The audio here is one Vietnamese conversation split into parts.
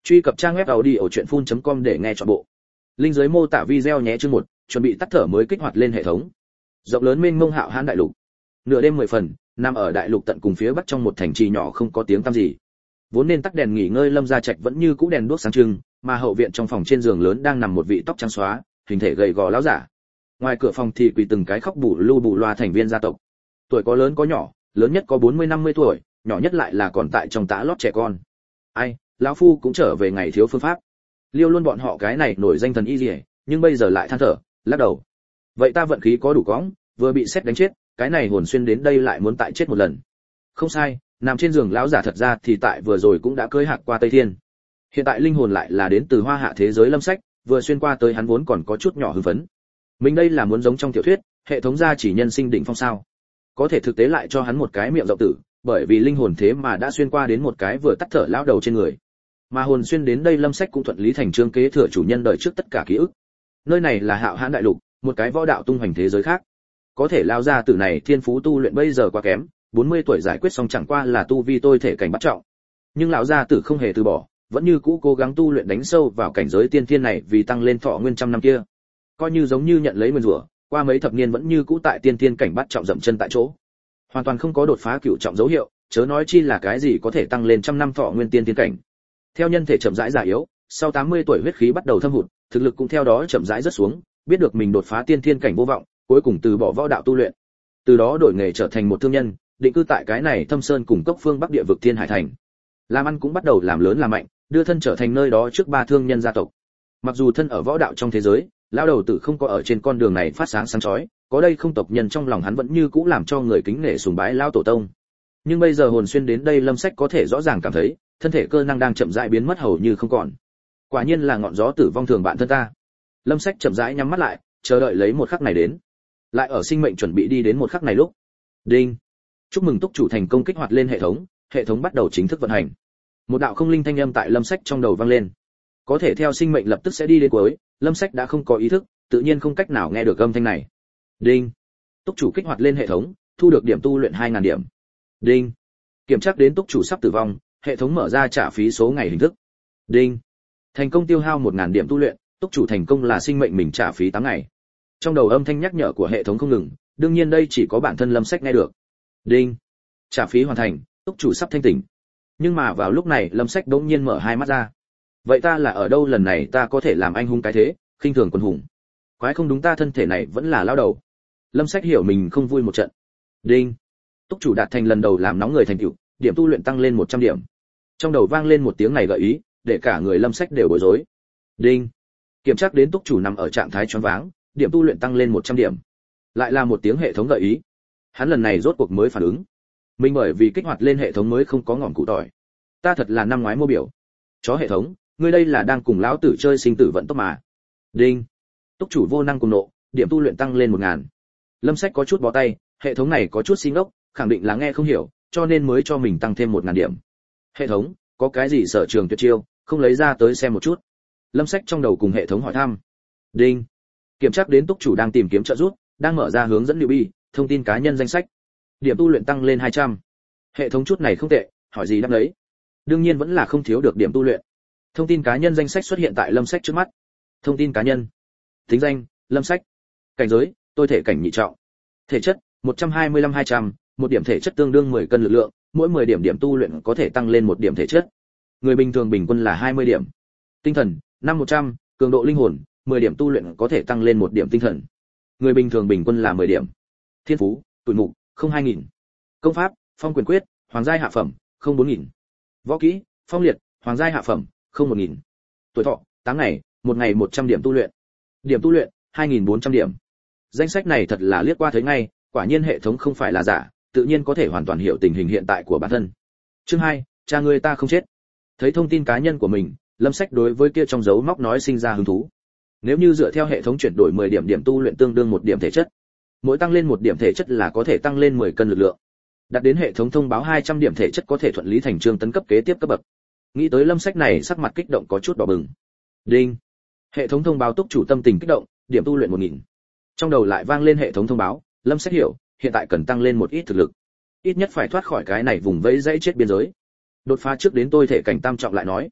Truy cập trang web audiochuyenphun.com để nghe trọn bộ. Link dưới mô tả video nhé. Chương 1, chuẩn bị tắt thở mới kích hoạt lên hệ thống. Rộng lớn mênh mông hạo hãn đại lục. Nửa đêm 10 phần, nằm ở đại lục tận cùng phía bắc trong một thành trì nhỏ không có tiếng tăm gì. Vốn nên tắt đèn nghỉ ngơi Lâm Gia Trạch vẫn như cũ đèn đuốc sáng trưng, mà hậu viện trong phòng trên giường lớn đang nằm một vị tóc trắng xóa, hình thể gầy gò lão giả. Ngoài cửa phòng thì quỳ từng cái khóc bù lu bù loa thành viên gia tộc. Tuổi có lớn có nhỏ, lớn nhất có 40-50 tuổi, nhỏ nhất lại là còn tại trong tã lót trẻ con. Ai, lão phu cũng trở về ngày thiếu phương pháp. Liêu luôn bọn họ cái này nổi danh thần y liễu, nhưng bây giờ lại than thở, lắc đầu. Vậy ta vận khí có đủ cõng, vừa bị sét đánh chết, cái này hồn xuyên đến đây lại muốn tại chết một lần. Không sai, nằm trên giường lão giả thật ra thì tại vừa rồi cũng đã cưỡi hạc qua Tây Thiên. Hiện tại linh hồn lại là đến từ Hoa Hạ thế giới Lâm Sách, vừa xuyên qua tới hắn vốn còn có chút nhỏ hưng phấn. Mình đây là muốn giống trong tiểu thuyết, hệ thống gia chỉ nhân sinh đỉnh phong sao? Có thể thực tế lại cho hắn một cái miệng rộng tử, bởi vì linh hồn thế mà đã xuyên qua đến một cái vừa tắt thở lão đầu trên người. Mà hồn xuyên đến đây Lâm Sách cũng thuận lý thành chương kế thừa chủ nhân đời trước tất cả ký ức. Nơi này là Hạo Hãn đại lục, một cái võ đạo tung hoành thế giới khác. Có thể lao ra tử này thiên phú tu luyện bây giờ quá kém, 40 tuổi giải quyết xong chẳng qua là tu vi tôi thể cảnh bắt trọng. Nhưng lão gia tử không hề từ bỏ, vẫn như cũ cố gắng tu luyện đánh sâu vào cảnh giới tiên thiên này vì tăng lên thọ nguyên trăm năm kia. Coi như giống như nhận lấy nguyên rủa, qua mấy thập niên vẫn như cũ tại tiên thiên cảnh bắt trọng dậm chân tại chỗ. Hoàn toàn không có đột phá cửu trọng dấu hiệu, chớ nói chi là cái gì có thể tăng lên trăm năm thọ nguyên tiên thiên cảnh. Theo nhân thể chậm rãi già yếu, sau 80 tuổi huyết khí bắt đầu thâm hụt, thực lực cũng theo đó chậm rãi rớt xuống, biết được mình đột phá tiên thiên cảnh vô vọng, cuối cùng từ bỏ võ đạo tu luyện. Từ đó đổi nghề trở thành một thương nhân, định cư tại cái này Thâm Sơn cùng cốc phương Bắc địa vực Thiên Hải thành. Làm ăn cũng bắt đầu làm lớn làm mạnh, đưa thân trở thành nơi đó trước ba thương nhân gia tộc. Mặc dù thân ở võ đạo trong thế giới, lão đầu tử không có ở trên con đường này phát sáng sáng chói, có đây không tộc nhân trong lòng hắn vẫn như cũ làm cho người kính nể sùng bái lão tổ tông. Nhưng bây giờ hồn xuyên đến đây Lâm Sách có thể rõ ràng cảm thấy, thân thể cơ năng đang chậm rãi biến mất hầu như không còn. Quả nhiên là ngọn gió tử vong thường bạn thân ta. Lâm Sách chậm rãi nhắm mắt lại, chờ đợi lấy một khắc này đến. Lại ở sinh mệnh chuẩn bị đi đến một khắc này lúc, đinh, chúc mừng túc chủ thành công kích hoạt lên hệ thống bắt đầu chính thức vận hành. Một đạo không linh thanh âm tại Lâm Sách trong đầu vang lên. Có thể theo sinh mệnh lập tức sẽ đi đến cuối, Lâm Sách đã không có ý thức, tự nhiên không cách nào nghe được âm thanh này. Đinh, túc chủ kích hoạt lên hệ thống, thu được điểm tu luyện 2000 điểm. Đinh, kiểm tra đến túc chủ sắp tử vong, hệ thống mở ra trả phí số ngày hình thức. Đinh, thành công tiêu hao 1000 điểm tu luyện, túc chủ thành công là sinh mệnh mình trả phí 8 ngày. Trong đầu âm thanh nhắc nhở của hệ thống không ngừng, đương nhiên đây chỉ có bản thân Lâm Sách nghe được. Đinh, trả phí hoàn thành, túc chủ sắp thanh tỉnh. Nhưng mà vào lúc này Lâm Sách đống nhiên mở hai mắt ra. Vậy ta là ở đâu lần này ta có thể làm anh hùng cái thế, khinh thường quân hùng. Quái không đúng, ta thân thể này vẫn là lao đầu. Lâm Sách hiểu mình không vui một trận. Đinh, túc chủ đạt thành lần đầu làm nóng người thành tựu, điểm tu luyện tăng lên 100 điểm. Trong đầu vang lên một tiếng này gợi ý, để cả người Lâm Sách đều bối rối. Đinh, kiểm tra đến túc chủ nằm ở trạng thái choáng váng, điểm tu luyện tăng lên 100 điểm. Lại là một tiếng hệ thống gợi ý. Hắn lần này rốt cuộc mới phản ứng. Mình bởi vì kích hoạt lên hệ thống mới không có ngọn cụ tỏi. Ta thật là năm ngoái mua biểu. Chó hệ thống, ngươi đây là đang cùng lão tử chơi sinh tử vận tốc mà. Đinh, túc chủ vô năng cùng nộ, điểm tu luyện tăng lên 1000. Lâm Sách có chút bó tay, hệ thống này có chút xi ngốc, khẳng định là nghe không hiểu, cho nên mới cho mình tăng thêm 1000 điểm. Hệ thống, có cái gì sở trường tuyệt chiêu, không lấy ra tới xem một chút. Lâm Sách trong đầu cùng hệ thống hỏi thăm. Đinh, kiểm tra đến túc chủ đang tìm kiếm trợ giúp, đang mở ra hướng dẫn liệu bi, thông tin cá nhân danh sách. Điểm tu luyện tăng lên 200. Hệ thống chút này không tệ, hỏi gì đáp lấy. Đương nhiên vẫn là không thiếu được điểm tu luyện. Thông tin cá nhân danh sách xuất hiện tại Lâm Sách trước mắt. Thông tin cá nhân. Tính danh, Lâm Sách. Cảnh giới, tôi thể cảnh nhị trọng. Thể chất, 125-200, một điểm thể chất tương đương 10 cân lực lượng, mỗi 10 điểm điểm tu luyện có thể tăng lên một điểm thể chất. Người bình thường bình quân là 20 điểm. Tinh thần, 5-100, cường độ linh hồn, 10 điểm tu luyện có thể tăng lên một điểm tinh thần. Người bình thường bình quân là 10 điểm. Thiên phú, tuổi mục, 02000. Công pháp, Phong quyền quyết, hoàng giai hạ phẩm, 04000. Võ kỹ, Phong liệt, hoàng giai hạ phẩm, 01000. Tuổi thọ, 8 ngày, một ngày 100 điểm tu luyện. Điểm tu luyện, 2400 điểm. Danh sách này thật là liếc qua thấy ngay, quả nhiên hệ thống không phải là giả, tự nhiên có thể hoàn toàn hiểu tình hình hiện tại của bản thân. Chương 2, cha ngươi ta không chết. Thấy thông tin cá nhân của mình, Lâm Sách đối với kia trong dấu móc nói sinh ra hứng thú. Nếu như dựa theo hệ thống chuyển đổi 10 điểm điểm tu luyện tương đương 1 điểm thể chất, mỗi tăng lên 1 điểm thể chất là có thể tăng lên 10 cân lực lượng. Đặt đến hệ thống thông báo 200 điểm thể chất có thể thuận lý thành chương tấn cấp kế tiếp cấp bậc. Nghĩ tới Lâm Sách này sắc mặt kích động có chút đỏ bừng. Đinh, hệ thống thông báo túc chủ tâm tình kích động, điểm tu luyện 1000. Trong đầu lại vang lên hệ thống thông báo, Lâm Sách hiểu, hiện tại cần tăng lên một ít thực lực. Ít nhất phải thoát khỏi cái này vùng vẫy dãy chết biên giới. Đột phá trước đến tôi thể cảnh tam trọng lại nói.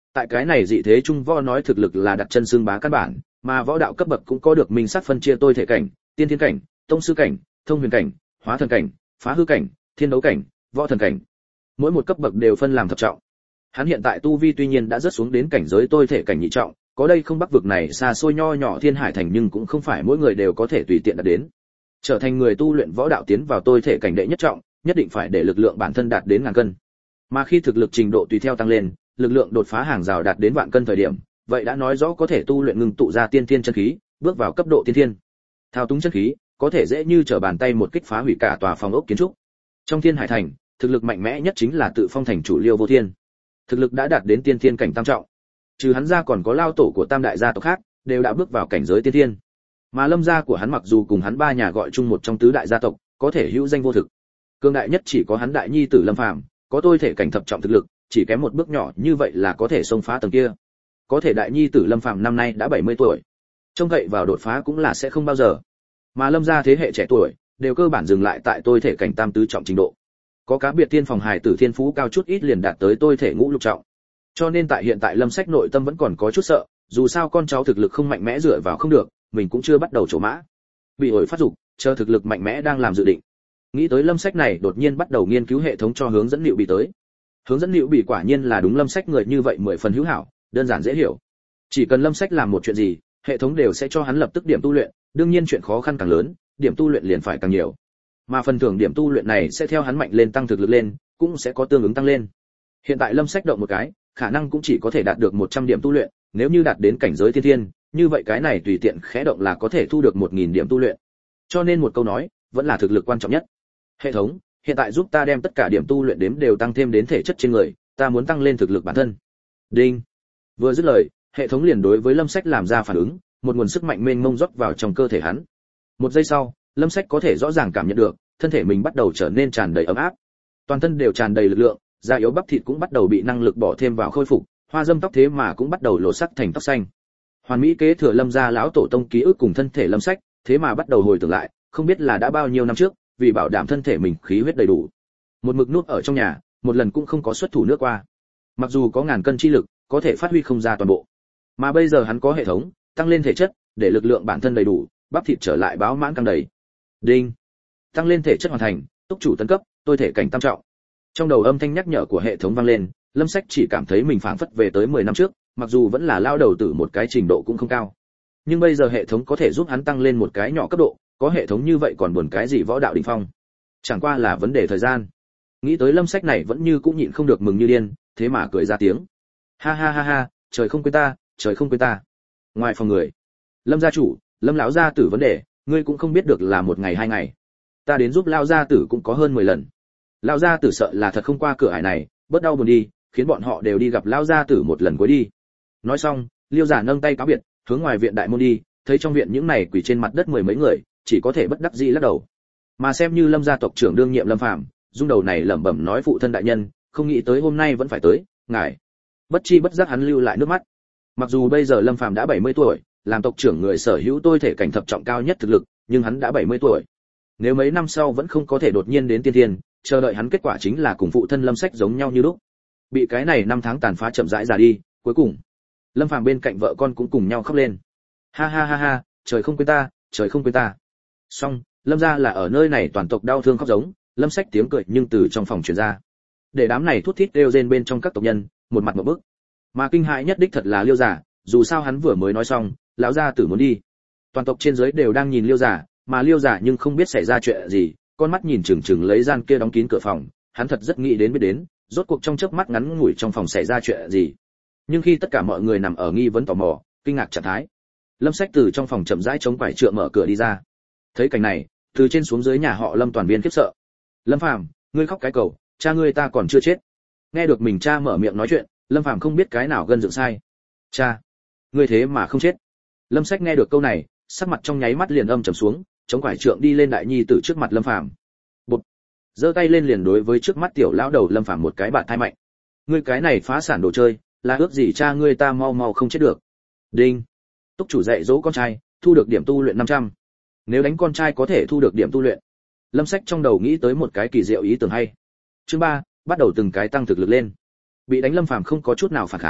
Tại cái này dị thế trung võ nói thực lực là đặt chân xương bá căn bản, mà võ đạo cấp bậc cũng có được minh sắc phân chia tôi thể cảnh, tiên thiên cảnh, tông sư cảnh, thông huyền cảnh, hóa thần cảnh, phá hư cảnh, thiên đấu cảnh, võ thần cảnh. Mỗi một cấp bậc đều phân làm thập trọng. Hắn hiện tại tu vi tuy nhiên đã rớt xuống đến cảnh giới tôi thể cảnh nhị trọng, có đây không bắc vực này xa xôi nho nhỏ thiên hải thành nhưng cũng không phải mỗi người đều có thể tùy tiện đạt đến. Trở thành người tu luyện võ đạo tiến vào tôi thể cảnh đệ nhất trọng, nhất định phải để lực lượng bản thân đạt đến ngàn cân. Mà khi thực lực trình độ tùy theo tăng lên, lực lượng đột phá hàng rào đạt đến vạn cân thời điểm, vậy đã nói rõ có thể tu luyện ngưng tụ ra tiên thiên chân khí, bước vào cấp độ tiên thiên. Thao túng chân khí, có thể dễ như trở bàn tay một kích phá hủy cả tòa phòng ốc kiến trúc. Trong Thiên Hải thành, thực lực mạnh mẽ nhất chính là Tự Phong thành chủ Liêu Vô Thiên. Thực lực đã đạt đến tiên thiên cảnh tam trọng. Trừ hắn ra còn có lao tổ của tam đại gia tộc khác, đều đã bước vào cảnh giới tiên thiên. Mà Lâm gia của hắn mặc dù cùng hắn ba nhà gọi chung một trong tứ đại gia tộc, có thể hữu danh vô thực. Cương đại nhất chỉ có hắn đại nhi tử Lâm Phàm, có tôi thể cảnh thập trọng thực lực, chỉ kém một bước nhỏ như vậy là có thể xông phá tầng kia. Có thể đại nhi tử Lâm Phàm năm nay đã 70 tuổi. Trông cậy vào đột phá cũng là sẽ không bao giờ. Mà Lâm gia thế hệ trẻ tuổi đều cơ bản dừng lại tại tôi thể cảnh tam tứ trọng trình độ. Có cá biệt tiên phòng hài tử thiên phú cao chút ít liền đạt tới tôi thể ngũ lục trọng. Cho nên tại hiện tại Lâm Sách nội tâm vẫn còn có chút sợ, dù sao con cháu thực lực không mạnh mẽ dựa vào không được, mình cũng chưa bắt đầu trổ mã. Bị ổi phát dục, chờ thực lực mạnh mẽ đang làm dự định. Nghĩ tới Lâm Sách này đột nhiên bắt đầu nghiên cứu hệ thống cho hướng dẫn liệu bị tới. Hướng dẫn liệu bị quả nhiên là đúng Lâm Sách người như vậy 10 phần hữu hảo, đơn giản dễ hiểu. Chỉ cần Lâm Sách làm một chuyện gì, hệ thống đều sẽ cho hắn lập tức điểm tu luyện, đương nhiên chuyện khó khăn càng lớn, điểm tu luyện liền phải càng nhiều. Mà phần thưởng điểm tu luyện này sẽ theo hắn mạnh lên tăng thực lực lên, cũng sẽ có tương ứng tăng lên. Hiện tại Lâm Sách động một cái, khả năng cũng chỉ có thể đạt được 100 điểm tu luyện, nếu như đạt đến cảnh giới thiên thiên, như vậy cái này tùy tiện khẽ động là có thể thu được 1000 điểm tu luyện. Cho nên một câu nói, vẫn là thực lực quan trọng nhất. Hệ thống, hiện tại giúp ta đem tất cả điểm tu luyện đếm đều tăng thêm đến thể chất trên người, ta muốn tăng lên thực lực bản thân. Đinh. Vừa dứt lời, hệ thống liền đối với Lâm Sách làm ra phản ứng, một nguồn sức mạnh mênh mông rót vào trong cơ thể hắn. Một giây sau, Lâm Sách có thể rõ ràng cảm nhận được, thân thể mình bắt đầu trở nên tràn đầy ấm áp. Toàn thân đều tràn đầy lực lượng, da yếu bắp thịt cũng bắt đầu bị năng lực bỏ thêm vào khôi phục, hoa dâm tóc thế mà cũng bắt đầu lộ sắc thành tóc xanh. Hoàn mỹ kế thừa Lâm gia lão tổ tông ký ức cùng thân thể Lâm Sách, thế mà bắt đầu hồi tưởng lại, không biết là đã bao nhiêu năm trước, vì bảo đảm thân thể mình khí huyết đầy đủ, một mực nuốt ở trong nhà, một lần cũng không có xuất thủ nước qua. Mặc dù có ngàn cân chi lực, có thể phát huy không ra toàn bộ. Mà bây giờ hắn có hệ thống, tăng lên thể chất, để lực lượng bản thân đầy đủ, bắp thịt trở lại báo mãn căng đầy. Đinh. Tăng lên thể chất hoàn thành, túc chủ tấn cấp, tôi thể cảnh tam trọng. Trong đầu âm thanh nhắc nhở của hệ thống vang lên, Lâm Sách chỉ cảm thấy mình phảng phất về tới 10 năm trước, mặc dù vẫn là lao đầu tử một cái trình độ cũng không cao. Nhưng bây giờ hệ thống có thể giúp hắn tăng lên một cái nhỏ cấp độ, có hệ thống như vậy còn buồn cái gì võ đạo đỉnh phong. Chẳng qua là vấn đề thời gian. Nghĩ tới Lâm Sách này vẫn như cũng nhịn không được mừng như điên, thế mà cười ra tiếng. Ha ha ha ha, trời không quên ta, trời không quên ta. Ngoài phòng người, Lâm gia chủ, Lâm lão gia tử vấn đề, ngươi cũng không biết được là một ngày hai ngày. Ta đến giúp lão gia tử cũng có hơn 10 lần. Lão gia tử sợ là thật không qua cửa ải này, bớt đau buồn đi, khiến bọn họ đều đi gặp lão gia tử một lần cuối đi. Nói xong, Liêu giả nâng tay cáo biệt, hướng ngoài viện đại môn đi, thấy trong viện những này quỳ trên mặt đất 10 mấy người, chỉ có thể bất đắc dĩ lắc đầu. Mà xem như Lâm gia tộc trưởng đương nhiệm Lâm Phàm, rung đầu này lẩm bẩm nói phụ thân đại nhân, không nghĩ tới hôm nay vẫn phải tới, ngài. Bất chi bất giác hắn lưu lại nước mắt. Mặc dù bây giờ Lâm Phàm đã 70 tuổi, làm tộc trưởng người sở hữu tôi thể cảnh thập trọng cao nhất thực lực, nhưng hắn đã 70 tuổi. Nếu mấy năm sau vẫn không có thể đột nhiên đến tiên thiên, chờ đợi hắn kết quả chính là cùng phụ thân Lâm Sách giống nhau như lúc. Bị cái này năm tháng tàn phá chậm rãi già đi, cuối cùng Lâm Phàm bên cạnh vợ con cũng cùng nhau khóc lên. Ha ha ha ha, trời không quên ta, trời không quên ta. Xong, Lâm gia là ở nơi này toàn tộc đau thương khóc giống, Lâm Sách tiếng cười nhưng từ trong phòng truyền ra. Để đám này thút thít kêu rên bên trong các tộc nhân, một mặt ngộp bức. Mà kinh hãi nhất đích thật là Liêu giả, dù sao hắn vừa mới nói xong, lão gia tử muốn đi. Toàn tộc trên dưới đều đang nhìn Liêu giả, mà Liêu giả nhưng không biết xảy ra chuyện gì, con mắt nhìn chừng chừng lấy gian kia đóng kín cửa phòng, hắn thật rất nghĩ đến biết đến, rốt cuộc trong chớp mắt ngắn ngủi trong phòng xảy ra chuyện gì. Nhưng khi tất cả mọi người nằm ở nghi vấn tò mò, kinh ngạc trạng thái, Lâm Sách từ trong phòng chậm rãi chống quải trượng mở cửa đi ra. Thấy cảnh này, từ trên xuống dưới nhà họ Lâm toàn viên khiếp sợ. Lâm Phàm, ngươi khóc cái cầu, cha ngươi ta còn chưa chết. Nghe được mình cha mở miệng nói chuyện, Lâm Phàm không biết cái nào gân dựng sai. Cha, ngươi thế mà không chết. Lâm Sách nghe được câu này, sắc mặt trong nháy mắt liền âm trầm xuống, chống quải trượng đi lên đại nhi tử trước mặt Lâm Phàm. Bụp, giơ tay lên liền đối với trước mắt tiểu lão đầu Lâm Phàm một cái bạt thai mạnh. Ngươi cái này phá sản đồ chơi, là ước gì cha ngươi ta mau mau không chết được. Đinh. Túc chủ dạy dỗ con trai, thu được điểm tu luyện 500. Nếu đánh con trai có thể thu được điểm tu luyện. Lâm Sách trong đầu nghĩ tới một cái kỳ diệu ý tưởng hay. Chương 3, bắt đầu từng cái tăng thực lực lên. Bị đánh Lâm Phàm không có chút nào phản kháng,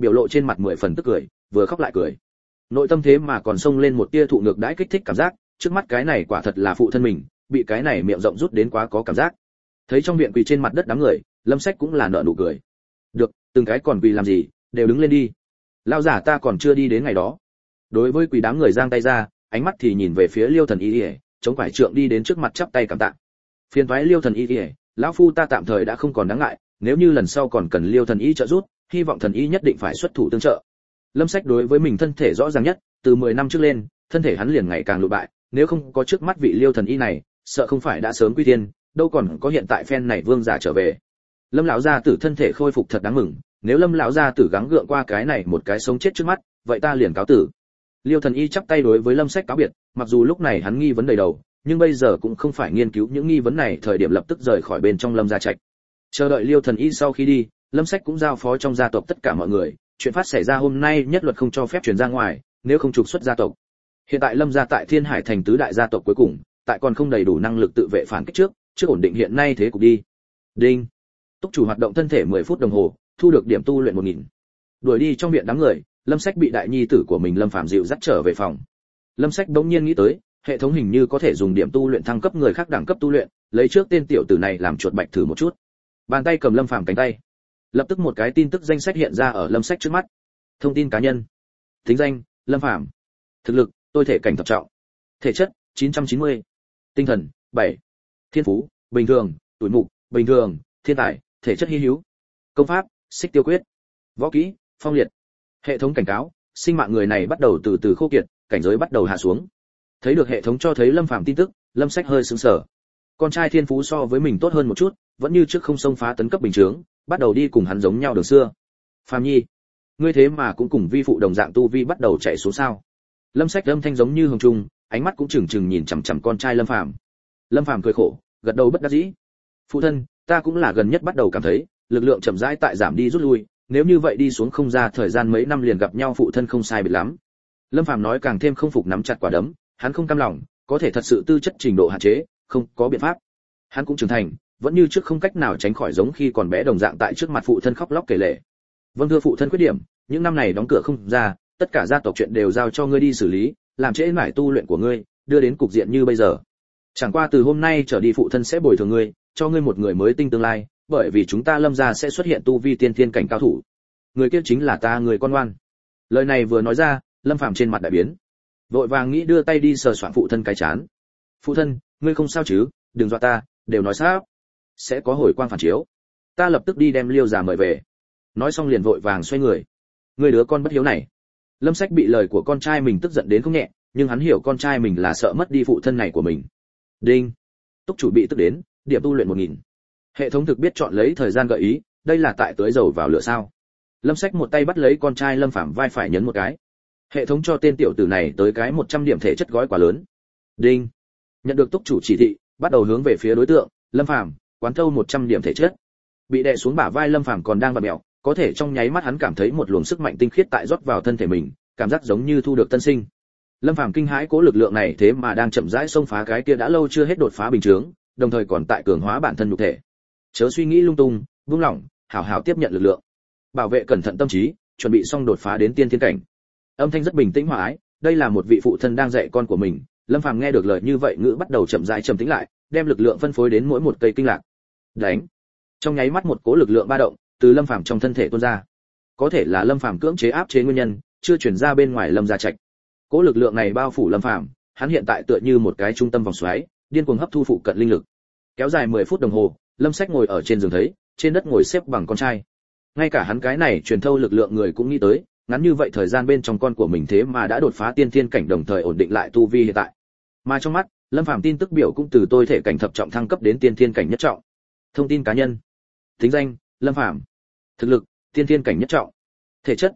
biểu lộ trên mặt 10 phần tức cười, vừa khóc lại cười. Nội tâm thế mà còn xông lên một tia thụ ngược đãi kích thích cảm giác, trước mắt cái này quả thật là phụ thân mình, bị cái này miệng rộng rút đến quá có cảm giác. Thấy trong viện quỳ trên mặt đất đám người, Lâm Sách cũng là nở nụ cười. Được, từng cái còn quỳ làm gì, đều đứng lên đi. Lão giả ta còn chưa đi đến ngày đó. Đối với quỳ đám người giang tay ra, ánh mắt thì nhìn về phía Liêu Thần Y, chống phải trượng đi đến trước mặt chắp tay cảm tạ. Phiền toái Liêu Thần Y, lão phu ta tạm thời đã không còn đáng ngại, nếu như lần sau còn cần Liêu Thần Y trợ giúp, hy vọng thần y nhất định phải xuất thủ tương trợ. Lâm Sách đối với mình thân thể rõ ràng nhất, từ 10 năm trước lên, thân thể hắn liền ngày càng lụ bại, nếu không có trước mắt vị Liêu Thần Y này, sợ không phải đã sớm quy tiên, đâu còn có hiện tại phen này vương giả trở về. Lâm lão gia tử thân thể khôi phục thật đáng mừng, nếu Lâm lão gia tử gắng gượng qua cái này một cái sống chết trước mắt, vậy ta liền cáo tử. Liêu Thần Y chắp tay đối với Lâm Sách cáo biệt, mặc dù lúc này hắn nghi vấn đầy đầu, nhưng bây giờ cũng không phải nghiên cứu những nghi vấn này thời điểm lập tức rời khỏi bên trong Lâm gia trạch. Chờ đợi Liêu Thần Y sau khi đi, Lâm Sách cũng giao phó trong gia tộc tất cả mọi người, chuyện phát xảy ra hôm nay nhất luật không cho phép truyền ra ngoài, nếu không trục xuất gia tộc. Hiện tại Lâm gia tại Thiên Hải thành tứ đại gia tộc cuối cùng, tại còn không đầy đủ năng lực tự vệ phản kích trước ổn định hiện nay thế cục đi. Đinh. Túc chủ hoạt động thân thể 10 phút đồng hồ, thu được điểm tu luyện 1000. Đuổi đi trong viện đám người, Lâm Sách bị đại nhi tử của mình Lâm Phàm dịu dắt trở về phòng. Lâm Sách bỗng nhiên nghĩ tới, hệ thống hình như có thể dùng điểm tu luyện thăng cấp người khác đẳng cấp tu luyện, lấy trước tên tiểu tử này làm chuột bạch thử một chút. Bàn tay cầm Lâm Phàm cánh tay, lập tức một cái tin tức danh sách hiện ra ở Lâm Sách trước mắt. Thông tin cá nhân. Tính danh: Lâm Phàm. Thực lực: tôi thể cảnh thập trọng. Thể chất: 990. Tinh thần: 7. Thiên phú: bình thường, tuổi mục: bình thường, thiên tài, thể chất hi hữu. Công pháp: Xích Tiêu Quyết. Võ kỹ: Phong Liệt. Hệ thống cảnh cáo: sinh mạng người này bắt đầu từ từ khô kiệt, cảnh giới bắt đầu hạ xuống. Thấy được hệ thống cho thấy Lâm Phàm tin tức, Lâm Sách hơi sững sờ. Con trai thiên phú so với mình tốt hơn một chút, vẫn như trước không xông phá tấn cấp bình thường, bắt đầu đi cùng hắn giống nhau đường xưa. Phàm Nhi, ngươi thế mà cũng cùng vi phụ đồng dạng tu vi bắt đầu chạy xuống sao? Lâm Sách âm thanh giống như hồng trung, ánh mắt cũng trừng trừng nhìn chằm chằm con trai Lâm Phàm. Lâm Phàm cười khổ, gật đầu bất đắc dĩ. Phụ thân, ta cũng là gần nhất bắt đầu cảm thấy, lực lượng chậm rãi tại giảm đi rút lui, nếu như vậy đi xuống không ra thời gian mấy năm liền gặp nhau phụ thân không sai biệt lắm. Lâm Phàm nói càng thêm không phục nắm chặt quả đấm, hắn không cam lòng, có thể thật sự tư chất trình độ hạn chế, không có biện pháp. Hắn cũng trưởng thành, vẫn như trước không cách nào tránh khỏi giống khi còn bé đồng dạng tại trước mặt phụ thân khóc lóc kể lể. Vâng thưa phụ thân khuyết điểm, những năm này đóng cửa không ra, tất cả gia tộc chuyện đều giao cho ngươi đi xử lý, làm trễ mãi tu luyện của ngươi, đưa đến cục diện như bây giờ. Chẳng qua từ hôm nay trở đi phụ thân sẽ bồi thường ngươi, cho ngươi một người mới tinh tương lai, bởi vì chúng ta Lâm gia sẽ xuất hiện tu vi tiên thiên cảnh cao thủ. Người kia chính là ta, người con ngoan. Lời này vừa nói ra, Lâm Phàm trên mặt đại biến, vội vàng nghĩ đưa tay đi sờ soạn phụ thân cái chán. Phụ thân, ngươi không sao chứ? Đừng dọa ta, đều nói sao? Sẽ có hồi quang phản chiếu. Ta lập tức đi đem Liêu già mời về. Nói xong liền vội vàng xoay người. Ngươi đứa con bất hiếu này. Lâm Sách bị lời của con trai mình tức giận đến không nhẹ, nhưng hắn hiểu con trai mình là sợ mất đi phụ thân này của mình. Đinh. Túc chủ bị tức đến, điểm tu luyện 1000. Hệ thống thực biết chọn lấy thời gian gợi ý, đây là tại tưới dầu vào lửa sao? Lâm Sách một tay bắt lấy con trai Lâm Phàm vai phải nhấn một cái. Hệ thống cho tên tiểu tử này tới cái 100 điểm thể chất gói quà lớn. Đinh. Nhận được túc chủ chỉ thị, bắt đầu hướng về phía đối tượng, Lâm Phàm, quán thâu 100 điểm thể chất. Bị đè xuống bả vai Lâm Phàm còn đang vặn mèo, có thể trong nháy mắt hắn cảm thấy một luồng sức mạnh tinh khiết tại rót vào thân thể mình, cảm giác giống như thu được tân sinh. Lâm Phàm kinh hãi cố lực lượng này thế mà đang chậm rãi xông phá cái kia đã lâu chưa hết đột phá bình chướng, đồng thời còn tại cường hóa bản thân nhục thể. Chớ suy nghĩ lung tung, buông lỏng, hảo hảo tiếp nhận lực lượng. Bảo vệ cẩn thận tâm trí, chuẩn bị xong đột phá đến tiên thiên cảnh. Âm thanh rất bình tĩnh hòa ái, đây là một vị phụ thân đang dạy con của mình. Lâm Phàm nghe được lời như vậy ngữ bắt đầu chậm rãi trầm tĩnh lại, đem lực lượng phân phối đến mỗi một cây kinh lạc. Đánh. Trong nháy mắt một cỗ lực lượng ba động từ Lâm Phàm trong thân thể tuôn ra. Có thể là Lâm Phàm cưỡng chế áp chế nguyên nhân, chưa chuyển ra bên ngoài Lâm gia trạch. Cỗ lực lượng này bao phủ Lâm Phàm, hắn hiện tại tựa như một cái trung tâm vòng xoáy, điên cuồng hấp thu phụ cận linh lực. Kéo dài 10 phút đồng hồ, Lâm Sách ngồi ở trên giường thấy, trên đất ngồi xếp bằng con trai. Ngay cả hắn cái này truyền thâu lực lượng người cũng nghĩ tới, ngắn như vậy thời gian bên trong con của mình thế mà đã đột phá tiên thiên cảnh đồng thời ổn định lại tu vi hiện tại. Mà trong mắt, Lâm Phàm tin tức biểu cũng từ tôi thể cảnh thập trọng thăng cấp đến tiên thiên cảnh nhất trọng. Thông tin cá nhân. Tính danh: Lâm Phàm. Thực lực: tiên thiên cảnh nhất trọng. Thể chất: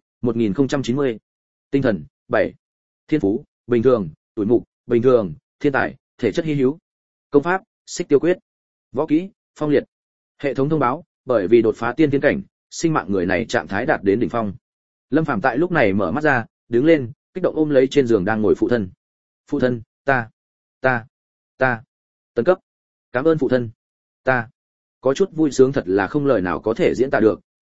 1090. Tinh thần: 7. Thiên phú: bình thường, tuổi mục: bình thường, thiên tài, thể chất hi hữu. Công pháp: Xích Tiêu Quyết. Võ kỹ: Phong Liệt. Hệ thống thông báo, bởi vì đột phá tiên thiên cảnh, sinh mạng người này trạng thái đạt đến đỉnh phong. Lâm Phàm tại lúc này mở mắt ra, đứng lên, kích động ôm lấy trên giường đang ngồi phụ thân. Phụ thân, ta tấn cấp. Cảm ơn phụ thân. Ta có chút vui sướng thật là không lời nào có thể diễn tả được,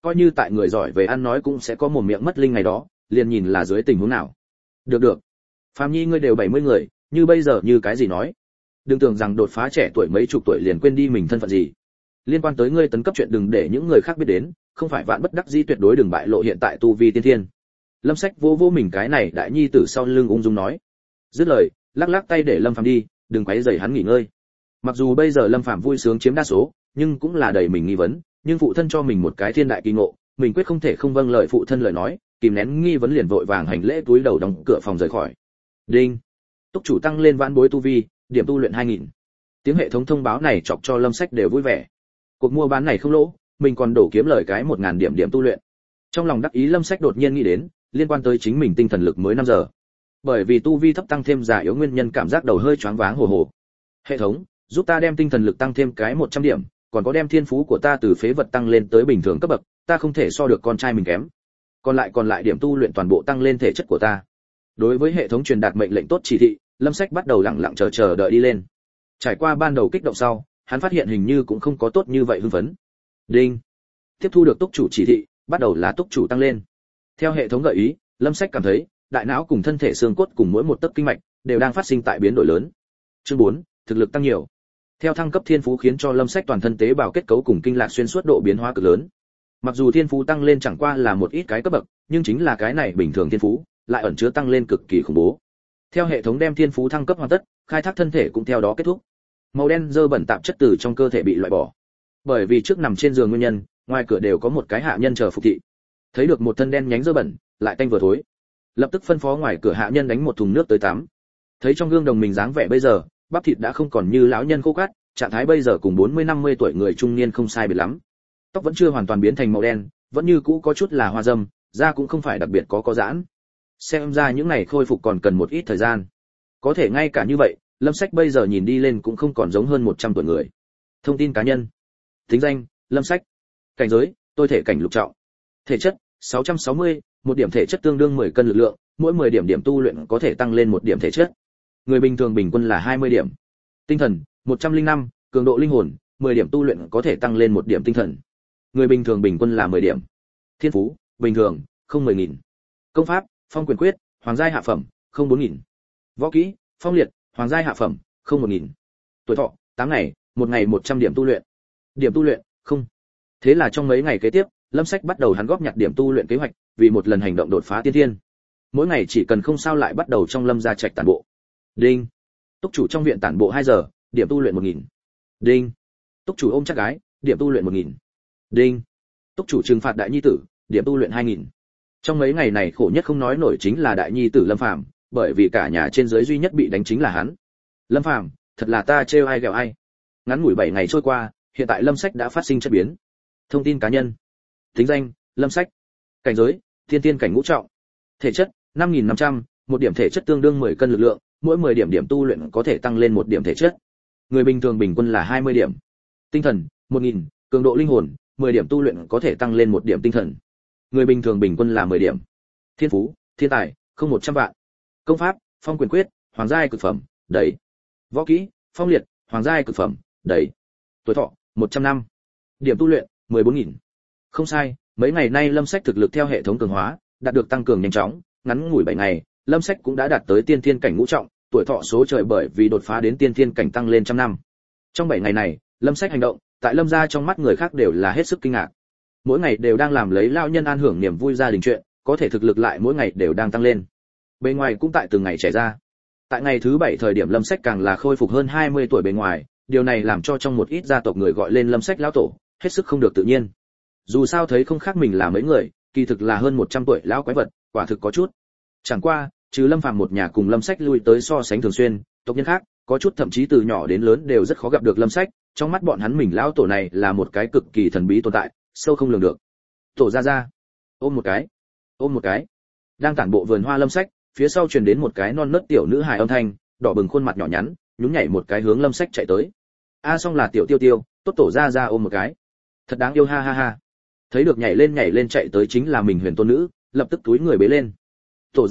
coi như tại người giỏi về ăn nói cũng sẽ có một miệng mất linh ngày đó, liền nhìn là dưới tình huống nào. Được, Phạm Nhi ngươi đều 70 người, như bây giờ như cái gì nói? Đừng tưởng rằng đột phá trẻ tuổi mấy chục tuổi liền quên đi mình thân phận gì. Liên quan tới ngươi tấn cấp chuyện đừng để những người khác biết đến, không phải vạn bất đắc dĩ tuyệt đối đừng bại lộ hiện tại tu vi tiên thiên. Lâm Sách vô mình cái này đại nhi tử sau lưng ung dung nói. Dứt lời, lắc lắc tay để Lâm Phàm đi, đừng quấy rầy hắn nghỉ ngơi. Mặc dù bây giờ Lâm Phàm vui sướng chiếm đa số, nhưng cũng là đầy mình nghi vấn, nhưng phụ thân cho mình một cái thiên đại kỳ ngộ, mình quyết không thể không vâng lời phụ thân lời nói, kìm nén nghi vấn liền vội vàng hành lễ túi đầu đóng cửa phòng rời khỏi. Đinh. Túc chủ tăng lên vãn bối tu vi, điểm tu luyện 2000. Tiếng hệ thống thông báo này chọc cho Lâm Sách đều vui vẻ. Cuộc mua bán này không lỗ, mình còn đổ kiếm lời cái 1000 điểm tu luyện. Trong lòng đắc ý Lâm Sách đột nhiên nghĩ đến, liên quan tới chính mình tinh thần lực mới 5 giờ. Bởi vì tu vi thấp tăng thêm già yếu nguyên nhân cảm giác đầu hơi choáng váng hồ hồ. Hệ thống, giúp ta đem tinh thần lực tăng thêm cái 100 điểm, còn có đem thiên phú của ta từ phế vật tăng lên tới bình thường cấp bậc, ta không thể so được con trai mình kém. Còn lại điểm tu luyện toàn bộ tăng lên thể chất của ta. Đối với hệ thống truyền đạt mệnh lệnh tốt chỉ thị, Lâm Sách bắt đầu lặng lặng chờ đợi đi lên. Trải qua ban đầu kích động sau, hắn phát hiện hình như cũng không có tốt như vậy hưng phấn. Đinh. Tiếp thu được túc chủ chỉ thị, bắt đầu là túc chủ tăng lên. Theo hệ thống gợi ý, Lâm Sách cảm thấy, đại não cùng thân thể xương cốt cùng mỗi một tấc kinh mạch đều đang phát sinh tại biến đổi lớn. Chương 4, thực lực tăng nhiều. Theo thăng cấp thiên phú khiến cho Lâm Sách toàn thân tế bào kết cấu cùng kinh lạc xuyên suốt độ biến hóa cực lớn. Mặc dù thiên phú tăng lên chẳng qua là một ít cái cấp bậc, nhưng chính là cái này bình thường thiên phú, lại ẩn chứa tăng lên cực kỳ khủng bố. Theo hệ thống đem thiên phú thăng cấp hoàn tất, khai thác thân thể cũng theo đó kết thúc. Màu đen dơ bẩn tạp chất từ trong cơ thể bị loại bỏ. Bởi vì trước nằm trên giường nguyên nhân, ngoài cửa đều có một cái hạ nhân chờ phục thị. Thấy được một thân đen nhánh dơ bẩn, lại tanh vừa thối. Lập tức phân phó ngoài cửa hạ nhân đánh một thùng nước tới tắm. Thấy trong gương đồng mình dáng vẻ bây giờ, bắp thịt đã không còn như lão nhân khô quắt, trạng thái bây giờ cùng 40-50 tuổi người trung niên không sai biệt lắm. Tóc vẫn chưa hoàn toàn biến thành màu đen, vẫn như cũ có chút là hoa râm, da cũng không phải đặc biệt có giãn. Xem ra những này khôi phục còn cần một ít thời gian. Có thể ngay cả như vậy, Lâm Sách bây giờ nhìn đi lên cũng không còn giống hơn 100 tuổi người. Thông tin cá nhân. Tính danh: Lâm Sách. Cảnh giới: tôi thể cảnh lục trọng. Thể chất: 660, một điểm thể chất tương đương 10 cân lực lượng, mỗi 10 điểm tu luyện có thể tăng lên một điểm thể chất. Người bình thường bình quân là 20 điểm. Tinh thần: 105, cường độ linh hồn, 10 điểm tu luyện có thể tăng lên một điểm tinh thần. Người bình thường bình quân là 10 điểm. Thiên phú: bình thường, không 10.000. Công pháp: Phong quyền quyết, hoàng giai hạ phẩm, không 4.000. Võ kỹ: Phong liệt, hoàng giai hạ phẩm, không 1.000. Tuổi thọ: 8 ngày, một ngày 100 điểm tu luyện. Điểm tu luyện: không. Thế là trong mấy ngày kế tiếp, Lâm Sách bắt đầu hắn góp nhặt điểm tu luyện kế hoạch, vì một lần hành động đột phá tiên thiên. Mỗi ngày chỉ cần không sao lại bắt đầu trong Lâm gia trạch tản bộ. Đinh. Túc chủ trong viện tản bộ 2 giờ, điểm tu luyện 1.000. Đinh. Túc chủ ôm chắc gái, điểm tu luyện 1.000. Đinh. Túc chủ trừng phạt đại nhi tử, điểm tu luyện 2.000. Trong mấy ngày này khổ nhất không nói nổi chính là đại nhi tử Lâm Phàm, bởi vì cả nhà trên dưới duy nhất bị đánh chính là hắn. Lâm Phàm, thật là ta trêu ai ghẹo ai. Ngắn ngủi 7 ngày trôi qua, hiện tại Lâm Sách đã phát sinh chất biến. Thông tin cá nhân. Tính danh: Lâm Sách. Cảnh giới: thiên tiên cảnh ngũ trọng. Thể chất: 5500, một điểm thể chất tương đương 10 cân lực lượng, mỗi 10 điểm tu luyện có thể tăng lên một điểm thể chất. Người bình thường bình quân là 20 điểm. Tinh thần: 1000, cường độ linh hồn, 10 điểm tu luyện có thể tăng lên một điểm tinh thần. Người bình thường bình quân là 10 điểm. Thiên phú: thiên tài, không 100 vạn. Công pháp: Phong quyền quyết, hoàng giai cực phẩm, đẩy. Võ kỹ: Phong liệt, hoàng giai cực phẩm, đẩy. Tuổi thọ: 100 năm. Điểm tu luyện: 14.000. Không sai, mấy ngày nay Lâm Sách thực lực theo hệ thống cường hóa, đạt được tăng cường nhanh chóng, ngắn ngủi 7 ngày, Lâm Sách cũng đã đạt tới tiên thiên cảnh ngũ trọng, tuổi thọ số trời bởi vì đột phá đến tiên thiên cảnh tăng lên trăm năm. Trong 7 ngày này, Lâm Sách hành động, tại Lâm gia trong mắt người khác đều là hết sức kinh ngạc. Mỗi ngày đều đang làm lấy lão nhân an hưởng niềm vui gia đình chuyện, có thể thực lực lại mỗi ngày đều đang tăng lên. Bề ngoài cũng tại từng ngày trẻ ra. Tại ngày thứ 7 thời điểm Lâm Sách càng là khôi phục hơn 20 tuổi bề ngoài, điều này làm cho trong một ít gia tộc người gọi lên Lâm Sách lão tổ, hết sức không được tự nhiên. Dù sao thấy không khác mình là mấy người, kỳ thực là hơn 100 tuổi lão quái vật, quả thực có chút. Chẳng qua, trừ Lâm Phàm một nhà cùng Lâm Sách lui tới so sánh thường xuyên, tộc nhân khác, có chút thậm chí từ nhỏ đến lớn đều rất khó gặp được Lâm Sách, trong mắt bọn hắn mình lão tổ này là một cái cực kỳ thần bí tồn tại, sâu không lường được. Tổ ra ra, ôm một cái, ôm một cái. Đang tản bộ vườn hoa Lâm Sách, phía sau truyền đến một cái non nớt tiểu nữ hài âm thanh, đỏ bừng khuôn mặt nhỏ nhắn, nhún nhảy một cái hướng Lâm Sách chạy tới. A xong là tiểu Tiêu Tiêu, tốt tổ ra ra ôm một cái. Thật đáng yêu ha ha ha. Thấy được nhảy lên chạy tới chính là mình Huyền tôn nữ, lập tức túi người bế lên. Tổ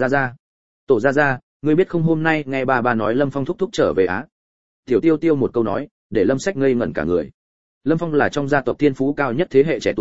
ra ra, ngươi biết không hôm nay nghe bà nói Lâm Phong thúc thúc trở về á. Tiểu Tiêu Tiêu một câu nói, để Lâm Sách ngây ngẩn cả người. Lâm Phong là trong gia tộc thiên phú cao nhất thế hệ trẻ tuổi,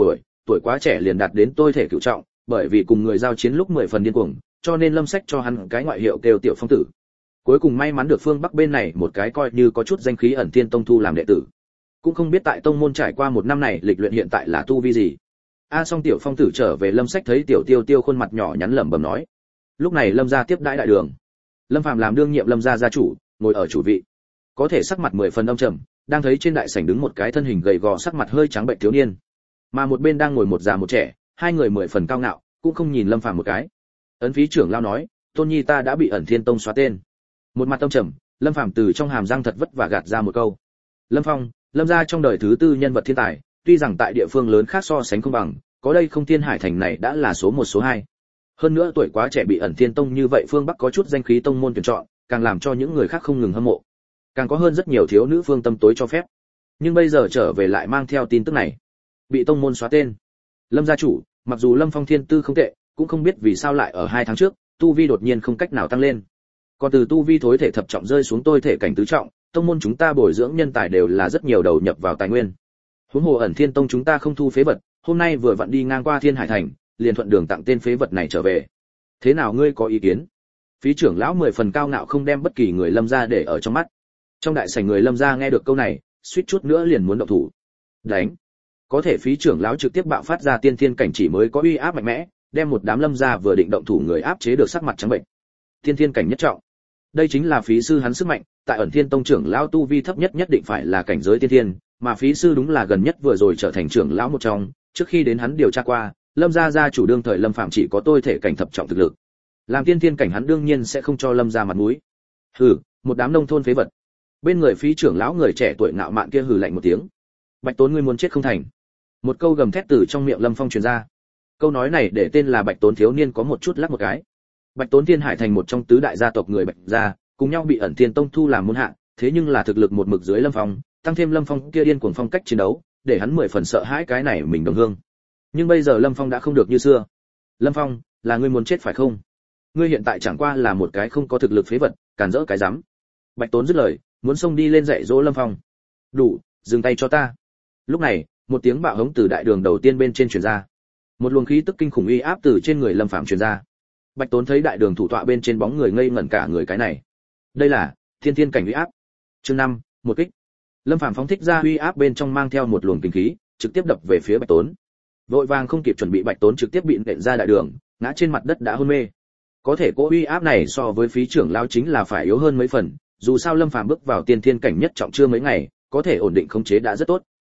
tuổi quá trẻ liền đạt đến tôi thể cửu trọng, bởi vì cùng người giao chiến lúc 10 phần điên cuồng, cho nên Lâm Sách cho hắn cái ngoại hiệu kêu Tiểu Phong tử. Cuối cùng may mắn được phương Bắc bên này một cái coi như có chút danh khí Ẩn Thiên Tông thu làm đệ tử. Cũng không biết tại tông môn trải qua một năm này lịch luyện hiện tại là tu vi gì. Xong Tiểu Phong tử trở về, Lâm Sách thấy Tiểu Tiêu Tiêu khuôn mặt nhỏ nhắn lẩm bẩm nói. Lúc này Lâm gia tiếp đãi đại đường. Lâm Phàm làm đương nhiệm Lâm gia gia chủ, ngồi ở chủ vị. Có thể sắc mặt 10 phần âm trầm, đang thấy trên đại sảnh đứng một cái thân hình gầy gò sắc mặt hơi trắng bệnh thiếu niên. Mà một bên đang ngồi một già một trẻ, hai người 10 phần cao ngạo, cũng không nhìn Lâm Phàm một cái. Ấn phí trưởng lao nói, Tôn Nhi ta đã bị Ẩn Thiên Tông xóa tên. Một mặt tâm trầm, Lâm Phàm từ trong hàm răng thật vất vả gạt ra một câu. Lâm Phong, Lâm gia trong đời thứ tư nhân vật thiên tài, tuy rằng tại địa phương lớn khác so sánh không bằng, có đây không Thiên Hải thành này đã là số 1 số 2. Hơn nữa tuổi quá trẻ bị Ẩn Thiên Tông như vậy phương Bắc có chút danh khí tông môn tuyển chọn, càng làm cho những người khác không ngừng hâm mộ. Càng có hơn rất nhiều thiếu nữ phương tâm tối cho phép. Nhưng bây giờ trở về lại mang theo tin tức này, bị tông môn xóa tên. Lâm gia chủ, mặc dù Lâm Phong thiên tư không tệ, cũng không biết vì sao lại ở 2 tháng trước, tu vi đột nhiên không cách nào tăng lên. Còn từ tu vi thối thể thập trọng rơi xuống tôi thể cảnh tứ trọng, tông môn chúng ta bồi dưỡng nhân tài đều là rất nhiều đầu nhập vào tài nguyên. Huống hồ Ẩn Thiên Tông chúng ta không thu phế vật, hôm nay vừa vặn đi ngang qua Thiên Hải thành, liền thuận đường tặng tên phế vật này trở về. Thế nào ngươi có ý kiến? Phí trưởng lão 10 phần cao ngạo không đem bất kỳ người Lâm gia để ở trong mắt. Trong đại sảnh người Lâm gia nghe được câu này, suýt chút nữa liền muốn động thủ. Đánh. Có thể phí trưởng lão trực tiếp bạo phát ra tiên thiên cảnh chỉ mới có uy áp mạnh mẽ, đem một đám Lâm gia vừa định động thủ người áp chế được sắc mặt trắng bệnh. Tiên thiên cảnh nhất trọng. Đây chính là phí sư hắn sức mạnh, tại Ẩn Thiên Tông trưởng lão tu vi thấp nhất nhất định phải là cảnh giới tiên thiên, mà phí sư đúng là gần nhất vừa rồi trở thành trưởng lão một trong, trước khi đến hắn điều tra qua, Lâm gia gia chủ đương thời Lâm Phạm chỉ có tôi thể cảnh thập trọng thực lực. Làm tiên thiên cảnh hắn đương nhiên sẽ không cho Lâm gia mặt mũi. Hừ, một đám nông thôn phế vật. Bên người phí trưởng lão người trẻ tuổi ngạo mạn kia hừ lạnh một tiếng. Bạch Tốn ngươi muốn chết không thành. Một câu gầm thét từ trong miệng Lâm Phong truyền ra. Câu nói này để tên là Bạch Tốn thiếu niên có một chút lắc một cái. Bạch Tốn Thiên Hải thành một trong tứ đại gia tộc người Bạch gia, cùng nhau bị Ẩn Thiên Tông thu làm môn hạ, thế nhưng là thực lực một mực dưới Lâm Phong, tăng thêm Lâm Phong kia điên cuồng phong cách chiến đấu, để hắn 10 phần sợ hãi cái này mình đồng hương. Nhưng bây giờ Lâm Phong đã không được như xưa. Lâm Phong, là ngươi muốn chết phải không? Ngươi hiện tại chẳng qua là một cái không có thực lực phế vật, cản rỡ cái rắm. Bạch Tốn dứt lời, muốn xông đi lên dạy dỗ Lâm Phong. Đủ, dừng tay cho ta. Lúc này, một tiếng bạo hống từ đại đường đầu tiên bên trên truyền ra. Một luồng khí tức kinh khủng uy áp từ trên người Lâm Phàm truyền ra. Bạch Tốn thấy đại đường thủ tọa bên trên bóng người ngây ngẩn cả người cái này. Đây là thiên thiên cảnh uy áp. Chương 5, một kích. Lâm Phàm phóng thích ra uy áp bên trong mang theo một luồng kinh khí, trực tiếp đập về phía Bạch Tốn. Vội vàng không kịp chuẩn bị Bạch Tốn trực tiếp bị nện ra đại đường, ngã trên mặt đất đã hôn mê. Có thể cỗ uy áp này so với phí trưởng lão chính là phải yếu hơn mấy phần, dù sao Lâm Phàm bước vào tiên thiên cảnh nhất trọng chưa mấy ngày, có thể ổn định khống chế đã rất tốt.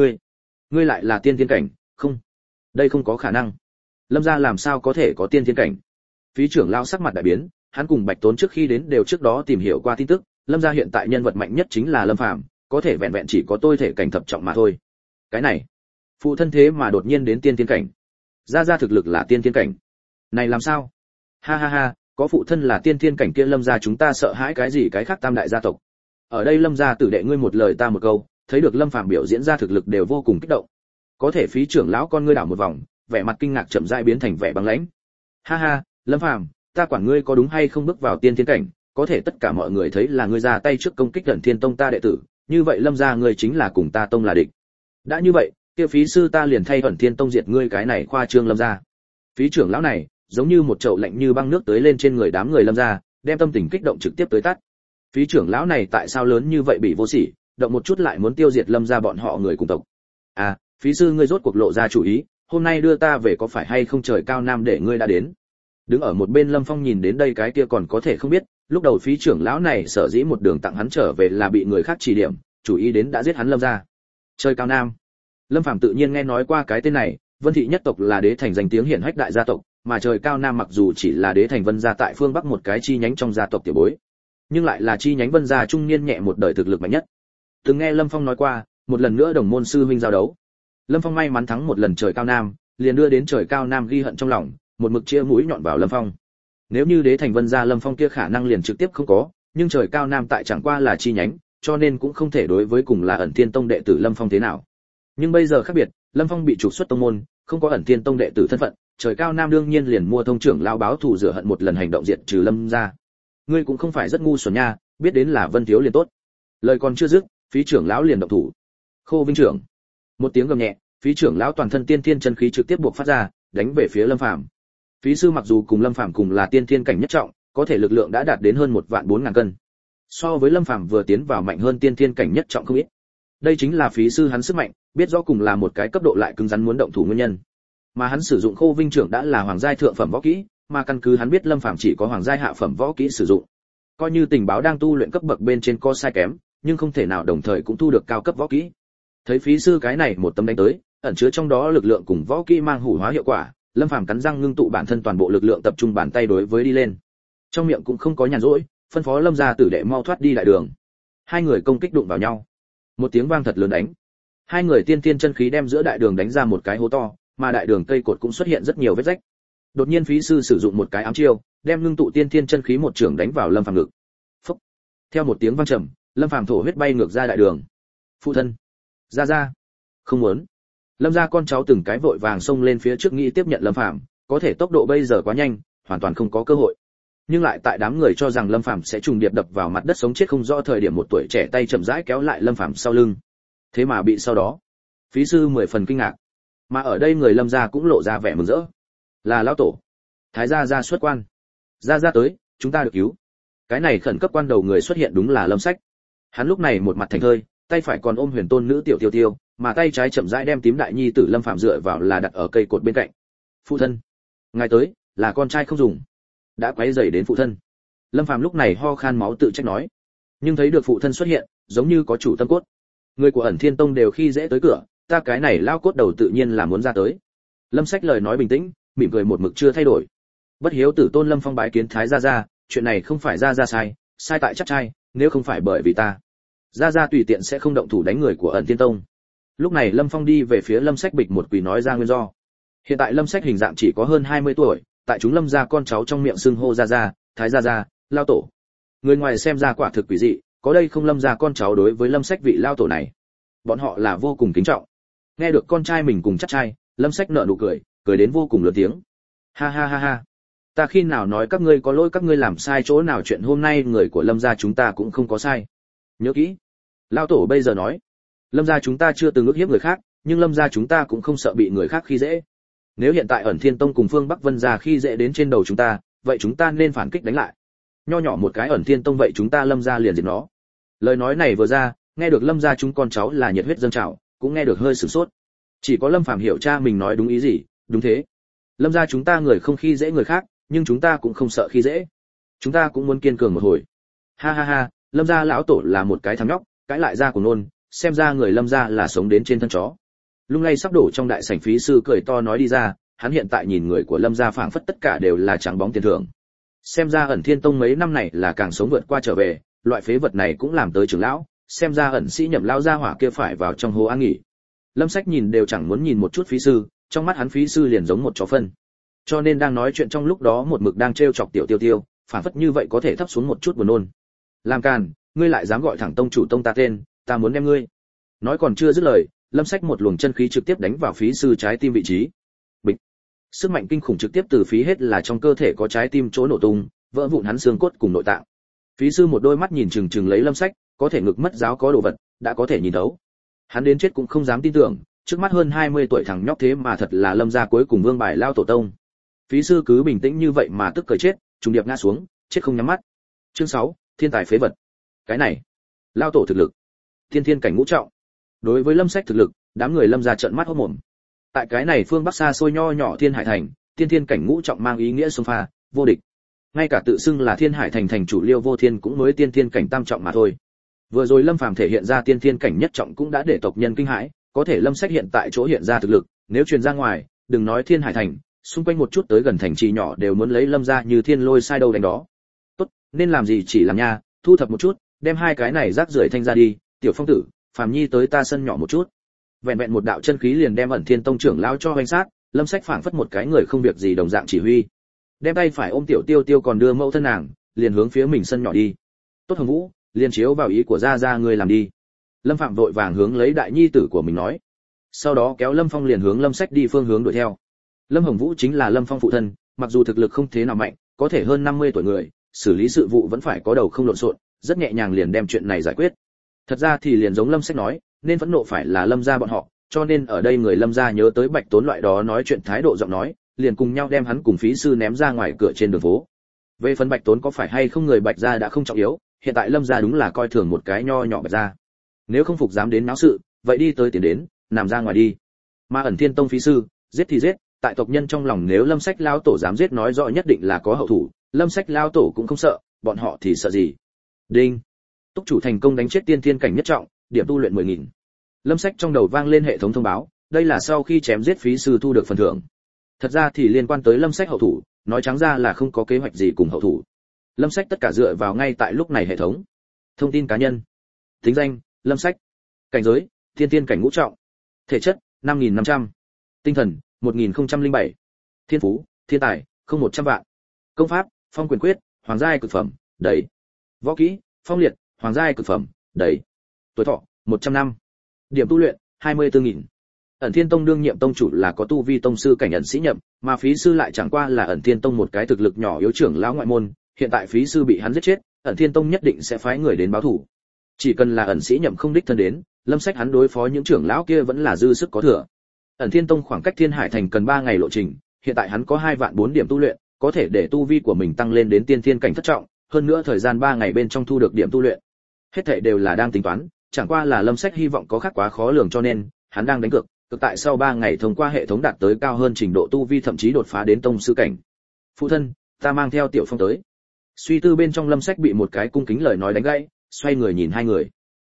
Ngươi lại là tiên thiên cảnh? Không, đây không có khả năng. Lâm gia làm sao có thể có tiên thiên cảnh? Phí trưởng lão sắc mặt đại biến, hắn cùng Bạch Tốn trước khi đến đều trước đó tìm hiểu qua tin tức, Lâm gia hiện tại nhân vật mạnh nhất chính là Lâm Phàm, có thể vẹn vẹn chỉ có tôi thể cảnh thập trọng mà thôi. Cái này, phụ thân thế mà đột nhiên đến tiên thiên cảnh. Gia thực lực là tiên thiên cảnh. Này làm sao? Ha ha ha, có phụ thân là tiên thiên cảnh kia Lâm gia chúng ta sợ hãi cái gì cái khác tam đại gia tộc. Ở đây Lâm gia tử đệ ngươi một lời ta một câu, thấy được Lâm Phàm biểu diễn ra thực lực đều vô cùng kích động. Có thể phí trưởng lão con ngươi đảo một vòng, vẻ mặt kinh ngạc chậm rãi biến thành vẻ băng lãnh. Ha ha, Lâm Phàm, ta quản ngươi có đúng hay không bước vào tiên thiên cảnh, có thể tất cả mọi người thấy là ngươi ra tay trước công kích Ẩn Thiên Tông ta đệ tử, như vậy Lâm gia ngươi chính là cùng ta tông là địch. Đã như vậy, kia phí sư ta liền thay Ẩn Thiên Tông diệt ngươi cái này khoa trương Lâm gia. Phí trưởng lão này, giống như một chậu lạnh như băng nước tưới lên trên người đám người Lâm gia, đem tâm tình kích động trực tiếp tới tắt. Phí trưởng lão này tại sao lớn như vậy bị vô sỉ, động một chút lại muốn tiêu diệt Lâm gia bọn họ người cùng tộc. À, phí sư ngươi rốt cuộc lộ ra chủ ý, hôm nay đưa ta về có phải hay không trời cao nam để ngươi đã đến. Đứng ở một bên Lâm Phong nhìn đến đây cái kia còn có thể không biết, lúc đầu phí trưởng lão này sở dĩ một đường tặng hắn trở về là bị người khác chỉ điểm, chủ ý đến đã giết hắn Lâm gia. Trời cao nam. Lâm Phàm tự nhiên nghe nói qua cái tên này, Vân thị nhất tộc là đế thành danh tiếng hiển hách đại gia tộc, mà trời cao nam mặc dù chỉ là đế thành Vân gia tại phương Bắc một cái chi nhánh trong gia tộc tiểu bối, nhưng lại là chi nhánh Vân gia trung niên nhẹ một đời thực lực mạnh nhất. Từng nghe Lâm Phong nói qua, một lần nữa đồng môn sư huynh giao đấu. Lâm Phong may mắn thắng một lần trời cao nam, liền đưa đến trời cao nam ghi hận trong lòng, một mực chia mũi nhọn vào Lâm Phong. Nếu như đế thành Vân gia Lâm Phong kia khả năng liền trực tiếp không có, nhưng trời cao nam tại chẳng qua là chi nhánh, cho nên cũng không thể đối với cùng là Ẩn Thiên Tông đệ tử Lâm Phong thế nào. Nhưng bây giờ khác biệt, Lâm Phong bị trục xuất tông môn, không có Ẩn Thiên Tông đệ tử thân phận, trời cao nam đương nhiên liền mua thông trưởng lao báo thù rửa hận một lần hành động diệt trừ Lâm gia. Ngươi cũng không phải rất ngu xuẩn nha, biết đến là Vân thiếu liền tốt. Lời còn chưa dứt, phí trưởng lão liền động thủ. Khô Vinh trưởng. Một tiếng gầm nhẹ, Phí trưởng lão toàn thân tiên thiên chân khí trực tiếp buộc phát ra, đánh về phía Lâm Phàm. Phí sư mặc dù cùng Lâm Phàm cùng là tiên thiên cảnh nhất trọng, có thể lực lượng đã đạt đến hơn 1.400.000 cân. So với Lâm Phàm vừa tiến vào mạnh hơn tiên thiên cảnh nhất trọng không ít. Đây chính là phí sư hắn sức mạnh, biết rõ cùng là một cái cấp độ lại cứng rắn muốn động thủ nguyên nhân. Mà hắn sử dụng Khô Vinh trưởng đã là hoàng giai thượng phẩm võ kỹ, mà căn cứ hắn biết Lâm Phàm chỉ có hoàng giai hạ phẩm võ kỹ sử dụng. Coi như tình báo đang tu luyện cấp bậc bên trên có sai kém, nhưng không thể nào đồng thời cũng thu được cao cấp võ kỹ. Thấy phí sư cái này một tấm đánh tới, ẩn chứa trong đó lực lượng cùng võ kỹ mang hủ hóa hiệu quả, Lâm Phàm cắn răng ngưng tụ bản thân toàn bộ lực lượng tập trung bàn tay đối với đi lên. Trong miệng cũng không có nhàn rỗi, phân phó Lâm gia tử đệ mau thoát đi đại đường. Hai người công kích đụng vào nhau. Một tiếng vang thật lớn đánh. Hai người tiên tiên chân khí đem giữa đại đường đánh ra một cái hố to, mà đại đường cây cột cũng xuất hiện rất nhiều vết rách. Đột nhiên phí sư sử dụng một cái ám chiêu, đem ngưng tụ tiên tiên chân khí một trường đánh vào Lâm Phàm ngực. Phốc. Theo một tiếng vang trầm, Lâm Phàm thổ huyết bay ngược ra đại đường. Phụ thân, ra. Không muốn. Lâm gia con cháu từng cái vội vàng xông lên phía trước nghĩ tiếp nhận Lâm Phàm, có thể tốc độ bây giờ quá nhanh, hoàn toàn không có cơ hội. Nhưng lại tại đám người cho rằng Lâm Phàm sẽ trùng điệp đập vào mặt đất sống chết không rõ thời điểm một tuổi trẻ tay chậm rãi kéo lại Lâm Phàm sau lưng. Thế mà bị sau đó, phí sư 10 phần kinh ngạc. Mà ở đây người Lâm gia cũng lộ ra vẻ mừng rỡ. Là lão tổ. Thái gia gia xuất quan. Gia tới, chúng ta được cứu. Cái này khẩn cấp quan đầu người xuất hiện đúng là Lâm Sách. Hắn lúc này một mặt thành thơi, tay phải còn ôm huyền tôn nữ tiểu tiêu tiêu, mà tay trái chậm rãi đem tím đại nhi tử Lâm Phàm dựa vào là đặt ở cây cột bên cạnh. Phụ thân, ngài tới, là con trai không dùng, đã quấy rầy đến phụ thân. Lâm Phàm lúc này ho khan máu tự trách nói, nhưng thấy được phụ thân xuất hiện, giống như có chủ tâm cốt. Người của Ẩn Thiên Tông đều khi dễ tới cửa, ta cái này lao cốt đầu tự nhiên là muốn ra tới. Lâm Sách lời nói bình tĩnh, mỉm cười một mực chưa thay đổi. Bất hiếu tử tôn Lâm Phong bái kiến Thái gia, chuyện này không phải gia sai tại chắc trai, nếu không phải bởi vì ta, gia tùy tiện sẽ không động thủ đánh người của Ẩn Thiên Tông. Lúc này Lâm Phong đi về phía Lâm Sách bịch một quỳ nói ra nguyên do. Hiện tại Lâm Sách hình dạng chỉ có hơn 20 tuổi, tại chúng Lâm gia con cháu trong miệng xưng hô gia, Thái gia, lao tổ. Người ngoài xem ra quả thực quỷ dị, có đây không Lâm gia con cháu đối với Lâm Sách vị lao tổ này, bọn họ là vô cùng kính trọng. Nghe được con trai mình cùng chắc trai, Lâm Sách nở nụ cười, cười đến vô cùng lớn tiếng. Ha, ta khi nào nói các ngươi có lỗi, các ngươi làm sai chỗ nào, chuyện hôm nay người của Lâm gia chúng ta cũng không có sai. Nhớ kỹ. Lao tổ bây giờ nói, Lâm gia chúng ta chưa từng ức hiếp người khác, nhưng Lâm gia chúng ta cũng không sợ bị người khác khi dễ. Nếu hiện tại Ẩn Thiên Tông cùng Phương Bắc Vân gia khi dễ đến trên đầu chúng ta, vậy chúng ta nên phản kích đánh lại. Nho nhỏ một cái Ẩn Thiên Tông vậy chúng ta Lâm gia liền diệt nó. Lời nói này vừa ra, nghe được Lâm gia chúng con cháu là nhiệt huyết dâng trào, cũng nghe được hơi sửng sốt. Chỉ có Lâm Phàm hiểu cha mình nói đúng ý gì, đúng thế. Lâm gia chúng ta người không khi dễ người khác, nhưng chúng ta cũng không sợ khi dễ. Chúng ta cũng muốn kiên cường một hồi. Ha, Lâm gia lão tổ là một cái thằng nhóc, cãi lại ra của nôn, xem ra người Lâm gia là sống đến trên thân chó. Lung lay sắp đổ trong đại sảnh phí sư cười to nói đi ra, hắn hiện tại nhìn người của Lâm gia phảng phất tất cả đều là trắng bóng tiền thưởng. Xem ra Ẩn Thiên Tông mấy năm này là càng sống vượt qua trở về, loại phế vật này cũng làm tới trưởng lão, xem ra Ẩn sĩ Nhậm lão gia hỏa kia phải vào trong hố an nghỉ. Lâm Sách nhìn đều chẳng muốn nhìn một chút phí sư, trong mắt hắn phí sư liền giống một chó phân. Cho nên đang nói chuyện trong lúc đó một mực đang trêu chọc tiểu tiêu, phảng phất như vậy có thể thấp xuống một chút buồn nôn. Làm càn, ngươi lại dám gọi thẳng tông chủ tông ta tên, ta muốn đem ngươi. Nói còn chưa dứt lời, Lâm Sách một luồng chân khí trực tiếp đánh vào phí sư trái tim vị trí. Bịch. Sức mạnh kinh khủng trực tiếp từ phí hết là trong cơ thể có trái tim chỗ nổ tung, vỡ vụn hắn xương cốt cùng nội tạng. Phí sư một đôi mắt nhìn chừng lấy Lâm Sách, có thể ngực mất giáo có đồ vật, đã có thể nhìn thấu. Hắn đến chết cũng không dám tin tưởng, trước mắt hơn 20 tuổi thằng nhóc thế mà thật là Lâm gia cuối cùng vương bài lao tổ tông. Phí sư cứ bình tĩnh như vậy mà tức cười chết, trùng điệp ngã xuống, chết không nhắm mắt. Chương 6, thiên tài phế vật. Cái này, lao tổ thực lực, thiên cảnh ngũ trọng. Đối với Lâm Sách thực lực, đám người Lâm gia trợn mắt hốt mồm. Tại cái này phương Bắc xa xôi nho nhỏ Thiên Hải thành, thiên cảnh ngũ trọng mang ý nghĩa xông pha, vô địch. Ngay cả tự xưng là Thiên Hải thành thành chủ Liêu Vô Thiên cũng mới thiên cảnh tam trọng mà thôi. Vừa rồi Lâm Phàm thể hiện ra thiên cảnh nhất trọng cũng đã để tộc nhân kinh hãi, có thể Lâm Sách hiện tại chỗ hiện ra thực lực, nếu truyền ra ngoài, đừng nói Thiên Hải thành, xung quanh một chút tới gần thành trì nhỏ đều muốn lấy Lâm gia như thiên lôi sai đâu đánh đó. Tốt, nên làm gì chỉ làm nha, thu thập một chút, đem hai cái này rác rưởi thanh ra đi, Tiểu Phong tử, Phàm Nhi tới ta sân nhỏ một chút. Vẹn vẹn một đạo chân khí liền đem Ẩn Thiên Tông trưởng lão cho hoành sát, Lâm Sách phảng phất một cái người không việc gì đồng dạng chỉ huy. Đem tay phải ôm Tiểu Tiêu còn đưa mẫu thân nàng, liền hướng phía mình sân nhỏ đi. Tốt Hồng Vũ, liền chiếu vào ý của gia ngươi làm đi. Lâm Phạm vội vàng hướng lấy đại nhi tử của mình nói. Sau đó kéo Lâm Phong liền hướng Lâm Sách đi phương hướng đuổi theo. Lâm Hồng Vũ chính là Lâm Phong phụ thân, mặc dù thực lực không thế nào mạnh, có thể hơn 50 tuổi người, xử lý sự vụ vẫn phải có đầu không lộn xộn, rất nhẹ nhàng liền đem chuyện này giải quyết. Thật ra thì liền giống Lâm Sách nói, nên phẫn nộ phải là Lâm gia bọn họ, cho nên ở đây người Lâm gia nhớ tới Bạch Tốn loại đó nói chuyện thái độ giọng nói, liền cùng nhau đem hắn cùng phí sư ném ra ngoài cửa trên đường phố. Về phần Bạch Tốn có phải hay không người Bạch gia đã không trọng yếu, hiện tại Lâm gia đúng là coi thường một cái nho nhỏ Bạch gia. Nếu không phục dám đến náo sự, vậy đi tới tiền đến, nằm ra ngoài đi. Mà Ẩn Thiên Tông phí sư, giết thì giết, tại tộc nhân trong lòng nếu Lâm Sách lao tổ dám giết nói rõ nhất định là có hậu thủ, Lâm Sách lao tổ cũng không sợ, bọn họ thì sợ gì? Đinh. Túc chủ thành công đánh chết tiên thiên cảnh nhất trọng, điểm tu luyện 10.000. Lâm Sách trong đầu vang lên hệ thống thông báo, đây là sau khi chém giết phí sư thu được phần thưởng. Thật ra thì liên quan tới Lâm Sách hậu thủ, nói trắng ra là không có kế hoạch gì cùng hậu thủ. Lâm Sách tất cả dựa vào ngay tại lúc này hệ thống. Thông tin cá nhân. Tính danh, Lâm Sách. Cảnh giới, tiên thiên cảnh ngũ trọng. Thể chất, 5.500. Tinh thần, 1.007. Thiên phú, thiên tài, không 100 vạn. Công pháp, phong quyền quyết, hoàng giai cực phẩm, đầy. Võ kỹ, phong liệt, hoàng giai cực phẩm, đầy. Tuổi thọ, 100 năm. Điểm tu luyện, 24.000. Ẩn Thiên Tông đương nhiệm tông chủ là có tu vi tông sư cảnh ẩn sĩ nhậm, mà phí sư lại chẳng qua là Ẩn Thiên Tông một cái thực lực nhỏ yếu trưởng lão ngoại môn, hiện tại phí sư bị hắn giết chết, Ẩn Thiên Tông nhất định sẽ phái người đến báo thù. Chỉ cần là ẩn sĩ nhậm không đích thân đến, Lâm Sách hắn đối phó những trưởng lão kia vẫn là dư sức có thừa. Ẩn Thiên Tông khoảng cách Thiên Hải thành cần 3 ngày lộ trình, hiện tại hắn có 2 vạn 4 điểm tu luyện, có thể để tu vi của mình tăng lên đến tiên thiên cảnh thất trọng, hơn nữa thời gian 3 ngày bên trong thu được điểm tu luyện. Hết thảy đều là đang tính toán, chẳng qua là Lâm Sách hy vọng có khác quá khó lường cho nên, hắn đang đánh cược, cực tại sau 3 ngày thông qua hệ thống đạt tới cao hơn trình độ tu vi thậm chí đột phá đến tông sư cảnh. Phụ thân, ta mang theo Tiểu Phong tới. Suy tư bên trong Lâm Sách bị một cái cung kính lời nói đánh gãy, xoay người nhìn hai người.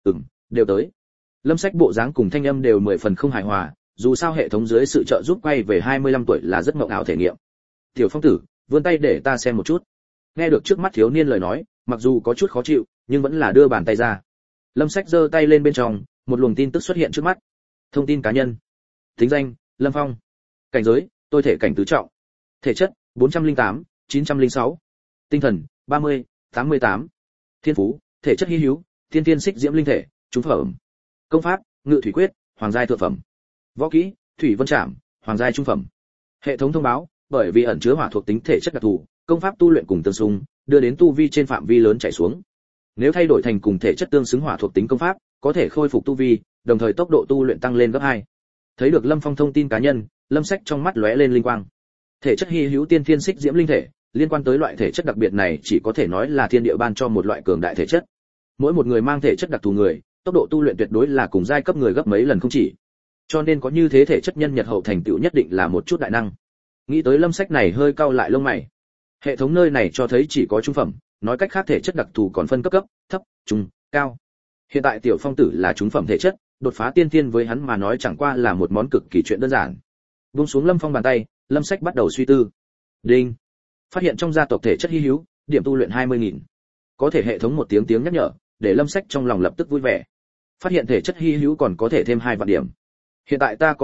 Đều tới. Lâm Sách bộ dáng cùng thanh âm đều 10 phần không hài hòa, dù sao hệ thống dưới sự trợ giúp quay về 25 tuổi là rất mộng ảo thể nghiệm. Tiểu Phong tử, vươn tay để ta xem một chút. Nghe được trước mắt thiếu niên lời nói, mặc dù có chút khó chịu, nhưng vẫn là đưa bàn tay ra. Lâm Sách giơ tay lên bên trong, một luồng tin tức xuất hiện trước mắt. Thông tin cá nhân. Tính danh, Lâm Phong. Cảnh giới, tôi thể cảnh tứ trọng. Thể chất, 408, 906. Tinh thần, 30, 88. Thiên phú, thể chất hi hữu, tiên tiên xích diễm linh thể, trúng phẩm. Công pháp, ngự thủy quyết, hoàng giai thượng phẩm. Võ kỹ, thủy vân trảm, hoàng giai trung phẩm. Hệ thống thông báo, bởi vì ẩn chứa hỏa thuộc tính thể chất đặc thù, công pháp tu luyện cùng tương xung, đưa đến tu vi trên phạm vi lớn chảy xuống. Nếu thay đổi thành cùng thể chất tương xứng hỏa thuộc tính công pháp, có thể khôi phục tu vi, đồng thời tốc độ tu luyện tăng lên gấp 2. Thấy được Lâm Phong thông tin cá nhân, Lâm Sách trong mắt lóe lên linh quang. Thể chất hi hữu tiên thiên xích diễm linh thể, liên quan tới loại thể chất đặc biệt này chỉ có thể nói là thiên địa ban cho một loại cường đại thể chất. Mỗi một người mang thể chất đặc thù người, tốc độ tu luyện tuyệt đối là cùng giai cấp người gấp mấy lần không chỉ. Cho nên có như thế thể chất nhân nhật hậu thành tựu nhất định là một chút đại năng. Nghĩ tới Lâm Sách này hơi cau lại lông mày. Hệ thống nơi này cho thấy chỉ có trung phẩm, nói cách khác thể chất đặc thù còn phân cấp, thấp, trung, cao. Hiện tại Tiểu Phong tử là trung phẩm thể chất, đột phá tiên thiên với hắn mà nói chẳng qua là một món cực kỳ chuyện đơn giản. Buông xuống Lâm Phong bàn tay, Lâm Sách bắt đầu suy tư. Đinh. Phát hiện trong gia tộc thể chất hi hữu, điểm tu luyện 20.000. Có thể hệ thống một tiếng nhắc nhở, để Lâm Sách trong lòng lập tức vui vẻ. Phát hiện thể chất hi hữu còn có thể thêm 2 vạn điểm. Hiện tại ta có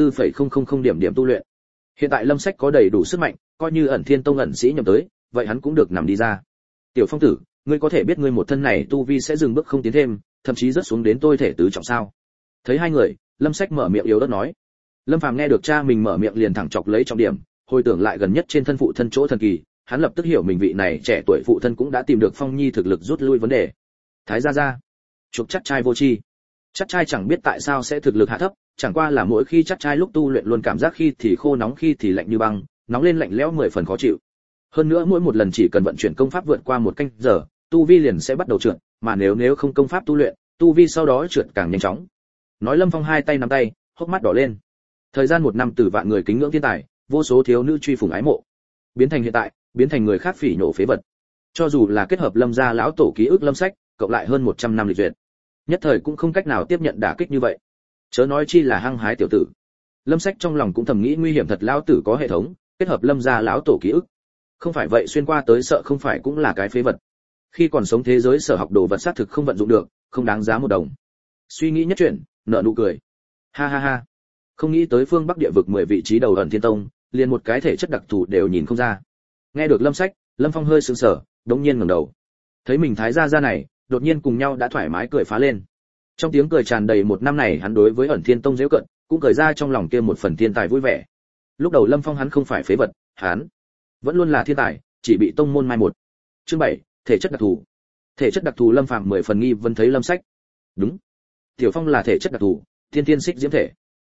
44,000 điểm tu luyện. Hiện tại Lâm Sách có đầy đủ sức mạnh, coi như Ẩn Thiên Tông ẩn sĩ nhầm tới, vậy hắn cũng được nằm đi ra. Tiểu Phong tử, ngươi có thể biết ngươi một thân này tu vi sẽ dừng bước không tiến thêm, thậm chí rất xuống đến tôi thể tứ trọng sao? Thấy hai người, Lâm Sách mở miệng yếu ớt nói. Lâm Phàm nghe được cha mình mở miệng liền thẳng chọc lấy trọng điểm, hồi tưởng lại gần nhất trên thân phụ thân chỗ thần kỳ, hắn lập tức hiểu mình vị này trẻ tuổi phụ thân cũng đã tìm được Phong Nhi thực lực rút lui vấn đề. Thái gia gia, chuộc chắc trai vô tri. Chắc trai chẳng biết tại sao sẽ thực lực hạ thấp, chẳng qua là mỗi khi chắc trai lúc tu luyện luôn cảm giác khi thì khô nóng khi thì lạnh như băng, nóng lên lạnh lẽo 10 phần khó chịu. Hơn nữa mỗi một lần chỉ cần vận chuyển công pháp vượt qua 1 canh giờ, tu vi liền sẽ bắt đầu trượt, mà nếu không công pháp tu luyện, tu vi sau đó trượt càng nhanh chóng. Nói Lâm Phong hai tay nắm tay, hốc mắt đỏ lên. Thời gian 1 năm từ vạn người kính ngưỡng thiên tài, vô số thiếu nữ truy phủng ái mộ, biến thành hiện tại, biến thành người khác phỉ nhổ phế vật. Cho dù là kết hợp Lâm gia lão tổ ký ức Lâm Sách, cộng lại hơn 100 năm lịch duyệt, nhất thời cũng không cách nào tiếp nhận đả kích như vậy. Chớ nói chi là hăng hái tiểu tử. Lâm Sách trong lòng cũng thầm nghĩ nguy hiểm thật, lão tử có hệ thống, kết hợp Lâm gia lão tổ ký ức. Không phải vậy xuyên qua tới sợ không phải cũng là cái phế vật. Khi còn sống thế giới sở học đồ vật xác thực không vận dụng được, không đáng giá 1 đồng. Suy nghĩ nhất chuyện, nở nụ cười. Ha ha ha. Không nghĩ tới phương Bắc địa vực 10 vị trí đầu Ẩn Thiên Tông, liền một cái thể chất đặc thù đều nhìn không ra. Nghe được Lâm Sách, Lâm Phong hơi sững sờ, đống nhiên ngẩng đầu. Thấy mình thái gia này, đột nhiên cùng nhau đã thoải mái cười phá lên. Trong tiếng cười tràn đầy 1 năm này hắn đối với Ẩn Thiên Tông giễu cận, cũng cười ra trong lòng kia một phần thiên tài vui vẻ. Lúc đầu Lâm Phong hắn không phải phế vật, hắn vẫn luôn là thiên tài, chỉ bị tông môn mai một. Chương 7, thể chất đặc thù. Thể chất đặc thù Lâm Phàm 10 phần nghi vấn thấy Lâm Sách. Đúng, Tiểu Phong là thể chất đặc thù, thiên thiên xích diễm thể.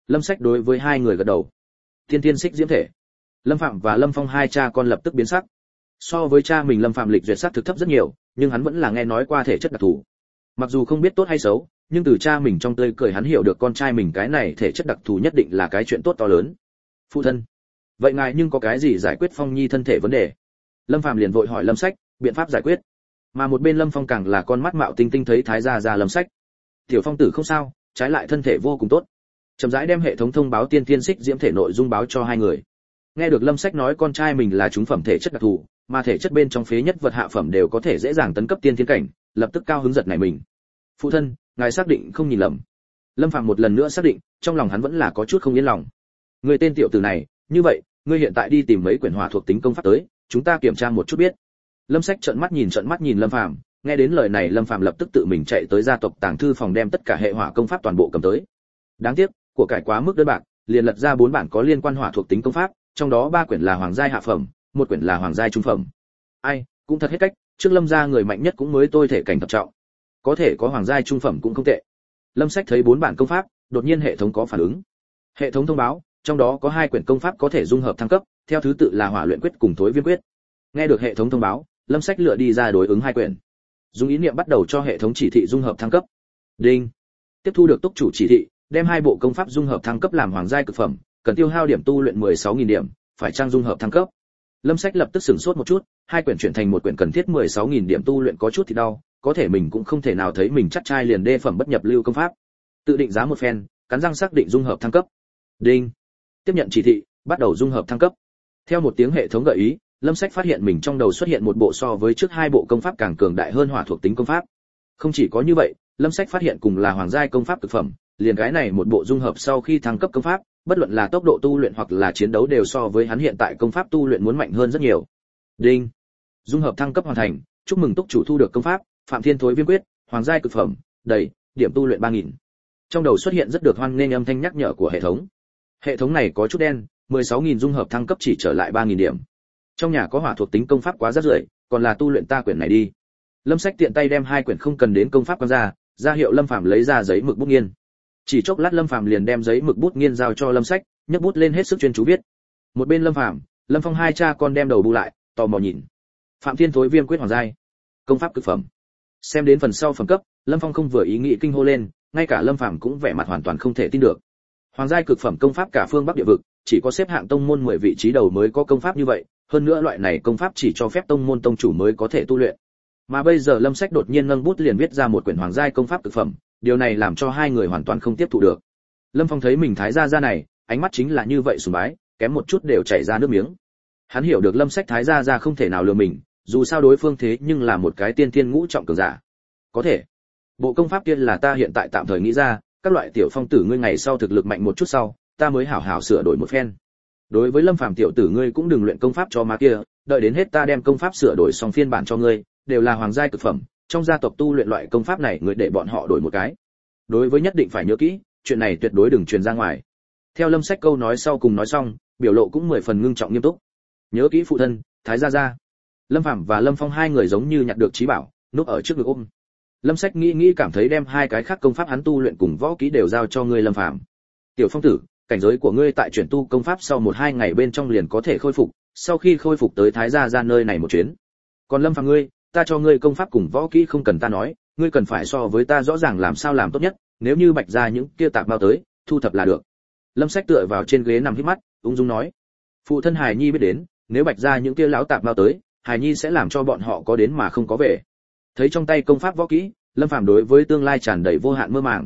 Lâm Sách đối với hai người gật đầu. Tiên tiên xích diễm thể. Lâm Phạm và Lâm Phong hai cha con lập tức biến sắc. So với cha mình Lâm Phạm lịch duyệt sắc thực thấp rất nhiều, nhưng hắn vẫn là nghe nói qua thể chất đặc thù. Mặc dù không biết tốt hay xấu, nhưng từ cha mình trong tươi cười hắn hiểu được con trai mình cái này thể chất đặc thù nhất định là cái chuyện tốt to lớn. Phụ thân, vậy ngài nhưng có cái gì giải quyết Phong Nhi thân thể vấn đề? Lâm Phạm liền vội hỏi Lâm Sách, biện pháp giải quyết. Mà một bên Lâm Phong càng là con mắt mạo tinh tinh thấy thái gia Lâm Sách. Tiểu Phong tử không sao, trái lại thân thể vô cùng tốt. Chậm rãi đem hệ thống thông báo tiên tiên xích diễm thể nội dung báo cho hai người. Nghe được Lâm Sách nói con trai mình là trúng phẩm thể chất đặc thù, mà thể chất bên trong phế nhất vật hạ phẩm đều có thể dễ dàng tấn cấp tiên thiên cảnh, lập tức cao hứng giật nảy mình. Phụ thân, ngài xác định không nhìn lầm? Lâm Phạm một lần nữa xác định, trong lòng hắn vẫn là có chút không yên lòng. Người tên tiểu tử này, như vậy, ngươi hiện tại đi tìm mấy quyển hỏa thuộc tính công pháp tới, chúng ta kiểm tra một chút biết. Lâm Sách trợn mắt nhìn Lâm Phạm, nghe đến lời này Lâm Phạm lập tức tự mình chạy tới gia tộc tàng thư phòng đem tất cả hệ hỏa công pháp toàn bộ cầm tới. Đáng tiếc, của cải quá mức đơn bạc, liền lật ra 4 bản có liên quan hỏa thuộc tính công pháp, trong đó 3 quyển là hoàng giai hạ phẩm, 1 quyển là hoàng giai trung phẩm. Ai, cũng thật hết cách, trước Lâm gia người mạnh nhất cũng mới tôi thể cảnh thập trọng. Có thể có hoàng giai trung phẩm cũng không tệ. Lâm Sách thấy 4 bản công pháp, đột nhiên hệ thống có phản ứng. Hệ thống thông báo, trong đó có 2 quyển công pháp có thể dung hợp thăng cấp, theo thứ tự là Hỏa Luyện Quyết cùng Thối Viêm Quyết. Nghe được hệ thống thông báo, Lâm Sách lựa đi ra đối ứng 2 quyển. Dùng ý niệm bắt đầu cho hệ thống chỉ thị dung hợp thăng cấp. Đinh. Tiếp thu được túc chủ chỉ thị, đem 2 bộ công pháp dung hợp thăng cấp làm hoàng giai cực phẩm, cần tiêu hao điểm tu luyện 16.000 điểm, phải trang dung hợp thăng cấp. Lâm Sách lập tức sửng sốt một chút, 2 quyển chuyển thành một quyển cần thiết 16.000 điểm tu luyện có chút thì đau, có thể mình cũng không thể nào thấy mình chắc trai liền đê phẩm bất nhập lưu công pháp. Tự định giá một phen, cắn răng xác định dung hợp thăng cấp. Đinh. Tiếp nhận chỉ thị, bắt đầu dung hợp thăng cấp. Theo một tiếng hệ thống gợi ý, Lâm Sách phát hiện mình trong đầu xuất hiện một bộ so với trước 2 bộ công pháp càng cường đại hơn hỏa thuộc tính công pháp. Không chỉ có như vậy, Lâm Sách phát hiện cùng là hoàng giai công pháp cực phẩm, liền cái này một bộ dung hợp sau khi thăng cấp công pháp, bất luận là tốc độ tu luyện hoặc là chiến đấu đều so với hắn hiện tại công pháp tu luyện muốn mạnh hơn rất nhiều. Đinh. Dung hợp thăng cấp hoàn thành, chúc mừng túc chủ thu được công pháp Phạm Thiên Thối Viêm Quyết, hoàng giai cực phẩm, đầy, điểm tu luyện 3000. Trong đầu xuất hiện rất được hoan nghênh âm thanh nhắc nhở của hệ thống. Hệ thống này có chút đen, 16000 dung hợp thăng cấp chỉ trở lại 3000 điểm. Trong nhà có hỏa thuộc tính công pháp quá rất rưởi, còn là tu luyện ta quyển này đi. Lâm Sách tiện tay đem 2 quyển không cần đến công pháp quăng ra hiệu Lâm Phàm lấy ra giấy mực bút nghiên. Chỉ chốc lát Lâm Phàm liền đem giấy mực bút nghiên giao cho Lâm Sách, nhấc bút lên hết sức chuyên chú viết. Một bên Lâm Phàm, Lâm Phong hai cha con đem đầu bu lại, tò mò nhìn. Phạm Thiên Thối Viêm Quyết hoàng giai, công pháp cực phẩm. Xem đến phần sau phẩm cấp, Lâm Phong không vừa ý nghĩ kinh hô lên, ngay cả Lâm Phàm cũng vẻ mặt hoàn toàn không thể tin được. Hoàng giai cực phẩm công pháp cả phương Bắc địa vực, chỉ có xếp hạng tông môn 10 vị trí đầu mới có công pháp như vậy, hơn nữa loại này công pháp chỉ cho phép tông môn tông chủ mới có thể tu luyện. Mà bây giờ Lâm Sách đột nhiên nâng bút liền viết ra một quyển hoàng giai công pháp cực phẩm, điều này làm cho hai người hoàn toàn không tiếp thu được. Lâm Phong thấy mình thái gia này, ánh mắt chính là như vậy sùng bái, kém một chút đều chảy ra nước miếng. Hắn hiểu được Lâm Sách thái gia không thể nào lừa mình, dù sao đối phương thế nhưng là một cái tiên thiên ngũ trọng cường giả. Có thể, bộ công pháp kia là ta hiện tại tạm thời nghĩ ra, các loại tiểu phong tử ngươi ngày sau thực lực mạnh một chút sau, ta mới hảo hảo sửa đổi một phen. Đối với Lâm Phàm tiểu tử ngươi cũng đừng luyện công pháp cho má kia, đợi đến hết ta đem công pháp sửa đổi xong phiên bản cho ngươi, đều là hoàng giai cực phẩm, trong gia tộc tu luyện loại công pháp này ngươi để bọn họ đổi một cái. Đối với nhất định phải nhớ kỹ, chuyện này tuyệt đối đừng truyền ra ngoài. Theo Lâm Sách câu nói sau cùng nói xong, biểu lộ cũng 10 phần ngưng trọng nghiêm túc. Nhớ kỹ phụ thân, thái gia. Lâm Phàm và Lâm Phong hai người giống như nhặt được trí bảo, núp ở trước ngực ôm. Lâm Sách nghĩ cảm thấy đem hai cái khác công pháp hắn tu luyện cùng võ kỹ đều giao cho ngươi Lâm Phàm. Tiểu Phong tử, cảnh giới của ngươi tại chuyển tu công pháp sau 1-2 ngày bên trong liền có thể khôi phục, sau khi khôi phục tới thái gia nơi này một chuyến. Còn Lâm Phàm ngươi, ta cho ngươi công pháp cùng võ kỹ không cần ta nói, ngươi cần phải so với ta rõ ràng làm sao làm tốt nhất, nếu như Bạch gia những kia tạp bao tới, thu thập là được. Lâm Sách tựa vào trên ghế nằm híp mắt, ung dung nói. Phụ thân Hải Nhi biết đến, nếu Bạch gia những kia lão tạp bao tới, Hải Nhi sẽ làm cho bọn họ có đến mà không có về. Thấy trong tay công pháp võ kỹ, Lâm Phàm đối với tương lai tràn đầy vô hạn mơ màng.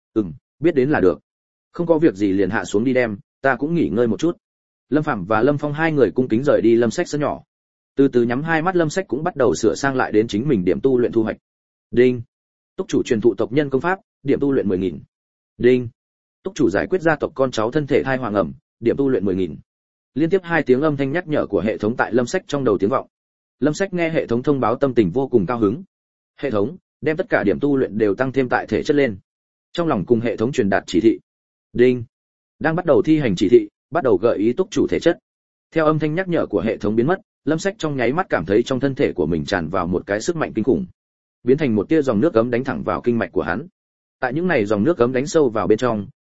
Biết đến là được. Không có việc gì liền hạ xuống đi đem, ta cũng nghỉ ngơi một chút. Lâm Phàm và Lâm Phong hai người cung kính rời đi Lâm Sách sân nhỏ. Từ từ nhắm hai mắt Lâm Sách cũng bắt đầu sửa sang lại đến chính mình điểm tu luyện thu hoạch. Đinh. Túc chủ truyền thụ tộc nhân công pháp, điểm tu luyện 10.000. Đinh. Túc chủ giải quyết gia tộc con cháu thân thể thai hoàng ẩm, điểm tu luyện 10.000. Liên tiếp 2 tiếng âm thanh nhắc nhở của hệ thống tại Lâm Sách trong đầu tiếng vọng. Lâm Sách nghe hệ thống thông báo tâm tình vô cùng cao hứng. Hệ thống, đem tất cả điểm tu luyện đều tăng thêm tại thể chất lên. Trong lòng cùng hệ thống truyền đạt chỉ thị. Đinh. Đang bắt đầu thi hành chỉ thị, bắt đầu gợi ý túc chủ thể chất. Theo âm thanh nhắc nhở của hệ thống biến mất, Lâm Sách trong nháy mắt cảm thấy trong thân thể của mình tràn vào một cái sức mạnh kinh khủng, biến thành một tia dòng nước ấm đánh thẳng vào kinh mạch của hắn. Tại những này dòng nước ấm đánh sâu vào bên trong,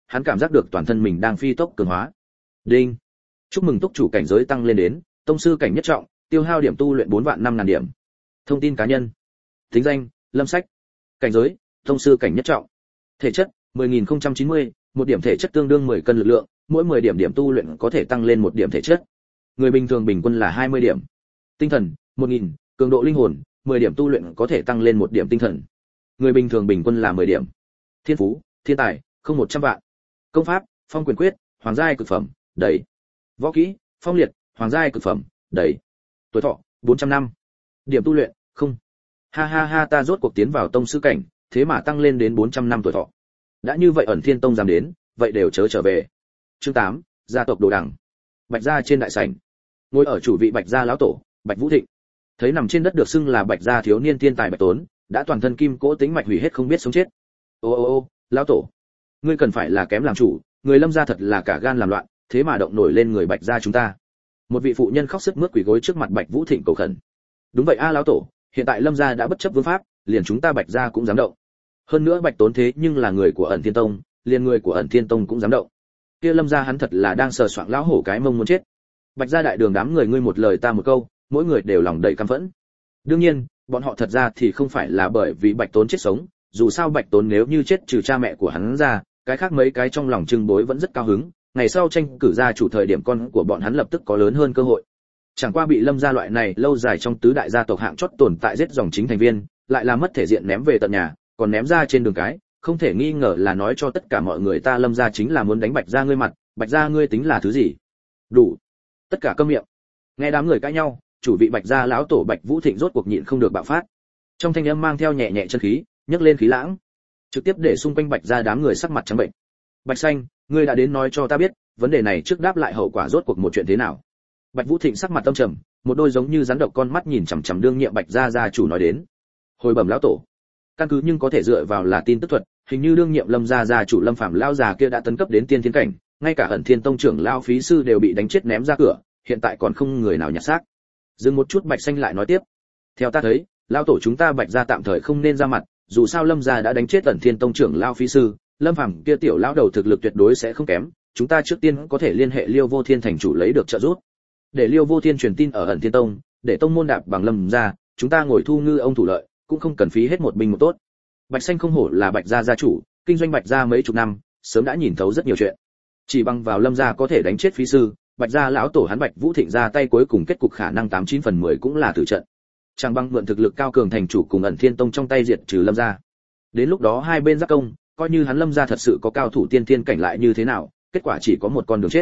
hắn cảm giác được toàn thân mình đang phi tốc cường hóa. Đinh. Chúc mừng túc chủ cảnh giới tăng lên đến tông sư cảnh nhất trọng, tiêu hao điểm tu luyện 4.500.000 điểm. Thông tin cá nhân. Tính danh: Lâm Sách. Cảnh giới: tông sư cảnh nhất trọng. Thể chất: 10.090, một điểm thể chất tương đương 10 cân lực lượng, mỗi 10 điểm điểm tu luyện có thể tăng lên 1 điểm thể chất. Người bình thường bình quân là 20 điểm. Tinh thần: 1.000, cường độ linh hồn, 10 điểm tu luyện có thể tăng lên 1 điểm tinh thần. Người bình thường bình quân là 10 điểm. Thiên phú: thiên tài, không 100 vạn. Công pháp: Phong quyền quyết, hoàng giai cực phẩm, đẩy. Võ kỹ: Phong liệt, hoàng giai cực phẩm, đẩy. Tuổi thọ: 400 năm. Điểm tu luyện: không. Ha ha ha, ta rốt cuộc tiến vào tông sư cảnh, thế mà tăng lên đến 400 năm tuổi thọ. Đã như vậy ẩn thiên tông dám đến, vậy đều chớ trở về. Chương 8, gia tộc đồ đằng. Bạch gia trên đại sảnh, ngồi ở chủ vị Bạch gia lão tổ, Bạch Vũ Thịnh. Thấy nằm trên đất được xưng là Bạch gia thiếu niên thiên tài Bạch Tốn, đã toàn thân kim cỗ tính mạch hủy hết không biết sống chết. Ô, lão tổ, ngươi cần phải là kém làm chủ, người Lâm gia thật là cả gan làm loạn, thế mà động nổi lên người Bạch gia chúng ta. Một vị phụ nhân khóc sướt mướt quỳ gối trước mặt Bạch Vũ Thịnh cầu khẩn. Đúng vậy a lão tổ, hiện tại Lâm gia đã bất chấp vương pháp, liền chúng ta Bạch gia cũng dám động. Hơn nữa Bạch Tốn thế nhưng là người của ẩn thiên tông, liền người của ẩn thiên tông cũng dám động. Kia Lâm gia hắn thật là đang sờ soạng lão hổ cái mông muốn chết. Bạch gia đại đường đám người ngươi một lời ta một câu, mỗi người đều lòng đầy căm phẫn. Đương nhiên, bọn họ thật ra thì không phải là bởi vì Bạch Tốn chết sống, dù sao Bạch Tốn nếu như chết trừ cha mẹ của hắn ra, cái khác mấy cái trong lòng trưng bối vẫn rất cao hứng, ngày sau tranh cử gia chủ thời điểm con của bọn hắn lập tức có lớn hơn cơ hội. Chẳng qua bị Lâm gia loại này lâu dài trong tứ đại gia tộc hạng chót tồn tại giết dòng chính thành viên, lại là mất thể diện ném về tận nhà, còn ném ra trên đường cái, không thể nghi ngờ là nói cho tất cả mọi người ta Lâm gia chính là muốn đánh Bạch gia ngươi mặt, Bạch gia ngươi tính là thứ gì? Đủ. Tất cả câm miệng. Nghe đám người cãi nhau, chủ vị Bạch gia lão tổ Bạch Vũ Thịnh rốt cuộc nhịn không được bạo phát. Trong thanh âm mang theo nhẹ nhẹ chân khí, nhấc lên khí lãng, trực tiếp để xung quanh Bạch gia đám người sắc mặt trắng bệnh. Bạch Xanh, ngươi đã đến nói cho ta biết, vấn đề này trước đáp lại hậu quả rốt cuộc một chuyện thế nào? Bạch Vũ Thịnh sắc mặt tâm trầm, một đôi giống như rắn độc con mắt nhìn chằm chằm đương nhiệm Bạch gia gia chủ nói đến. Hồi bẩm lão tổ, căn cứ nhưng có thể dựa vào là tin tức thuật, hình như đương nhiệm Lâm gia gia chủ Lâm Phàm lão già kia đã tấn cấp đến tiên thiên cảnh, ngay cả ẩn thiên tông trưởng lão phí sư đều bị đánh chết ném ra cửa, hiện tại còn không người nào nhặt xác. Dừng một chút Bạch Xanh lại nói tiếp, theo ta thấy, lão tổ chúng ta Bạch gia tạm thời không nên ra mặt, dù sao Lâm gia đã đánh chết ẩn thiên tông trưởng lão phí sư, Lâm Phàm kia tiểu lão đầu thực lực tuyệt đối sẽ không kém, chúng ta trước tiên có thể liên hệ Liêu Vô Thiên thành chủ lấy được trợ giúp. Để Liêu Vô Thiên truyền tin ở ẩn thiên tông, để tông môn đạp bằng Lâm gia, chúng ta ngồi thu ngư ông thủ lợi, cũng không cần phí hết một binh một tốt. Bạch Xanh không hổ là Bạch gia gia chủ, kinh doanh Bạch gia mấy chục năm, sớm đã nhìn thấu rất nhiều chuyện. Chỉ bằng vào Lâm gia có thể đánh chết phí sư, Bạch gia lão tổ hắn Bạch Vũ Thịnh ra tay cuối cùng kết cục khả năng 89/10 cũng là tử trận. Chẳng bằng mượn thực lực cao cường thành chủ cùng ẩn thiên tông trong tay diệt trừ Lâm gia. Đến lúc đó hai bên giáp công, coi như hắn Lâm gia thật sự có cao thủ tiên thiên cảnh lại như thế nào, kết quả chỉ có một con đường chết.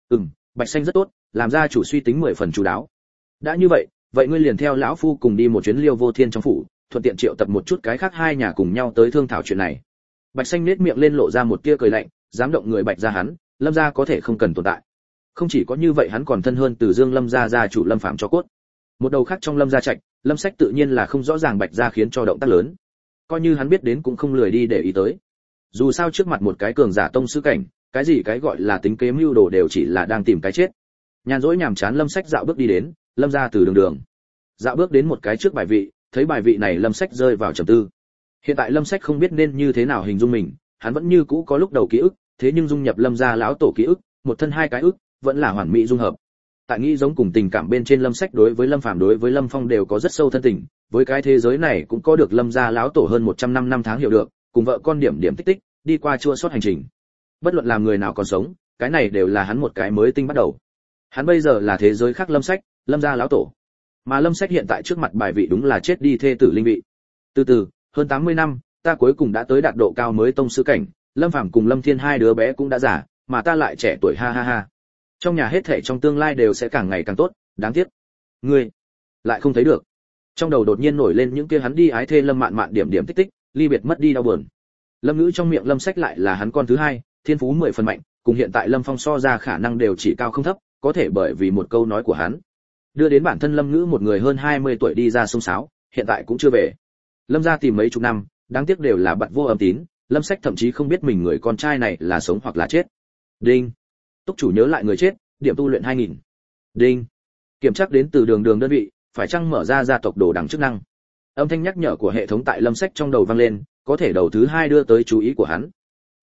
Bạch Xanh rất tốt, làm gia chủ suy tính 10 phần chú đáo. Đã như vậy, vậy ngươi liền theo lão phu cùng đi một chuyến Liêu Vô Thiên trong phủ, thuận tiện triệu tập một chút cái khác hai nhà cùng nhau tới thương thảo chuyện này. Bạch Xanh nết miệng lên lộ ra một tia cười lạnh, dám động người Bạch gia hắn, Lâm gia có thể không cần tồn tại. Không chỉ có như vậy hắn còn thân hơn Từ Dương Lâm gia gia chủ Lâm Phàm cho cốt. Một đầu khác trong Lâm gia trạch, Lâm Sách tự nhiên là không rõ ràng Bạch gia khiến cho động tác lớn. Coi như hắn biết đến cũng không lười đi để ý tới. Dù sao trước mặt một cái cường giả tông sư cảnh, cái gì cái gọi là tính kế mưu đồ đều chỉ là đang tìm cái chết. Nhàn rỗi nhàm chán Lâm Sách dạo bước đi đến, Lâm gia từ đường. Dạo bước đến một cái trước bài vị, thấy bài vị này Lâm Sách rơi vào trầm tư. Hiện tại Lâm Sách không biết nên như thế nào hình dung mình, hắn vẫn như cũ có lúc đầu ký ức, thế nhưng dung nhập Lâm gia lão tổ ký ức, một thân hai cái ức, vẫn là hoàn mỹ dung hợp. Tại nghĩ giống cùng tình cảm bên trên Lâm Sách đối với Lâm Phàm đối với Lâm Phong đều có rất sâu thân tình, với cái thế giới này cũng có được Lâm gia lão tổ hơn 100 năm tháng hiểu được, cùng vợ con điểm điểm tích tích, đi qua chua xót hành trình. Bất luận làm người nào còn sống, cái này đều là hắn một cái mới tinh bắt đầu. Hắn bây giờ là thế giới khác Lâm Sách, Lâm gia lão tổ. Mà Lâm Sách hiện tại trước mặt bài vị đúng là chết đi thê tử linh vị. Từ từ, hơn 80 năm, ta cuối cùng đã tới đạt độ cao mới tông sư cảnh, Lâm Phàm cùng Lâm Thiên hai đứa bé cũng đã già, mà ta lại trẻ tuổi ha ha ha. Trong nhà hết thảy trong tương lai đều sẽ càng ngày càng tốt, đáng tiếc. Ngươi lại không thấy được. Trong đầu đột nhiên nổi lên những kia hắn đi ái thê Lâm Mạn Mạn điểm điểm tích tích, ly biệt mất đi đau buồn. Lâm Ngữ trong miệng Lâm Sách lại là hắn con thứ hai, thiên phú 10 phần mạnh, cùng hiện tại Lâm Phong so ra khả năng đều chỉ cao không thấp, có thể bởi vì một câu nói của hắn, đưa đến bản thân Lâm Ngữ một người hơn 20 tuổi đi ra sông sáo, hiện tại cũng chưa về. Lâm gia tìm mấy chục năm, đáng tiếc đều là bật vô âm tín, Lâm Sách thậm chí không biết mình người con trai này là sống hoặc là chết. Đinh. Túc chủ nhớ lại người chết, điểm tu luyện 2000. Đinh. Kiểm tra đến từ đường đơn vị, phải chăng mở ra gia tộc đồ đằng chức năng. Âm thanh nhắc nhở của hệ thống tại Lâm Sách trong đầu vang lên, có thể đầu thứ hai đưa tới chú ý của hắn.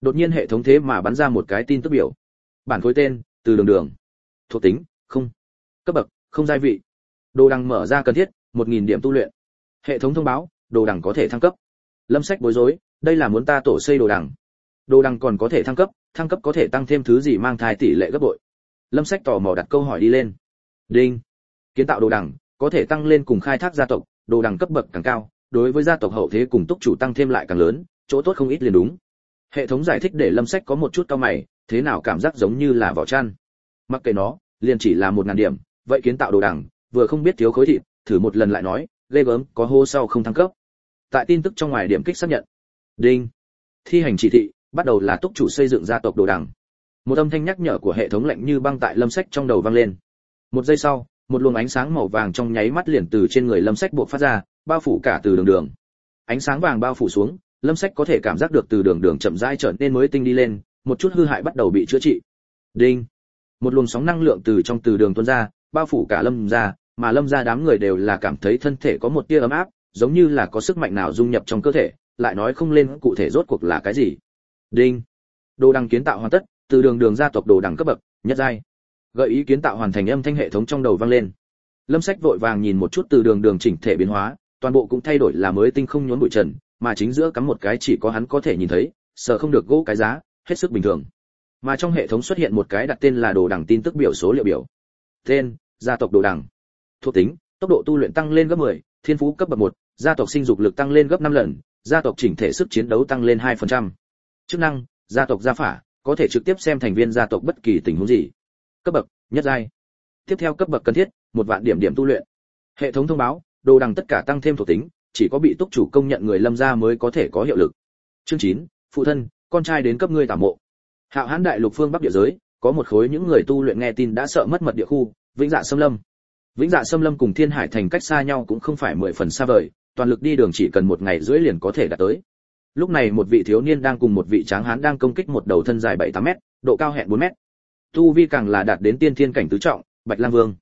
Đột nhiên hệ thống thế mà bắn ra một cái tin tức biểu. Bản khối tên: Từ Đường Đường. Thuộc tính: không. Cấp bậc: không giai vị. Đồ đằng mở ra cần thiết: 1000 điểm tu luyện. Hệ thống thông báo: đồ đằng có thể thăng cấp. Lâm Sách bối rối, đây là muốn ta tổ xây đồ đằng. Đồ đằng còn có thể thăng cấp có thể tăng thêm thứ gì mang thai tỷ lệ gấp bội. Lâm Sách tò mò đặt câu hỏi đi lên. Đinh. Kiến tạo đồ đằng có thể tăng lên cùng khai thác gia tộc, đồ đằng cấp bậc càng cao, đối với gia tộc hậu thế cùng túc chủ tăng thêm lại càng lớn, chỗ tốt không ít liền đúng. Hệ thống giải thích để Lâm Sách có một chút cau mày, thế nào cảm giác giống như là vỏ chăn. Mặc kệ nó, liền chỉ là 1000 điểm, vậy kiến tạo đồ đằng, vừa không biết thiếu khối thịt, thử một lần lại nói, ghê gớm, có hô sau không thăng cấp. Tại tin tức trong ngoài điểm kích xác nhận. Đinh. Thi hành chỉ thị, bắt đầu là túc chủ xây dựng gia tộc đồ đằng. Một âm thanh nhắc nhở của hệ thống lạnh như băng tại Lâm Sách trong đầu vang lên. Một giây sau, một luồng ánh sáng màu vàng trong nháy mắt liền từ trên người Lâm Sách bộc phát ra, bao phủ cả Từ Đường Đường. Ánh sáng vàng bao phủ xuống, Lâm Sách có thể cảm giác được Từ Đường Đường chậm rãi trở nên mới tinh đi lên, một chút hư hại bắt đầu bị chữa trị. Đinh. Một luồng sóng năng lượng từ trong Từ Đường tuôn ra, bao phủ cả Lâm gia, mà Lâm gia đám người đều là cảm thấy thân thể có một tia ấm áp, giống như là có sức mạnh nào dung nhập trong cơ thể, lại nói không lên cụ thể rốt cuộc là cái gì. Đinh. Đồ đằng kiến tạo hoàn tất, Từ Đường Đường gia tộc đồ đằng cấp bậc nhất giai. Gợi ý kiến tạo hoàn thành âm thanh hệ thống trong đầu vang lên. Lâm Sách vội vàng nhìn một chút Từ Đường Đường chỉnh thể biến hóa, toàn bộ cũng thay đổi là mới tinh không nhốn bụi trần, mà chính giữa cắm một cái chỉ có hắn có thể nhìn thấy, sợ không được gỗ cái giá, hết sức bình thường. Mà trong hệ thống xuất hiện một cái đặt tên là đồ đằng tin tức biểu số liệu biểu. Tên: gia tộc đồ đằng. Thuộc tính: tốc độ tu luyện tăng lên gấp 10, thiên phú cấp bậc 1, gia tộc sinh dục lực tăng lên gấp 5 lần, gia tộc chỉnh thể sức chiến đấu tăng lên 2%. Chức năng: gia tộc gia phả, có thể trực tiếp xem thành viên gia tộc bất kỳ tình huống gì. Cấp bậc: nhất giai. Tiếp theo cấp bậc cần thiết: 1.000 điểm tu luyện. Hệ thống thông báo: đồ đằng tất cả tăng thêm thuộc tính, chỉ có bị túc chủ công nhận người Lâm gia mới có thể có hiệu lực. Chương 9: phụ thân, con trai đến cấp ngươi tảo mộ. Hạo Hán đại lục phương Bắc địa giới, có một khối những người tu luyện nghe tin đã sợ mất mật địa khu, Vĩnh Dạ Sâm Lâm. Vĩnh Dạ Sâm Lâm cùng Thiên Hải Thành cách xa nhau cũng không phải 10 phần xa vời, toàn lực đi đường chỉ cần 1 ngày rưỡi liền có thể đạt tới. Lúc này một vị thiếu niên đang cùng một vị tráng hán đang công kích một đầu thân dài 7-8 mét, độ cao hẹn 4 mét. Tu vi càng là đạt đến tiên thiên cảnh tứ trọng, Bạch Lang Vương.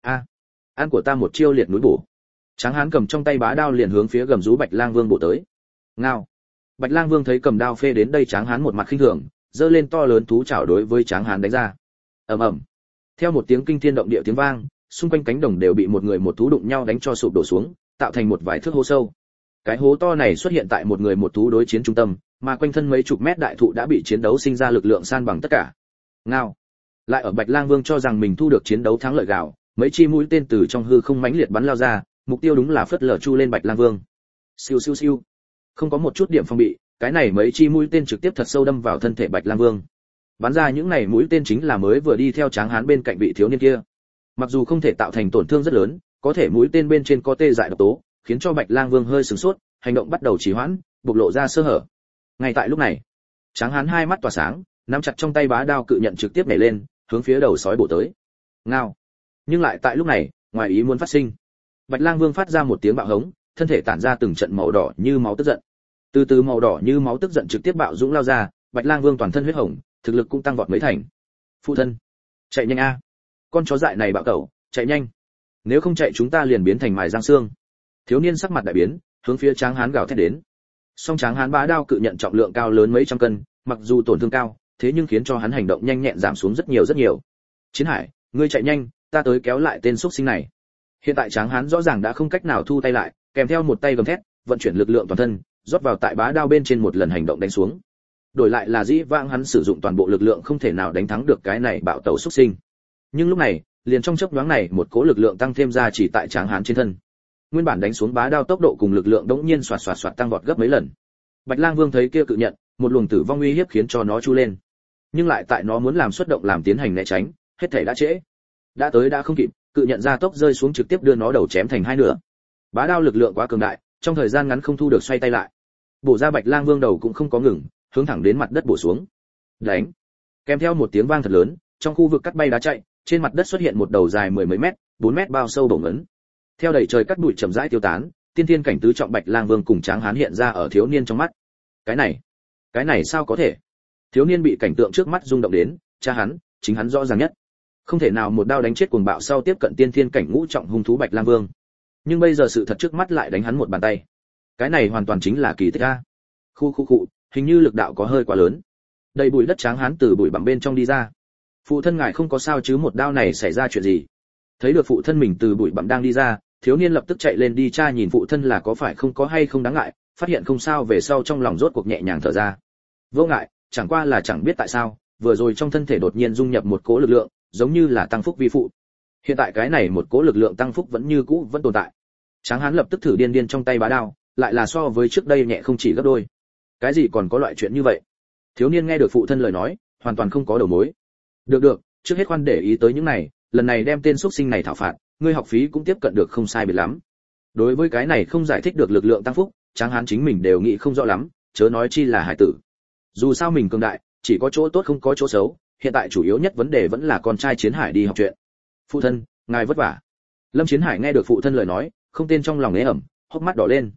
Ăn của ta một chiêu liệt núi bổ. Tráng hán cầm trong tay bá đao liền hướng phía gầm rú Bạch Lang Vương bổ tới. Ngao. Bạch Lang Vương thấy cầm đao phê đến đây tráng hán một mặt khinh thường, giơ lên to lớn thú chảo đối với tráng hán đánh ra. Ầm ầm. Theo một tiếng kinh thiên động địa tiếng vang, xung quanh cánh đồng đều bị một người một thú đụng nhau đánh cho sụp đổ xuống, tạo thành một vài thước hố sâu. Cái hố to này xuất hiện tại một người một thú đối chiến trung tâm, mà quanh thân mấy chục mét đại thụ đã bị chiến đấu sinh ra lực lượng san bằng tất cả. Ngao. Lại ở Bạch Lang Vương cho rằng mình thu được chiến đấu thắng lợi gạo, mấy chi mũi tên từ trong hư không mãnh liệt bắn lao ra, mục tiêu đúng là phất lở chu lên Bạch Lang Vương. Siêu siêu siêu. Không có một chút điểm phòng bị, cái này mấy chi mũi tên trực tiếp thật sâu đâm vào thân thể Bạch Lang Vương. Bắn ra những này mũi tên chính là mới vừa đi theo tráng hán bên cạnh vị thiếu niên kia. Mặc dù không thể tạo thành tổn thương rất lớn, có thể mũi tên bên trên có tê dại độc tố, khiến cho Bạch Lang Vương hơi sửng sốt, hành động bắt đầu trì hoãn, bộc lộ ra sơ hở. Ngay tại lúc này, tráng hán hai mắt tỏa sáng, nắm chặt trong tay bá đao cự nhận trực tiếp nhảy lên, hướng phía đầu sói bổ tới. Ngao. Nhưng lại tại lúc này, ngoài ý muốn phát sinh. Bạch Lang Vương phát ra một tiếng bạo hống, thân thể tản ra từng trận màu đỏ như máu tức giận. Từ từ màu đỏ như máu tức giận trực tiếp bạo dũng lao ra, Bạch Lang Vương toàn thân huyết hồng, thực lực cũng tăng vọt mấy thành. Phụ thân, chạy nhanh a! Con chó dại này bạo cẩu, chạy nhanh! Nếu không chạy chúng ta liền biến thành mài răng xương. Thiếu niên sắc mặt đại biến, hướng phía tráng hán gào thét đến. Song tráng hán bá đao cự nhận trọng lượng cao lớn mấy trăm cân, mặc dù tổn thương cao, thế nhưng khiến cho hắn hành động nhanh nhẹn giảm xuống rất nhiều rất nhiều. Chiến Hải, ngươi chạy nhanh, ta tới kéo lại tên xúc sinh này. Hiện tại tráng hán rõ ràng đã không cách nào thu tay lại, kèm theo một tay gầm thét, vận chuyển lực lượng toàn thân, rót vào tại bá đao bên trên một lần hành động đánh xuống. Đổi lại là dĩ vãng hắn sử dụng toàn bộ lực lượng không thể nào đánh thắng được cái này bạo tẩu xúc sinh. Nhưng lúc này, liền trong chớp nhoáng này một cỗ lực lượng tăng thêm ra chỉ tại tráng hán trên thân. Nguyên bản đánh xuống bá đao tốc độ cùng lực lượng đống nhiên xoạt xoạt xoạt tăng vọt gấp mấy lần. Bạch Lang Vương thấy kia cự nhận, một luồng tử vong uy hiếp khiến cho nó chu lên. Nhưng lại tại nó muốn làm xuất động làm tiến hành né tránh, hết thảy đã trễ. Đã tới đã không kịp, cự nhận ra tốc rơi xuống trực tiếp đưa nó đầu chém thành hai nửa. Bá đao lực lượng quá cường đại, trong thời gian ngắn không thu được xoay tay lại. Bổ ra Bạch Lang Vương đầu cũng không có ngừng, hướng thẳng đến mặt đất bổ xuống. Đánh! Kèm theo một tiếng vang thật lớn, trong khu vực cắt bay đá chạy, trên mặt đất xuất hiện một đầu dài 10 mấy mét, 4 mét bao sâu bổng ấn. Theo đẩy trời cắt bụi chậm rãi tiêu tán, tiên thiên cảnh tứ trọng Bạch Lang Vương cùng tráng hán hiện ra ở thiếu niên trong mắt. Cái này sao có thể? Thiếu niên bị cảnh tượng trước mắt rung động đến, cha hắn, chính hắn rõ ràng nhất. Không thể nào một đao đánh chết cuồng bạo sau tiếp cận tiên thiên cảnh ngũ trọng hung thú Bạch Lang Vương. Nhưng bây giờ sự thật trước mắt lại đánh hắn một bàn tay. Cái này hoàn toàn chính là kỳ tích a. Khu, hình như lực đạo có hơi quá lớn. Đầy bụi đất tráng hán từ bụi bặm bên trong đi ra. Phụ thân ngài không có sao chứ, một đao này xảy ra chuyện gì? Thấy được phụ thân mình từ bụi bặm đang đi ra, thiếu niên lập tức chạy lên đi tra nhìn phụ thân là có phải không có hay không đáng ngại, phát hiện không sao về sau trong lòng rốt cuộc nhẹ nhàng thở ra. Vô ngại, chẳng qua là chẳng biết tại sao, vừa rồi trong thân thể đột nhiên dung nhập một cỗ lực lượng, giống như là tăng phúc vi phụ. Hiện tại cái này một cỗ lực lượng tăng phúc vẫn như cũ vẫn tồn tại. Tráng hán lập tức thử điên điên trong tay bá đao, lại là so với trước đây nhẹ không chỉ gấp đôi. Cái gì còn có loại chuyện như vậy? Thiếu niên nghe được phụ thân lời nói, hoàn toàn không có đầu mối. Được, trước hết khoan để ý tới những này, lần này đem tên xuất sinh này thảo phạt, ngươi học phí cũng tiếp cận được không sai biệt lắm. Đối với cái này không giải thích được lực lượng tăng phúc, Tráng hán chính mình đều nghĩ không rõ lắm, chớ nói chi là hải tử. Dù sao mình cường đại, chỉ có chỗ tốt không có chỗ xấu, hiện tại chủ yếu nhất vấn đề vẫn là con trai Chiến Hải đi học chuyện. Phụ thân, ngài vất vả. Lâm Chiến Hải nghe được phụ thân lời nói, không tên trong lòng ế ẩm, hốc mắt đỏ lên.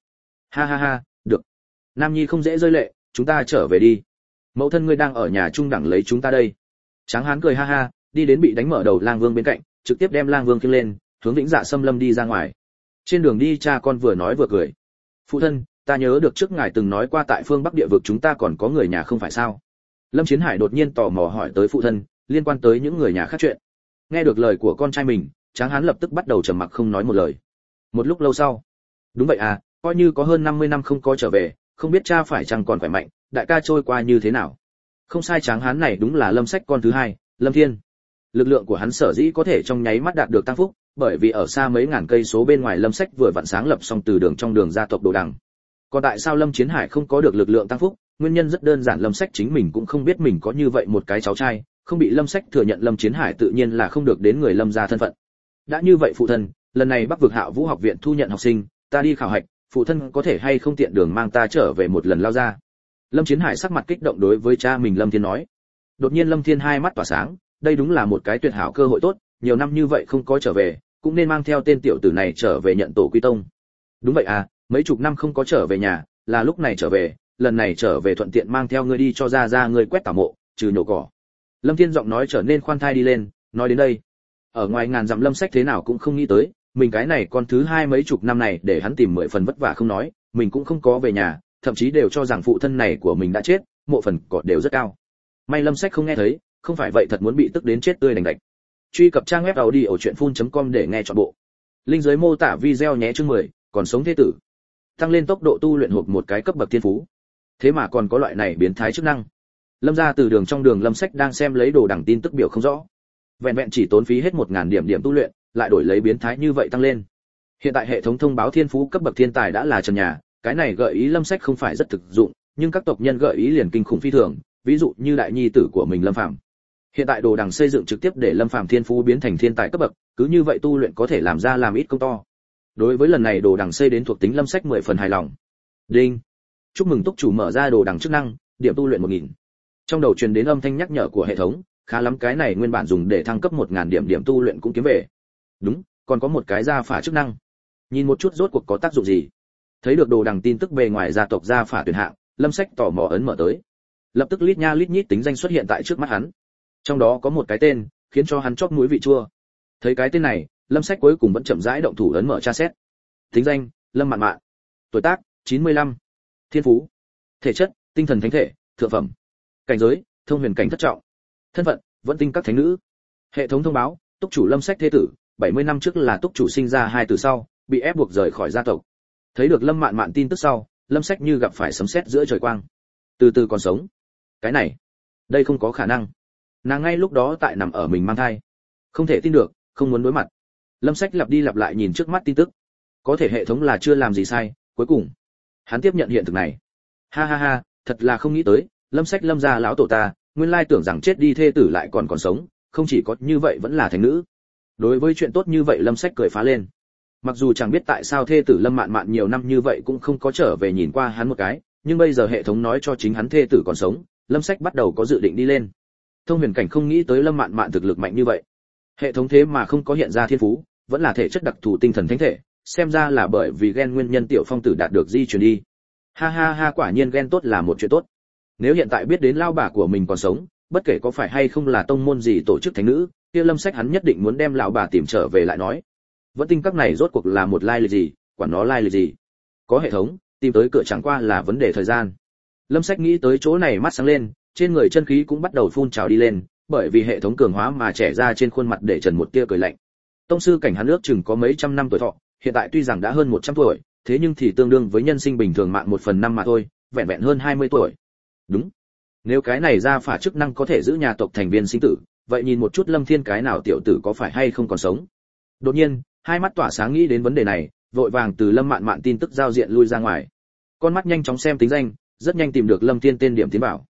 Ha, được. Nam nhi không dễ rơi lệ, chúng ta trở về đi. Mẫu thân ngươi đang ở nhà trung đẳng lấy chúng ta đây. Tráng hán cười ha, đi đến bị đánh mở đầu Lang Vương bên cạnh, trực tiếp đem Lang Vương khiêng lên, hướng Vĩnh Dạ Xâm Lâm đi ra ngoài. Trên đường đi cha con vừa nói vừa cười. Phụ thân, ta nhớ được trước ngài từng nói qua tại phương Bắc địa vực chúng ta còn có người nhà không phải sao? Lâm Chiến Hải đột nhiên tò mò hỏi tới phụ thân, liên quan tới những người nhà khác chuyện. Nghe được lời của con trai mình, Tráng hán lập tức bắt đầu trầm mặc không nói một lời. Một lúc lâu sau, đúng vậy à, coi như có hơn 50 năm không có trở về, không biết cha phải chăng còn khỏe mạnh, đại ca trôi qua như thế nào. Không sai, Tráng hán này đúng là Lâm Sách con thứ hai, Lâm Thiên. Lực lượng của hắn sở dĩ có thể trong nháy mắt đạt được tăng phúc, bởi vì ở xa mấy ngàn cây số bên ngoài Lâm Sách vừa vặn sáng lập xong từ đường trong đường gia tộc Đồ Đằng. Còn tại sao Lâm Chiến Hải không có được lực lượng tăng phúc? Nguyên nhân rất đơn giản, Lâm Sách chính mình cũng không biết mình có như vậy một cái cháu trai, không bị Lâm Sách thừa nhận, Lâm Chiến Hải tự nhiên là không được đến người Lâm gia thân phận. Đã như vậy phụ thân, lần này Bắc vực Hạ Vũ học viện thu nhận học sinh, ta đi khảo hạch, phụ thân có thể hay không tiện đường mang ta trở về một lần lao ra. Lâm Chiến Hải sắc mặt kích động đối với cha mình Lâm Thiên nói. Đột nhiên Lâm Thiên hai mắt tỏa sáng, đây đúng là một cái tuyệt hảo cơ hội tốt, nhiều năm như vậy không có trở về, cũng nên mang theo tên tiểu tử này trở về nhận tổ quy tông. Đúng vậy à, mấy chục năm không có trở về nhà, là lúc này trở về, lần này trở về thuận tiện mang theo ngươi đi cho ra ngươi quét tảo mộ, trừ nhổ cỏ. Lâm Thiên giọng nói trở nên khoan thai đi lên, nói đến đây, ở ngoài ngàn dặm Lâm Sách thế nào cũng không nghĩ tới, mình cái này con thứ hai mấy chục năm này để hắn tìm 10 phần vất vả không nói, mình cũng không có về nhà, thậm chí đều cho rằng phụ thân này của mình đã chết, mộ phần cỏ đều rất cao. May Lâm Sách không nghe thấy, không phải vậy thật muốn bị tức đến chết tươi đành đạch. Truy cập trang web audiochuyenphun.com để nghe trọn bộ. Link dưới mô tả video nhé. Chương 10, còn sống thế tử. Tăng lên tốc độ tu luyện hộp một cái cấp bậc thiên phú. Thế mà còn có loại này biến thái chức năng. Lâm gia từ đường trong đường Lâm Sách đang xem lấy đồ đẳng tin tức biểu không rõ. Vẹn vẹn chỉ tốn phí hết 1000 điểm tu luyện, lại đổi lấy biến thái như vậy tăng lên. Hiện tại hệ thống thông báo thiên phú cấp bậc thiên tài đã là trần nhà, cái này gợi ý Lâm Sách không phải rất thực dụng, nhưng các tộc nhân gợi ý liền kinh khủng phi thường, ví dụ như đại nhi tử của mình Lâm Phàm. Hiện tại đồ đằng xây dựng trực tiếp để Lâm Phàm thiên phú biến thành thiên tài cấp bậc, cứ như vậy tu luyện có thể làm ra làm ít công to. Đối với lần này đồ đằng xây đến thuộc tính Lâm Sách 10 phần hài lòng. Đinh. Chúc mừng túc chủ mở ra đồ đằng chức năng, điểm tu luyện 1000. Trong đầu truyền đến âm thanh nhắc nhở của hệ thống, khá lắm, cái này nguyên bản dùng để thăng cấp 1000 điểm tu luyện cũng kiếm về. Đúng, còn có một cái gia phả chức năng. Nhìn một chút rốt cuộc có tác dụng gì. Thấy được đồ đằng tin tức bề ngoài gia tộc gia phả tuyển hạng, Lâm Sách tò mò ấn mở tới. Lập tức lít nha lít nhít tính danh xuất hiện tại trước mắt hắn. Trong đó có một cái tên, khiến cho hắn chóp mũi vị chua. Thấy cái tên này, Lâm Sách cuối cùng vẫn chậm rãi động thủ ấn mở tra xét. Tính danh: Lâm Mạn Mạn. Tuổi tác: 95. Thiên phú: thể chất, tinh thần thánh thể, thượng phẩm. Cảnh giới: thông huyền cảnh thất trọng. Thân phận: vẫn tinh các thánh nữ. Hệ thống thông báo: túc chủ Lâm Sách thế tử, 70 năm trước là túc chủ sinh ra hai từ sau, bị ép buộc rời khỏi gia tộc. Thấy được Lâm Mạn Mạn tin tức sau, Lâm Sách như gặp phải sấm sét giữa trời quang. Từ từ còn sống. Cái này, đây không có khả năng. Nàng ngay lúc đó tại nằm ở mình mang thai. Không thể tin được, không muốn đối mặt. Lâm Sách lặp đi lặp lại nhìn trước mắt tin tức. Có thể hệ thống là chưa làm gì sai, cuối cùng hắn tiếp nhận hiện thực này. Ha, thật là không nghĩ tới, Lâm Sách Lâm gia lão tổ ta, nguyên lai tưởng rằng chết đi thê tử lại còn sống, không chỉ có như vậy vẫn là thánh nữ. Đối với chuyện tốt như vậy Lâm Sách cười phá lên. Mặc dù chẳng biết tại sao thê tử Lâm Mạn Mạn nhiều năm như vậy cũng không có trở về nhìn qua hắn một cái, nhưng bây giờ hệ thống nói cho chính hắn thê tử còn sống, Lâm Sách bắt đầu có dự định đi lên. Thông huyền cảnh không nghĩ tới Lâm Mạn Mạn thực lực mạnh như vậy. Hệ thống thế mà không có hiện ra thiên phú, vẫn là thể chất đặc thù tinh thần thánh thể, xem ra là bởi vì gen nguyên nhân tiểu phong tử đạt được di truyền đi. Ha, quả nhiên gen tốt là một chuyện tốt. Nếu hiện tại biết đến lao bà của mình còn sống, bất kể có phải hay không là tông môn gì tổ chức thánh nữ, kia Lâm Sách hắn nhất định muốn đem lão bà tìm trở về lại nói. Vẫn tinh các này rốt cuộc là một lai lịch gì, quản nó lai lịch gì. Có hệ thống, tìm tới cửa chẳng qua là vấn đề thời gian. Lâm Sách nghĩ tới chỗ này mắt sáng lên, trên người chân khí cũng bắt đầu phun trào đi lên, bởi vì hệ thống cường hóa mà trẻ ra trên khuôn mặt để trần một tia cười lạnh. Tông sư cảnh hắn ước chừng có mấy trăm năm tuổi thọ, hiện tại tuy rằng đã hơn 100 tuổi, thế nhưng thì tương đương với nhân sinh bình thường mạng 1/5 mà thôi, vẹn vẹn hơn 20 tuổi. Đúng. Nếu cái này ra phả chức năng có thể giữ nhà tộc thành viên sinh tử, vậy nhìn một chút Lâm Thiên cái nào tiểu tử có phải hay không còn sống. Đột nhiên, hai mắt tỏa sáng nghĩ đến vấn đề này, vội vàng từ Lâm Mạn Mạn tin tức giao diện lui ra ngoài. Con mắt nhanh chóng xem tính danh, rất nhanh tìm được Lâm Thiên tên điểm tiến vào.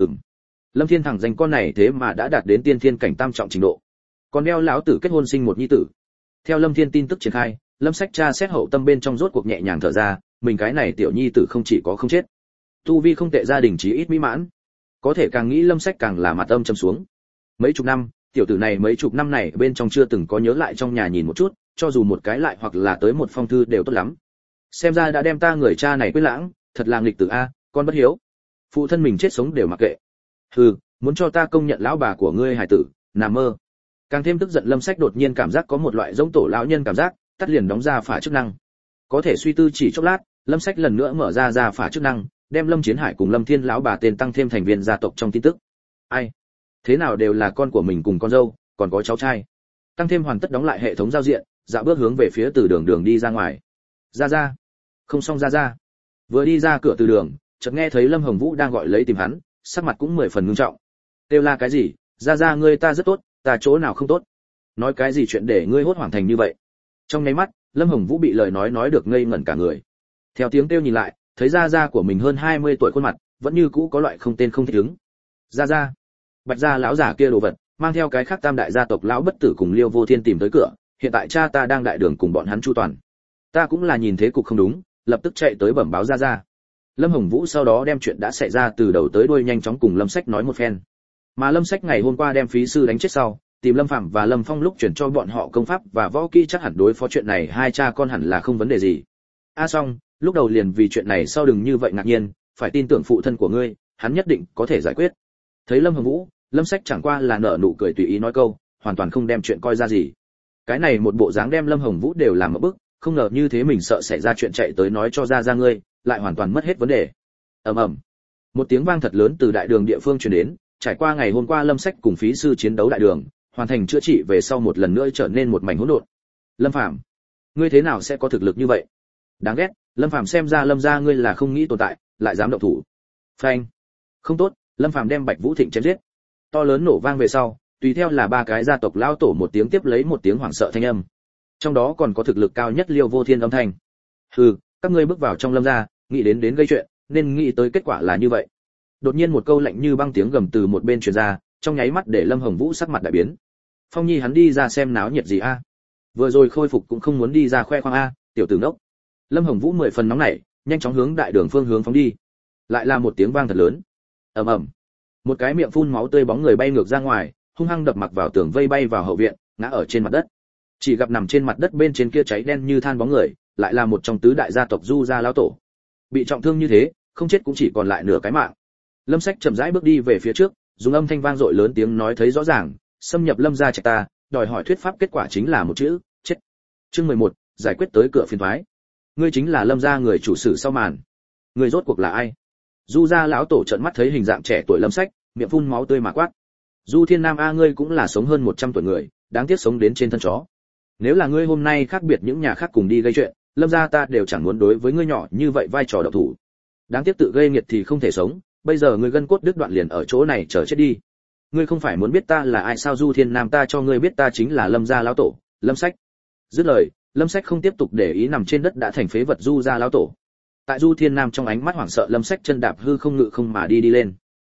Lâm Thiên thẳng danh con này thế mà đã đạt đến tiên thiên cảnh tam trọng trình độ. Còn đeo lão tử kết hôn sinh một nhi tử. Theo Lâm Thiên tin tức triển khai, Lâm Sách tra xét hậu tâm bên trong rốt cuộc nhẹ nhàng thở ra, mình cái này tiểu nhi tử không chỉ có không chết, tu vi không tệ, gia đình chí ít mỹ mãn. Có thể càng nghĩ Lâm Sách càng là mặt âm trầm xuống. Mấy chục năm, tiểu tử này mấy chục năm này bên trong chưa từng có nhớ lại trong nhà nhìn một chút, cho dù một cái lại hoặc là tới một phong thư đều tốt lắm. Xem ra đã đem ta người cha này quên lãng, thật là nghịch tử a, con bất hiếu. Phụ thân mình chết sống đều mặc kệ. Hừ, muốn cho ta công nhận lão bà của ngươi hài tử, nằm mơ. Càng thêm tức giận, Lâm Sách đột nhiên cảm giác có một loại giống tổ lão nhân cảm giác, tắt liền đóng ra phả chức năng. Có thể suy tư chỉ chốc lát, Lâm Sách lần nữa mở ra phả chức năng, đem Lâm Chiến Hải cùng Lâm Thiên lão bà tên tăng thêm thành viên gia tộc trong tin tức. Ai? Thế nào đều là con của mình cùng con dâu, còn có cháu trai. Tăng thêm hoàn tất đóng lại hệ thống giao diện, dạo bước hướng về phía từ đường đi ra ngoài. Ra. Không xong ra. Vừa đi ra cửa từ đường, chợt nghe thấy Lâm Hồng Vũ đang gọi lấy tìm hắn, sắc mặt cũng 10 phần ngưng trọng. Kêu la cái gì? Ra ngươi ta rất tốt, ta chỗ nào không tốt? Nói cái gì chuyện để ngươi hốt hoảng thành như vậy? Trong nháy mắt, Lâm Hồng Vũ bị lời nói được ngây ngẩn cả người. Theo tiếng kêu nhìn lại, thấy ra của mình hơn 20 tuổi khuôn mặt, vẫn như cũ có loại không tên không thích ứng. Ra. Bạch gia lão giả kia đồ vật, mang theo cái khác tam đại gia tộc lão bất tử cùng Liêu Vô Thiên tìm tới cửa, hiện tại cha ta đang đại đường cùng bọn hắn chu toàn. Ta cũng là nhìn thế cục không đúng, lập tức chạy tới bẩm báo ra. Lâm Hồng Vũ sau đó đem chuyện đã xảy ra từ đầu tới đuôi nhanh chóng cùng Lâm Sách nói một phen. Mà Lâm Sách ngày hôm qua đem phí sư đánh chết sau, tìm Lâm Phạm và Lâm Phong lúc chuyển cho bọn họ công pháp và võ kỹ, chắc hẳn đối phó chuyện này hai cha con hẳn là không vấn đề gì. Xong, lúc đầu liền vì chuyện này sau đừng như vậy ngạc nhiên, phải tin tưởng phụ thân của ngươi, hắn nhất định có thể giải quyết. Thấy Lâm Hồng Vũ, Lâm Sách chẳng qua là nở nụ cười tùy ý nói câu, hoàn toàn không đem chuyện coi ra gì. Cái này một bộ dáng đem Lâm Hồng Vũ đều làm một bức, không ngờ như thế mình sợ xảy ra chuyện chạy tới nói cho ra ngươi, lại hoàn toàn mất hết vấn đề. Ầm. Một tiếng vang thật lớn từ đại đường địa phương truyền đến, trải qua ngày hôm qua Lâm Sách cùng phí sư chiến đấu đại đường, hoàn thành chữa trị về sau một lần nữa trở nên một mảnh hỗn độn. Lâm Phàm, ngươi thế nào sẽ có thực lực như vậy? Đáng ghét, Lâm Phàm xem ra Lâm gia ngươi là không nghĩ tồn tại, lại dám động thủ. Phanh. Không tốt, Lâm Phàm đem Bạch Vũ Thịnh chém giết. To lớn nổ vang về sau, tùy theo là ba cái gia tộc lão tổ một tiếng tiếp lấy một tiếng hoảng sợ thanh âm. Trong đó còn có thực lực cao nhất Liêu Vô Thiên âm thanh. Hừ, các ngươi bước vào trong Lâm gia, nghĩ đến gây chuyện, nên nghĩ tới kết quả là như vậy. Đột nhiên một câu lạnh như băng tiếng gầm từ một bên truyền ra, trong nháy mắt để Lâm Hồng Vũ sắc mặt đại biến. Phong Nhi hắn đi ra xem náo nhiệt gì a? Vừa rồi khôi phục cũng không muốn đi ra khoe khoang a, tiểu tử ngốc. Lâm Hồng Vũ 10 phần nóng nảy, nhanh chóng hướng đại đường phương hướng phóng đi. Lại là một tiếng vang thật lớn. Ầm. Một cái miệng phun máu tươi bóng người bay ngược ra ngoài, hung hăng đập mặc vào tường vây, bay vào hậu viện, ngã ở trên mặt đất. Chỉ gặp nằm trên mặt đất bên trên kia cháy đen như than bóng người, lại là một trong tứ đại gia tộc Du gia lão tổ. Bị trọng thương như thế, không chết cũng chỉ còn lại nửa cái mạng. Lâm Sách chậm rãi bước đi về phía trước, dùng âm thanh vang dội lớn tiếng nói thấy rõ ràng, xâm nhập Lâm gia trạch ta, đòi hỏi thuyết pháp kết quả chính là một chữ, chết. Chương 11, giải quyết tới cửa phiền toái. Ngươi chính là Lâm gia người chủ sử sau màn. Ngươi rốt cuộc là ai? Du gia lão tổ trợn mắt thấy hình dạng trẻ tuổi Lâm Sách, miệng phun máu tươi mà quát. Du Thiên Nam a, ngươi cũng là sống hơn 100 tuổi người, đáng tiếc sống đến trên thân chó. Nếu là ngươi hôm nay khác biệt những nhà khác cùng đi gây chuyện, Lâm gia ta đều chẳng muốn đối với ngươi nhỏ như vậy vai trò độc thủ. Đáng tiếc tự gây nghiệt thì không thể sống, bây giờ ngươi gân cốt đứt đoạn liền ở chỗ này chờ chết đi. Ngươi không phải muốn biết ta là ai sao? Du Thiên Nam, ta cho ngươi biết ta chính là Lâm gia lão tổ, Lâm Sách. Dứt lời, Lâm Sách không tiếp tục để ý nằm trên đất đã thành phế vật Du gia lão tổ. Tại Du Thiên Nam trong ánh mắt hoảng sợ, Lâm Sách chân đạp hư không ngự không mà đi lên.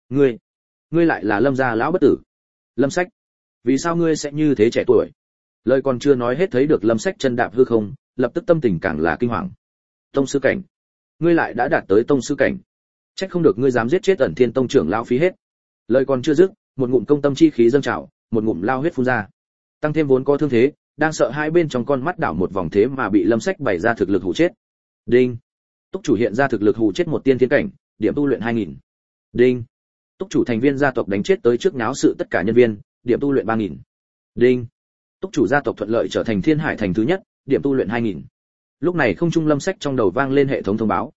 Ngươi lại là Lâm gia lão bất tử? Lâm Sách, vì sao ngươi sẽ như thế trẻ tuổi? Lời còn chưa nói hết thấy được Lâm Sách chân đạp hư không, lập tức tâm tình càng là kinh hoàng. Tông sư cảnh? Ngươi lại đã đạt tới tông sư cảnh? Trách không được ngươi dám giết chết Ẩn Thiên tông trưởng lão phí hết. Lời còn chưa dứt, một ngụm công tâm chi khí dâng trào, một ngụm lao huyết phun ra. Tăng thêm vốn có thương thế, đang sợ hai bên trong con mắt đảo một vòng thế mà bị Lâm Sách bày ra thực lực hù chết. Đinh. Túc chủ hiện ra thực lực hù chết một tiên thiên cảnh, điểm tu luyện 2000. Đinh. Túc chủ thành viên gia tộc đánh chết tới trước náo sự tất cả nhân viên, điểm tu luyện 3000. Đinh. Túc chủ gia tộc thuận lợi trở thành Thiên Hải thành thứ nhất, điểm tu luyện 2000. Lúc này không trung Lâm Sách trong đầu vang lên hệ thống thông báo.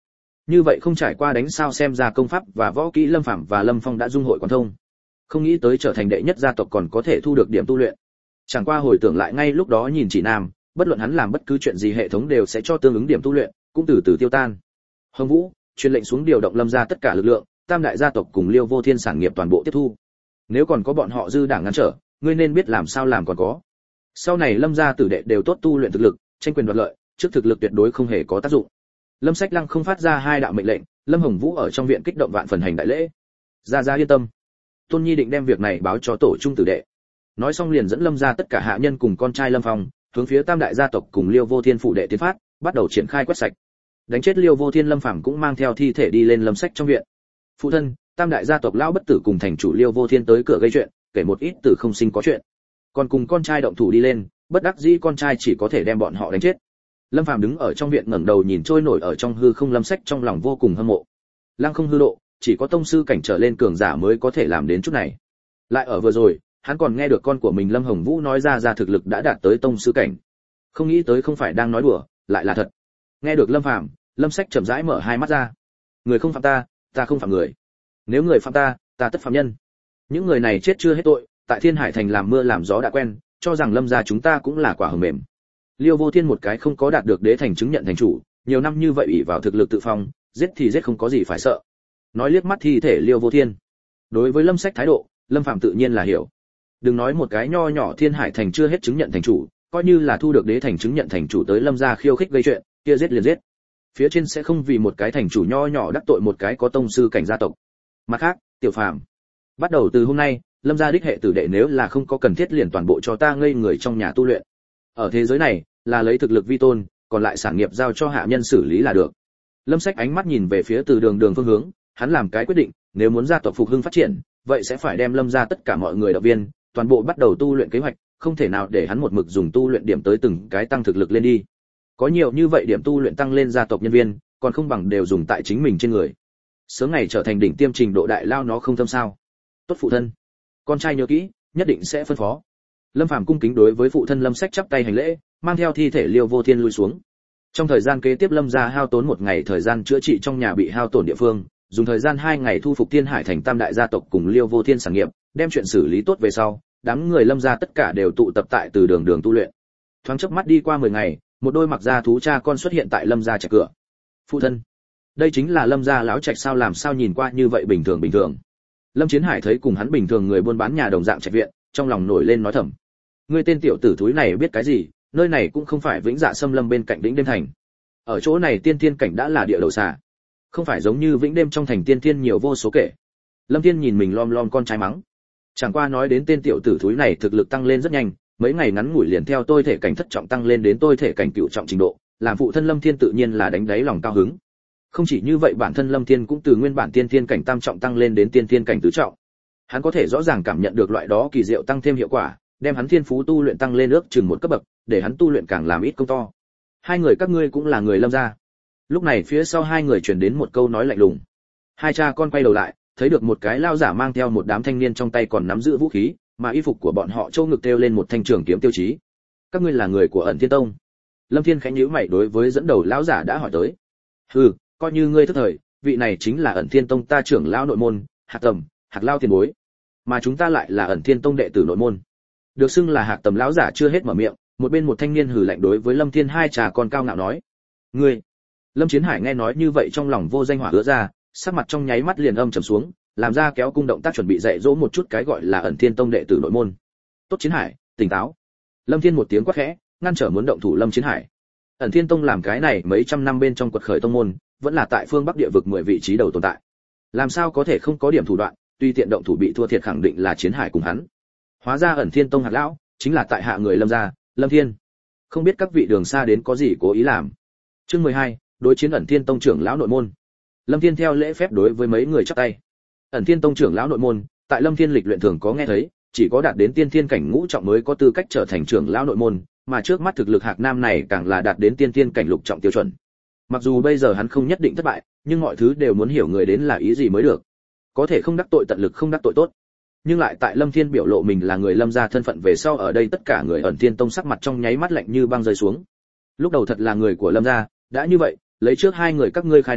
Như vậy không trải qua đánh sao xem ra công pháp và võ kỹ Lâm Phàm và Lâm Phong đã dung hội quán thông. Không nghĩ tới trở thành đệ nhất gia tộc còn có thể thu được điểm tu luyện. Chẳng qua hồi tưởng lại ngay lúc đó nhìn chỉ nam, bất luận hắn làm bất cứ chuyện gì hệ thống đều sẽ cho tương ứng điểm tu luyện, cũng từ từ tiêu tan. Hồng Vũ truyền lệnh xuống điều động Lâm gia tất cả lực lượng, tam đại gia tộc cùng Liêu Vô Thiên sản nghiệp toàn bộ tiếp thu. Nếu còn có bọn họ dư đảng ngăn trở, ngươi nên biết làm sao làm còn có. Sau này Lâm gia tử đệ đều tốt tu luyện thực lực, tranh quyền đoạt lợi, trước thực lực tuyệt đối không hề có tác dụng. Lâm Sách Lăng không phát ra hai đạo mệnh lệnh, Lâm Hồng Vũ ở trong viện kích động vạn phần hành đại lễ. Gia yên tâm, Tôn Nhi định đem việc này báo cho tổ trung tử đệ. Nói xong liền dẫn Lâm gia tất cả hạ nhân cùng con trai Lâm Phong, hướng phía tam đại gia tộc cùng Liêu Vô Thiên phụ đệ tiến phát, bắt đầu triển khai quét sạch. Đánh chết Liêu Vô Thiên, Lâm Phàm cũng mang theo thi thể đi lên Lâm Sách trong viện. Phụ thân, tam đại gia tộc lão bất tử cùng thành chủ Liêu Vô Thiên tới cửa gây chuyện, kể một ít từ không sinh có chuyện. Còn cùng con trai động thủ đi lên, bất đắc dĩ con trai chỉ có thể đem bọn họ đánh chết. Lâm Phàm đứng ở trong viện ngẩng đầu nhìn trôi nổi ở trong hư không Lâm Sách, trong lòng vô cùng hâm mộ. Lăng không hư độ, chỉ có tông sư cảnh trở lên cường giả mới có thể làm đến chút này. Lại ở vừa rồi, hắn còn nghe được con của mình Lâm Hồng Vũ nói ra thực lực đã đạt tới tông sư cảnh. Không nghĩ tới không phải đang nói đùa, lại là thật. Nghe được Lâm Phàm, Lâm Sách chậm rãi mở hai mắt ra. Người không phạm ta, ta không phạm người. Nếu người phạm ta, ta tất phạm nhân. Những người này chết chưa hết tội, tại Thiên Hải thành làm mưa làm gió đã quen, cho rằng Lâm gia chúng ta cũng là quả hờ mềm. Liêu Vô Thiên một cái không có đạt được đế thành chứng nhận thành chủ, nhiều năm như vậy ỷ vào thực lực tự phong, giết thì giết không có gì phải sợ. Nói liếc mắt thi thể Liêu Vô Thiên. Đối với Lâm Sách thái độ, Lâm Phàm tự nhiên là hiểu. Đừng nói một cái nho nhỏ Thiên Hải thành chưa hết chứng nhận thành chủ, coi như là thu được đế thành chứng nhận thành chủ tới Lâm gia khiêu khích gây chuyện, kia giết liền giết. Phía trên sẽ không vì một cái thành chủ nho nhỏ đắc tội một cái có tông sư cảnh gia tộc. Mặt khác, Tiểu Phàm, bắt đầu từ hôm nay, Lâm gia đích hệ tử đệ nếu là không có cần thiết liền toàn bộ cho ta ngây người trong nhà tu luyện. Ở thế giới này, là lấy thực lực vi tôn, còn lại sản nghiệp giao cho hạ nhân xử lý là được. Lâm Sách ánh mắt nhìn về phía từ đường phương hướng, hắn làm cái quyết định, nếu muốn gia tộc phục hưng phát triển, vậy sẽ phải đem Lâm gia tất cả mọi người động viên, toàn bộ bắt đầu tu luyện kế hoạch, không thể nào để hắn một mực dùng tu luyện điểm tới từng cái tăng thực lực lên đi. Có nhiều như vậy điểm tu luyện tăng lên gia tộc nhân viên, còn không bằng đều dùng tại chính mình trên người. Sớm ngày trở thành đỉnh tiêm trình độ đại lao nó không thâm sao? Tốt phụ thân, con trai nhớ kỹ, nhất định sẽ phân phó. Lâm Phàm cung kính đối với phụ thân Lâm Sách chắp tay hành lễ, mang theo thi thể Liêu Vô Thiên lui xuống. Trong thời gian kế tiếp Lâm gia hao tốn một ngày thời gian chữa trị trong nhà bị hao tổn địa phương, dùng thời gian 2 ngày thu phục Thiên Hải thành tam đại gia tộc cùng Liêu Vô Thiên sản nghiệp, đem chuyện xử lý tốt về sau, đám người Lâm gia tất cả đều tụ tập tại từ đường tu luyện. Thoáng chớp mắt đi qua 10 ngày, một đôi mặc da thú cha con xuất hiện tại Lâm gia trạch cửa. Phụ thân, đây chính là Lâm gia lão trạch sao, làm sao nhìn qua như vậy bình thường. Lâm Chiến Hải thấy cùng hắn bình thường người buôn bán nhà đồng dạng trạch viện, trong lòng nổi lên nói thầm. Ngươi tên tiểu tử thúi này biết cái gì, nơi này cũng không phải Vĩnh Dạ Xâm Lâm bên cạnh Vĩnh Đêm thành. Ở chỗ này tiên thiên cảnh đã là địa đầu xà, không phải giống như Vĩnh Đêm trong thành tiên thiên nhiều vô số kể. Lâm Thiên nhìn mình lom con trai mắng. Chẳng qua nói đến tên tiểu tử thúi này thực lực tăng lên rất nhanh, mấy ngày ngắn ngủi liền theo tôi thể cảnh thất trọng tăng lên đến tôi thể cảnh cửu trọng trình độ, làm phụ thân Lâm Thiên tự nhiên là đánh đáy lòng cao hứng. Không chỉ như vậy, bản thân Lâm Thiên cũng từ nguyên bản tiên thiên cảnh tam trọng tăng lên đến tiên thiên cảnh tứ trọng. Hắn có thể rõ ràng cảm nhận được loại đó kỳ diệu tăng thêm hiệu quả, đem hắn thiên phú tu luyện tăng lên ước chừng một cấp bậc, để hắn tu luyện càng làm ít công to. Hai người các ngươi cũng là người Lâm gia. Lúc này phía sau hai người truyền đến một câu nói lạnh lùng. Hai cha con quay đầu lại, thấy được một cái lao giả mang theo một đám thanh niên trong tay còn nắm giữ vũ khí, mà y phục của bọn họ châu ngực treo lên một thanh trường kiếm tiêu chí. Các ngươi là người của Ẩn Thiên Tông? Lâm Thiên khẽ nhíu mày đối với dẫn đầu lão giả đã hỏi tới. Hừ, coi như ngươi thất thời, vị này chính là Ẩn Thiên Tông ta trưởng lão nội môn, Hạc Tầm, Hạc Lao tiền bối, mà chúng ta lại là Ẩn Thiên Tông đệ tử nội môn. Được xưng là Hạc Tầm lão giả chưa hết mở miệng, một bên một thanh niên hừ lạnh đối với Lâm Thiên hai trà con cao ngạo nói: ngươi. Lâm Chiến Hải nghe nói như vậy trong lòng vô danh hỏa ứa ra, sắc mặt trong nháy mắt liền âm trầm xuống, làm ra kéo cung động tác chuẩn bị dạy dỗ một chút cái gọi là Ẩn Thiên Tông đệ tử nội môn. Tốt Chiến Hải, tỉnh táo. Lâm Thiên một tiếng quát khẽ, ngăn trở muốn động thủ Lâm Chiến Hải. Ẩn Thiên Tông làm cái này mấy trăm năm bên trong quật khởi tông môn, vẫn là tại phương Bắc địa vực 10 vị trí đầu tồn tại. Làm sao có thể không có điểm thủ đoạn, tuy tiện động thủ bị thua thiệt khẳng định là Chiến Hải cùng hắn. Hóa ra Ẩn Thiên Tông Hạc lão chính là tại hạ người Lâm gia, Lâm Thiên. Không biết các vị đường xa đến có gì cố ý làm. Chương 12, đối chiến Ẩn Thiên Tông trưởng lão nội môn. Lâm Thiên theo lễ phép đối với mấy người chắp tay. Ẩn Thiên Tông trưởng lão nội môn, tại Lâm Thiên lịch luyện thường có nghe thấy, chỉ có đạt đến tiên thiên cảnh ngũ trọng mới có tư cách trở thành trưởng lão nội môn, mà trước mắt thực lực Hạc Nam này càng là đạt đến tiên thiên cảnh lục trọng tiêu chuẩn. Mặc dù bây giờ hắn không nhất định thất bại, nhưng mọi thứ đều muốn hiểu người đến là ý gì mới được. Có thể không đắc tội tận lực không đắc tội tốt. Nhưng lại tại Lâm Thiên biểu lộ mình là người Lâm gia thân phận về sau, ở đây tất cả người Ẩn Thiên Tông sắc mặt trong nháy mắt lạnh như băng rơi xuống. Lúc đầu thật là người của Lâm gia, đã như vậy, lấy trước hai người các ngươi khai đao,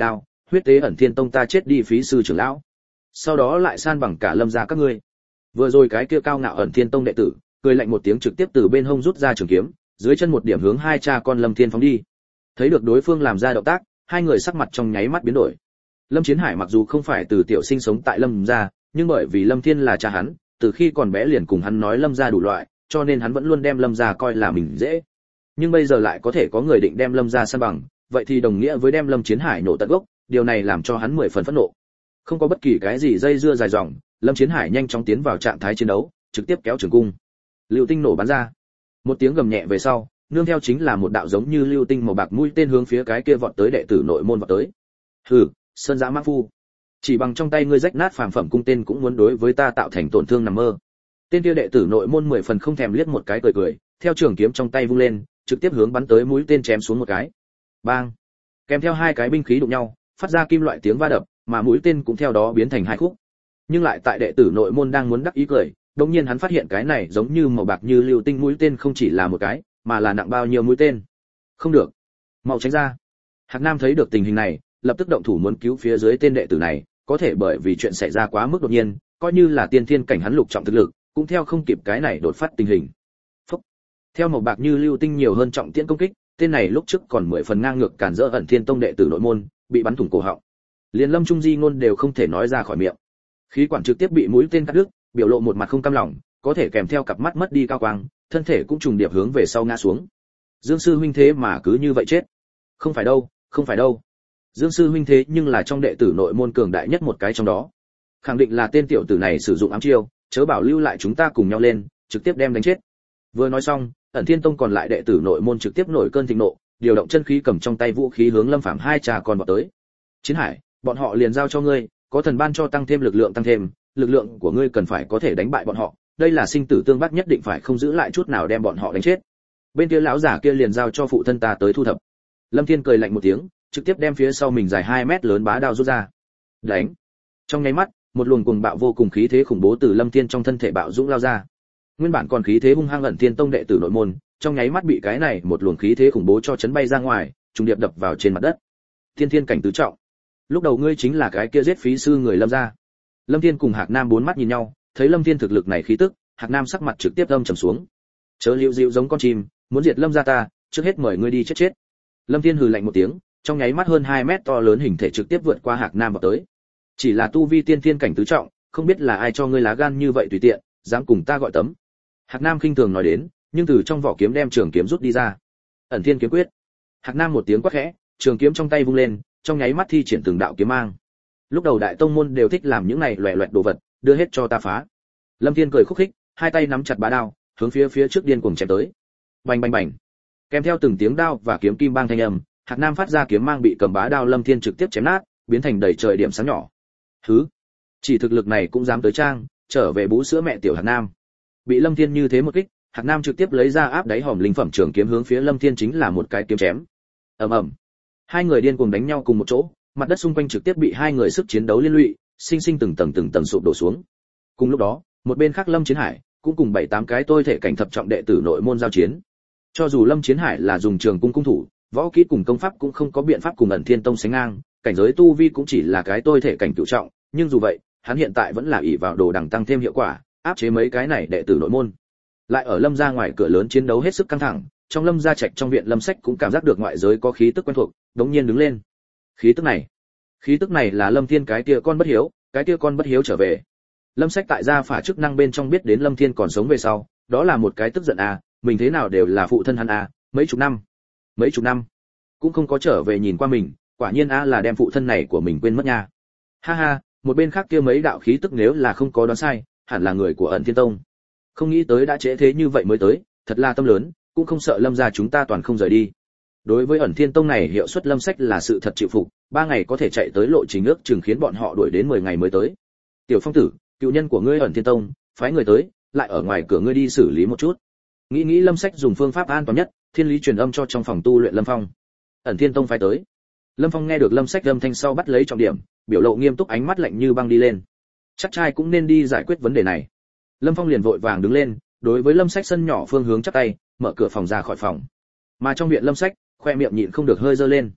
huyết tế ẩn thiên tông ta chết đi phí sư trưởng lão, sau đó lại san bằng cả Lâm gia các ngươi. Vừa rồi cái kia cao ngạo ẩn thiên tông đệ tử cười lạnh một tiếng, trực tiếp từ bên hông rút ra trường kiếm, dưới chân một điểm hướng hai cha con Lâm Thiên phóng đi. Thấy được đối phương làm ra động tác, hai người sắc mặt trong nháy mắt biến đổi. Lâm Chiến Hải mặc dù không phải từ tiểu sinh sống tại Lâm gia, nhưng bởi vì Lâm Thiên là cha hắn, từ khi còn bé liền cùng hắn nói Lâm gia đủ loại, cho nên hắn vẫn luôn đem Lâm gia coi là mình dễ. Nhưng bây giờ lại có thể có người định đem Lâm gia san bằng, vậy thì đồng nghĩa với đem Lâm Chiến Hải nổ tận gốc, điều này làm cho hắn 10 phần phẫn nộ. Không có bất kỳ cái gì dây dưa dài dòng, Lâm Chiến Hải nhanh chóng tiến vào trạng thái chiến đấu, trực tiếp kéo trường cung. Lưu tinh nổ bắn ra. Một tiếng gầm nhẹ về sau, nương theo chính là một đạo giống như lưu tinh màu bạc mũi tên hướng phía cái kia vọt tới đệ tử nội môn vọt tới. Hừ, sơn dã mã phu, chỉ bằng trong tay ngươi rách nát phàm phẩm cung tên cũng muốn đối với ta tạo thành tổn thương nằm mơ. Tên kia đệ tử nội môn 10 phần không thèm liếc một cái cười cười, theo trường kiếm trong tay vung lên, trực tiếp hướng bắn tới mũi tên chém xuống một cái. Bang! Kèm theo hai cái binh khí đụng nhau, phát ra kim loại tiếng va đập, mà mũi tên cũng theo đó biến thành hai khúc. Nhưng lại tại đệ tử nội môn đang muốn đắc ý cười, đột nhiên hắn phát hiện cái này giống như màu bạc như lưu tinh mũi tên không chỉ là một cái, mà là nặng bao nhiêu mũi tên. Không được, mau tránh ra. Hạc Nam thấy được tình hình này, lập tức động thủ muốn cứu phía dưới tên đệ tử này, có thể bởi vì chuyện xảy ra quá mức đột nhiên, coi như là tiên thiên cảnh hắn lục trọng thực lực, cũng theo không kịp cái này đột phát tình hình. Phúc. Theo màu bạc như lưu tinh nhiều hơn trọng tiễn công kích, tên này lúc trước còn 10 phần ngang ngược cản rỡ ẩn thiên tông đệ tử nội môn, bị bắn thủng cổ họng. Liên Lâm Trung Di ngôn đều không thể nói ra khỏi miệng. Khí quản trực tiếp bị mũi tên cắt đứt, biểu lộ một mặt không cam lòng, có thể kèm theo cặp mắt mất đi cao quang, thân thể cũng trùng điệp hướng về sau ngã xuống. Dương sư huynh thế mà cứ như vậy chết. Không phải đâu, không phải đâu. Dương sư huynh thế nhưng là trong đệ tử nội môn cường đại nhất một cái trong đó. Khẳng định là tên tiểu tử này sử dụng ám chiêu, chớ bảo lưu lại chúng ta cùng nhau lên, trực tiếp đem đánh chết. Vừa nói xong, ẩn thiên tông còn lại đệ tử nội môn trực tiếp nổi cơn thịnh nộ, điều động chân khí cầm trong tay vũ khí hướng Lâm Phàm hai cha con vọt tới. Chiến Hải, bọn họ liền giao cho ngươi, có thần ban cho tăng thêm lực lượng tăng thêm, lực lượng của ngươi cần phải có thể đánh bại bọn họ, đây là sinh tử tương bác, nhất định phải không giữ lại chút nào đem bọn họ đánh chết. Bên kia lão giả kia liền giao cho phụ thân ta tới thu thập. Lâm Thiên cười lạnh một tiếng, trực tiếp đem phía sau mình dài 2 mét lớn bá đao rút ra. Đánh. Trong nháy mắt, một luồng cuồng bạo vô cùng khí thế khủng bố từ Lâm Thiên trong thân thể bạo dũng lao ra. Nguyên bản còn khí thế hung hăng ẩn thiên tông đệ tử nội môn, trong nháy mắt bị cái này một luồng khí thế khủng bố cho chấn bay ra ngoài, trùng điệp đập vào trên mặt đất. Thiên thiên cảnh tứ trọng. Lúc đầu ngươi chính là cái kia giết phí sư người Lâm gia. Lâm Thiên cùng Hạc Nam bốn mắt nhìn nhau, thấy Lâm Thiên thực lực này khí tức, Hạc Nam sắc mặt trực tiếp âm trầm xuống. Chớ liễu dịu giống con chim, muốn diệt Lâm gia ta, trước hết mời ngươi đi chết chết. Lâm Thiên hừ lạnh một tiếng, trong nháy mắt hơn 2 mét to lớn hình thể trực tiếp vượt qua Hạc Nam vào tới. Chỉ là tu vi tiên thiên cảnh tứ trọng, không biết là ai cho ngươi lá gan như vậy tùy tiện, dám cùng ta gọi tấm. Hạc Nam khinh thường nói đến, nhưng từ trong vỏ kiếm đem trường kiếm rút đi ra. Ẩn Thiên kiếm quyết. Hạc Nam một tiếng quát khẽ, trường kiếm trong tay vung lên, trong nháy mắt thi triển từng đạo kiếm mang. Lúc đầu đại tông môn đều thích làm những này loẻ loẹt đồ vật, đưa hết cho ta phá. Lâm Thiên cười khúc khích, hai tay nắm chặt bá đao, hướng phía trước điên cuồng chém tới. Bành bành bành. Kèm theo từng tiếng đao và kiếm kim bang thanh âm, Hạc Nam phát ra kiếm mang bị cầm bá đao Lâm Thiên trực tiếp chém nát, biến thành đầy trời điểm sáng nhỏ. Hứ, chỉ thực lực này cũng dám tới trang, trở về bú sữa mẹ tiểu Hạc Nam. Bị Lâm Thiên như thế một kích, Hạc Nam trực tiếp lấy ra áp đáy hòm linh phẩm trường kiếm hướng phía Lâm Thiên chính là một cái kiếm chém. Ầm ầm. Hai người điên cuồng đánh nhau cùng một chỗ, mặt đất xung quanh trực tiếp bị hai người sức chiến đấu liên lụy, sinh sinh từng tầng sụp đổ xuống. Cùng lúc đó, một bên khác Lâm Chiến Hải cũng cùng 7-8 cái tôi thể cảnh thập trọng đệ tử nội môn giao chiến. Cho dù Lâm Chiến Hải là dùng trường cung cung thủ, võ kỹ cùng công pháp cũng không có biện pháp cùng ẩn thiên tông sánh ngang, cảnh giới tu vi cũng chỉ là cái tôi thể cảnh cửu trọng, nhưng dù vậy, hắn hiện tại vẫn là ỷ vào đồ đằng tăng thêm hiệu quả, áp chế mấy cái này đệ tử nội môn. Lại ở Lâm gia ngoài cửa lớn chiến đấu hết sức căng thẳng, trong Lâm gia trạch trong viện Lâm Sách cũng cảm giác được ngoại giới có khí tức quen thuộc, đống nhiên đứng lên. Khí tức này là Lâm Thiên cái kia con bất hiếu trở về. Lâm Sách tại gia phả chức năng bên trong biết đến Lâm Thiên còn sống về sau, đó là một cái tức giận à, mình thế nào đều là phụ thân hắn à, mấy chục năm cũng không có trở về nhìn qua mình, quả nhiên à là đem phụ thân này của mình quên mất nha. Ha ha, một bên khác kia mấy đạo khí tức nếu là không có đoán sai, hẳn là người của ẩn thiên tông. Không nghĩ tới đã trễ thế như vậy mới tới, thật là tâm lớn, cũng không sợ Lâm gia chúng ta toàn không rời đi. Đối với ẩn thiên tông này hiệu suất Lâm Sách là sự thật chịu phục, 3 ngày có thể chạy tới lộ trình ước chừng khiến bọn họ đuổi đến 10 ngày mới tới. Tiểu Phong tử, cựu nhân của ngươi ẩn thiên tông, phái người tới, lại ở ngoài cửa ngươi đi xử lý một chút. Nghĩ Lâm Sách dùng phương pháp an toàn nhất, thiên lý truyền âm cho trong phòng tu luyện Lâm Phong. Ẩn thiên tông phái tới. Lâm Phong nghe được Lâm Sách âm thanh sau bắt lấy trọng điểm, biểu lộ nghiêm túc, ánh mắt lạnh như băng đi lên. Chắc trai cũng nên đi giải quyết vấn đề này. Lâm Phong liền vội vàng đứng lên, đối với Lâm Sách sân nhỏ phương hướng chắp tay, mở cửa phòng ra khỏi phòng. Mà trong viện Lâm Sách, khoe miệng nhịn không được hơi dơ lên.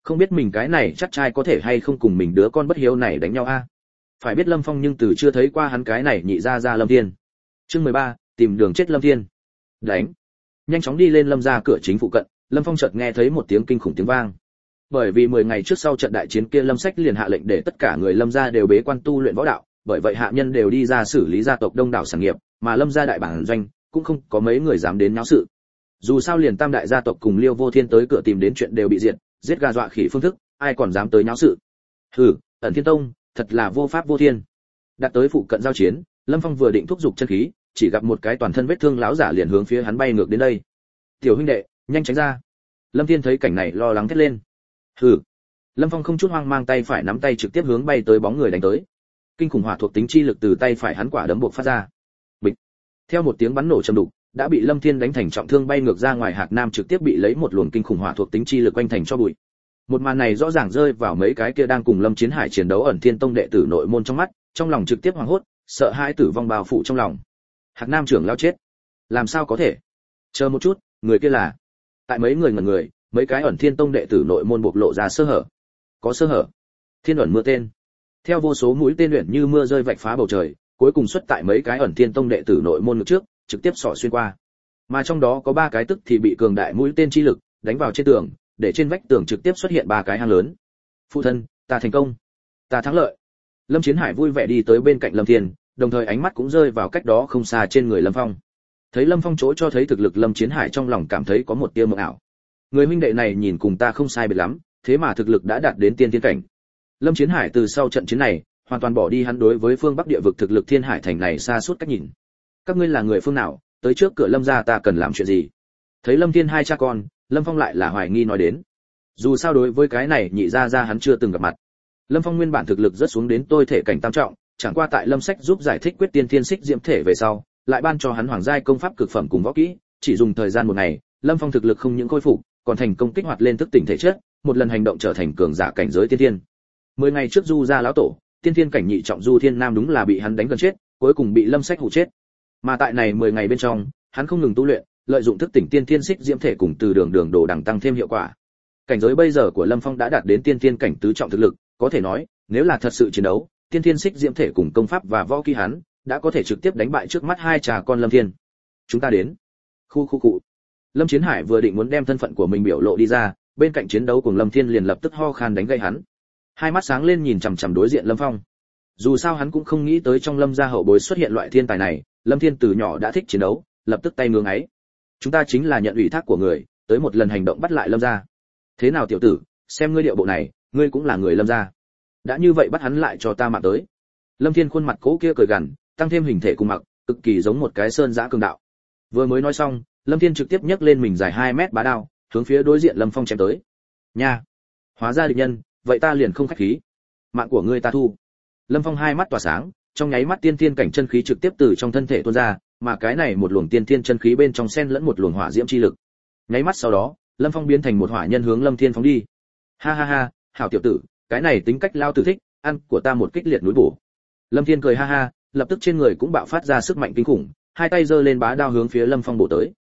Không biết mình cái này chắc trai có thể hay không cùng mình đứa con bất hiếu này đánh nhau a. Phải biết Lâm Phong nhưng từ chưa thấy qua hắn cái này nhị ra Lâm Thiên. Chương 13, tìm đường chết Lâm Thiên. Đánh. Nhanh chóng đi lên Lâm gia cửa chính phụ cận, Lâm Phong chợt nghe thấy một tiếng kinh khủng tiếng vang. Bởi vì 10 ngày trước sau trận đại chiến kia Lâm Sách liền hạ lệnh để tất cả người Lâm gia đều bế quan tu luyện võ đạo, bởi vậy hạ nhân đều đi ra xử lý gia tộc đông đảo sản nghiệp, mà Lâm gia đại bản doanh cũng không có mấy người dám đến náo sự. Dù sao liền tam đại gia tộc cùng Liêu Vô Thiên tới cửa tìm đến chuyện đều bị diệt, giết gà dọa khỉ phương thức, ai còn dám tới náo sự. Hừ, Ẩn Thiên Tông, thật là vô pháp vô thiên. Đặt tới phụ cận giao chiến, Lâm Phong vừa định thúc giục chân khí, chỉ gặp một cái toàn thân vết thương lão giả liền hướng phía hắn bay ngược đến đây. "Tiểu huynh đệ, nhanh tránh ra." Lâm Thiên thấy cảnh này lo lắng thét lên. "Hừ." Lâm Phong không chút hoang mang tay phải nắm tay trực tiếp hướng bay tới bóng người đánh tới. Kinh khủng hỏa thuộc tính chi lực từ tay phải hắn quả đấm buộc phát ra. Bịch. Theo một tiếng bắn nổ trầm đục, đã bị Lâm Thiên đánh thành trọng thương bay ngược ra ngoài, Hạc Nam trực tiếp bị lấy một luồng kinh khủng hỏa thuộc tính chi lực quanh thành cho bụi. Một màn này rõ ràng rơi vào mấy cái kia đang cùng Lâm Chiến Hải chiến đấu Ẩn Thiên Tông đệ tử nội môn trong mắt, trong lòng trực tiếp hoảng hốt, sợ hãi tử vong bao phủ trong lòng. Hạc Nam trưởng lão chết, làm sao có thể? Chờ một chút, người kia là? Tại mấy người ngẩn người, mấy cái Ẩn Thiên Tông đệ tử nội môn bộc lộ ra sơ hở. Có sơ hở. Thiên ẩn mưa tên. Theo vô số mũi tên luyện như mưa rơi vạch phá bầu trời, cuối cùng xuất tại mấy cái Ẩn Thiên Tông đệ tử nội môn ngực trước, trực tiếp xỏ xuyên qua. Mà trong đó có 3 cái tức thì bị cường đại mũi tên chi lực đánh vào trên tường, để trên vách tường trực tiếp xuất hiện 3 cái hang lớn. Phụ thân, ta thành công, ta thắng lợi. Lâm Chiến Hải vui vẻ đi tới bên cạnh Lâm Thiên, đồng thời ánh mắt cũng rơi vào cách đó không xa trên người Lâm Phong. Thấy Lâm Phong chỗ cho thấy thực lực, Lâm Chiến Hải trong lòng cảm thấy có một tia mộng ảo. Người huynh đệ này nhìn cùng ta không sai biệt lắm, thế mà thực lực đã đạt đến tiên thiên cảnh. Lâm Chiến Hải từ sau trận chiến này, hoàn toàn bỏ đi hắn đối với phương Bắc địa vực thực lực Thiên Hải thành này xa suốt cách nhìn. Các ngươi là người phương nào, tới trước cửa Lâm gia ta cần làm chuyện gì? Thấy Lâm Thiên hai cha con, Lâm Phong lại là hoài nghi nói đến. Dù sao đối với cái này nhị gia hắn chưa từng gặp mặt. Lâm Phong nguyên bản thực lực rất xuống đến tôi thể cảnh tam trọng, chẳng qua tại Lâm Sách giúp giải thích quyết tiên thiên xích diễm thể về sau, lại ban cho hắn hoàng giai công pháp cực phẩm cùng võ kỹ, chỉ dùng thời gian một ngày, Lâm Phong thực lực không những khôi phục, còn thành công kích hoạt lên thức tỉnh thể chất, một lần hành động trở thành cường giả cảnh giới tiên thiên. 10 ngày trước Du gia lão tổ, tiên thiên cảnh nhị trọng Du Thiên Nam đúng là bị hắn đánh gần chết, cuối cùng bị Lâm Sách hụ chết. Mà tại này 10 ngày bên trong, hắn không ngừng tu luyện, lợi dụng thức tỉnh tiên thiên xích diễm thể cùng từ đường đồ đằng tăng thêm hiệu quả. Cảnh giới bây giờ của Lâm Phong đã đạt đến tiên thiên cảnh tứ trọng thực lực, có thể nói, nếu là thật sự chiến đấu, tiên thiên xích diễm thể cùng công pháp và võ kỹ hắn đã có thể trực tiếp đánh bại trước mắt hai cha con Lâm Thiên. Chúng ta đến. Khu. Lâm Chiến Hải vừa định muốn đem thân phận của mình biểu lộ đi ra, bên cạnh chiến đấu cùng Lâm Thiên liền lập tức ho khan đánh gây hắn. Hai mắt sáng lên nhìn chằm chằm đối diện Lâm Phong. Dù sao hắn cũng không nghĩ tới trong Lâm gia hậu bối xuất hiện loại thiên tài này, Lâm Thiên từ nhỏ đã thích chiến đấu, lập tức tay ngưỡng ấy. Chúng ta chính là nhận ủy thác của người, tới một lần hành động bắt lại Lâm gia. Thế nào tiểu tử, xem ngươi điệu bộ này, ngươi cũng là người Lâm gia. Đã như vậy bắt hắn lại cho ta mạng tới. Lâm Thiên khuôn mặt cố kia cười gằn, tăng thêm hình thể cùng mặc, cực kỳ giống một cái sơn dã cường đạo. Vừa mới nói xong, Lâm Thiên trực tiếp nhấc lên mình dài 2 mét bá đao, hướng phía đối diện Lâm Phong chém tới. Nha, hóa ra địch nhân, vậy ta liền không khách khí. Mạng của ngươi ta thu. Lâm Phong hai mắt tỏa sáng, trong nháy mắt tiên thiên cảnh chân khí trực tiếp từ trong thân thể tuôn ra, mà cái này một luồng tiên thiên chân khí bên trong xen lẫn một luồng hỏa diễm chi lực. Nháy mắt sau đó, Lâm Phong biến thành một hỏa nhân hướng Lâm Thiên phóng đi. Ha, hảo tiểu tử, cái này tính cách lao tử thích, ăn của ta một kích liệt núi bổ. Lâm Thiên cười ha, lập tức trên người cũng bạo phát ra sức mạnh kinh khủng, hai tay giơ lên bá đao hướng phía Lâm Phong bổ tới.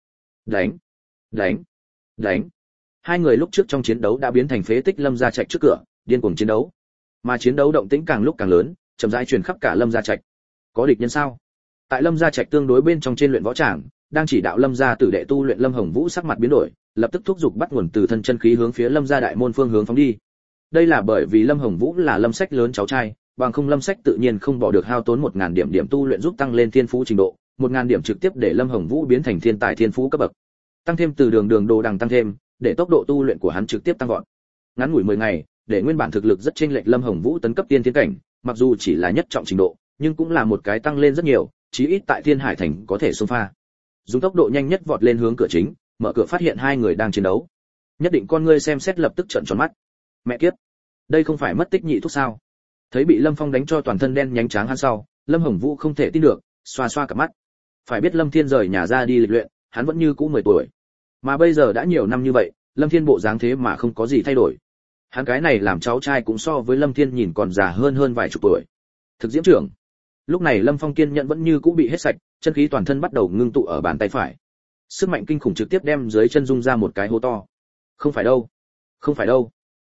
Đánh. Hai người lúc trước trong chiến đấu đã biến thành phế tích Lâm gia trạch trước cửa, điên cuồng chiến đấu. Mà chiến đấu động tĩnh càng lúc càng lớn, chậm rãi truyền khắp cả Lâm gia trạch. Có địch nhân sao? Tại Lâm gia trạch tương đối bên trong trên luyện võ tràng, đang chỉ đạo Lâm gia tử đệ tu luyện Lâm Hồng Vũ sắc mặt biến đổi, lập tức thúc giục bắt nguồn từ thân chân khí hướng phía Lâm gia đại môn phương hướng phóng đi. Đây là bởi vì Lâm Hồng Vũ là Lâm Sách lớn cháu trai, bằng không Lâm Sách tự nhiên không bỏ được hao tốn 1000 điểm tu luyện giúp tăng lên thiên phú trình độ, 1000 điểm trực tiếp để Lâm Hồng Vũ biến thành thiên tài thiên phú cấp bậc. Tăng thêm từ đường đồ đằng tăng thêm, để tốc độ tu luyện của hắn trực tiếp tăng vọt. Ngắn ngủi 10 ngày, để nguyên bản thực lực rất chênh lệch Lâm Hồng Vũ tấn cấp tiên thiên cảnh, mặc dù chỉ là nhất trọng trình độ, nhưng cũng là một cái tăng lên rất nhiều, chí ít tại Thiên Hải thành có thể xông pha. Dùng tốc độ nhanh nhất vọt lên hướng cửa chính, mở cửa phát hiện hai người đang chiến đấu. Nhất định con ngươi xem xét lập tức trợn tròn mắt. Mẹ kiếp, đây không phải mất tích nhị thuốc sao? Thấy bị Lâm Phong đánh cho toàn thân đen nhánh trắng hắn sau, Lâm Hồng Vũ không thể tin được, xoa xoa cả mắt. Phải biết Lâm Thiên rời nhà ra đi lịch luyện, hắn vẫn như cũ 10 tuổi. Mà bây giờ đã nhiều năm như vậy, Lâm Thiên bộ dáng thế mà không có gì thay đổi. Hắn cái này làm cháu trai cũng so với Lâm Thiên nhìn còn già hơn vài chục tuổi. Thực diễm trưởng. Lúc này Lâm Phong kiên nhẫn vẫn như cũ bị hết sạch, chân khí toàn thân bắt đầu ngưng tụ ở bàn tay phải. Sức mạnh kinh khủng trực tiếp đem dưới chân dung ra một cái hố to. Không phải đâu.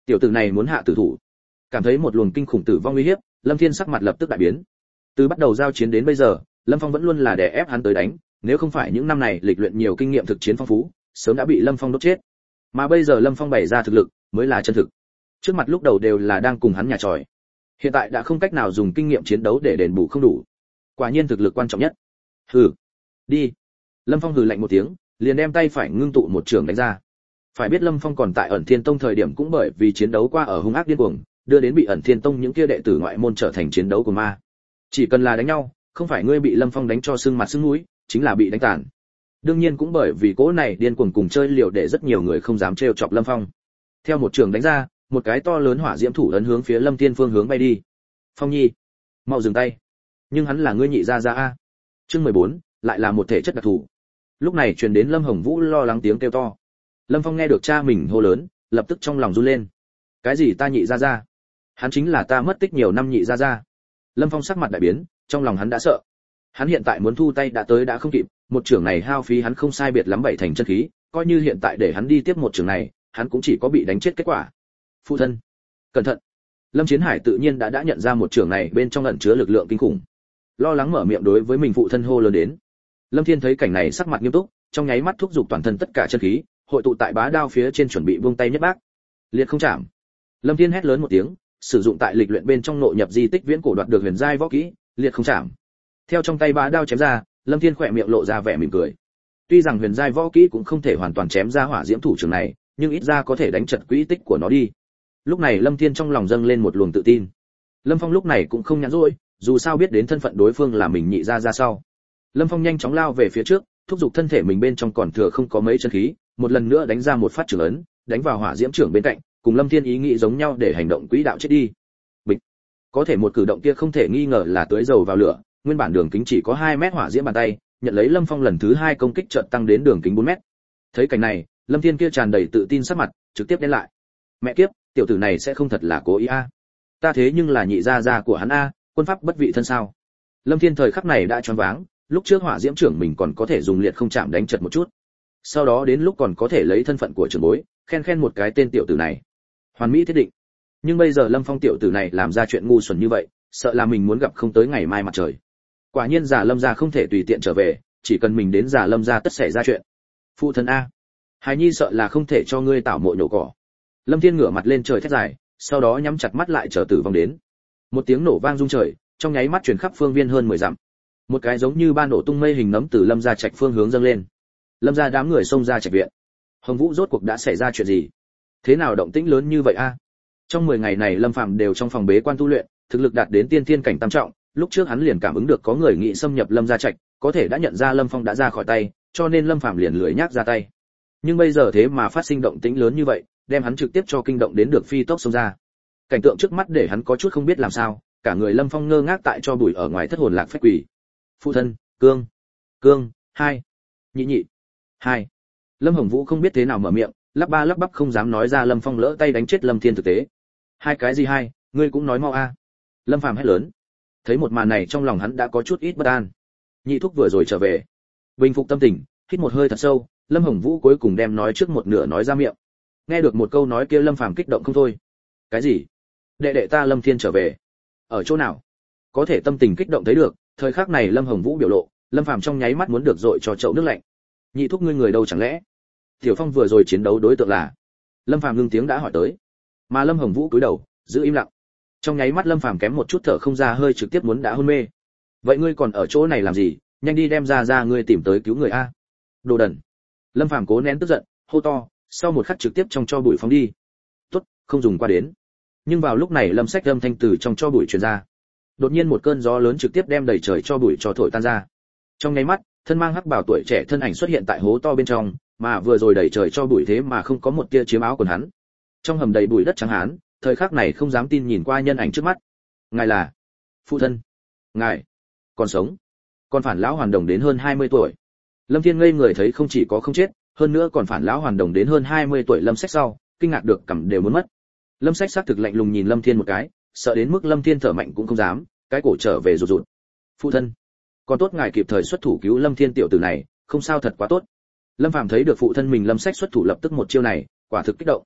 Tiểu tử này muốn hạ tử thủ. Cảm thấy một luồng kinh khủng tử vong uy hiếp, Lâm Thiên sắc mặt lập tức đại biến. Từ bắt đầu giao chiến đến bây giờ, Lâm Phong vẫn luôn là đè ép hắn tới đánh, nếu không phải những năm này lịch luyện nhiều kinh nghiệm thực chiến phong phú, sớm đã bị Lâm Phong đốt chết. Mà bây giờ Lâm Phong bày ra thực lực, mới là chân thực. Trước mặt lúc đầu đều là đang cùng hắn nhà tròi. Hiện tại đã không cách nào dùng kinh nghiệm chiến đấu để đền bù không đủ. Quả nhiên thực lực quan trọng nhất. Hừ, đi. Lâm Phong hừ lạnh một tiếng, liền đem tay phải ngưng tụ một trường đánh ra. Phải biết Lâm Phong còn tại Ẩn Thiên Tông thời điểm cũng bởi vì chiến đấu qua ở hung ác điên cuồng, đưa đến bị Ẩn Thiên Tông những kia đệ tử ngoại môn trở thành chiến đấu của ma. Chỉ cần là đánh nhau, không phải ngươi bị Lâm Phong đánh cho sưng mặt sưng mũi, chính là bị đánh tàn. Đương nhiên cũng bởi vì cỗ này điên cuồng cùng chơi liều để rất nhiều người không dám trêu chọc Lâm Phong. Theo một trường đánh ra, một cái to lớn hỏa diễm thủ ấn hướng phía Lâm Thiên phương hướng bay đi. Phong Nhi, mau dừng tay. Nhưng hắn là ngươi nhị gia gia a. Chương 14, lại là một thể chất đặc thù. Lúc này truyền đến Lâm Hồng Vũ lo lắng tiếng kêu to. Lâm Phong nghe được cha mình hô lớn, lập tức trong lòng run lên. Cái gì ta nhị gia gia? Hắn chính là ta mất tích nhiều năm nhị gia gia. Lâm Phong sắc mặt đại biến, trong lòng hắn đã sợ. Hắn hiện tại muốn thu tay đã tới đã không kịp, một trường này hao phí hắn không sai biệt lắm bảy thành chân khí, coi như hiện tại để hắn đi tiếp một trường này, hắn cũng chỉ có bị đánh chết kết quả. Phụ thân, cẩn thận. Lâm Chiến Hải tự nhiên đã nhận ra một trường này bên trong ẩn chứa lực lượng kinh khủng. Lo lắng mở miệng đối với mình phụ thân hô lớn đến. Lâm Thiên thấy cảnh này sắc mặt nghiêm túc, trong nháy mắt thúc giục toàn thân tất cả chân khí, hội tụ tại bá đao phía trên chuẩn bị buông tay nhất bác. Liệt không chạm. Lâm Thiên hét lớn một tiếng, sử dụng tại lịch luyện bên trong nội nhập di tích viễn cổ đoạt được huyền giai võ kỹ, liệt không chạm. Theo trong tay bá đao chém ra, Lâm Thiên khỏe miệng lộ ra vẻ mỉm cười. Tuy rằng huyền giai võ kỹ cũng không thể hoàn toàn chém ra hỏa diễm thủ trường này, nhưng ít ra có thể đánh trật quỹ tích của nó đi. Lúc này Lâm Thiên trong lòng dâng lên một luồng tự tin. Lâm Phong lúc này cũng không nhãn rỗi, dù sao biết đến thân phận đối phương là mình nhị gia ra sau. Lâm Phong nhanh chóng lao về phía trước, thúc giục thân thể mình bên trong còn thừa không có mấy chân khí, một lần nữa đánh ra một phát trưởng ấn, đánh vào hỏa diễm trưởng bên cạnh, cùng Lâm Thiên ý nghĩ giống nhau để hành động quỹ đạo chết đi. Bịch. Có thể một cử động kia không thể nghi ngờ là tưới dầu vào lửa, nguyên bản đường kính chỉ có 2 mét hỏa diễm bàn tay, nhận lấy Lâm Phong lần thứ 2 công kích chợt tăng đến đường kính 4 mét. Thấy cảnh này, Lâm Thiên kia tràn đầy tự tin sắc mặt, trực tiếp đen lại. Mẹ kiếp, tiểu tử này sẽ không thật là cố ý a. Ta thế nhưng là nhị gia gia của hắn a, quân pháp bất vị thân sao? Lâm Thiên thời khắc này đã choáng váng, lúc trước hỏa diễm trưởng mình còn có thể dùng liệt không chạm đánh chật một chút. Sau đó đến lúc còn có thể lấy thân phận của trưởng bối, khen một cái tên tiểu tử này. Hoàn mỹ thiết định. Nhưng bây giờ Lâm Phong tiểu tử này làm ra chuyện ngu xuẩn như vậy, sợ là mình muốn gặp không tới ngày mai mặt trời. Quả nhiên giả Lâm gia không thể tùy tiện trở về, chỉ cần mình đến giả Lâm gia tất xảy ra chuyện. Phụ thân a, hài nhi sợ là không thể cho ngươi tảo mộ nhổ cỏ. Lâm Thiên ngửa mặt lên trời thét dài, sau đó nhắm chặt mắt lại chờ tử vong đến. Một tiếng nổ vang rung trời, trong nháy mắt truyền khắp phương viên hơn 10 dặm. Một cái giống như ba nổ tung mây hình nấm từ Lâm gia trạch phương hướng dâng lên. Lâm gia đám người xông ra trạch viện. Hồng Vũ rốt cuộc đã xảy ra chuyện gì? Thế nào động tĩnh lớn như vậy a? Trong 10 ngày này Lâm Phàm đều trong phòng bế quan tu luyện, thực lực đạt đến tiên thiên cảnh tam trọng, lúc trước hắn liền cảm ứng được có người nghị xâm nhập Lâm gia trạch, có thể đã nhận ra Lâm Phong đã ra khỏi tay, cho nên Lâm Phàm liền lười nhác ra tay. Nhưng bây giờ thế mà phát sinh động tĩnh lớn như vậy, đem hắn trực tiếp cho kinh động đến được phi tốc xông ra. Cảnh tượng trước mắt để hắn có chút không biết làm sao, cả người Lâm Phong ngơ ngác tại cho bụi ở ngoài thất hồn lạc phách quỷ. Phụ thân, cương, 2, nhị, 2. Lâm Hồng Vũ không biết thế nào mở miệng, lắp ba lắp bắp không dám nói ra Lâm Phong lỡ tay đánh chết Lâm Thiên thực tế. Hai cái gì hai, ngươi cũng nói mau a. Lâm Phàm hét lớn. Thấy một màn này trong lòng hắn đã có chút ít bất an. Nhị thúc vừa rồi trở về. Bình phục tâm tình, hít một hơi thật sâu, Lâm Hồng Vũ cuối cùng đem nói trước một nửa nói ra miệng. Nghe được một câu nói kia Lâm Phàm kích động không thôi. Cái gì? Đệ đệ ta Lâm Thiên trở về? Ở chỗ nào? Có thể tâm tình kích động thấy được, thời khắc này Lâm Hồng Vũ biểu lộ, Lâm Phàm trong nháy mắt muốn được dội cho chậu nước lạnh. Nhị thúc ngươi người đâu chẳng lẽ? Tiểu Phong vừa rồi chiến đấu đối tượng là? Lâm Phàm ngưng tiếng đã hỏi tới. Mà Lâm Hồng Vũ cúi đầu, giữ im lặng. Trong nháy mắt Lâm Phàm kém một chút thở không ra hơi trực tiếp muốn đã hôn mê. Vậy ngươi còn ở chỗ này làm gì? Nhanh đi đem ra ngươi tìm tới cứu người a. Đồ đần. Lâm Phàm cố nén tức giận, hô to, sau một khắc trực tiếp trong cho bụi phóng đi. Tốt, không dùng qua đến. Nhưng vào lúc này Lâm Sách âm thanh từ trong cho bụi truyền ra. Đột nhiên một cơn gió lớn trực tiếp đem đầy trời cho bụi cho thổi tan ra. Trong nháy mắt, thân mang hắc bào tuổi trẻ thân ảnh xuất hiện tại hố to bên trong, mà vừa rồi đầy trời cho bụi thế mà không có một tia chiếm áo quần hắn. Trong hầm đầy bụi đất trắng hán, thời khắc này không dám tin nhìn qua nhân ảnh trước mắt. Ngài là? Phụ thân. Ngài còn sống? Còn phản lão hoàn đồng đến hơn 20 tuổi. Lâm Thiên ngây người thấy không chỉ có không chết, hơn nữa còn phản lão hoàn đồng đến hơn 20 tuổi Lâm Sách sau, kinh ngạc được cằm đều muốn mất. Lâm Sách xác thực lạnh lùng nhìn Lâm Thiên một cái, sợ đến mức Lâm Thiên thở mạnh cũng không dám, cái cổ trở về rụt rụt. Phụ thân, còn tốt ngài kịp thời xuất thủ cứu Lâm Thiên tiểu tử này, không sao thật quá tốt. Lâm Phàm thấy được phụ thân mình Lâm Sách xuất thủ lập tức một chiêu này, quả thực kích động.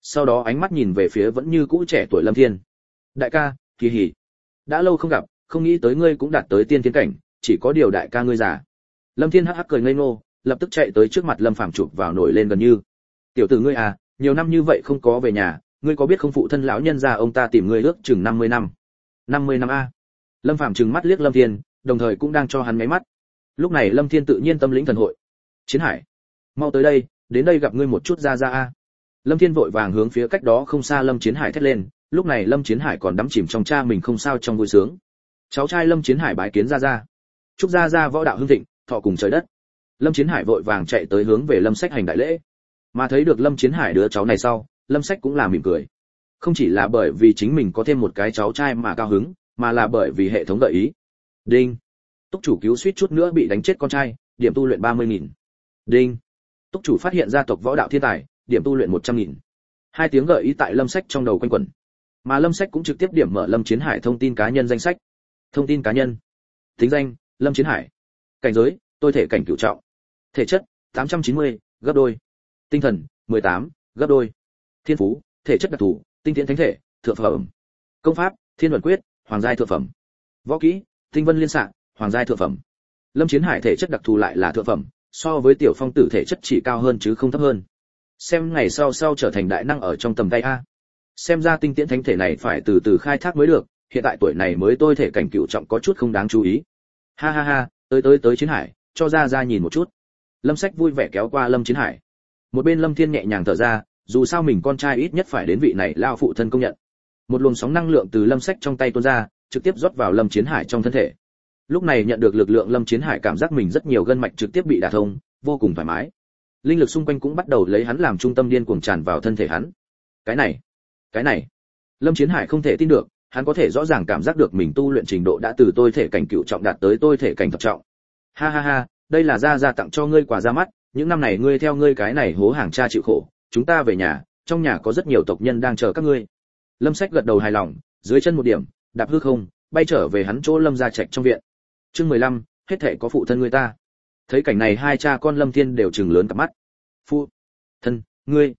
Sau đó ánh mắt nhìn về phía vẫn như cũ trẻ tuổi Lâm Thiên. Đại ca, kỳ hỉ. Đã lâu không gặp, không nghĩ tới ngươi cũng đạt tới tiên thiên cảnh, chỉ có điều đại ca ngươi già. Lâm Thiên hắc hắc cười ngây ngô, lập tức chạy tới trước mặt Lâm Phàm chụp vào nổi lên gần như. Tiểu tử ngươi à, nhiều năm như vậy không có về nhà, ngươi có biết không phụ thân lão nhân gia ông ta tìm ngươi ước chừng 50 năm. 50 năm a. Lâm Phàm trừng mắt liếc Lâm Thiên, đồng thời cũng đang cho hắn nháy mắt. Lúc này Lâm Thiên tự nhiên tâm lĩnh thần hội. Chiến Hải, mau tới đây, đến đây gặp ngươi một chút ra a. Lâm Thiên vội vàng hướng phía cách đó không xa Lâm Chiến Hải thét lên, lúc này Lâm Chiến Hải còn đắm chìm trong cha mình không sao trong vui sướng. Cháu trai Lâm Chiến Hải bái kiến ra. Chúc ra võ đạo hưng thịnh, thọ cùng trời đất. Lâm Chiến Hải vội vàng chạy tới hướng về Lâm Sách hành đại lễ. Mà thấy được Lâm Chiến Hải đứa cháu này sau, Lâm Sách cũng là mỉm cười. Không chỉ là bởi vì chính mình có thêm một cái cháu trai mà cao hứng, mà là bởi vì hệ thống gợi ý. Đinh. Túc chủ cứu suýt chút nữa bị đánh chết con trai, điểm tu luyện 30.000. Đinh. Túc chủ phát hiện gia tộc võ đạo thiên tài, điểm tu luyện 100.000. Hai tiếng gợi ý tại Lâm Sách trong đầu quanh quẩn. Mà Lâm Sách cũng trực tiếp điểm mở Lâm Chiến Hải thông tin cá nhân danh sách. Thông tin cá nhân. Tính danh: Lâm Chiến Hải. Cảnh giới: tôi thể cảnh cửu trọng. Thể chất: 890, gấp đôi. Tinh thần: 18, gấp đôi. Thiên phú: thể chất đặc thù, tinh thiện thánh thể, thượng phẩm. Công pháp: Thiên Luận Quyết, hoàng giai thượng phẩm. Võ kỹ: Tinh Vân Liên Xạ, hoàng giai thượng phẩm. Lâm Chiến Hải thể chất đặc thù lại là thượng phẩm, so với Tiểu Phong tử thể chất chỉ cao hơn chứ không thấp hơn. Xem ngày sau trở thành đại năng ở trong tầm tay a. Xem ra tinh tiễn thánh thể này phải từ từ khai thác mới được, hiện tại tuổi này mới tôi thể cảnh cửu trọng có chút không đáng chú ý. Ha ha ha, tới Chiến Hải, cho ra nhìn một chút. Lâm Sách vui vẻ kéo qua Lâm Chiến Hải. Một bên Lâm Thiên nhẹ nhàng thở ra, dù sao mình con trai ít nhất phải đến vị này lao phụ thân công nhận. Một luồng sóng năng lượng từ Lâm Sách trong tay tuôn ra, trực tiếp rót vào Lâm Chiến Hải trong thân thể. Lúc này nhận được lực lượng, Lâm Chiến Hải cảm giác mình rất nhiều gân mạch trực tiếp bị đả thông, vô cùng thoải mái. Linh lực xung quanh cũng bắt đầu lấy hắn làm trung tâm điên cuồng tràn vào thân thể hắn. Cái này, Lâm Chiến Hải không thể tin được, hắn có thể rõ ràng cảm giác được mình tu luyện trình độ đã từ tôi thể cảnh cửu trọng đạt tới tôi thể cảnh thập trọng. Ha ha ha, đây là gia tặng cho ngươi quà ra mắt, những năm này ngươi theo ngươi cái này hố hàng cha chịu khổ, chúng ta về nhà, trong nhà có rất nhiều tộc nhân đang chờ các ngươi. Lâm Sách gật đầu hài lòng, dưới chân một điểm, đạp hư không, bay trở về hắn chỗ Lâm gia trạch trong viện. Chương 15, hết thảy có phụ thân ngươi ta. Thấy cảnh này hai cha con Lâm Thiên đều trừng lớn cả mắt. Phụ thân, ngươi,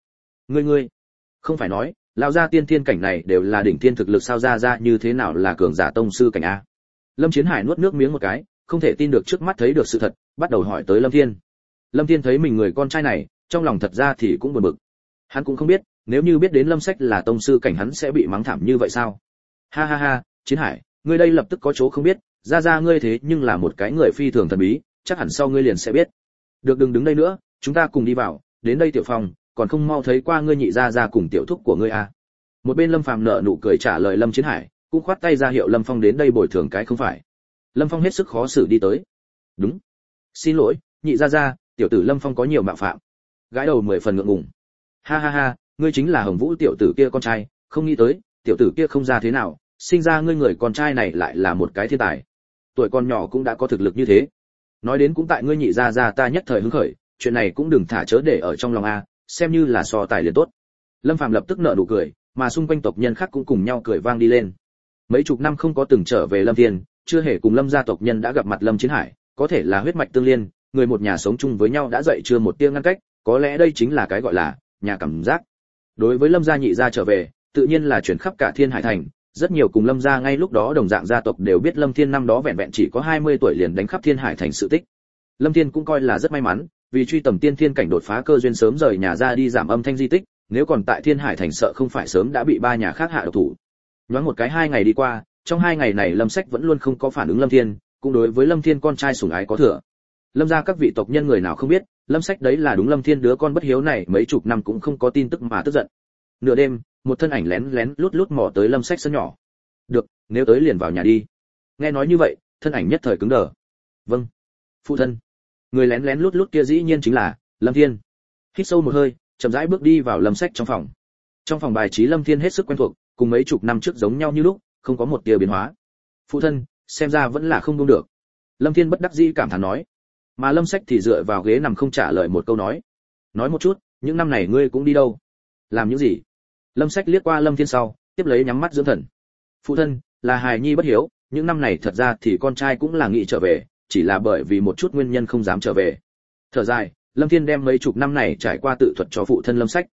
không phải nói, lão gia tiên thiên cảnh này đều là đỉnh thiên thực lực sao, ra như thế nào là cường giả tông sư cảnh a? Lâm Chiến Hải nuốt nước miếng một cái, không thể tin được trước mắt thấy được sự thật, bắt đầu hỏi tới Lâm Thiên. Lâm Thiên thấy mình người con trai này, trong lòng thật ra thì cũng buồn bực. Hắn cũng không biết, nếu như biết đến Lâm Sách là tông sư cảnh hắn sẽ bị mắng thảm như vậy sao? Ha ha ha, Chiến Hải, ngươi đây lập tức có chỗ không biết, ra ngươi thế nhưng là một cái người phi thường thần bí, chắc hẳn sau ngươi liền sẽ biết. Được, đừng đứng đây nữa, chúng ta cùng đi vào, đến đây Tiểu Phong, còn không mau thấy qua ngươi nhị ra cùng tiểu thúc của ngươi à? Một bên Lâm Phàm nở nụ cười trả lời Lâm Chiến Hải, cũng khoát tay ra hiệu Lâm Phong đến đây bồi thường cái không phải. Lâm Phong hết sức khó xử đi tới. Đúng, xin lỗi, nhị ra, tiểu tử Lâm Phong có nhiều mạo phạm. Gái đầu 10 phần ngượng ngùng. Ha ha ha, ngươi chính là Hồng Vũ tiểu tử kia con trai, không nghĩ tới, tiểu tử kia không ra thế nào, sinh ra ngươi người con trai này lại là một cái thiên tài. Tuổi còn nhỏ cũng đã có thực lực như thế. Nói đến cũng tại ngươi nhị ra ta nhất thời hứng khởi, chuyện này cũng đừng thả chớ để ở trong lòng a, xem như là so tài liền tốt. Lâm Phàm lập tức nở nụ cười, mà xung quanh tộc nhân khác cũng cùng nhau cười vang đi lên. Mấy chục năm không có từng trở về Lâm Thiên, chưa hề cùng Lâm gia tộc nhân đã gặp mặt Lâm Chiến Hải, có thể là huyết mạch tương liên, người một nhà sống chung với nhau đã dậy chưa một tia ngăn cách, có lẽ đây chính là cái gọi là nhà cảm giác. Đối với Lâm gia nhị gia trở về, tự nhiên là truyền khắp cả Thiên Hải thành, rất nhiều cùng Lâm gia ngay lúc đó đồng dạng gia tộc đều biết Lâm Thiên năm đó vẹn vẹn chỉ có 20 tuổi liền đánh khắp Thiên Hải thành sự tích. Lâm Thiên cũng coi là rất may mắn, vì truy tầm tiên thiên cảnh đột phá cơ duyên sớm rời nhà ra đi giảm âm thanh di tích, nếu còn tại Thiên Hải thành sợ không phải sớm đã bị ba nhà khác hạ độc thủ. Nhoáng một cái 2 ngày đi qua, trong 2 ngày này Lâm Sách vẫn luôn không có phản ứng Lâm Thiên, cũng đối với Lâm Thiên con trai sủng ái có thừa. Lâm gia các vị tộc nhân người nào không biết, Lâm Sách đấy là đúng Lâm Thiên đứa con bất hiếu này mấy chục năm cũng không có tin tức mà tức giận. Nửa đêm, một thân ảnh lén lén lút mò tới Lâm Sách sân nhỏ. Được, nếu tới liền vào nhà đi. Nghe nói như vậy, thân ảnh nhất thời cứng đờ. Vâng, phụ thân. Người lén lén lút kia dĩ nhiên chính là Lâm Thiên. Hít sâu một hơi, chậm rãi bước đi vào Lâm Sách trong phòng. Trong phòng bài trí Lâm Thiên hết sức quen thuộc, cùng mấy chục năm trước giống nhau như lúc, không có một tia biến hóa. Phụ thân, xem ra vẫn là không buông được. Lâm Thiên bất đắc dĩ cảm thán nói. Mà Lâm Sách thì dựa vào ghế nằm không trả lời một câu nói. Nói một chút, những năm này ngươi cũng đi đâu? Làm những gì? Lâm Sách liếc qua Lâm Thiên sau, tiếp lấy nhắm mắt dưỡng thần. Phụ thân, là hài nhi bất hiếu, những năm này thật ra thì con trai cũng là nghĩ trở về, chỉ là bởi vì một chút nguyên nhân không dám trở về. Thở dài, Lâm Thiên đem mấy chục năm này trải qua tự thuật cho phụ thân Lâm Sách.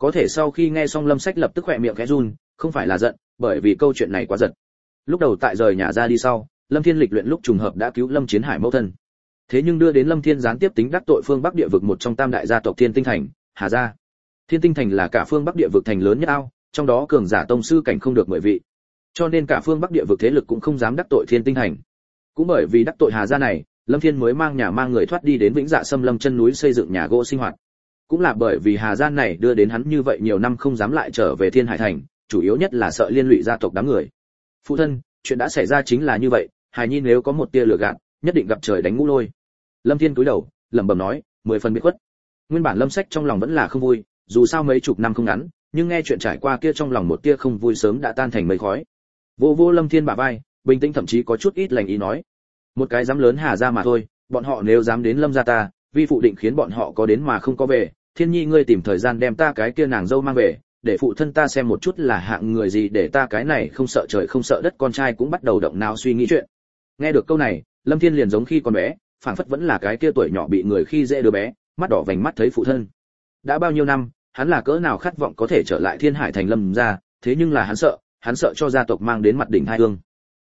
Có thể sau khi nghe xong Lâm Sách lập tức khỏe miệng khẽ run, không phải là giận, bởi vì câu chuyện này quá giật. Lúc đầu tại rời nhà ra đi sau, Lâm Thiên lịch luyện lúc trùng hợp đã cứu Lâm Chiến Hải mẫu thân. Thế nhưng đưa đến Lâm Thiên gián tiếp tính đắc tội phương Bắc địa vực một trong tam đại gia tộc Thiên Tinh Thành, Hà gia. Thiên Tinh Thành là cả phương Bắc địa vực thành lớn nhất ao, trong đó cường giả tông sư cảnh không được 10 vị. Cho nên cả phương Bắc địa vực thế lực cũng không dám đắc tội Thiên Tinh Thành. Cũng bởi vì đắc tội Hà gia này, Lâm Thiên mới mang nhà mang người thoát đi đến Vĩnh Dạ Sâm Lâm chân núi xây dựng nhà gỗ sinh hoạt. Cũng là bởi vì Hà gia này đưa đến hắn như vậy nhiều năm không dám lại trở về Thiên Hải Thành, chủ yếu nhất là sợ liên lụy gia tộc đám người. Phụ thân, chuyện đã xảy ra chính là như vậy, Hải Nhi nếu có một tia lửa gạt, nhất định gặp trời đánh ngũ lôi. Lâm Thiên cúi đầu, lẩm bẩm nói, 10 phần biệt khuất. Nguyên bản Lâm Sách trong lòng vẫn là không vui, dù sao mấy chục năm không ngắn, nhưng nghe chuyện trải qua kia trong lòng một tia không vui sớm đã tan thành mây khói. Vô vô Lâm Thiên bả vai, bình tĩnh thậm chí có chút ít lành ý nói, một cái dám lớn Hà gia mà thôi, bọn họ nếu dám đến Lâm gia ta, vi phụ định khiến bọn họ có đến mà không có về. Thiên Nhi ngươi tìm thời gian đem ta cái kia nàng dâu mang về, để phụ thân ta xem một chút là hạng người gì, để ta cái này không sợ trời không sợ đất con trai cũng bắt đầu động não suy nghĩ chuyện. Nghe được câu này, Lâm Thiên liền giống khi còn bé, phảng phất vẫn là cái kia tuổi nhỏ bị người khi dễ đứa bé, mắt đỏ vành mắt thấy phụ thân. Đã bao nhiêu năm, hắn là cỡ nào khát vọng có thể trở lại Thiên Hải Thành Lâm gia, thế nhưng là hắn sợ cho gia tộc mang đến mặt đỉnh hai hương.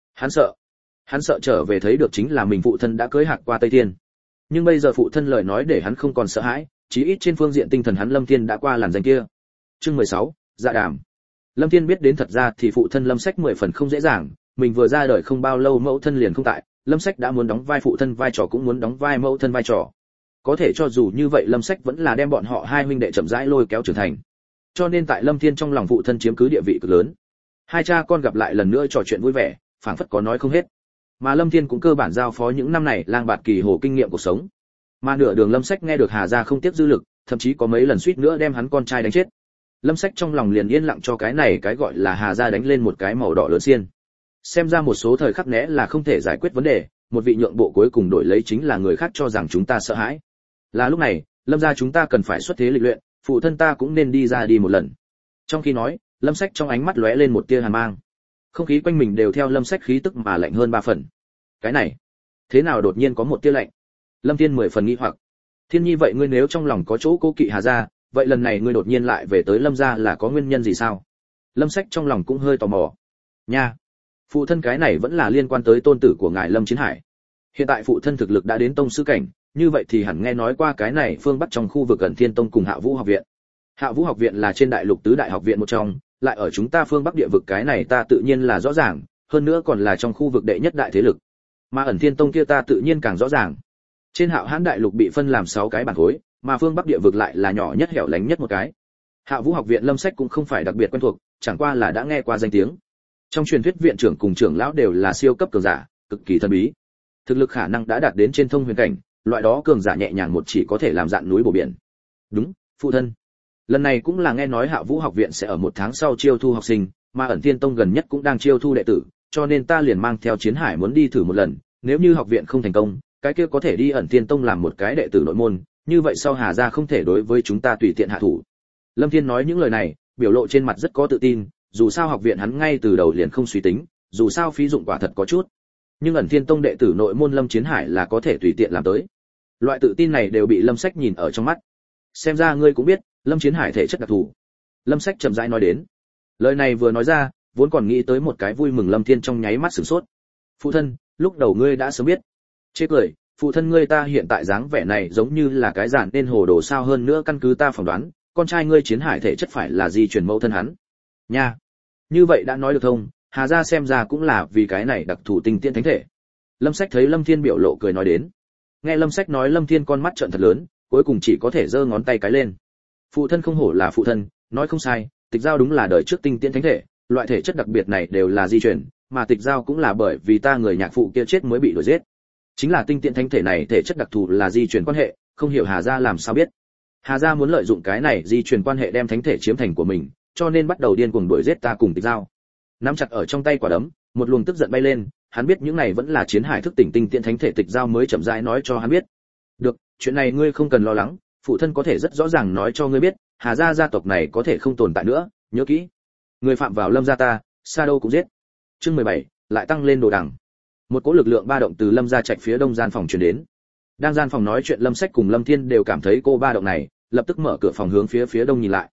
Hắn sợ trở về thấy được chính là mình phụ thân đã cưới hạc qua Tây Thiên. Nhưng bây giờ phụ thân lời nói để hắn không còn sợ hãi, chí ít trên phương diện tinh thần hắn Lâm Thiên đã qua làn danh kia. Chương 16, dạ đàm. Lâm Thiên biết đến thật ra thì phụ thân Lâm Sách 10 phần không dễ dàng, mình vừa ra đời không bao lâu mẫu thân liền không tại, Lâm Sách đã muốn đóng vai phụ thân vai trò cũng muốn đóng vai mẫu thân vai trò. Có thể cho dù như vậy Lâm Sách vẫn là đem bọn họ hai huynh đệ chậm rãi lôi kéo trưởng thành. Cho nên tại Lâm Thiên trong lòng phụ thân chiếm cứ địa vị cực lớn. Hai cha con gặp lại lần nữa trò chuyện vui vẻ, phảng phất có nói không hết. Mà Lâm Thiên cũng cơ bản giao phó những năm này lang bạt kỳ hồ kinh nghiệm cuộc sống. Mà nửa đường Lâm Sách nghe được Hà gia không tiếp dư lực, thậm chí có mấy lần suýt nữa đem hắn con trai đánh chết. Lâm Sách trong lòng liền yên lặng cho cái này cái gọi là Hà gia đánh lên một cái màu đỏ lớn xiên. Xem ra một số thời khắc né là không thể giải quyết vấn đề, một vị nhượng bộ cuối cùng đổi lấy chính là người khác cho rằng chúng ta sợ hãi. Là lúc này, Lâm gia chúng ta cần phải xuất thế lịch luyện, phụ thân ta cũng nên đi ra đi một lần. Trong khi nói, Lâm Sách trong ánh mắt lóe lên một tia hàn mang. Không khí quanh mình đều theo Lâm Sách khí tức mà lạnh hơn 3 phần. Cái này, thế nào đột nhiên có một tia lạnh? Lâm Thiên 10 phần nghi hoặc. Thiên Nhi vậy ngươi nếu trong lòng có chỗ cố kỵ Hà gia, vậy lần này ngươi đột nhiên lại về tới Lâm gia là có nguyên nhân gì sao? Lâm Sách trong lòng cũng hơi tò mò. Nha, phụ thân cái này vẫn là liên quan tới tôn tử của ngài Lâm Chiến Hải. Hiện tại phụ thân thực lực đã đến tông sư cảnh, như vậy thì hẳn nghe nói qua cái này phương Bắc trong khu vực gần Thiên Tông cùng Hạ Vũ học viện. Hạ Vũ học viện là trên đại lục tứ đại học viện một trong, lại ở chúng ta phương Bắc địa vực cái này ta tự nhiên là rõ ràng, hơn nữa còn là trong khu vực đệ nhất đại thế lực. Mà ẩn Thiên Tông kia ta tự nhiên càng rõ ràng. Trên Hạo Hán đại lục bị phân làm 6 cái bản khối, mà phương Bắc địa vực lại là nhỏ nhất hẻo lánh nhất một cái. Hạ Vũ học viện Lâm Sách cũng không phải đặc biệt quen thuộc, chẳng qua là đã nghe qua danh tiếng. Trong truyền thuyết viện trưởng cùng trưởng lão đều là siêu cấp cường giả, cực kỳ thần bí. Thực lực khả năng đã đạt đến trên thông huyền cảnh, loại đó cường giả nhẹ nhàng một chỉ có thể làm dạn núi bổ biển. Đúng, phụ thân. Lần này cũng là nghe nói Hạ Vũ học viện sẽ ở 1 tháng sau chiêu thu học sinh, mà ẩn Thiên Tông gần nhất cũng đang chiêu thu đệ tử, cho nên ta liền mang theo Chiến Hải muốn đi thử một lần, nếu như học viện không thành công, cái kia có thể đi ẩn Thiên Tông làm một cái đệ tử nội môn, như vậy sau Hà gia không thể đối với chúng ta tùy tiện hạ thủ. Lâm Thiên nói những lời này, biểu lộ trên mặt rất có tự tin, dù sao học viện hắn ngay từ đầu liền không suy tính, dù sao phí dụng quả thật có chút. Nhưng ẩn Thiên Tông đệ tử nội môn Lâm Chiến Hải là có thể tùy tiện làm tới. Loại tự tin này đều bị Lâm Sách nhìn ở trong mắt. Xem ra ngươi cũng biết, Lâm Chiến Hải thể chất đặc thù. Lâm Sách chậm rãi nói đến. Lời này vừa nói ra, vốn còn nghĩ tới một cái vui mừng Lâm Thiên trong nháy mắt sửng sốt. Phụ thân, lúc đầu ngươi đã sớm biết. Chê cười, phụ thân ngươi ta hiện tại dáng vẻ này giống như là cái giản nên hồ đồ sao, hơn nữa căn cứ ta phỏng đoán, con trai ngươi Chiến Hải thể chất phải là di truyền mẫu thân hắn. Nha. Như vậy đã nói được thông, Hà gia xem ra cũng là vì cái này đặc thù tinh tiên thánh thể. Lâm Sách thấy Lâm Thiên biểu lộ cười nói đến. Nghe Lâm Sách nói Lâm Thiên con mắt trợn thật lớn, cuối cùng chỉ có thể giơ ngón tay cái lên. Phụ thân không hổ là phụ thân, nói không sai, Tịch Giao đúng là đời trước tinh tiên thánh thể, loại thể chất đặc biệt này đều là di truyền, mà Tịch Giao cũng là bởi vì ta người nhạc phụ kia chết mới bị đuổi giết. Chính là tinh tiên thánh thể này thể chất đặc thù là di truyền quan hệ, không hiểu Hà gia làm sao biết. Hà gia muốn lợi dụng cái này di truyền quan hệ đem thánh thể chiếm thành của mình, cho nên bắt đầu điên cuồng đuổi giết ta cùng Tịch Giao. Nắm chặt ở trong tay quả đấm, một luồng tức giận bay lên, hắn biết những này vẫn là Chiến Hải thức tỉnh tinh tiên thánh thể. Tịch Giao mới chậm rãi nói cho hắn biết. Được, chuyện này ngươi không cần lo lắng, phụ thân có thể rất rõ ràng nói cho ngươi biết, Hà gia gia tộc này có thể không tồn tại nữa, nhớ kỹ. Người phạm vào Lâm gia ta, sa đâu cũng giết. Chương 17, lại tăng lên đồ đằng. Một cỗ lực lượng ba động từ Lâm gia trạch phía đông gian phòng truyền đến. Đang gian phòng nói chuyện Lâm Sách cùng Lâm Thiên đều cảm thấy cô ba động này, lập tức mở cửa phòng hướng phía đông nhìn lại.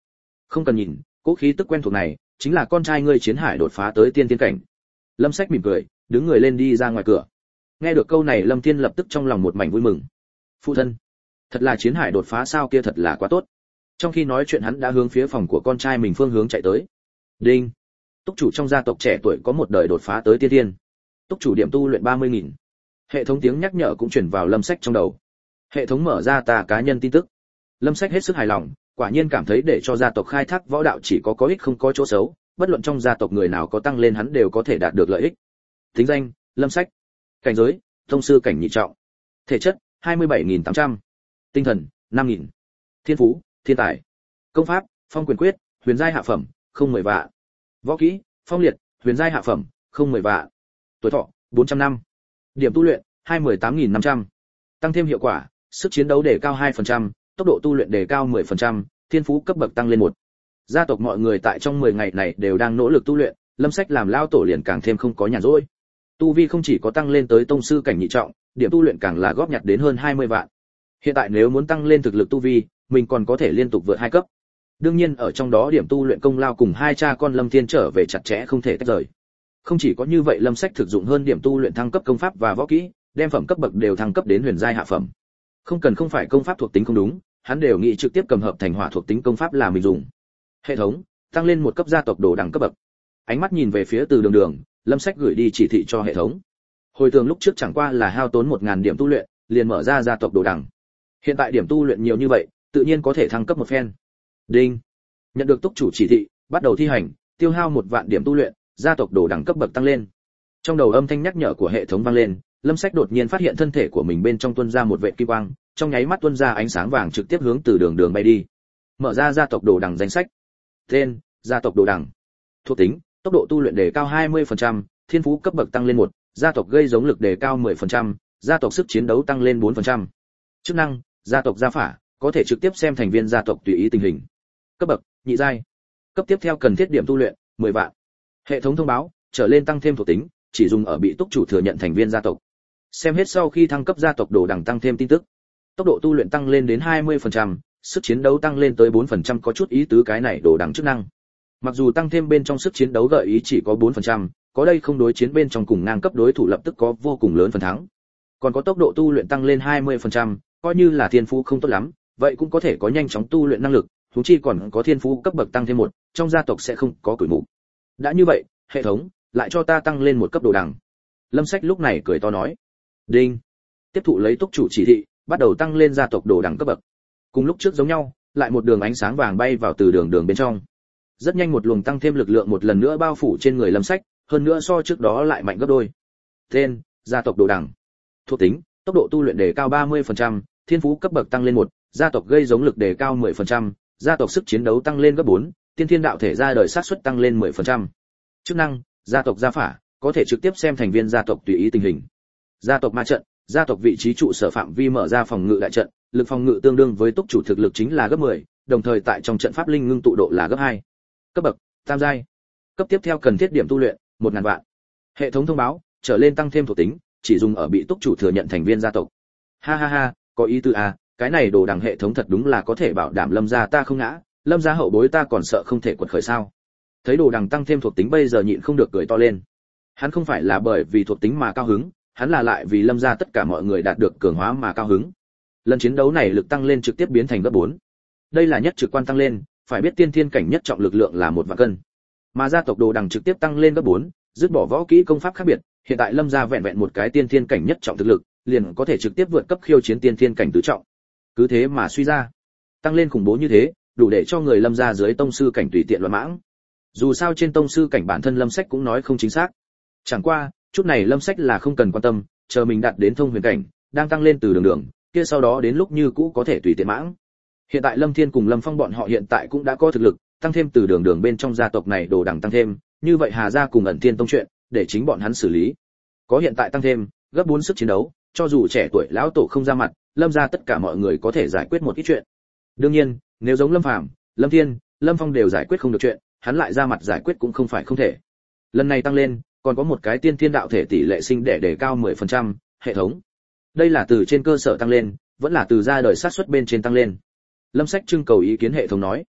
Không cần nhìn, cỗ khí tức quen thuộc này chính là con trai ngươi Chiến Hải đột phá tới tiên tiên cảnh. Lâm Sách mỉm cười, đứng người lên đi ra ngoài cửa. Nghe được câu này Lâm Thiên lập tức trong lòng một mảnh vui mừng. Phụ thân, thật là Chiến Hải đột phá sao, kia thật là quá tốt. Trong khi nói chuyện hắn đã hướng phía phòng của con trai mình phương hướng chạy tới. Đinh. Túc chủ trong gia tộc trẻ tuổi có một đời đột phá tới tiên tiên. Túc chủ điểm tu luyện 30.000. Hệ thống tiếng nhắc nhở cũng truyền vào Lâm Sách trong đầu. Hệ thống mở ra tà cá nhân tin tức. Lâm Sách hết sức hài lòng, quả nhiên cảm thấy để cho gia tộc khai thác võ đạo chỉ có ích không có chỗ xấu, bất luận trong gia tộc người nào có tăng lên hắn đều có thể đạt được lợi ích. Tính danh: Lâm Sách. Cảnh giới: tông sư cảnh nhị trọng. Thể chất: 27.800. Tinh thần: 5.000. Thiên phú: thiên tài. Công pháp: Phong quyền quyết, huyền giai hạ phẩm, không 10 vạn. Võ kỹ: Phong liệt, huyền giai hạ phẩm, không 10 vạn. Tuổi thọ: 400 năm. Điểm tu luyện: 218.500. Tăng thêm hiệu quả: sức chiến đấu đề cao 2%, tốc độ tu luyện đề cao 10%, thiên phú cấp bậc tăng lên 1. Gia tộc mọi người tại trong 10 ngày này đều đang nỗ lực tu luyện, Lâm Sách làm lao tổ liền càng thêm không có nhàn rỗi. Tu vi không chỉ có tăng lên tới tông sư cảnh nhị trọng, điểm tu luyện càng là góp nhặt đến hơn 20 vạn. Hiện tại nếu muốn tăng lên thực lực tu vi, mình còn có thể liên tục vượt 2 cấp. Đương nhiên ở trong đó điểm tu luyện công lao cùng hai cha con Lâm Thiên trở về chặt chẽ không thể tách rời. Không chỉ có như vậy, Lâm Sách thực dụng hơn điểm tu luyện thăng cấp công pháp và võ kỹ, đem phẩm cấp bậc đều thăng cấp đến huyền giai hạ phẩm. Không phải công pháp thuộc tính không đúng, hắn đều nghĩ trực tiếp cầm hợp thành hỏa thuộc tính công pháp là mình dùng. Hệ thống tăng lên một cấp gia tộc đồ đẳng cấp bậc. Ánh mắt nhìn về phía Từ Đường Đường, Lâm Sách gửi đi chỉ thị cho hệ thống. Hồi tưởng lúc trước chẳng qua là hao tốn 1000 điểm tu luyện, liền mở ra gia tộc đồ đẳng. Hiện tại điểm tu luyện nhiều như vậy, tự nhiên có thể thăng cấp một phen. Đinh. Nhận được túc chủ chỉ thị, bắt đầu thi hành, tiêu hao 1 vạn điểm tu luyện, gia tộc đồ đẳng cấp bậc tăng lên. Trong đầu âm thanh nhắc nhở của hệ thống vang lên, Lâm Sách đột nhiên phát hiện thân thể của mình bên trong tuôn ra một vệt kim quang, trong nháy mắt tuôn ra ánh sáng vàng trực tiếp hướng Từ Đường Đường bay đi. Mở ra gia tộc đồ đẳng danh sách. Tên: gia tộc đồ đẳng. Thuộc tính: tốc độ tu luyện đề cao 20%, thiên phú cấp bậc tăng lên 1, gia tộc gây giống lực đề cao 10%, gia tộc sức chiến đấu tăng lên 4%. Chức năng: gia tộc gia phả, có thể trực tiếp xem thành viên gia tộc tùy ý tình hình. Cấp bậc: nhị giai. Cấp tiếp theo cần thiết điểm tu luyện: 10 vạn. Hệ thống thông báo: trở lên tăng thêm thuộc tính, chỉ dùng ở bị túc chủ thừa nhận thành viên gia tộc. Xem hết sau khi thăng cấp gia tộc đồ đẳng tăng thêm tin tức. Tốc độ tu luyện tăng lên đến 20%, sức chiến đấu tăng lên tới 4%, có chút ý tứ cái này đồ đẳng chức năng. Mặc dù tăng thêm bên trong sức chiến đấu gợi ý chỉ có 4%, có đây không đối chiến bên trong cùng ngang cấp đối thủ lập tức có vô cùng lớn phần thắng. Còn có tốc độ tu luyện tăng lên 20%, coi như là thiên phú không tốt lắm, vậy cũng có thể có nhanh chóng tu luyện năng lực, huống chi còn có thiên phú cấp bậc tăng thêm 1, trong gia tộc sẽ không có tuổi mụ. Đã như vậy, hệ thống lại cho ta tăng lên 1 cấp đồ đẳng. Lâm Sách lúc này cười to nói. Đinh. Tiếp thụ lấy túc chủ chỉ thị, bắt đầu tăng lên gia tộc đồ đẳng cấp bậc. Cùng lúc trước giống nhau, lại một đường ánh sáng vàng bay vào Từ Đường Đường bên trong. Rất nhanh một luồng tăng thêm lực lượng một lần nữa bao phủ trên người Lâm Sách, hơn nữa so trước đó lại mạnh gấp đôi. Tên: gia tộc đồ đẳng. Thuộc tính: tốc độ tu luyện đề cao 30%, thiên phú cấp bậc tăng lên 1, gia tộc gây giống lực đề cao 10%, gia tộc sức chiến đấu tăng lên gấp 4, tiên thiên đạo thể ra đời xác suất tăng lên 10%. Chức năng: gia tộc gia phả, có thể trực tiếp xem thành viên gia tộc tùy ý tình hình. Gia tộc ma trận, gia tộc vị trí trụ sở phạm vi mở ra phòng ngự đại trận, lực phòng ngự tương đương với túc chủ thực lực chính là gấp 10, đồng thời tại trong trận pháp linh ngưng tụ độ là gấp 2. Cấp bậc: tam giai. Cấp tiếp theo cần thiết điểm tu luyện: 1000 vạn. Hệ thống thông báo: trở lên tăng thêm thuộc tính, chỉ dùng ở bị túc chủ thừa nhận thành viên gia tộc. Ha ha ha, có ý tứ à, cái này đồ đằng hệ thống thật đúng là có thể bảo đảm Lâm gia ta không ngã, Lâm gia hậu bối ta còn sợ không thể quật khởi sao? Thấy đồ đằng tăng thêm thuộc tính bây giờ nhịn không được cười to lên. Hắn không phải là bởi vì thuộc tính mà cao hứng, hắn là lại vì Lâm gia tất cả mọi người đạt được cường hóa mà cao hứng. Lần chiến đấu này lực tăng lên trực tiếp biến thành gấp 4. Đây là nhất trực quan tăng lên, phải biết tiên thiên cảnh nhất trọng lực lượng là 1 vạn cân. Mà gia tộc đồ đằng trực tiếp tăng lên gấp 4, dứt bỏ võ kỹ công pháp khác biệt, hiện tại Lâm gia vẹn vẹn một cái tiên thiên cảnh nhất trọng thực lực, liền có thể trực tiếp vượt cấp khiêu chiến tiên thiên cảnh tứ trọng. Cứ thế mà suy ra, tăng lên khủng bố như thế, đủ để cho người Lâm gia dưới tông sư cảnh tùy tiện loạn mãng. Dù sao trên tông sư cảnh bản thân Lâm Sách cũng nói không chính xác. Chẳng qua, chút này Lâm Sách là không cần quan tâm, chờ mình đạt đến thông huyền cảnh, đang tăng lên Từ Đường Đường, kia sau đó đến lúc như cũ có thể tùy tiện mãng. Hiện tại Lâm Thiên cùng Lâm Phong bọn họ hiện tại cũng đã có thực lực, tăng thêm Từ Đường Đường bên trong gia tộc này đồ đằng tăng thêm, như vậy Hà gia cùng Ẩn Thiên tông chuyện, để chính bọn hắn xử lý. Có hiện tại tăng thêm, gấp 4 sức chiến đấu, cho dù trẻ tuổi lão tổ không ra mặt, Lâm gia tất cả mọi người có thể giải quyết một ít chuyện. Đương nhiên, nếu giống Lâm Phàm, Lâm Thiên, Lâm Phong đều giải quyết không được chuyện, hắn lại ra mặt giải quyết cũng không phải không thể. Lần này tăng lên, còn có một cái tiên thiên đạo thể tỷ lệ sinh để đề cao 10%, hệ thống. Đây là từ trên cơ sở tăng lên, vẫn là từ ra đời sát suất bên trên tăng lên. Lâm Sách trưng cầu ý kiến hệ thống nói.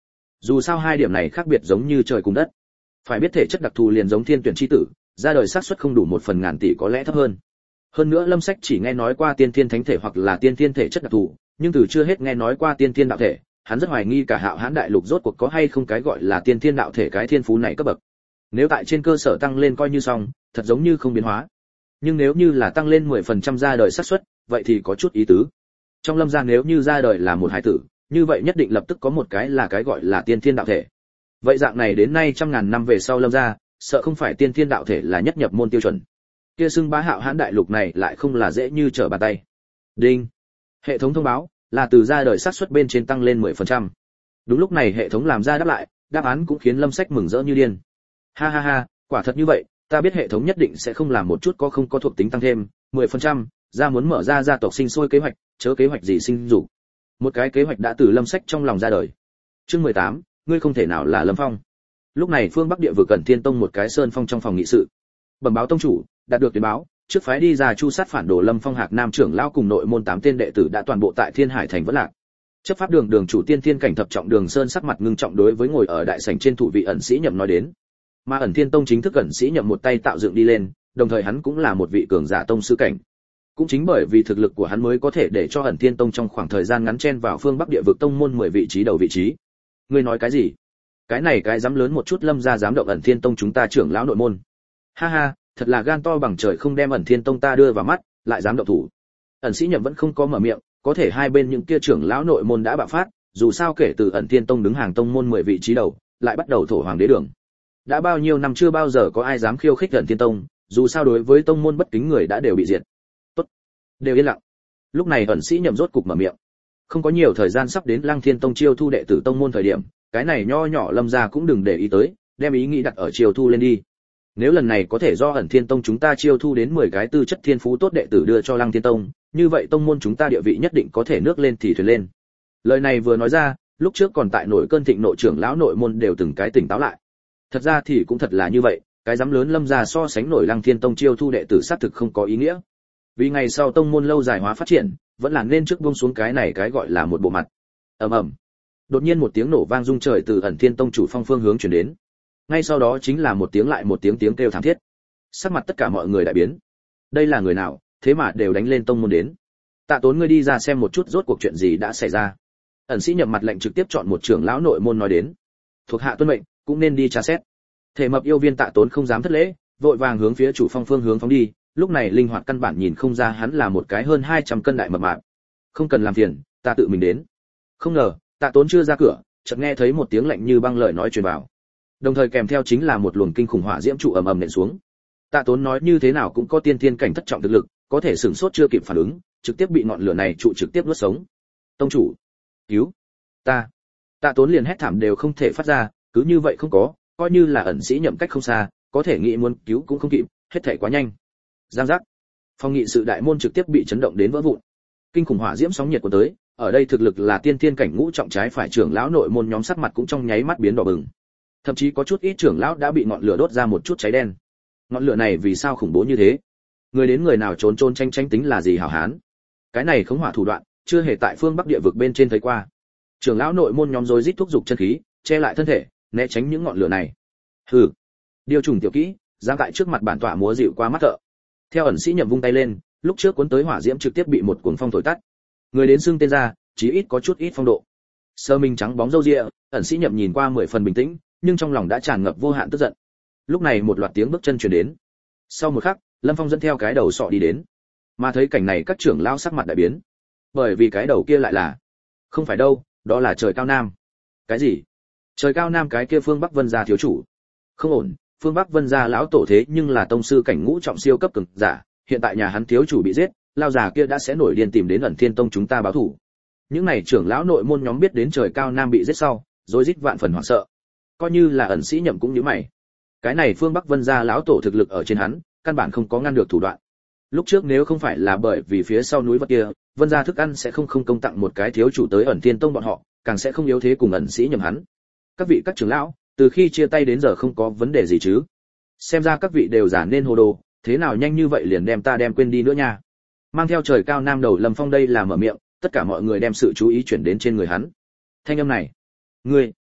Dù sao hai điểm này khác biệt giống như trời cùng đất. Phải biết thể chất đặc thù liền giống thiên tuyển chi tử, ra đời xác suất không đủ 1/1000 tỷ có lẽ thấp hơn. Hơn nữa Lâm Sách chỉ nghe nói qua tiên thiên thánh thể hoặc là tiên thiên thể chất đặc thù, nhưng từ chưa hết nghe nói qua tiên thiên đạo thể, hắn rất hoài nghi cả Hạo Hãn đại lục rốt cuộc có hay không cái gọi là tiên thiên đạo thể cái thiên phú này cấp bậc. Nếu tại trên cơ sở tăng lên coi như xong, thật giống như không biến hóa. Nhưng nếu như là tăng lên 10% ra đời xác suất, vậy thì có chút ý tứ. Trong Lâm gia nếu như ra đời là một hải tử, như vậy nhất định lập tức có một cái là cái gọi là tiên thiên đạo thể. Vậy dạng này đến nay trăm ngàn năm về sau Lâm gia, sợ không phải tiên thiên đạo thể là nhất nhập môn tiêu chuẩn. Kia xưng bá Hạo Hãn đại lục này lại không là dễ như trở bàn tay. Đinh. Hệ thống thông báo, là từ ra đời xác suất bên trên tăng lên 10%. Đúng lúc này hệ thống làm ra đáp lại, đáp án cũng khiến Lâm Sách mừng rỡ như điên. Ha ha ha, quả thật như vậy, ta biết hệ thống nhất định sẽ không làm một chút có không có thuộc tính tăng thêm, 10%, ra muốn mở ra gia tộc sinh sôi kế hoạch, chớ kế hoạch gì sinh dục. Một cái kế hoạch đã từ Lâm Sách trong lòng ra đời. Chương 18, ngươi không thể nào là Lâm Phong. Lúc này phương Bắc địa vực Cẩn Thiên Tông một cái sơn phong trong phòng nghị sự. Bẩm báo tông chủ, đạt được tuyên báo, trước phái đi ra chu sát phản đồ Lâm Phong Hạc Nam trưởng lão cùng nội môn 8 tên đệ tử đã toàn bộ tại Thiên Hải thành vẫn lạc. Chấp pháp đường đường chủ tiên thiên cảnh thập trọng Đường Sơn sắc mặt ngưng trọng đối với ngồi ở đại sảnh trên thủ vị ẩn sĩ nhậm nói đến. Mà Ẩn Thiên Tông chính thức ẩn sĩ nhậm một tay tạo dựng đi lên, đồng thời hắn cũng là một vị cường giả tông sư cảnh. Cũng chính bởi vì thực lực của hắn mới có thể để cho Ẩn Thiên Tông trong khoảng thời gian ngắn chen vào phương Bắc địa vực tông môn 10 vị trí đầu vị trí. Ngươi nói cái gì? Cái này cái dám lớn một chút Lâm gia dám động Ẩn Thiên Tông chúng ta trưởng lão nội môn. Ha ha, thật là gan to bằng trời không đem Ẩn Thiên Tông ta đưa vào mắt, lại dám động thủ. Ẩn sĩ nhậm vẫn không có mở miệng, có thể hai bên những kia trưởng lão nội môn đã bạo phát, dù sao kể từ Ẩn Thiên Tông đứng hàng tông môn 10 vị trí đầu, lại bắt đầu thổ hoàng đế đường. Đã bao nhiêu năm chưa bao giờ có ai dám khiêu khích Ẩn Thiên Tông, dù sao đối với tông môn bất kính người đã đều bị diệt. Tốt, đều yên lặng. Lúc này ẩn sĩ nhậm rốt cục mở miệng. Không có nhiều thời gian sắp đến Lăng Thiên Tông chiêu thu đệ tử tông môn thời điểm, cái này nho nhỏ Lâm gia cũng đừng để ý tới, đem ý nghĩ đặt ở chiêu thu lên đi. Nếu lần này có thể do Ẩn Thiên Tông chúng ta chiêu thu đến 10 cái tư chất thiên phú tốt đệ tử đưa cho Lăng Thiên Tông, như vậy tông môn chúng ta địa vị nhất định có thể nước lên thì thuyền lên. Lời này vừa nói ra, lúc trước còn tại nổi cơn thịnh nội trưởng lão nội môn đều từng cái tỉnh táo lại. Thật ra thì cũng thật là như vậy, cái dám lớn Lâm gia so sánh nổi Lăng Thiên Tông chiêu thu đệ tử xác thực không có ý nghĩa. Vì ngày sau tông môn lâu dài hóa phát triển, vẫn là nên trước buông xuống cái này cái gọi là một bộ mặt. Ầm ầm. Đột nhiên một tiếng nổ vang rung trời từ Ẩn Thiên Tông chủ phong phương hướng truyền đến. Ngay sau đó chính là một tiếng lại một tiếng tiếng kêu thảm thiết. Sắc mặt tất cả mọi người đại biến. Đây là người nào, thế mà đều đánh lên tông môn đến. Tạ Tốn ngươi đi ra xem một chút rốt cuộc chuyện gì đã xảy ra. Ẩn sĩ nhậm mặt lệnh trực tiếp chọn một trưởng lão nội môn nói đến. Thuộc hạ tuân mệnh, cũng nên đi tra xét. Thể mập yêu viên Tạ Tốn không dám thất lễ, vội vàng hướng phía chủ phong phương hướng phóng đi. Lúc này linh hoạt căn bản nhìn không ra hắn là một cái hơn 200 cân đại mập mạp. Không cần làm phiền, ta tự mình đến. Không ngờ, Tạ Tốn chưa ra cửa, chợt nghe thấy một tiếng lạnh như băng lời nói truyền vào. Đồng thời kèm theo chính là một luồng kinh khủng hỏa diễm trụ ầm ầm nện xuống. Tạ Tốn nói như thế nào cũng có tiên thiên cảnh thất trọng thực lực, có thể sửng sốt chưa kịp phản ứng, trực tiếp bị ngọn lửa này trụ trực tiếp nuốt sống. Tông chủ, cứu ta! Tạ Tốn liền hét thảm đều không thể phát ra, cứ như vậy không có, coi như là ẩn sĩ nhậm cách không xa, có thể nghĩ muốn cứu cũng không kịp, hết thảy quá nhanh. Giang giác, phòng nghị sự đại môn trực tiếp bị chấn động đến vỡ vụn. Kinh khủng hỏa diễm sóng nhiệt của tới, ở đây thực lực là tiên thiên cảnh ngũ trọng trái phải trưởng lão nội môn nhóm sắc mặt cũng trong nháy mắt biến đỏ bừng. Thậm chí có chút ít trưởng lão đã bị ngọn lửa đốt ra một chút cháy đen. Ngọn lửa này vì sao khủng bố như thế? Người đến người nào trốn trốn tranh tranh tính là gì hảo hán? Cái này khống hỏa thủ đoạn, chưa hề tại phương Bắc địa vực bên trên thấy qua. Trưởng lão nội môn nhóm rối rít thúc giục chân khí, che lại thân thể, né tránh những ngọn lửa này. Hừ, điều trùng tiểu kỹ, dám tại trước mặt bản tọa múa dịu qua mắt thợ. Theo ẩn sĩ nhậm vung tay lên, lúc trước cuốn tới hỏa diễm trực tiếp bị một cuồng phong thổi tắt. Người đến xưng tên ra, chí ít có chút ít phong độ. Sơ minh trắng bóng râu ria, ẩn sĩ nhậm nhìn qua 10 phần bình tĩnh, nhưng trong lòng đã tràn ngập vô hạn tức giận. Lúc này một loạt tiếng bước chân truyền đến. Sau một khắc, Lâm Phong dẫn theo cái đầu sọ đi đến. Mà thấy cảnh này các trưởng lão sắc mặt đại biến. Bởi vì cái đầu kia lại là, không phải đâu, đó là Trời Cao Nam. Cái gì? Trời Cao Nam cái kia phương Bắc Vân gia thiếu chủ. Không ổn, phương Bắc Vân gia lão tổ thế nhưng là tông sư cảnh ngũ trọng siêu cấp cường giả, hiện tại nhà hắn thiếu chủ bị giết, lao già kia đã sẽ nổi điên tìm đến Ẩn Thiên Tông chúng ta báo thù. Những này trưởng lão nội môn nhóm biết đến Trời Cao Nam bị giết sau, rối rít vạn phần hoảng sợ. Coi như là ẩn sĩ nhậm cũng như mày. Cái này phương Bắc Vân gia lão tổ thực lực ở trên hắn, căn bản không có ngăn được thủ đoạn. Lúc trước nếu không phải là bởi vì phía sau núi vật kia, Vân gia thức ăn sẽ không công tặng một cái thiếu chủ tới Ẩn Thiên Tông bọn họ, càng sẽ không yếu thế cùng ẩn sĩ nhậm hắn. Các vị các trưởng lão, từ khi chia tay đến giờ không có vấn đề gì chứ? Xem ra các vị đều giả nên hồ đồ, thế nào nhanh như vậy liền đem ta đem quên đi nữa nha. Mang theo Trời Cao Nam đầu Lâm Phong đây là mở miệng, tất cả mọi người đem sự chú ý chuyển đến trên người hắn. Thanh âm này, ngươi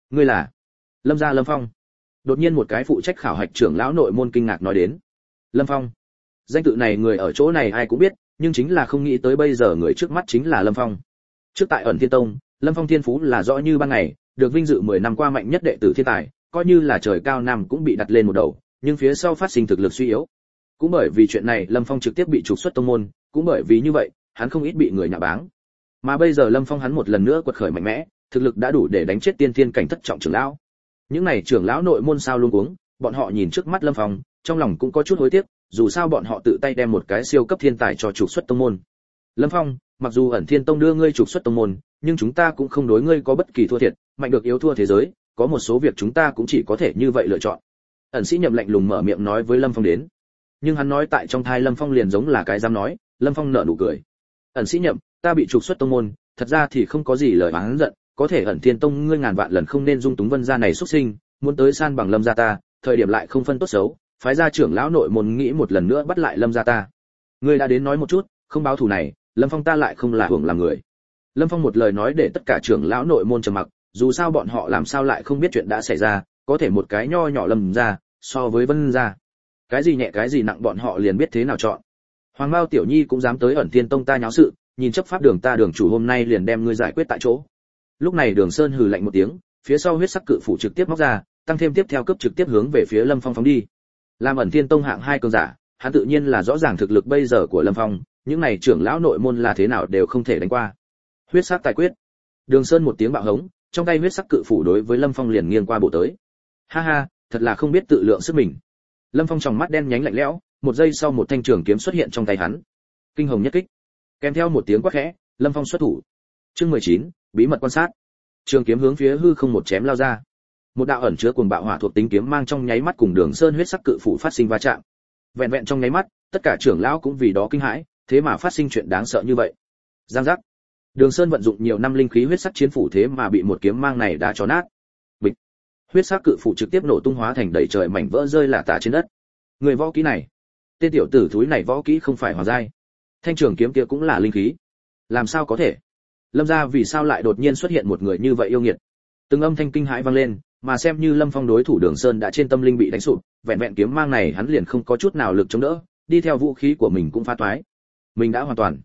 Ngươi là Lâm gia Lâm Phong. Đột nhiên một cái phụ trách khảo hạch trưởng lão nội môn kinh ngạc nói đến. Lâm Phong. Danh tự này người ở chỗ này ai cũng biết, nhưng chính là không nghĩ tới bây giờ người trước mắt chính là Lâm Phong. Trước tại ẩn Thiên Tông, Lâm Phong thiên phú là rõ như ban ngày, được vinh dự 10 năm qua mạnh nhất đệ tử thiên tài, coi như là trời cao năm cũng bị đặt lên một đầu, nhưng phía sau phát sinh thực lực suy yếu. Cũng bởi vì chuyện này, Lâm Phong trực tiếp bị trục xuất tông môn, cũng bởi vì như vậy, hắn không ít bị người nhạ báng. Mà bây giờ Lâm Phong hắn một lần nữa quật khởi mạnh mẽ, thực lực đã đủ để đánh chết tiên thiên cảnh thất trọng trưởng lão. Những này trưởng lão nội môn sao luôn cuống, bọn họ nhìn trước mắt Lâm Phong, trong lòng cũng có chút hối tiếc, dù sao bọn họ tự tay đem một cái siêu cấp thiên tài cho trục xuất tông môn. Lâm Phong, mặc dù ẩn Thiên Tông đưa ngươi trục xuất tông môn, nhưng chúng ta cũng không đối ngươi có bất kỳ thua thiệt, mạnh được yếu thua thế giới, có một số việc chúng ta cũng chỉ có thể như vậy lựa chọn. Ẩn Sĩ Nhậm lạnh lùng mở miệng nói với Lâm Phong đến. Nhưng hắn nói tại trong thai Lâm Phong liền giống là cái dám nói, Lâm Phong nở nụ cười. Ẩn Sĩ Nhậm, ta bị trục xuất tông môn, thật ra thì không có gì lời oán giận, có thể ẩn Thiên Tông ngươi ngàn vạn lần không nên dung túng Vân gia này xuất sinh, muốn tới san bằng Lâm gia ta, thời điểm lại không phân tốt xấu, phái gia trưởng lão nội môn nghĩ một lần nữa bắt lại Lâm gia ta. Ngươi đã đến nói một chút, không báo thù này, Lâm Phong ta lại không là hưởng làm người. Lâm Phong một lời nói để tất cả trưởng lão nội môn trầm mặc, dù sao bọn họ làm sao lại không biết chuyện đã xảy ra, có thể một cái nho nhỏ Lâm gia, so với Vân gia, cái gì nhẹ cái gì nặng bọn họ liền biết thế nào chọn. Hoàng Mao tiểu nhi cũng dám tới ẩn Thiên Tông ta nháo sự, nhìn chấp pháp đường ta đường chủ hôm nay liền đem ngươi giải quyết tại chỗ. Lúc này Đường Sơn hừ lạnh một tiếng, phía sau huyết sắc cự phủ trực tiếp móc ra, tăng thêm tiếp theo cấp trực tiếp hướng về phía Lâm Phong phóng đi. Làm ẩn Thiên Tông hạng 2 cường giả, hắn tự nhiên là rõ ràng thực lực bây giờ của Lâm Phong, những này trưởng lão nội môn là thế nào đều không thể đánh qua. Huyết sắc tài quyết. Đường Sơn một tiếng bạo hống, trong tay huyết sắc cự phủ đối với Lâm Phong liền nghiêng qua bộ tới. Ha ha, thật là không biết tự lượng sức mình. Lâm Phong tròng mắt đen nhánh lạnh lẽo, một giây sau một thanh trường kiếm xuất hiện trong tay hắn. Kinh hồng nhất kích. Kèm theo một tiếng quát khẽ, Lâm Phong xuất thủ. Chương 19, bí mật quan sát. Trường kiếm hướng phía hư không một chém lao ra. Một đạo ẩn chứa cuồng bạo hỏa thuộc tính kiếm mang trong nháy mắt cùng Đường Sơn huyết sắc cự phủ phát sinh va chạm. Vẹn vẹn trong nháy mắt, tất cả trưởng lão cũng vì đó kinh hãi, thế mà phát sinh chuyện đáng sợ như vậy. Giang giác. Đường Sơn vận dụng nhiều năm linh khí huyết sắc chiến phủ thế mà bị một kiếm mang này đã chó nát. Bịch. Huyết sắc cự phủ trực tiếp nổ tung hóa thành đầy trời mảnh vỡ rơi lả tả trên đất. Người võ kỹ này, tên tiểu tử thúi này võ kỹ không phải hòa giai. Thanh trường kiếm kia cũng là linh khí. Làm sao có thể? Lâm gia vì sao lại đột nhiên xuất hiện một người như vậy yêu nghiệt? Từng âm thanh kinh hãi vang lên, mà xem như Lâm Phong đối thủ Đường Sơn đã trên tâm linh bị đánh sụp, vẹn vẹn kiếm mang này hắn liền không có chút nào lực chống đỡ, đi theo vũ khí của mình cũng phá toái. Mình đã hoàn toàn,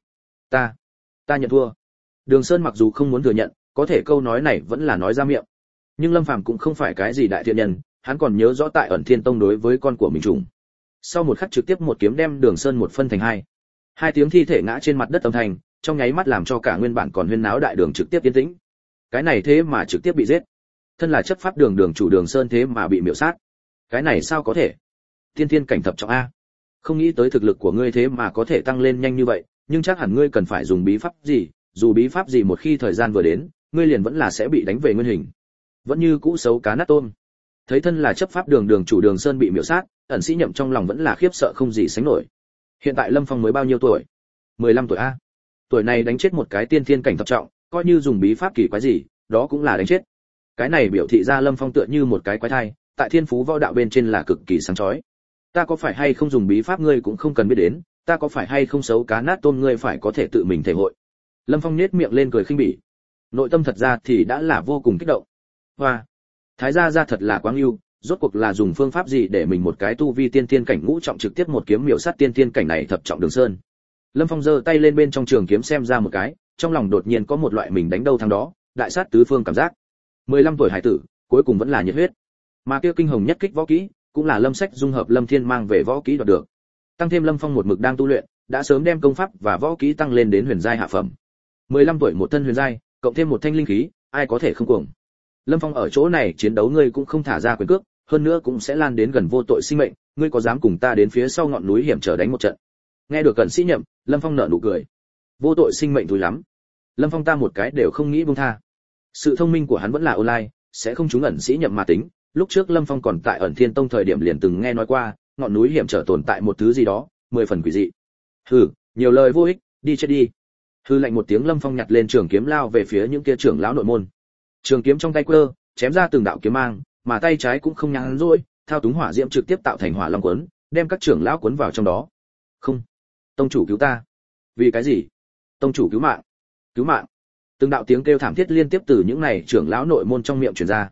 ta nhận thua. Đường Sơn mặc dù không muốn thừa nhận, có thể câu nói này vẫn là nói ra miệng. Nhưng Lâm Phàm cũng không phải cái gì đại thiện nhân, hắn còn nhớ rõ tại ẩn Thiên Tông đối với con của mình trùng. Sau một khắc trực tiếp một kiếm đem Đường Sơn một phân thành hai. Hai tiếng thi thể ngã trên mặt đất âm thanh, trong nháy mắt làm cho cả nguyên bản còn huyên náo đại đường trực tiếp yên tĩnh. Cái này thế mà trực tiếp bị giết. Thân là chấp pháp đường đường chủ Đường Sơn thế mà bị miểu sát. Cái này sao có thể? Tiên thiên cảnh thập trọng a. Không nghĩ tới thực lực của ngươi thế mà có thể tăng lên nhanh như vậy, nhưng chắc hẳn ngươi cần phải dùng bí pháp gì, dù bí pháp gì một khi thời gian vừa đến, ngươi liền vẫn là sẽ bị đánh về nguyên hình. Vẫn như cũ xấu cá nát tôm. Thấy thân là chấp pháp đường đường chủ Đường Sơn bị miểu sát, Ẩn Sĩ Nhậm trong lòng vẫn là khiếp sợ không gì sánh nổi. Hiện tại Lâm Phong mới bao nhiêu tuổi? 15 tuổi a. Tuổi này đánh chết một cái tiên thiên cảnh thập trọng, coi như dùng bí pháp kỳ quái gì, đó cũng là đánh chết. Cái này biểu thị ra Lâm Phong tựa như một cái quái thai, tại thiên phú võ đạo bên trên là cực kỳ sáng chói. Ta có phải hay không dùng bí pháp ngươi cũng không cần biết đến, ta có phải hay không xấu cá nát tôm ngươi phải có thể tự mình thể hội. Lâm Phong nhếch miệng lên cười khinh bỉ. Nội tâm thật ra thì đã là vô cùng kích động. Hoa, thái gia gia thật là quá ưu, rốt cuộc là dùng phương pháp gì để mình một cái tu vi tiên thiên cảnh ngũ trọng trực tiếp một kiếm miểu sát tiên thiên cảnh này thập trọng Đường Sơn. Lâm Phong giơ tay lên bên trong trường kiếm xem ra một cái, trong lòng đột nhiên có một loại mình đánh đâu thắng đó, đại sát tứ phương cảm giác. 15 tuổi hải tử, cuối cùng vẫn là nhiệt huyết. Mà kia kinh hồng nhất kích võ kỹ, cũng là Lâm Sách dung hợp Lâm Thiên mang về võ kỹ đoạt được. Tăng thêm Lâm Phong một mực đang tu luyện, đã sớm đem công pháp và võ kỹ tăng lên đến huyền giai hạ phẩm. 15 tuổi một thân huyền giai, cộng thêm một thanh linh khí, ai có thể không cuồng. Lâm Phong ở chỗ này chiến đấu ngươi cũng không thả ra quyền cước, hơn nữa cũng sẽ lan đến gần vô tội sinh mệnh, ngươi có dám cùng ta đến phía sau ngọn núi hiểm trở đánh một trận? Nghe được Cẩn Sĩ Nhậm, Lâm Phong nở nụ cười. Vô tội sinh mệnh thúi lắm. Lâm Phong ta một cái đều không nghĩ buông tha. Sự thông minh của hắn vẫn là online, sẽ không trúng Ẩn Sĩ Nhậm mà tính. Lúc trước Lâm Phong còn tại ẩn Thiên Tông thời điểm liền từng nghe nói qua, ngọn núi hiểm trở tồn tại một thứ gì đó, 10 phần quỷ dị. Hừ, nhiều lời vô ích, đi chết đi. Hừ lạnh một tiếng Lâm Phong nhặt lên trường kiếm lao về phía những kia trưởng lão nội môn. Trường kiếm trong tay quơ, chém ra từng đạo kiếm mang, mà tay trái cũng không nhàn rỗi, thao túng hỏa diễm trực tiếp tạo thành hỏa long cuốn, đem các trưởng lão cuốn vào trong đó. Không, tông chủ cứu ta. Vì cái gì? Tông chủ cứu mạng. Cứu mạng. Từng đạo tiếng kêu thảm thiết liên tiếp từ những này trưởng lão nội môn trong miệng truyền ra.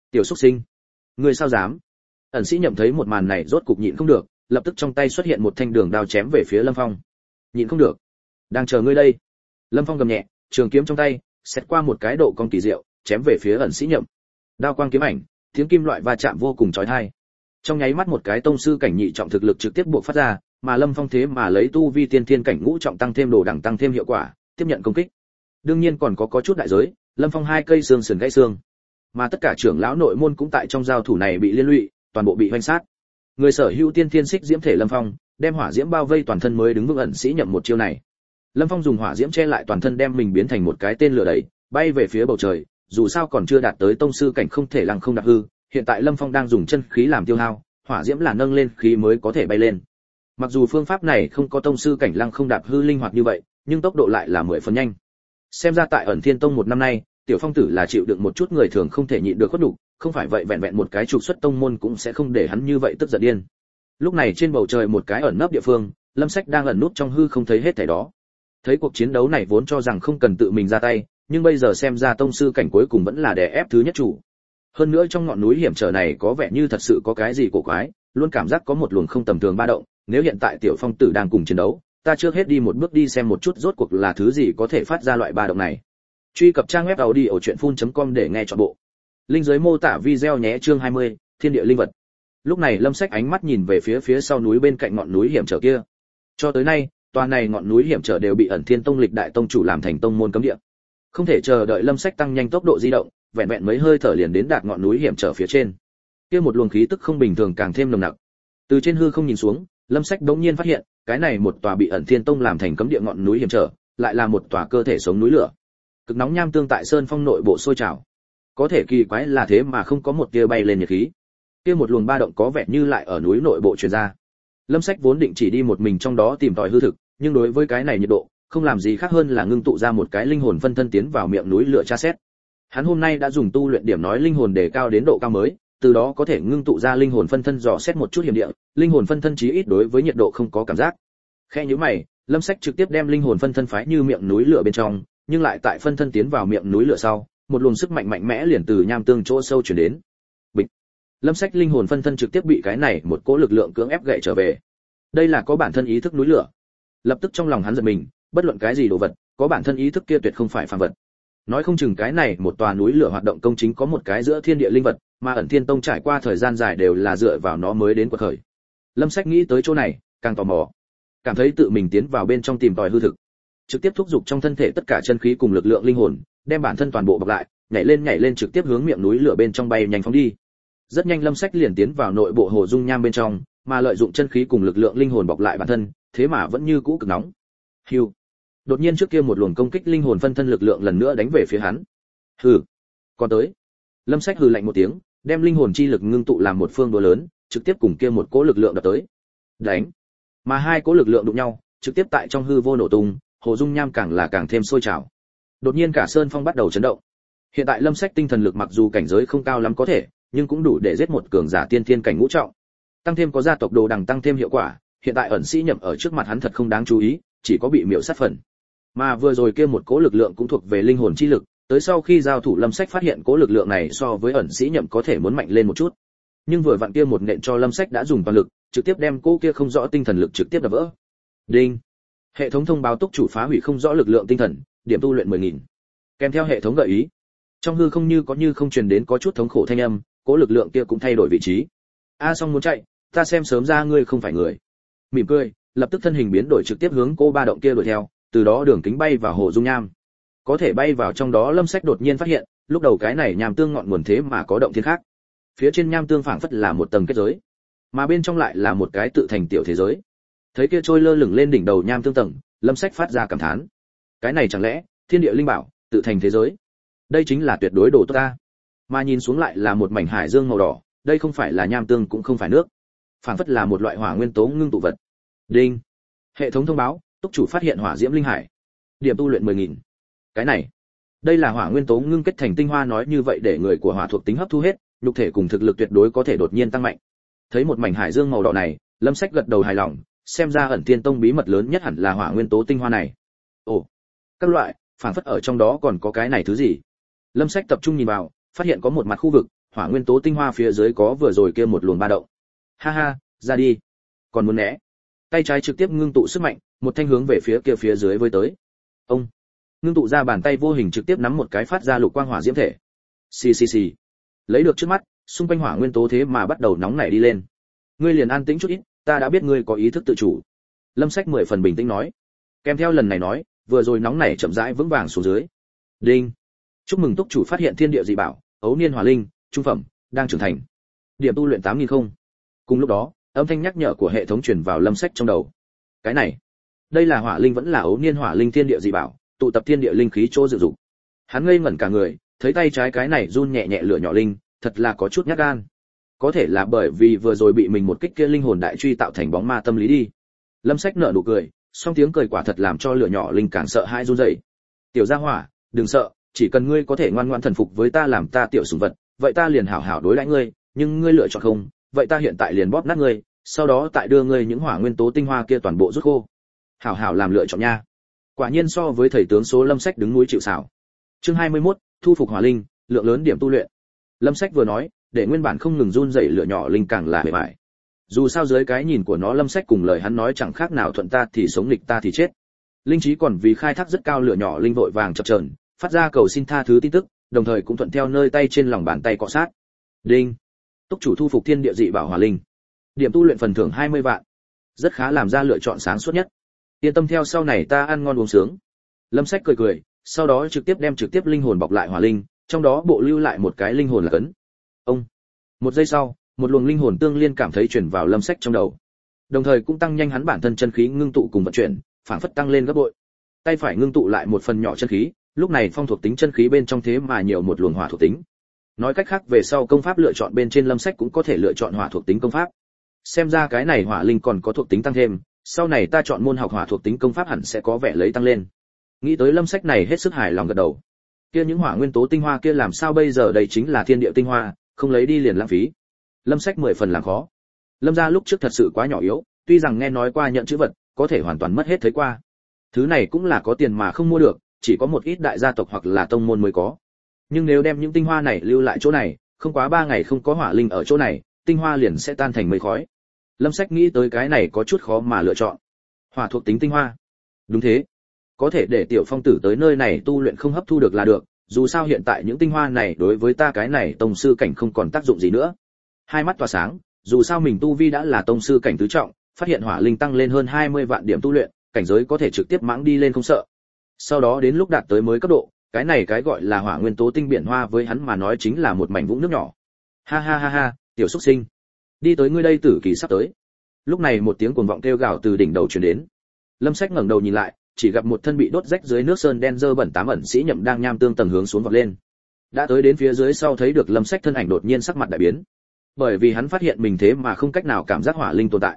Tiểu xuất sinh, ngươi sao dám? Ẩn Sĩ Nhậm thấy một màn này rốt cục nhịn không được, lập tức trong tay xuất hiện một thanh đường đao chém về phía Lâm Phong. Nhịn không được, đang chờ ngươi đây. Lâm Phong gầm nhẹ, trường kiếm trong tay xét qua một cái độ cong kỳ diệu, chém về phía Ẩn Sĩ Nhậm. Đao quang kiếm ảnh, tiếng kim loại va chạm vô cùng chói tai. Trong nháy mắt một cái tông sư cảnh nhị trọng thực lực trực tiếp buộc phát ra, mà Lâm Phong thế mà lấy tu vi tiên thiên cảnh ngũ trọng tăng thêm đồ đẳng tăng thêm hiệu quả, tiếp nhận công kích. Đương nhiên còn có chút đại giới, Lâm Phong hai cây xương sườn gãy xương, mà tất cả trưởng lão nội môn cũng tại trong giao thủ này bị liên lụy, toàn bộ bị hoành sát. Người sở hữu tiên thiên xích diễm thể Lâm Phong, đem hỏa diễm bao vây toàn thân mới đứng vững. Ẩn Sĩ Nhậm một chiêu này. Lâm Phong dùng hỏa diễm che lại toàn thân, đem mình biến thành một cái tên lửa đẩy, bay về phía bầu trời, dù sao còn chưa đạt tới tông sư cảnh không thể lăng không đạp hư, hiện tại Lâm Phong đang dùng chân khí làm tiêu hao, hỏa diễm là nâng lên khí mới có thể bay lên. Mặc dù phương pháp này không có tông sư cảnh lăng không đạp hư linh hoạt như vậy, nhưng tốc độ lại là 10 phần nhanh. Xem ra tại Ẩn Thiên Tông một năm nay, Tiểu Phong tử là chịu đựng một chút người thường không thể nhịn được khuất nhục, không phải vậy vẹn vẹn một cái trục xuất tông môn cũng sẽ không để hắn như vậy tức giận điên. Lúc này trên bầu trời một cái ẩn nấp địa phương, Lâm Sách đang ẩn núp trong hư không thấy hết thảy đó. Thấy cuộc chiến đấu này vốn cho rằng không cần tự mình ra tay, nhưng bây giờ xem ra tông sư cảnh cuối cùng vẫn là đè ép thứ nhất chủ. Hơn nữa trong ngọn núi hiểm trở này có vẻ như thật sự có cái gì cổ quái, luôn cảm giác có một luồng không tầm thường ba động, nếu hiện tại Tiểu Phong tử đang cùng chiến đấu, ta trước hết đi một bước đi xem một chút rốt cuộc là thứ gì có thể phát ra loại ba động này. Truy cập trang web audiochuyenphun.com để nghe trọn bộ. Link dưới mô tả video nhé. Chương 20, Thiên địa linh vật. Lúc này Lâm Sách ánh mắt nhìn về phía sau núi bên cạnh ngọn núi hiểm trở kia. Cho tới nay, tòa này ngọn núi hiểm trở đều bị Ẩn Thiên Tông lịch đại tông chủ làm thành tông môn cấm địa. Không thể chờ đợi Lâm Sách tăng nhanh tốc độ di động, vẹn vẹn mấy hơi thở liền đến đạt ngọn núi hiểm trở phía trên. Kia một luồng khí tức không bình thường càng thêm nồng nặc. Từ trên hư không nhìn xuống, Lâm Sách đống nhiên phát hiện, cái này một tòa bị Ẩn Thiên Tông làm thành cấm địa ngọn núi hiểm trở, lại là một tòa cơ thể sống núi lửa. Cực nóng nham tương tại sơn phong nội bộ sôi trào. Có thể kỳ quái là thế mà không có một tia bay lên nhiệt khí. Kia một luồng ba động có vẻ như lại ở núi nội bộ truyền ra. Lâm Sách vốn định chỉ đi một mình trong đó tìm tòi hư thực, nhưng đối với cái này nhiệt độ, không làm gì khác hơn là ngưng tụ ra một cái linh hồn phân thân tiến vào miệng núi lửa tra xét. Hắn hôm nay đã dùng tu luyện điểm nói linh hồn đề cao đến độ cao mới, từ đó có thể ngưng tụ ra linh hồn phân thân dò xét một chút hiểm địa, linh hồn phân thân chí ít đối với nhiệt độ không có cảm giác. Khe nhíu mày, Lâm Sách trực tiếp đem linh hồn phân thân phái như miệng núi lửa bên trong, nhưng lại tại phân thân tiến vào miệng núi lửa sau, một luồng sức mạnh mạnh mẽ liền từ nham tương chỗ sâu truyền đến. Bịch. Lâm Sách linh hồn phân thân trực tiếp bị cái này một cỗ lực lượng cưỡng ép gậy trở về. Đây là có bản thân ý thức núi lửa. Lập tức trong lòng hắn giật mình, bất luận cái gì đồ vật, có bản thân ý thức kia tuyệt không phải phàm vật. Nói không chừng cái này một tòa núi lửa hoạt động công chính có một cái giữa thiên địa linh vật, mà Ẩn Thiên Tông trải qua thời gian dài đều là dựa vào nó mới đến quật khởi. Lâm Sách nghĩ tới chỗ này, càng tò mò, cảm thấy tự mình tiến vào bên trong tìm tòi hư thực, trực tiếp thúc giục trong thân thể tất cả chân khí cùng lực lượng linh hồn, đem bản thân toàn bộ bọc lại, nhảy lên trực tiếp hướng miệng núi lửa bên trong bay nhanh phóng đi. Rất nhanh Lâm Sách liền tiến vào nội bộ hồ dung nham bên trong, mà lợi dụng chân khí cùng lực lượng linh hồn bọc lại bản thân, thế mà vẫn như cũ cực nóng. Hưu. Đột nhiên trước kia một luồng công kích linh hồn phân thân lực lượng lần nữa đánh về phía hắn. Hừ, còn tới. Lâm Sách hừ lạnh một tiếng, đem linh hồn chi lực ngưng tụ làm một phương đũa lớn, trực tiếp cùng kia một cỗ lực lượng đập tới. Đánh. Mà hai cỗ lực lượng đụng nhau, trực tiếp tại trong hư vô nổ tung, hồ dung nham càng thêm sôi trào. Đột nhiên cả sơn phong bắt đầu chấn động. Hiện tại Lâm Sách tinh thần lực mặc dù cảnh giới không cao lắm có thể, nhưng cũng đủ để giết một cường giả tiên thiên cảnh ngũ trọng. Tăng thêm có gia tộc đồ đằng tăng thêm hiệu quả, hiện tại Ẩn Sĩ Nhậm ở trước mặt hắn thật không đáng chú ý, chỉ có bị miểu sát phần. Mà vừa rồi kia một cỗ lực lượng cũng thuộc về linh hồn chi lực, tới sau khi giao thủ Lâm Sách phát hiện cỗ lực lượng này so với Ẩn Sĩ Nhậm có thể muốn mạnh lên một chút. Nhưng vừa vặn kia một nện cho Lâm Sách đã dùng toàn lực, trực tiếp đem cỗ kia không rõ tinh thần lực trực tiếp đập vỡ. Đinh. Hệ thống thông báo túc chủ phá hủy không rõ lực lượng tinh thần, điểm tu luyện 10.000. Kèm theo hệ thống gợi ý. Trong hư không như không truyền đến có chút thống khổ thanh âm, cỗ lực lượng kia cũng thay đổi vị trí. A Song muốn chạy, ta xem sớm ra ngươi không phải người. Mỉm cười, lập tức thân hình biến đổi trực tiếp hướng cô ba động kia đuổi theo, từ đó đường kính bay vào hồ dung nham. Có thể bay vào trong đó Lâm Sách đột nhiên phát hiện, lúc đầu cái này nham tương ngọn nguồn thế mà có động thiên khác. Phía trên nham tương phảng phất là một tầng kết giới, mà bên trong lại là một cái tự thành tiểu thế giới. Thấy kia trôi lơ lửng lên đỉnh đầu nham tương tầng, Lâm Sách phát ra cảm thán. Cái này chẳng lẽ thiên địa linh bảo, tự thành thế giới? Đây chính là tuyệt đối đồ tốt ta. Mà nhìn xuống lại là một mảnh hải dương màu đỏ, đây không phải là nham tương cũng không phải nước, phảng phất là một loại hỏa nguyên tố ngưng tụ vật. Đinh. Hệ thống thông báo, túc chủ phát hiện hỏa diễm linh hải. Điểm tu luyện 10.000. Cái này, đây là hỏa nguyên tố ngưng kết thành tinh hoa, nói như vậy để người của hỏa thuộc tính hấp thu hết, nhục thể cùng thực lực tuyệt đối có thể đột nhiên tăng mạnh. Thấy một mảnh hải dương màu đỏ này, Lâm Sách gật đầu hài lòng, xem ra Ẩn Thiên Tông bí mật lớn nhất hẳn là hỏa nguyên tố tinh hoa này. Ồ, các loại, phảng phất ở trong đó còn có cái này thứ gì. Lâm Sách tập trung nhìn vào, phát hiện có một mặt khu vực, hỏa nguyên tố tinh hoa phía dưới có vừa rồi kia một luồng ba động. Ha ha, ra đi. Còn muốn né? Tay trái trực tiếp ngưng tụ sức mạnh, một thanh hướng về phía kia phía dưới với tới. Ông ngưng tụ ra bàn tay vô hình trực tiếp nắm một cái phát ra lục quang hỏa diễm thể. Xì xì xì. Lấy được trước mắt, xung quanh hỏa nguyên tố thế mà bắt đầu nóng nảy đi lên. Ngươi liền an tĩnh chút ít, ta đã biết ngươi có ý thức tự chủ. Lâm Sách 10 phần bình tĩnh nói. Kèm theo lần này nói, vừa rồi nóng nảy chậm rãi vững vàng xuống dưới. Đinh. Chúc mừng túc chủ phát hiện thiên địa dị bảo, ấu niên hỏa linh, trung phẩm, đang trưởng thành. Điểm tu luyện 8000 không. Cùng lúc đó, âm thanh nhắc nhở của hệ thống truyền vào Lâm Sách trong đầu. Cái này, đây là hỏa linh vẫn là ấu niên hỏa linh thiên địa dị bảo, tụ tập thiên địa linh khí chỗ dự dụng. Hắn ngây ngẩn cả người, thấy tay trái cái này run nhẹ nhẹ lửa nhỏ linh, thật là có chút nhát gan. Có thể là bởi vì vừa rồi bị mình một kích kia linh hồn đại truy tạo thành bóng ma tâm lý đi. Lâm Sách nở nụ cười, song tiếng cười quả thật làm cho lửa nhỏ linh càng sợ hãi run rẩy. Tiểu gia hỏa, đừng sợ, chỉ cần ngươi có thể ngoan ngoãn thần phục với ta làm ta tiểu sủng vật, vậy ta liền hảo hảo đối đãi ngươi, nhưng ngươi lựa chọn không, vậy ta hiện tại liền bóp nát ngươi, sau đó tại đưa ngươi những hỏa nguyên tố tinh hoa kia toàn bộ rút khô. Hảo hảo làm lựa chọn nha. Quả nhiên so với thầy tướng số Lâm Sách đứng núi chịu sào. Chương 21, thu phục hỏa linh, lượng lớn điểm tu luyện. Lâm Sách vừa nói, để nguyên bản không ngừng run rẩy lửa nhỏ linh càng là bề bại. Dù sao dưới cái nhìn của nó Lâm Sách cùng lời hắn nói chẳng khác nào thuận ta thì sống nghịch ta thì chết. Linh trí còn vì khai thác rất cao lửa nhỏ linh vội vàng chập chờn, phát ra cầu xin tha thứ tin tức, đồng thời cũng thuận theo nơi tay trên lòng bàn tay cọ sát. Đinh. Túc chủ thu phục thiên địa dị bảo hỏa linh. Điểm tu luyện phần thưởng 20 vạn. Rất khá, làm ra lựa chọn sáng suốt nhất. Yên tâm theo sau này ta ăn ngon uống sướng. Lâm Sách cười cười, sau đó trực tiếp linh hồn bọc lại hỏa linh, trong đó bộ lưu lại một cái linh hồn là cấn. Ông. Một giây sau, một luồng linh hồn tương liên cảm thấy truyền vào Lâm Sách trong đầu. Đồng thời cũng tăng nhanh hắn bản thân chân khí ngưng tụ cùng vận chuyển, phảng phất tăng lên gấp bội. Tay phải ngưng tụ lại một phần nhỏ chân khí, lúc này phong thuộc tính chân khí bên trong thế mà nhiều một luồng hỏa thuộc tính. Nói cách khác về sau công pháp lựa chọn bên trên Lâm Sách cũng có thể lựa chọn hỏa thuộc tính công pháp. Xem ra cái này hỏa linh còn có thuộc tính tăng thêm, sau này ta chọn môn học hỏa thuộc tính công pháp hẳn sẽ có vẻ lấy tăng lên. Nghĩ tới Lâm Sách này hết sức hài lòng gật đầu. Kia những hỏa nguyên tố tinh hoa kia làm sao bây giờ, đây chính là thiên địa tinh hoa, không lấy đi liền lãng phí. Lâm Sách 10 phần làm khó. Lâm gia lúc trước thật sự quá nhỏ yếu, tuy rằng nghe nói qua nhận chữ vật, có thể hoàn toàn mất hết thấy qua. Thứ này cũng là có tiền mà không mua được, chỉ có một ít đại gia tộc hoặc là tông môn mới có. Nhưng nếu đem những tinh hoa này lưu lại chỗ này, không quá 3 ngày không có hỏa linh ở chỗ này, tinh hoa liền sẽ tan thành mây khói. Lâm Sách nghĩ tới cái này có chút khó mà lựa chọn. Hỏa thuộc tính tinh hoa. Đúng thế. Có thể để tiểu phong tử tới nơi này tu luyện không hấp thu được là được, dù sao hiện tại những tinh hoa này đối với ta cái này tông sư cảnh không còn tác dụng gì nữa. Hai mắt tỏa sáng, dù sao mình tu vi đã là tông sư cảnh tứ trọng, phát hiện hỏa linh tăng lên hơn 20 vạn điểm tu luyện, cảnh giới có thể trực tiếp mãng đi lên không sợ. Sau đó đến lúc đạt tới mới cấp độ, cái này cái gọi là hỏa nguyên tố tinh biển hoa với hắn mà nói chính là một mảnh vũng nước nhỏ. Ha ha ha ha, tiểu xuất sinh, đi tới ngươi đây tử kỳ sắp tới. Lúc này một tiếng cuồng vọng kêu gào từ đỉnh đầu truyền đến. Lâm Sách ngẩng đầu nhìn lại, chỉ gặp một thân bị đốt rách dưới nước sơn đen dơ bẩn 8 ẩn sĩ nhậm đang nham tương tầng hướng xuống vọt lên. Đã tới đến phía dưới sau thấy được Lâm Sách thân ảnh đột nhiên sắc mặt đại biến, bởi vì hắn phát hiện mình thế mà không cách nào cảm giác hỏa linh tồn tại.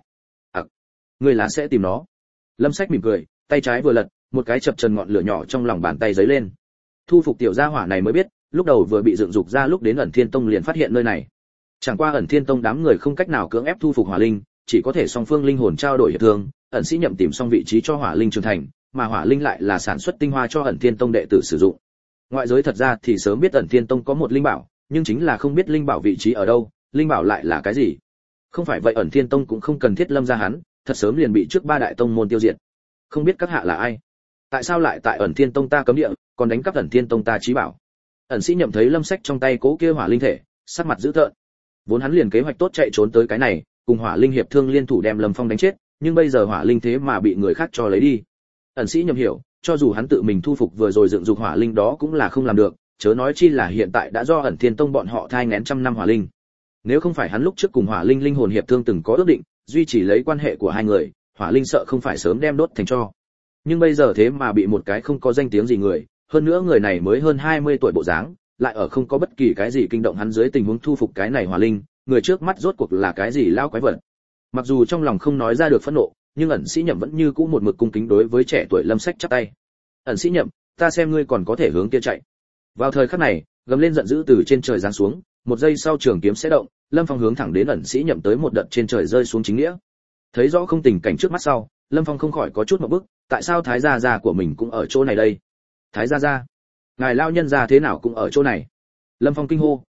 Ngươi là sẽ tìm nó. Lâm Sách mỉm cười, tay trái vừa lật, một cái chập chờn ngọn lửa nhỏ trong lòng bàn tay giấy lên. Thu phục tiểu gia hỏa này mới biết, lúc đầu vừa bị dựng dục ra lúc đến ẩn thiên tông liền phát hiện nơi này. Chẳng qua ẩn thiên tông đám người không cách nào cưỡng ép thu phục hỏa linh, chỉ có thể song phương linh hồn trao đổi hiệp thương, ẩn sĩ nhậm tìm xong vị trí cho hỏa linh trưởng thành, mà hỏa linh lại là sản xuất tinh hoa cho ẩn thiên tông đệ tử sử dụng. Ngoại giới thật ra thì sớm biết ẩn thiên tông có một linh bảo, nhưng chính là không biết linh bảo vị trí ở đâu, linh bảo lại là cái gì. Không phải vậy ẩn thiên tông cũng không cần thiết Lâm gia hắn, thật sớm liền bị trước 3 đại tông môn tiêu diệt. Không biết các hạ là ai? Tại sao lại tại ẩn thiên tông ta cấm địa, còn đánh cắp ẩn thiên tông ta chí bảo? Ẩn sĩ nhậm thấy Lâm Sách trong tay cố kia hỏa linh thể, sắc mặt dữ tợn. Vốn hắn liền kế hoạch tốt chạy trốn tới cái này, cùng hỏa linh hiệp thương liên thủ đem Lâm Phong đánh chết, nhưng bây giờ hỏa linh thế mà bị người khác cho lấy đi. Ẩn sĩ nhậm hiểu, cho dù hắn tự mình thu phục vừa rồi dựng dục hỏa linh đó cũng là không làm được, chớ nói chi là hiện tại đã do ẩn thiên tông bọn họ thai nghén trăm năm hỏa linh. Nếu không phải hắn lúc trước cùng hỏa linh linh hồn hiệp thương từng có ước định, duy trì lấy quan hệ của hai người, hỏa linh sợ không phải sớm đem đốt thành tro. Nhưng bây giờ thế mà bị một cái không có danh tiếng gì người, hơn nữa người này mới hơn 20 tuổi bộ dáng, lại ở không có bất kỳ cái gì kinh động hắn dưới tình huống thu phục cái này hỏa linh, người trước mắt rốt cuộc là cái gì lao quái vật. Mặc dù trong lòng không nói ra được phẫn nộ, nhưng ẩn sĩ nhậm vẫn như cũ một mực cung kính đối với trẻ tuổi Lâm Sách chắp tay. Ẩn sĩ nhậm, ta xem ngươi còn có thể hướng kia chạy. Vào thời khắc này, gầm lên giận dữ từ trên trời giáng xuống, một giây sau trường kiếm sẽ động, Lâm Phong hướng thẳng đến ẩn sĩ nhậm tới một đợt trên trời rơi xuống chính nghĩa. Thấy rõ không tình cảnh trước mắt sau, Lâm Phong không khỏi có chút ngượng bức, tại sao thái gia gia của mình cũng ở chỗ này đây? Thái gia gia, ngài lao nhân gia thế nào cũng ở chỗ này? Lâm Phong kinh hô,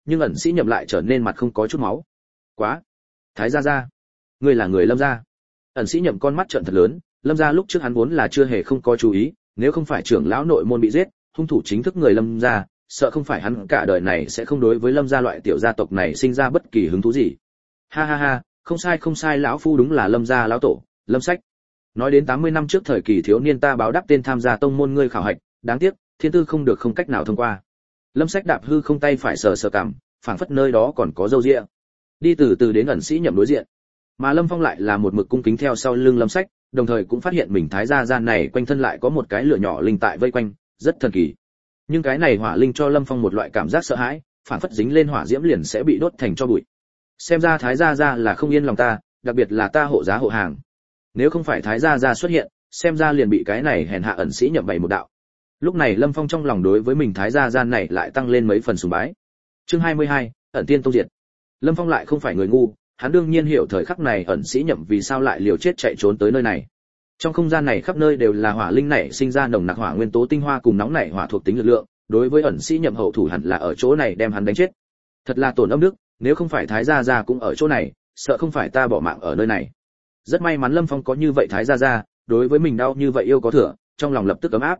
nhưng ẩn sĩ nhậm lại trở nên mặt không có chút máu. Quá, Thái gia gia, ngươi là người Lâm gia? Ẩn sĩ nhậm con mắt trợn thật lớn, Lâm gia lúc trước hắn vốn là chưa hề không có chú ý, nếu không phải trưởng lão nội môn bị giết, hung thủ chính thức người Lâm gia, sợ không phải hắn cả đời này sẽ không đối với Lâm gia loại tiểu gia tộc này sinh ra bất kỳ hứng thú gì. Ha ha ha, không sai, lão phu đúng là Lâm gia lão tổ, Lâm Sách. Nói đến 80 năm trước thời kỳ thiếu niên ta báo đáp tên tham gia tông môn ngươi khảo hạch, đáng tiếc, thiên tư không được không cách nào thông qua. Lâm Sách đạp hư không tay phải sờ cằm, phảng phất nơi đó còn có râu ria. Đi từ từ đến ẩn sĩ nhậm đối diện. Mà Lâm Phong lại là một mực cung kính theo sau lưng Lâm Sách, đồng thời cũng phát hiện mình thái gia gian này quanh thân lại có một cái lửa nhỏ linh tại vây quanh, rất thần kỳ. Nhưng cái này hỏa linh cho Lâm Phong một loại cảm giác sợ hãi, phảng phất dính lên hỏa diễm liền sẽ bị đốt thành tro bụi. Xem ra thái gia gia là không yên lòng ta, đặc biệt là ta hộ giá hộ hàng. Nếu không phải thái gia gia xuất hiện, xem ra liền bị cái này hèn hạ ẩn sĩ nhậm bày một đạo. Lúc này Lâm Phong trong lòng đối với mình thái gia gian này lại tăng lên mấy phần sùng bái. Chương 22, ẩn tiên tông diệt. Lâm Phong lại không phải người ngu, hắn đương nhiên hiểu thời khắc này ẩn sĩ nhậm vì sao lại liều chết chạy trốn tới nơi này. Trong không gian này khắp nơi đều là hỏa linh nảy sinh ra nồng nặc hỏa nguyên tố tinh hoa cùng nóng nảy hỏa thuộc tính lực lượng, đối với ẩn sĩ nhậm hậu thủ hẳn là ở chỗ này đem hắn đánh chết. Thật là tổn âm đức, nếu không phải thái gia gia cũng ở chỗ này, sợ không phải ta bỏ mạng ở nơi này. Rất may mắn Lâm Phong có như vậy thái gia gia, đối với mình đau như vậy yêu có thừa, trong lòng lập tức ấm áp.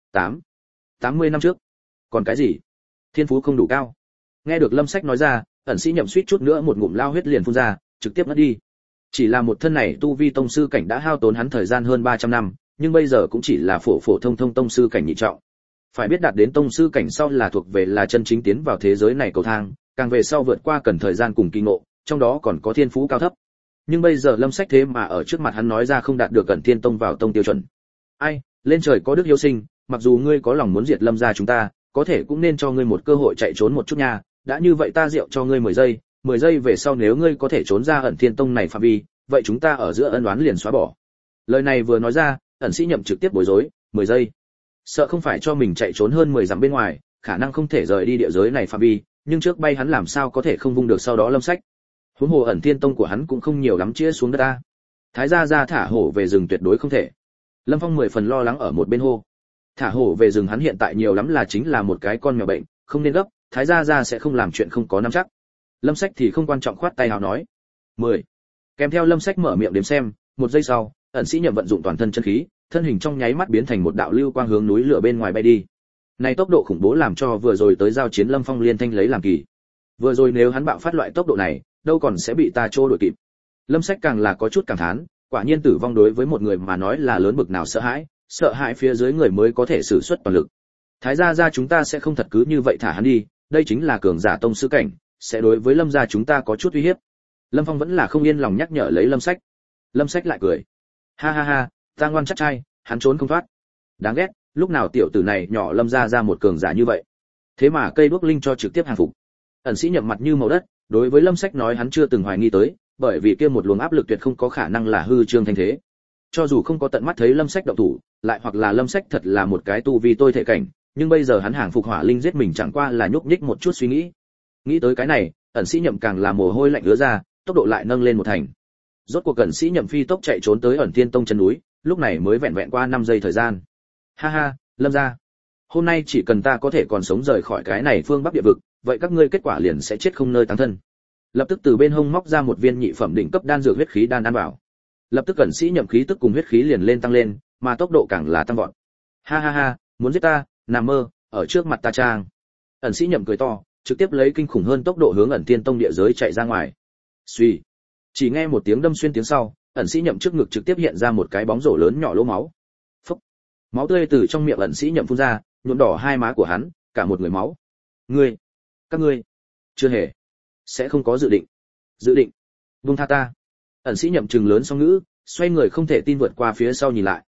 80 năm trước. Còn cái gì? Thiên phú không đủ cao. Nghe được Lâm Sách nói ra, ẩn sĩ nhậm suýt chút nữa một ngụm lao huyết liền phun ra, trực tiếp ngất đi. Chỉ là một thân này tu vi tông sư cảnh đã hao tốn hắn thời gian hơn 300 năm, nhưng bây giờ cũng chỉ là phổ phổ thông thông tông sư cảnh nhị trọng. Phải biết đạt đến tông sư cảnh sau là thuộc về là chân chính tiến vào thế giới này cầu thang, càng về sau vượt qua cần thời gian cùng kỳ ngộ, trong đó còn có thiên phú cao thấp. Nhưng bây giờ Lâm Sách thế mà ở trước mặt hắn nói ra không đạt được Cẩn Thiên Tông vào tông tiêu chuẩn. Ai, lên trời có đức hiếu sinh, mặc dù ngươi có lòng muốn diệt Lâm gia chúng ta, có thể cũng nên cho ngươi một cơ hội chạy trốn một chút nha, đã như vậy ta rượu cho ngươi 10 giây về sau nếu ngươi có thể trốn ra Ẩn Thiên Tông này phạm vi, vậy chúng ta ở giữa ân oán liền xóa bỏ. Lời này vừa nói ra, ẩn sĩ nhậm trực tiếp bối rối, 10 giây. Sợ không phải cho mình chạy trốn hơn 10 dặm bên ngoài, khả năng không thể rời đi địa giới này phạm vi, nhưng trước bay hắn làm sao có thể không vung được sau đó Lâm Sách. Huống hồ Ẩn Thiên Tông của hắn cũng không nhiều lắm chĩa xuống đất ta. Thái gia gia thả hổ về rừng tuyệt đối không thể. Lâm Phong 10 phần lo lắng ở một bên hô. Thả hổ về rừng hắn hiện tại nhiều lắm là chính là một cái con mèo bệnh, không nên gấp, thái gia gia sẽ không làm chuyện không có nắm chắc. Lâm Sách thì không quan trọng khoát tay hào nói. 10. Kèm theo Lâm Sách mở miệng đếm xem, 1 giây sau, ẩn sĩ nhậm vận dụng toàn thân chân khí, thân hình trong nháy mắt biến thành một đạo lưu quang hướng núi lửa bên ngoài bay đi. Này tốc độ khủng bố làm cho vừa rồi tới giao chiến Lâm Phong liên thanh lấy làm kỳ. Vừa rồi nếu hắn bạo phát loại tốc độ này, đâu còn sẽ bị ta trô đuổi kịp. Lâm Sách càng là có chút cảm thán, quả nhiên tử vong đối với một người mà nói là lớn bực nào sợ hãi phía dưới người mới có thể sử xuất toàn lực. Thái gia gia chúng ta sẽ không thật cứ như vậy thả hắn đi, đây chính là cường giả tông sư cảnh, sẽ đối với Lâm gia chúng ta có chút uy hiếp. Lâm Phong vẫn là không yên lòng nhắc nhở lấy Lâm Sách. Lâm Sách lại cười. Ha ha ha, ta ngoan chắc trai, hắn trốn không thoát. Đáng ghét, lúc nào tiểu tử này nhỏ Lâm gia ra một cường giả như vậy. Thế mà cây đuốc linh cho trực tiếp hàng phục. Ẩn sĩ nhậm mặt như màu đất, đối với Lâm Sách nói hắn chưa từng hoài nghi tới, bởi vì kia một luồng áp lực tuyệt không có khả năng là hư trương thanh thế. Cho dù không có tận mắt thấy Lâm Sách động thủ, lại hoặc là Lâm Sách thật là một cái tu vi tôi thể cảnh, nhưng bây giờ hắn hàng phục hỏa linh giết mình chẳng qua là nhúc nhích một chút suy nghĩ. Nghĩ tới cái này, ẩn sĩ nhậm càng là mồ hôi lạnh ứa ra, tốc độ lại nâng lên một thành. Rốt cuộc ẩn sĩ nhậm phi tốc chạy trốn tới Ẩn Thiên Tông chân núi, lúc này mới vẹn vẹn qua 5 giây thời gian. Ha ha, Lâm gia, hôm nay chỉ cần ta có thể còn sống rời khỏi cái này phương Bắc địa vực, vậy các ngươi kết quả liền sẽ chết không nơi táng thân. Lập tức từ bên hông móc ra một viên nhị phẩm đỉnh cấp đan dược huyết khí đan ăn vào. Lập tức ẩn sĩ nhậm khí tức cùng huyết khí liền lên tăng lên, mà tốc độ càng là tăng vọt. Ha ha ha, muốn giết ta, nằm mơ, ở trước mặt ta trang. Ẩn sĩ nhậm cười to, trực tiếp lấy kinh khủng hơn tốc độ hướng Ẩn Thiên Tông địa giới chạy ra ngoài. Suy, chỉ nghe một tiếng đâm xuyên tiếng sau, ẩn sĩ nhậm trước ngực trực tiếp hiện ra một cái bóng rổ lớn nhỏ lỗ máu. Phốc, máu tươi từ trong miệng ẩn sĩ nhậm phun ra, nhuộm đỏ hai má của hắn, cả một người máu. Ngươi, các ngươi, chưa hề, sẽ không có dự định, buông tha ta. Ẩn sĩ nhậm trừng lớn song ngữ, xoay người không thể tin vượt qua phía sau nhìn lại.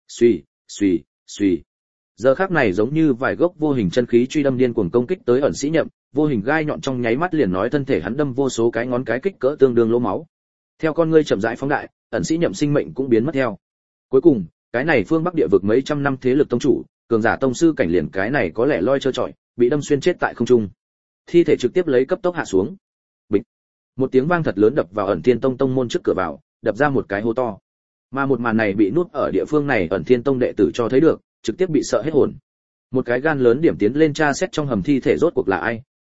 Suy. Giờ khắc này giống như vài gốc vô hình chân khí truy đâm điên cuồng công kích tới ẩn sĩ nhậm, vô hình gai nhọn trong nháy mắt liền nói thân thể hắn đâm vô số cái ngón cái kích cỡ tương đương lỗ máu. Theo con ngươi chậm rãi phóng đại, ẩn sĩ nhậm sinh mệnh cũng biến mất theo. Cuối cùng, cái này phương Bắc địa vực mấy trăm năm thế lực tông chủ, cường giả tông sư cảnh liền cái này có lẽ loi trơ trọi, bị đâm xuyên chết tại không trung. Thi thể trực tiếp lấy cấp tốc hạ xuống. Bịch. Một tiếng vang thật lớn đập vào Ẩn Thiên Tông tông môn trước cửa vào, đập ra một cái hố to. Mà một màn này bị nuốt ở địa phương này Ẩn Thiên Tông đệ tử cho thấy được, trực tiếp bị sợ hết hồn. Một cái gan lớn điểm tiến lên tra xét trong hầm thi thể rốt cuộc là ai,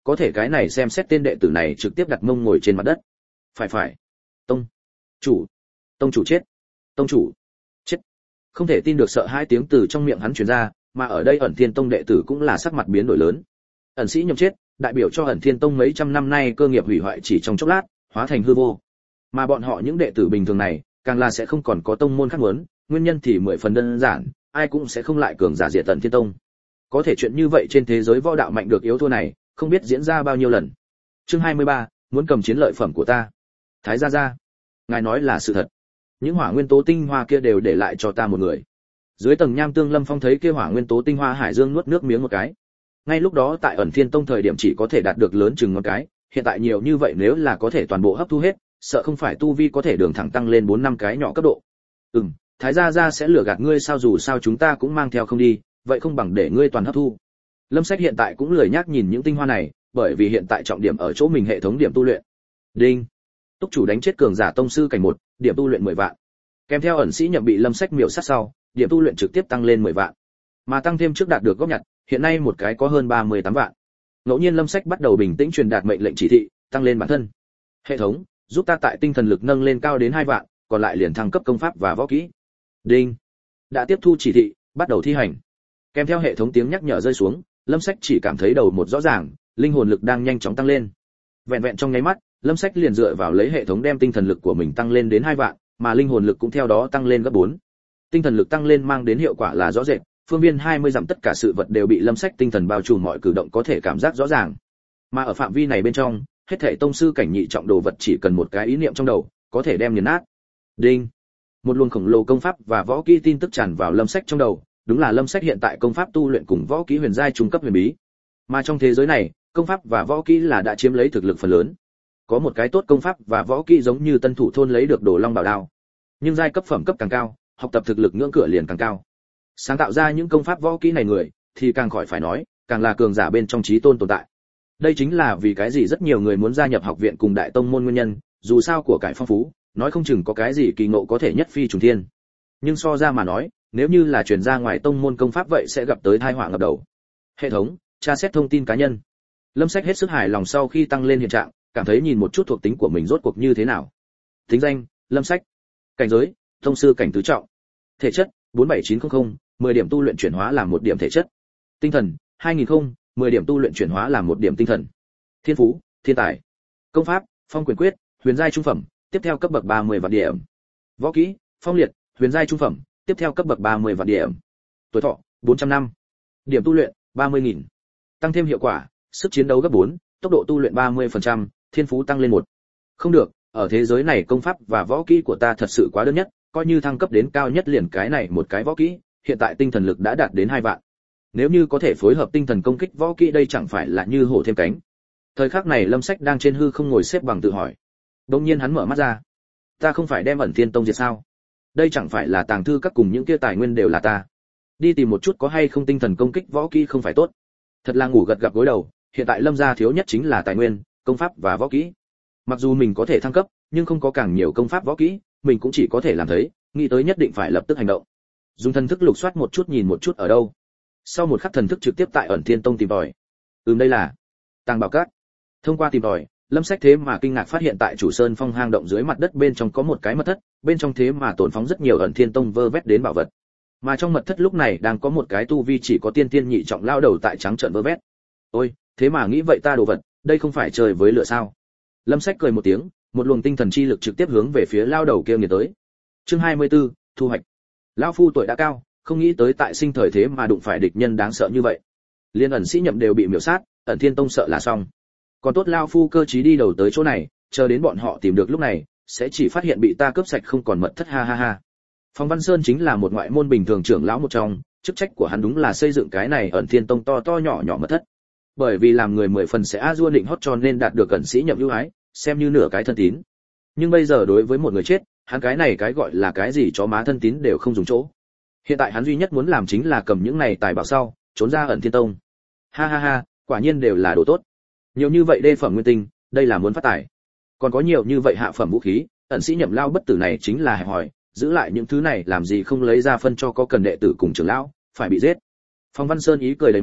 có thể cái này xem xét tên đệ tử này trực tiếp đặt mông ngồi trên mặt đất. Phải, tông chủ, tông chủ chết, tông chủ chết. Không thể tin được, sợ hai tiếng từ trong miệng hắn truyền ra, mà ở đây Ẩn Thiên Tông đệ tử cũng là sắc mặt biến đổi lớn. Ẩn sĩ nhậm chết, đại biểu cho Ẩn Thiên Tông mấy trăm năm nay cơ nghiệp hủy hoại chỉ trong chốc lát, hóa thành hư vô. Mà bọn họ những đệ tử bình thường này, càng là sẽ không còn có tông môn khác muốn, nguyên nhân thì mười phần đơn giản, ai cũng sẽ không lại cường giả diệt Ẩn Thiên Tông. Có thể chuyện như vậy trên thế giới võ đạo mạnh được yếu thua này, không biết diễn ra bao nhiêu lần. Chương 23, muốn cầm chiến lợi phẩm của ta. Thái gia gia, ngài nói là sự thật. Những hỏa nguyên tố tinh hoa kia đều để lại cho ta một người. Dưới tầng nham tương Lâm Phong thấy kia hỏa nguyên tố tinh hoa hải dương nuốt nước miếng một cái. Ngay lúc đó tại Ẩn Thiên Tông thời điểm chỉ có thể đạt được lớn chừng ngón cái, hiện tại nhiều như vậy nếu là có thể toàn bộ hấp thu hết, sợ không phải tu vi có thể đường thẳng tăng lên 4-5 cái nhỏ cấp độ. Thái gia gia sẽ lừa gạt ngươi sao, dù sao chúng ta cũng mang theo không đi, vậy không bằng để ngươi toàn hấp thu. Lâm Sách hiện tại cũng lười nhác nhìn những tinh hoa này, bởi vì hiện tại trọng điểm ở chỗ mình hệ thống điểm tu luyện. Đinh. Túc chủ đánh chết cường giả tông sư cảnh 1, điểm tu luyện 10 vạn. Kèm theo ẩn sĩ nhậm bị Lâm Sách miểu sát sau, điểm tu luyện trực tiếp tăng lên 10 vạn. Mà tăng thêm trước đạt được góp nhặt, hiện nay một cái có hơn 38 vạn. Ngẫu nhiên Lâm Sách bắt đầu bình tĩnh truyền đạt mệnh lệnh chỉ thị, tăng lên bản thân. Hệ thống, giúp ta tại tinh thần lực nâng lên cao đến 2 vạn, còn lại liền thăng cấp công pháp và võ kỹ. Đinh. Đã tiếp thu chỉ thị, bắt đầu thi hành. Kèm theo hệ thống tiếng nhắc nhở rơi xuống, Lâm Sách chỉ cảm thấy đầu một rõ ràng, linh hồn lực đang nhanh chóng tăng lên. Vẹn vẹn trong nháy mắt, Lâm Sách liền dựa vào lấy hệ thống đem tinh thần lực của mình tăng lên đến 2 vạn, mà linh hồn lực cũng theo đó tăng lên gấp 4. Tinh thần lực tăng lên mang đến hiệu quả là rõ rệt, phương viên 20 dặm tất cả sự vật đều bị Lâm Sách tinh thần bao trùm, mọi cử động có thể cảm giác rõ ràng. Mà ở phạm vi này bên trong, hết thảy tông sư cảnh nhị trọng đồ vật chỉ cần một cái ý niệm trong đầu, có thể đem nghiền nát. Đinh. Một luồng khổng lồ công pháp và võ kỹ tin tức tràn vào Lâm Sách trong đầu, đúng là Lâm Sách hiện tại công pháp tu luyện cùng võ kỹ huyền giai trung cấp huyền bí. Mà trong thế giới này, công pháp và võ kỹ là đã chiếm lấy thực lực phần lớn. Có một cái tốt công pháp và võ kỹ giống như Tân Thủ thôn lấy được Đồ Long Bảo Đao. Nhưng giai cấp phẩm cấp càng cao, học tập thực lực ngưỡng cửa liền càng cao. Sáng tạo ra những công pháp võ kỹ này người thì càng khỏi phải nói, càng là cường giả bên trong chí tôn tồn tại. Đây chính là vì cái gì rất nhiều người muốn gia nhập học viện cùng đại tông môn nguyên nhân, dù sao của cải phong phú, nói không chừng có cái gì kỳ ngộ có thể nhất phi trùng thiên. Nhưng so ra mà nói, nếu như là truyền ra ngoài tông môn công pháp vậy sẽ gặp tới tai họa ngập đầu. Hệ thống tra xét thông tin cá nhân. Lâm Sách hết sức hài lòng sau khi tăng lên hiện trạng, cảm thấy nhìn một chút thuộc tính của mình rốt cuộc như thế nào. Tính danh: Lâm Sách. Cảnh giới: tông sư cảnh tứ trọng. Thể chất: 47900, 10 điểm tu luyện chuyển hóa làm 1 điểm thể chất. Tinh thần: 2000, 10 điểm tu luyện chuyển hóa làm 1 điểm tinh thần. Thiên phú: thiên tài. Công pháp: Phong quyền quyết, huyền giai trung phẩm, tiếp theo cấp bậc 30 vạn điểm. Võ kỹ: Phong liệt, huyền giai trung phẩm, tiếp theo cấp bậc 30 vạn điểm. Tuổi thọ: 400 năm. Điểm tu luyện: 30.000. Tăng thêm hiệu quả: sức chiến đấu gấp 4, tốc độ tu luyện 30%, thiên phú tăng lên 1. Không được, ở thế giới này công pháp và võ kỹ của ta thật sự quá đơn nhất, coi như thăng cấp đến cao nhất liền cái này một cái võ kỹ, hiện tại tinh thần lực đã đạt đến 2 vạn. Nếu như có thể phối hợp tinh thần công kích võ kỹ đây chẳng phải là như hổ thêm cánh. Thời khắc này Lâm Sách đang trên hư không ngồi xếp bằng tự hỏi. Đột nhiên hắn mở mắt ra. Ta không phải đem Ẩn Thiên Tông diệt sao? Đây chẳng phải là tàng thư các cùng những kia tài nguyên đều là ta. Đi tìm một chút có hay không tinh thần công kích võ kỹ không phải tốt. Thật là ngủ gật gặp gối đầu, hiện tại Lâm gia thiếu nhất chính là tài nguyên, công pháp và võ kỹ. Mặc dù mình có thể thăng cấp, nhưng không có càng nhiều công pháp võ kỹ, mình cũng chỉ có thể làm thấy, nghĩ tới nhất định phải lập tức hành động. Dùng thần thức lục soát một chút nhìn một chút ở đâu. Sau một khắc thần thức trực tiếp tại Ẩn Thiên Tông tìm tòi. Đây là Tàng Bảo Các. Thông qua tìm tòi, Lâm Sách thế mà kinh ngạc phát hiện tại Chủ Sơn Phong hang động dưới mặt đất bên trong có một cái mật thất, bên trong thế mà tồn phóng rất nhiều Ẩn Thiên Tông vơ vét đến bảo vật. Mà trong mật thất lúc này đang có một cái tu vi chỉ có tiên tiên nhị trọng lao đầu tại trắng trợn vơ vét. Ôi, thế mà nghĩ vậy ta đồ vật, đây không phải trời với lửa sao? Lâm Sách cười một tiếng, một luồng tinh thần chi lực trực tiếp hướng về phía lao đầu kia nghiền tới. Chương 24, thu hoạch. Lão phu tuổi đã cao, không nghĩ tới tại sinh thời thế mà đụng phải địch nhân đáng sợ như vậy. Liên ẩn sĩ nhậm đều bị miểu sát, Ẩn Thiên Tông sợ là xong. Còn tốt lão phu cơ trí đi đầu tới chỗ này, chờ đến bọn họ tìm được lúc này, sẽ chỉ phát hiện bị ta cướp sạch không còn mật thất, ha ha ha. Phong Văn Sơn chính là một ngoại môn bình thường trưởng lão một trong, chức trách của hắn đúng là xây dựng cái này Ẩn Thiên Tông to to nhỏ nhỏ mật thất. Bởi vì làm người 10 phần sẽ a dua định hót cho nên đạt được ẩn sĩ nhậm ưu ái, xem như nửa cái thân tín. Nhưng bây giờ đối với một người chết, hắn cái này cái gọi là cái gì chó má thân tín đều không dùng chỗ. Hiện tại hắn duy nhất muốn làm chính là cầm những này tài bảo sau, trốn ra Ẩn Thiên Tông. Ha ha ha, quả nhiên đều là đồ tốt. Nhiều như vậy đê phẩm nguyên tinh, đây là muốn phát tài. Còn có nhiều như vậy hạ phẩm vũ khí, ẩn sĩ nhậm lao bất tử này chính là hẹp hòi, giữ lại những thứ này làm gì không lấy ra phân cho có cần đệ tử cùng trưởng lão, phải bị giết. Phong Văn Sơn ý cười đầy mặt,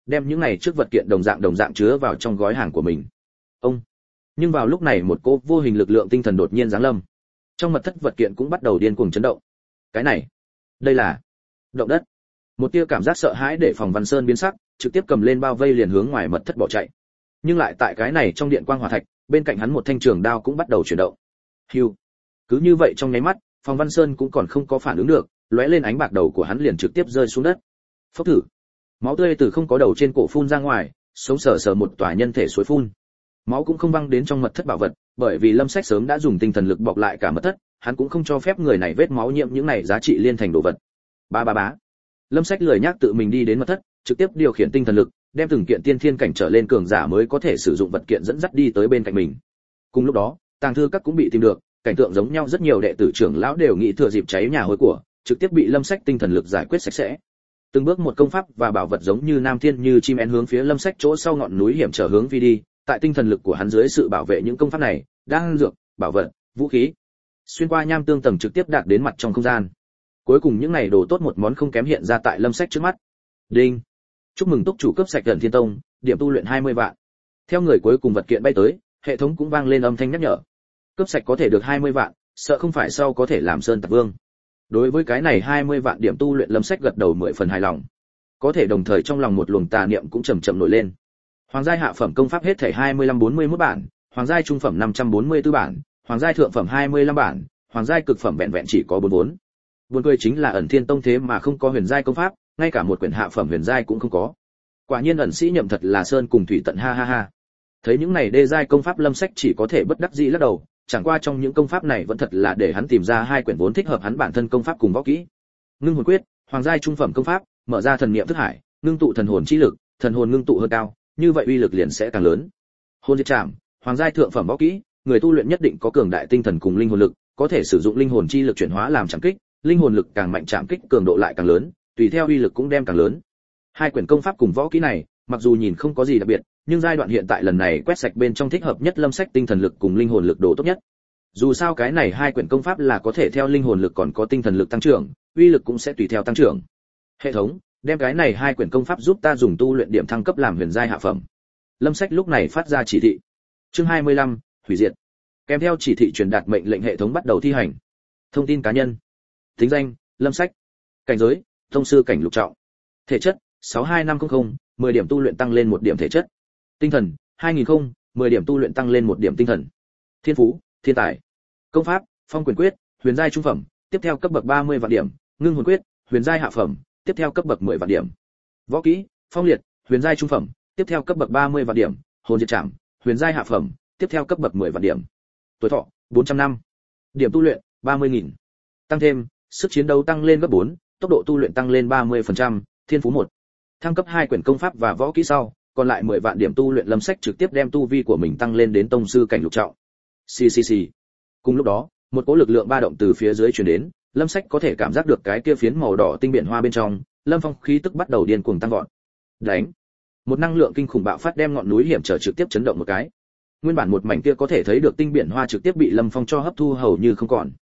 đem những này trước vật kiện đồng dạng chứa vào trong gói hàng của mình. Ông. Nhưng vào lúc này một cỗ vô hình lực lượng tinh thần đột nhiên giáng lâm. Trong mật thất vật kiện cũng bắt đầu điên cuồng chấn động. Cái này, đây là động đất. Một tia cảm giác sợ hãi để Phòng Văn Sơn biến sắc, trực tiếp cầm lên bao vây liền hướng ngoài mật thất bỏ chạy. Nhưng lại tại cái này trong điện quang hỏa thạch, bên cạnh hắn một thanh trường đao cũng bắt đầu chuyển động. Hưu. Cứ như vậy trong nháy mắt, Phòng Văn Sơn cũng còn không có phản ứng được, lóe lên ánh bạc đầu của hắn liền trực tiếp rơi xuống đất. Phốc thử. Máu tươi từ không có đầu trên cổ phun ra ngoài, sống sờ sờ một tòa nhân thể suối phun. Máu cũng không văng đến trong mật thất bảo vật, bởi vì Lâm Sách sớm đã dùng tinh thần lực bọc lại cả mật thất, hắn cũng không cho phép người này vết máu nhiễm những này giá trị liên thành đồ vật. Bá. Lâm Sách lười nhác tự mình đi đến mật thất, trực tiếp điều khiển tinh thần lực, đem từng kiện tiên thiên cảnh trở lên cường giả mới có thể sử dụng vật kiện dẫn dắt đi tới bên cạnh mình. Cùng lúc đó, tàng thư các cũng bị tìm được, cảnh tượng giống nhau rất nhiều đệ tử trưởng lão đều nghĩ thừa dịp cháy nhà hối của, trực tiếp bị Lâm Sách tinh thần lực giải quyết sạch sẽ. Từng bước một công pháp và bảo vật giống như nam thiên như chim én hướng phía Lâm Sách chỗ sau ngọn núi hiểm trở hướng phi đi, tại tinh thần lực của hắn dưới sự bảo vệ những công pháp này, đang dược, bảo vật, vũ khí, xuyên qua nham tương tầng trực tiếp đạt đến mặt trong không gian. Cuối cùng những này đồ tốt một món không kém hiện ra tại Lâm Sách trước mắt. Đinh. Chúc mừng túc chủ cấp sạch Ẩn Thiên Tông, điểm tu luyện 20 vạn. Theo người cuối cùng vật kiện bay tới, hệ thống cũng vang lên âm thanh nhắc nhở. Cấp sạch có thể được 20 vạn, sợ không phải sau có thể làm sơn tặc vương. Đối với cái này 20 vạn điểm tu luyện Lâm Sách gật đầu 10 phần hài lòng. Có thể đồng thời trong lòng một luồng tà niệm cũng chậm nổi lên. Hoàng giai hạ phẩm công pháp hết thảy 25-41 bản, hoàng giai trung phẩm 544 bản, hoàng giai thượng phẩm 25 bản, hoàng giai cực phẩm vẹn vẹn chỉ có 44. Buồn cười chính là Ẩn Thiên Tông thế mà không có huyền giai công pháp, ngay cả một quyển hạ phẩm huyền giai cũng không có. Quả nhiên ẩn sĩ nhậm thật là sơn cùng thủy tận ha. Thấy những này đê giai công pháp Lâm Sách chỉ có thể bất đắc dĩ lắc đầu, chẳng qua trong những công pháp này vẫn thật là để hắn tìm ra hai quyển vốn thích hợp hắn bản thân công pháp cùng võ kỹ. Ngưng hồn quyết, hoàng giai trung phẩm công pháp, mở ra thần niệm thức hải, ngưng tụ thần hồn chi lực, thần hồn ngưng tụ hơn cao, như vậy uy lực liền sẽ càng lớn. Hồn diệt trảm, hoàng giai thượng phẩm võ kỹ, người tu luyện nhất định có cường đại tinh thần cùng linh hồn lực, có thể sử dụng linh hồn chi lực chuyển hóa làm trảm kích, linh hồn lực càng mạnh trảm kích cường độ lại càng lớn, tùy theo uy lực cũng đem càng lớn. Hai quyển công pháp cùng võ kỹ này, mặc dù nhìn không có gì đặc biệt, nhưng giai đoạn hiện tại lần này quét sạch bên trong thích hợp nhất Lâm Sách tinh thần lực cùng linh hồn lực độ tốt nhất. Dù sao cái này hai quyển công pháp là có thể theo linh hồn lực còn có tinh thần lực tăng trưởng, uy lực cũng sẽ tùy theo tăng trưởng. Hệ thống, đem cái này hai quyển công pháp giúp ta dùng tu luyện điểm thăng cấp làm huyền giai hạ phẩm. Lâm Sách lúc này phát ra chỉ thị. Chương 25, hủy diệt. Kèm theo chỉ thị truyền đạt mệnh lệnh hệ thống bắt đầu thi hành. Thông tin cá nhân. Tính danh, Lâm Sách. Cảnh giới, tông sư cảnh lục trọng. Thể chất, 62500, 10 điểm tu luyện tăng lên 1 điểm thể chất. Tinh thần, 2000, 10 điểm tu luyện tăng lên 1 điểm tinh thần. Thiên phú, thiên tài. Công pháp, Phong quyền quyết, huyền giai trung phẩm, tiếp theo cấp bậc 30 vạn điểm, ngưng hồn quyết, huyền giai hạ phẩm, tiếp theo cấp bậc 10 vạn điểm. Võ kỹ, Phong liệt, huyền giai trung phẩm, tiếp theo cấp bậc 30 vạn điểm, hồn diệt trảm, huyền giai hạ phẩm, tiếp theo cấp bậc 10 vạn điểm. Tuổi thọ, 400 năm. Điểm tu luyện, 30.000. Tăng thêm, sức chiến đấu tăng lên gấp 4, tốc độ tu luyện tăng lên 30%, thiên phú 1. Thăng cấp 2 quyển công pháp và võ kỹ sau, còn lại 10 vạn điểm tu luyện Lâm Sách trực tiếp đem tu vi của mình tăng lên đến tông sư cảnh lục trọng. Xì. Cùng lúc đó, một cỗ lực lượng ba động từ phía dưới truyền đến, Lâm Sách có thể cảm giác được cái kia phiến màu đỏ tinh biển hoa bên trong, Lâm Phong khí tức bắt đầu điên cuồng tăng vọt. Đánh! Một năng lượng kinh khủng bạo phát đem ngọn núi hiểm trở trực tiếp chấn động một cái. Nguyên bản một mảnh kia có thể thấy được tinh biển hoa trực tiếp bị Lâm Phong cho hấp thu hầu như không còn.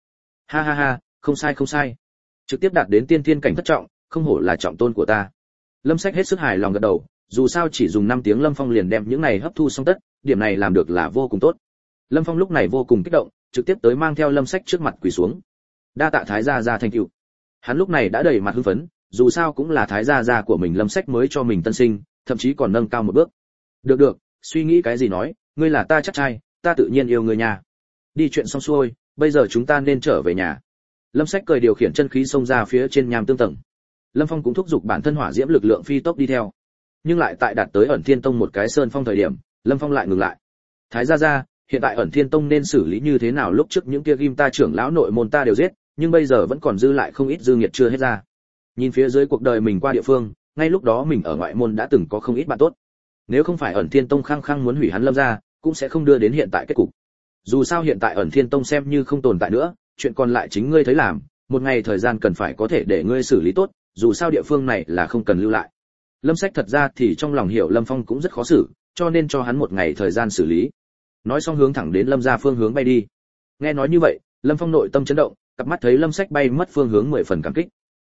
Ha, không sai. Trực tiếp đạt đến tiên thiên cảnh thất trọng, không hổ là trọng tôn của ta. Lâm Sách hết sức hài lòng gật đầu, dù sao chỉ dùng 5 tiếng Lâm Phong liền đem những này hấp thu xong tất, điểm này làm được là vô cùng tốt. Lâm Phong lúc này vô cùng kích động, trực tiếp tới mang theo Lâm Sách trước mặt quỳ xuống. Đa tạ thái gia gia thành tựu. Hắn lúc này đã đầy mặt hưng phấn, dù sao cũng là thái gia gia của mình Lâm Sách mới cho mình tân sinh, thậm chí còn nâng cao một bước. Được, suy nghĩ cái gì nói, ngươi là ta chắc trai, ta tự nhiên yêu ngươi nha. Đi chuyện xong xuôi, bây giờ chúng ta nên trở về nhà. Lâm Sách cười điều khiển chân khí xông ra phía trên nham tương tầng. Lâm Phong cũng thúc giục bản thân hỏa diễm lực lượng phi tốc đi theo. Nhưng lại tại đạt tới Ẩn Thiên Tông một cái sơn phong thời điểm, Lâm Phong lại ngừng lại. Thái gia, hiện tại Ẩn Thiên Tông nên xử lý như thế nào? Lúc trước những kia ghim ta trưởng lão nội môn ta đều giết, nhưng bây giờ vẫn còn dư lại không ít dư nghiệt chưa hết ra. Nhìn phía dưới cuộc đời mình qua địa phương, ngay lúc đó mình ở ngoại môn đã từng có không ít bạn tốt. Nếu không phải Ẩn Thiên Tông khăng khăng muốn hủy hắn Lâm gia, cũng sẽ không đưa đến hiện tại kết cục. Dù sao hiện tại Ẩn Thiên Tông xem như không tồn tại nữa, chuyện còn lại chính ngươi thấy làm, một ngày thời gian cần phải có thể để ngươi xử lý tốt, dù sao địa phương này là không cần lưu lại. Lâm Sách thật ra thì trong lòng hiểu Lâm Phong cũng rất khó xử, cho nên cho hắn một ngày thời gian xử lý. Nói xong hướng thẳng đến Lâm gia phương hướng bay đi. Nghe nói như vậy, Lâm Phong nội tâm chấn động, cặp mắt thấy Lâm Sách bay mất phương hướng 10 phần cảm kích.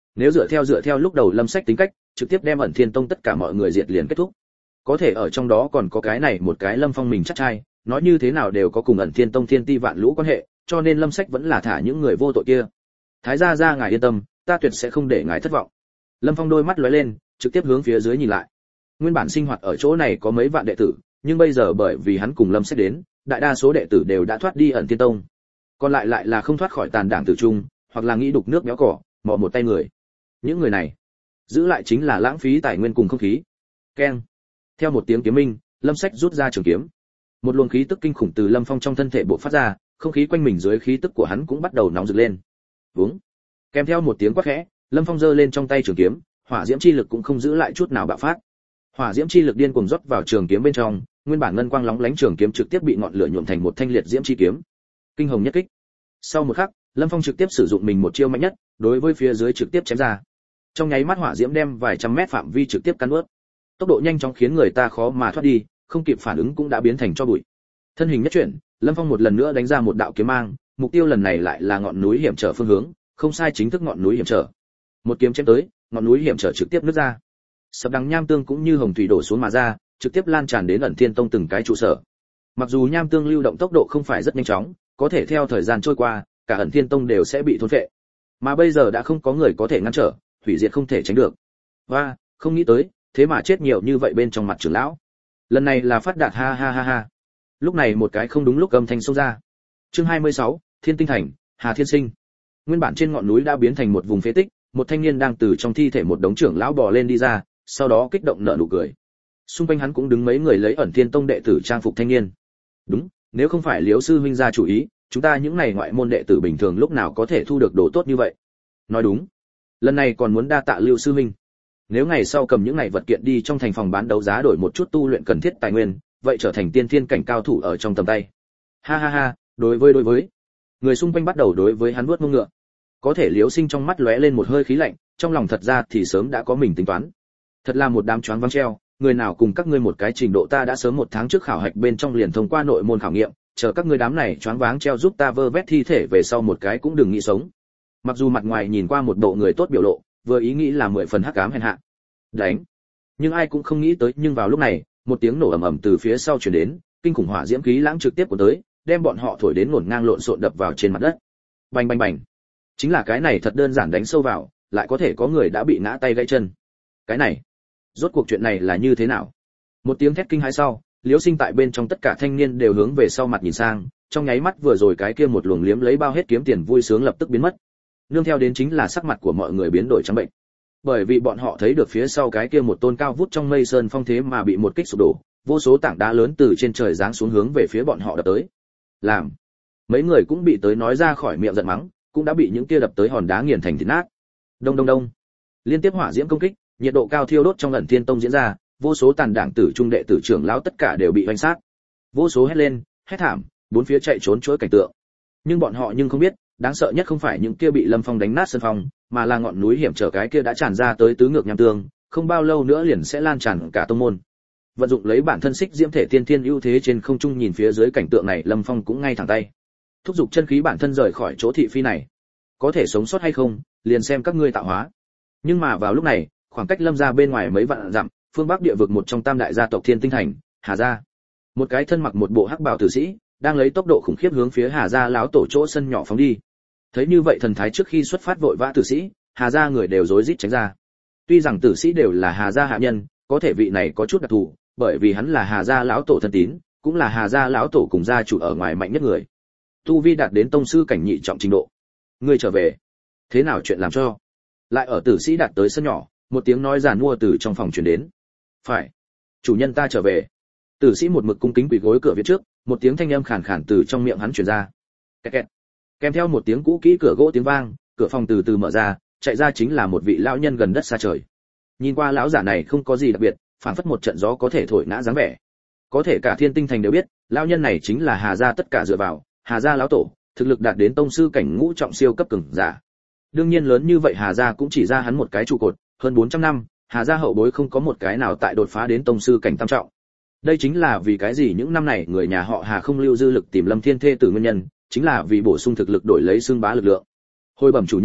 Nếu dựa theo lúc đầu Lâm Sách tính cách, trực tiếp đem Ẩn Thiên Tông tất cả mọi người diệt liền kết thúc. Có thể ở trong đó còn có cái này một cái Lâm Phong mình chắc trai, nói như thế nào đều có cùng Ẩn Thiên Tông thiên ti vạn lũ quan hệ, cho nên Lâm Sách vẫn là thả những người vô tội kia. Thái gia ngài yên tâm, ta tuyệt sẽ không để ngài thất vọng. Lâm Phong đôi mắt lóe lên, trực tiếp hướng phía dưới nhìn lại. Nguyên bản sinh hoạt ở chỗ này có mấy vạn đệ tử, nhưng bây giờ bởi vì hắn cùng Lâm Sách đến, đại đa số đệ tử đều đã thoát đi Ẩn Thiên Tông. Còn lại là không thoát khỏi tàn đảng tử trung, hoặc là nghĩ đục nước béo cỏ, mò một tay người. Những người này, giữ lại chính là lãng phí tài nguyên cùng không khí. Keng. Theo một tiếng kiếm minh, Lâm Sách rút ra trường kiếm. Một luồng khí tức kinh khủng từ Lâm Phong trong thân thể bộc phát ra, không khí quanh mình dưới khí tức của hắn cũng bắt đầu nóng rực lên. Vúng. Kèm theo một tiếng quát khẽ, Lâm Phong giơ lên trong tay trường kiếm, hỏa diễm chi lực cũng không giữ lại chút nào bạo phát. Hỏa diễm chi lực điên cuồng rót vào trường kiếm bên trong, nguyên bản ngân quang lóng lánh trường kiếm trực tiếp bị ngọn lửa nhuộm thành một thanh liệt diễm chi kiếm. Kinh hồng nhất kích. Sau một khắc, Lâm Phong trực tiếp sử dụng mình một chiêu mạnh nhất, đối với phía dưới trực tiếp chém ra. Trong nháy mắt hỏa diễm đem vài trăm mét phạm vi trực tiếp cắn nuốt. Tốc độ nhanh chóng khiến người ta khó mà thoát đi, không kịp phản ứng cũng đã biến thành tro bụi. Thân hình nhất chuyển, Lâm Phong một lần nữa đánh ra một đạo kiếm mang, mục tiêu lần này lại là ngọn núi hiểm trở phương hướng, không sai chính thức ngọn núi hiểm trở. Một kiếm chém tới, ngọn núi hiểm trở trực tiếp nứt ra. Sập đằng nham tương cũng như hồng thủy đổ xuống mà ra, trực tiếp lan tràn đến Ẩn Thiên Tông từng cái trụ sở. Mặc dù nham tương lưu động tốc độ không phải rất nhanh chóng, có thể theo thời gian trôi qua, cả Ẩn Thiên Tông đều sẽ bị thôn phệ. Mà bây giờ đã không có người có thể ngăn trở, hủy diệt không thể tránh được. Và, không nghĩ tới, thế mà chết nhiều như vậy bên trong mặt trưởng lão. Lần này là phát đạt ha ha ha ha. Lúc này một cái không đúng lúc âm thanh xông ra. Chương 26, Thiên Tinh Thành, Hà Thiên Sinh. Nguyên bản trên ngọn núi đã biến thành một vùng phế tích, một thanh niên đang từ trong thi thể một đống trưởng lão bò lên đi ra, sau đó kích động nở nụ cười. Xung quanh hắn cũng đứng mấy người lấy Ẩn Thiên Tông đệ tử trang phục thanh niên. Đúng, nếu không phải Liễu sư huynh ra chủ ý, chúng ta những này ngoại môn đệ tử bình thường lúc nào có thể thu được đồ tốt như vậy. Nói đúng, lần này còn muốn đa tạ Lưu sư huynh. Nếu ngày sau cầm những này vật kiện đi trong thành phòng bán đấu giá đổi một chút tu luyện cần thiết tài nguyên, vậy trở thành tiên thiên cảnh cao thủ ở trong tầm tay. Ha ha ha, đối với. Người xung quanh bắt đầu đối với hắn vuốt mông ngựa. Có thể Liễu Sinh trong mắt lóe lên một hơi khí lạnh, trong lòng thật ra thì sớm đã có mình tính toán. Thật là một đám choáng váng treo, người nào cùng các ngươi một cái trình độ ta đã sớm một tháng trước khảo hạch bên trong liền thông qua nội môn khảo nghiệm, chờ các ngươi đám này choáng váng treo giúp ta vơ vét thi thể về sau một cái cũng đừng nghĩ sống. Mặc dù mặt ngoài nhìn qua một bộ người tốt biểu lộ, vừa ý nghĩ là 10 phần hắc ám hèn hạ. Đánh. Nhưng ai cũng không nghĩ tới, nhưng vào lúc này, một tiếng nổ ầm ầm từ phía sau truyền đến, kinh khủng hỏa diễm khí lãng trực tiếp cuốn tới, đem bọn họ thổi đến ngổn ngang lộn xộn đập vào trên mặt đất. Bành bành bành. Chính là cái này thật đơn giản đánh sâu vào, lại có thể có người đã bị ngã tay gãy chân. Cái này, rốt cuộc chuyện này là như thế nào? Một tiếng thét kinh hãi sau, Liễu Sinh tại bên trong tất cả thanh niên đều hướng về sau mặt nhìn sang, trong nháy mắt vừa rồi cái kia một luồng liếm lấy bao hết kiếm tiền vui sướng lập tức biến mất. Nương theo đến chính là sắc mặt của mọi người biến đổi trắng bệnh. Bởi vì bọn họ thấy được phía sau cái kia một tôn cao vút trong mây sơn phong thế mà bị một kích sụp đổ, vô số tảng đá lớn từ trên trời giáng xuống hướng về phía bọn họ đập tới. Làm, mấy người cũng bị tới nói ra khỏi miệng giận mắng, cũng đã bị những kia đập tới hòn đá nghiền thành thịt nát. Đông đông đông. Liên tiếp hỏa diễm công kích, nhiệt độ cao thiêu đốt trong Ẩn Thiên Tông diễn ra, vô số tàn đảng tử trung đệ tử trưởng lão tất cả đều bị vành sát. Vô số hét lên, hét thảm, bốn phía chạy trốn chuỗi cảnh tượng. Nhưng bọn họ không biết, đáng sợ nhất không phải những kia bị Lâm Phong đánh nát sân phong, mà là ngọn núi hiểm trở cái kia đã tràn ra tới tứ ngược nham tương, không bao lâu nữa liền sẽ lan tràn cả tông môn. Vận dụng lấy bản thân xích diễm thể tiên thiên ưu thế trên không trung nhìn phía dưới cảnh tượng này, Lâm Phong cũng ngay thẳng tay, thúc giục chân khí bản thân rời khỏi chỗ thị phi này. Có thể sống sót hay không, liền xem các ngươi tạo hóa. Nhưng mà vào lúc này, khoảng cách Lâm gia bên ngoài mấy vạn dặm, phương bắc địa vực một trong tam đại gia tộc Thiên Tinh Thành, Hà gia, một cái thân mặc một bộ hắc bào tử sĩ đang lấy tốc độ khủng khiếp hướng phía Hà gia lão tổ chỗ sân nhỏ phóng đi. Thấy như vậy thần thái trước khi xuất phát vội vã tử sĩ, Hà gia người đều rối rít tránh ra. Tuy rằng tử sĩ đều là Hà gia hạ nhân, có thể vị này có chút đặc thù, bởi vì hắn là Hà gia lão tổ thân tín, cũng là Hà gia lão tổ cùng gia chủ ở ngoài mạnh nhất người. Tu vi đạt đến tông sư cảnh nhị trọng trình độ. Ngươi trở về, thế nào chuyện làm cho? Lại ở tử sĩ đạt tới sân nhỏ, một tiếng nói giàn mua từ trong phòng truyền đến. Phải, chủ nhân ta trở về. Tử sĩ một mực cung kính quỳ gối cửa viện trước, một tiếng thanh âm khàn khàn từ trong miệng hắn truyền ra. Kẹt kẹt. Kèm theo một tiếng cũ kỹ cửa gỗ tiếng vang, cửa phòng từ từ mở ra, chạy ra chính là một vị lão nhân gần đất xa trời. Nhìn qua lão giả này không có gì đặc biệt, phảng phất một trận gió có thể thổi ngã dáng vẻ. Có thể cả Thiên Tinh Thành đều biết, lão nhân này chính là Hà gia tất cả dựa vào, Hà gia lão tổ, thực lực đạt đến tông sư cảnh ngũ trọng siêu cấp cường giả. Đương nhiên lớn như vậy Hà gia cũng chỉ ra hắn một cái trụ cột, hơn 400 năm, Hà gia hậu bối không có một cái nào tại đột phá đến tông sư cảnh tam trọng. Đây chính là vì cái gì những năm này người nhà họ Hà không lưu dư lực tìm Lâm Thiên Thê tử nguyên nhân, chính là vì bổ sung thực lực đổi lấy xương bá lực lượng. Hồi bẩm chủ nhân,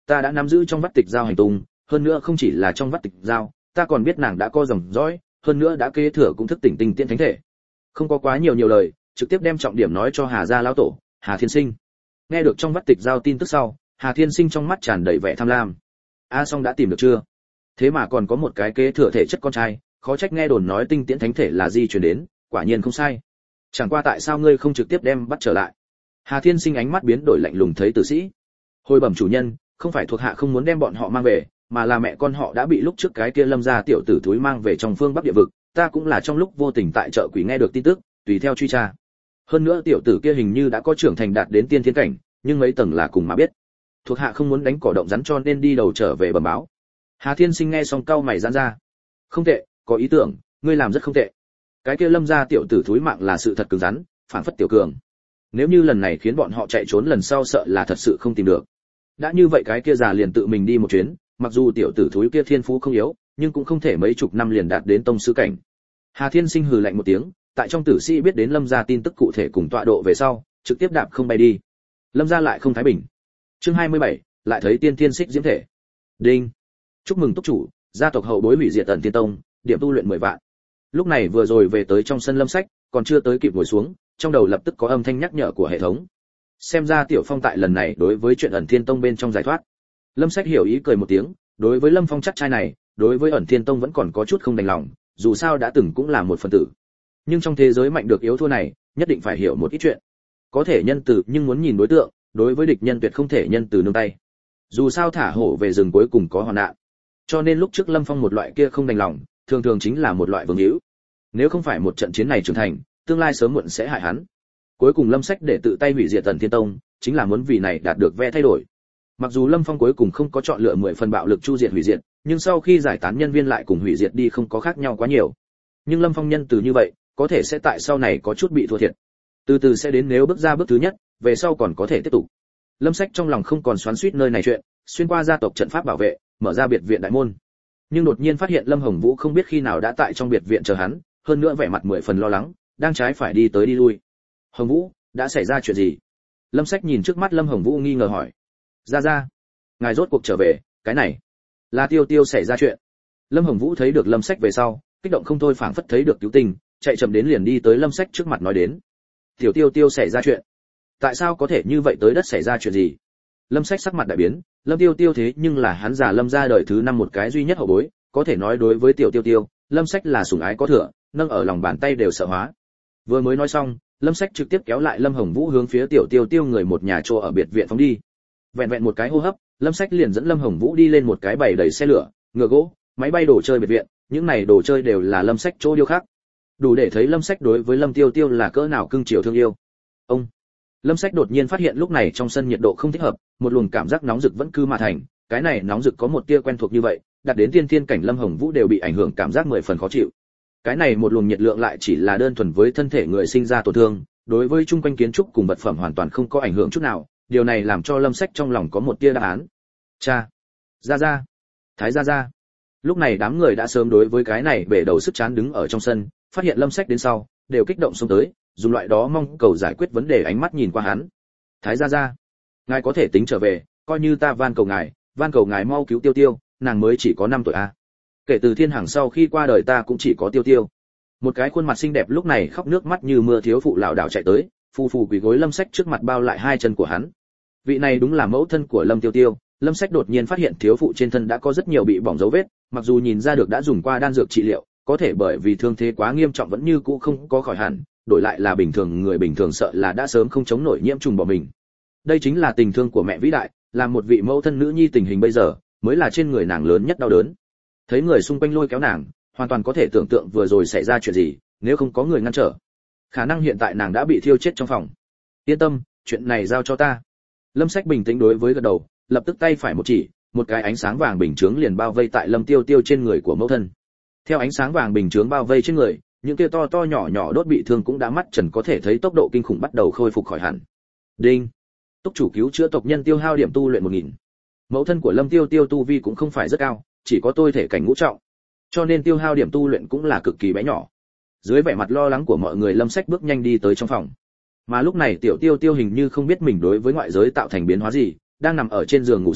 ta đã nắm giữ trong vắt tịch giao hành tung, hơn nữa không chỉ là trong vắt tịch giao, ta còn biết nàng đã có dòng dõi, hơn nữa đã kế thừa cũng thức tỉnh tinh tiễn thánh thể. Không có quá nhiều lời, trực tiếp đem trọng điểm nói cho Hà gia lão tổ, Hà Thiên Sinh. Nghe được trong vắt tịch giao tin tức sau, Hà Thiên Sinh trong mắt tràn đầy vẻ tham lam. A Song đã tìm được chưa? Thế mà còn có một cái kế thừa thể chất con trai, khó trách nghe đồn nói tinh tiễn thánh thể là di truyền đến, quả nhiên không sai. Chẳng qua tại sao ngươi không trực tiếp đem bắt trở lại? Hà Thiên Sinh ánh mắt biến đổi lạnh lùng thấy tử sĩ. Hồi bẩm chủ nhân, không phải thuộc hạ không muốn đem bọn họ mang về, mà là mẹ con họ đã bị lúc trước cái kia Lâm gia tiểu tử thúi mang về trong phương Bắc địa vực, ta cũng là trong lúc vô tình tại chợ quỷ nghe được tin tức, tùy theo truy tra. Hơn nữa tiểu tử kia hình như đã có trưởng thành đạt đến tiên thiên cảnh, nhưng mấy tầng là cùng mà biết. Thuộc hạ không muốn đánh cỏ động rắn cho nên đi đầu trở về bẩm báo. Hà Thiên Sinh nghe xong cau mày giãn ra. Không tệ, có ý tưởng, ngươi làm rất không tệ. Cái kia Lâm gia tiểu tử thúi mạng là sự thật cứng rắn, phản phất tiểu cường. Nếu như lần này khiến bọn họ chạy trốn lần sau sợ là thật sự không tìm được. Đã như vậy cái kia già liền tự mình đi một chuyến, mặc dù tiểu tử thúi kia thiên phú không yếu, nhưng cũng không thể mấy chục năm liền đạt đến tông sư cảnh. Hà Thiên Sinh hừ lạnh một tiếng, tại trong tử sĩ biết đến Lâm gia tin tức cụ thể cùng tọa độ về sau, trực tiếp đạp không bay đi. Lâm gia lại không thái bình. Chương 27, lại thấy tiên thiên xích diễm thể. Đinh. Chúc mừng túc chủ, gia tộc hậu bối hủy diệt Ẩn Tiên Tông, điểm tu luyện 10 vạn. Lúc này vừa rồi về tới trong sân Lâm Sách, còn chưa tới kịp ngồi xuống, trong đầu lập tức có âm thanh nhắc nhở của hệ thống. Xem ra Tiểu Phong tại lần này đối với chuyện Ẩn Thiên Tông bên trong giải thoát. Lâm Sách hiểu ý cười một tiếng, đối với Lâm Phong chắc trai này, đối với Ẩn Thiên Tông vẫn còn có chút không đành lòng, dù sao đã từng cũng là một phần tử. Nhưng trong thế giới mạnh được yếu thua này, nhất định phải hiểu một ít chuyện. Có thể nhân từ nhưng muốn nhìn đối tượng, đối với địch nhân tuyệt không thể nhân từ nương tay. Dù sao thả hổ về rừng cuối cùng có hoàn nạn. Cho nên lúc trước Lâm Phong một loại kia không đành lòng, thường thường chính là một loại vương hữu. Nếu không phải một trận chiến này trưởng thành, tương lai sớm muộn sẽ hại hắn. Cuối cùng Lâm Sách để tự tay hủy diệt Ẩn Thiên Tông, chính là muốn vì này đạt được ve thay đổi. Mặc dù Lâm Phong cuối cùng không có chọn lựa 10 phần bạo lực chu diệt hủy diệt, nhưng sau khi giải tán nhân viên lại cùng hủy diệt đi không có khác nhau quá nhiều. Nhưng Lâm Phong nhân từ như vậy, có thể sẽ tại sau này có chút bị thua thiệt. Từ từ sẽ đến nếu bước ra bước thứ nhất, về sau còn có thể tiếp tục. Lâm Sách trong lòng không còn xoắn xuýt nơi này chuyện, xuyên qua gia tộc trận pháp bảo vệ, mở ra biệt viện đại môn. Nhưng đột nhiên phát hiện Lâm Hồng Vũ không biết khi nào đã tại trong biệt viện chờ hắn, hơn nữa vẻ mặt 10 phần lo lắng, đang trái phải đi tới đi lui. Hồng Vũ, đã xảy ra chuyện gì? Lâm Sách nhìn trước mắt Lâm Hồng Vũ nghi ngờ hỏi. Ra, ngài rốt cuộc trở về, cái này là Tiêu Tiêu xảy ra chuyện. Lâm Hồng Vũ thấy được Lâm Sách về sau, kích động không thôi phảng phất thấy được cứu tình, chạy chậm đến liền đi tới Lâm Sách trước mặt nói đến. Tiểu Tiêu xảy ra chuyện. Tại sao có thể như vậy, tới đất xảy ra chuyện gì? Lâm Sách sắc mặt đại biến, Lâm Tiêu thế nhưng là hắn già Lâm gia đời thứ 5 một cái duy nhất hậu bối, có thể nói đối với Tiểu Tiêu, Lâm Sách là sủng ái có thừa, nâng ở lòng bàn tay đều sợ hóa. Vừa mới nói xong, Lâm Sách trực tiếp kéo lại Lâm Hồng Vũ hướng phía Tiểu Tiêu người một nhà trọ ở biệt viện phóng đi. Vẹn vẹn một cái hô hấp, Lâm Sách liền dẫn Lâm Hồng Vũ đi lên một cái bày đầy xe lửa, ngựa gỗ, máy bay đồ chơi biệt viện, những này đồ chơi đều là Lâm Sách chỗ điêu khắc. Đủ để thấy Lâm Sách đối với Lâm Tiêu là cỡ nào cưng chiều thương yêu. Ông Lâm Sách đột nhiên phát hiện lúc này trong sân nhiệt độ không thích hợp, một luồng cảm giác nóng rực vẫn cứ mà thành, cái này nóng rực có một tia quen thuộc như vậy, đạt đến tiên thiên cảnh Lâm Hồng Vũ đều bị ảnh hưởng cảm giác 10 phần khó chịu. Cái này một luồng nhiệt lượng lại chỉ là đơn thuần với thân thể người sinh ra tổn thương, đối với chung quanh kiến trúc cùng vật phẩm hoàn toàn không có ảnh hưởng chút nào, điều này làm cho Lâm Sách trong lòng có một tia đáp án. Cha, ra, Thái ra. Lúc này đám người đã sớm đối với cái này bể đầu sức chán đứng ở trong sân, phát hiện Lâm Sách đến sau, đều kích động xông tới, dùng loại đó mong cầu giải quyết vấn đề ánh mắt nhìn qua hắn. Thái ra, ngài có thể tính trở về, coi như ta van cầu ngài mau cứu Tiêu, nàng mới chỉ có 5 tuổi a. Kể từ Thiên Hằng sau khi qua đời ta cũng chỉ có Tiêu. Một cái khuôn mặt xinh đẹp lúc này khóc nước mắt như mưa thiếu phụ lảo đảo chạy tới, phù quỳ gối Lâm Sách trước mặt bao lại hai chân của hắn. Vị này đúng là mẫu thân của Lâm Tiêu. Lâm Sách đột nhiên phát hiện thiếu phụ trên thân đã có rất nhiều bị bỏng dấu vết, mặc dù nhìn ra được đã dùng qua đan dược trị liệu, có thể bởi vì thương thế quá nghiêm trọng vẫn như cũ không có khỏi hẳn, đổi lại là người bình thường sợ là đã sớm không chống nổi nhiễm trùng bỏ mình. Đây chính là tình thương của mẹ vĩ đại, là một vị mẫu thân nữ nhi tình hình bây giờ, mới là trên người nàng lớn nhất đau đớn. Thấy người xung quanh lôi kéo nàng, hoàn toàn có thể tưởng tượng vừa rồi xảy ra chuyện gì, nếu không có người ngăn trở, khả năng hiện tại nàng đã bị thiêu chết trong phòng. Yên tâm, chuyện này giao cho ta. Lâm Sách bình tĩnh đối với gật đầu, lập tức tay phải một chỉ, một cái ánh sáng vàng bình chướng liền bao vây tại Lâm Tiêu trên người của mẫu thân. Theo ánh sáng vàng bình chướng bao vây trên người, những kia to nhỏ đốt bị thương cũng đã mắt trần có thể thấy tốc độ kinh khủng bắt đầu khôi phục khỏi hẳn. Đinh. Túc chủ cứu chữa tộc nhân tiêu hao điểm tu luyện 1000. Mẫu thân của Lâm Tiêu tu vi cũng không phải rất cao, chỉ có tôi thể cảnh ngũ trọng, cho nên tiêu hao điểm tu luyện cũng là cực kỳ bé nhỏ. Dưới vẻ mặt lo lắng của mọi người, Lâm Sách bước nhanh đi tới trong phòng. Mà lúc này Tiểu Tiêu hình như không biết mình đối với ngoại giới tạo thành biến hóa gì, đang nằm ở trên giường ngủ say,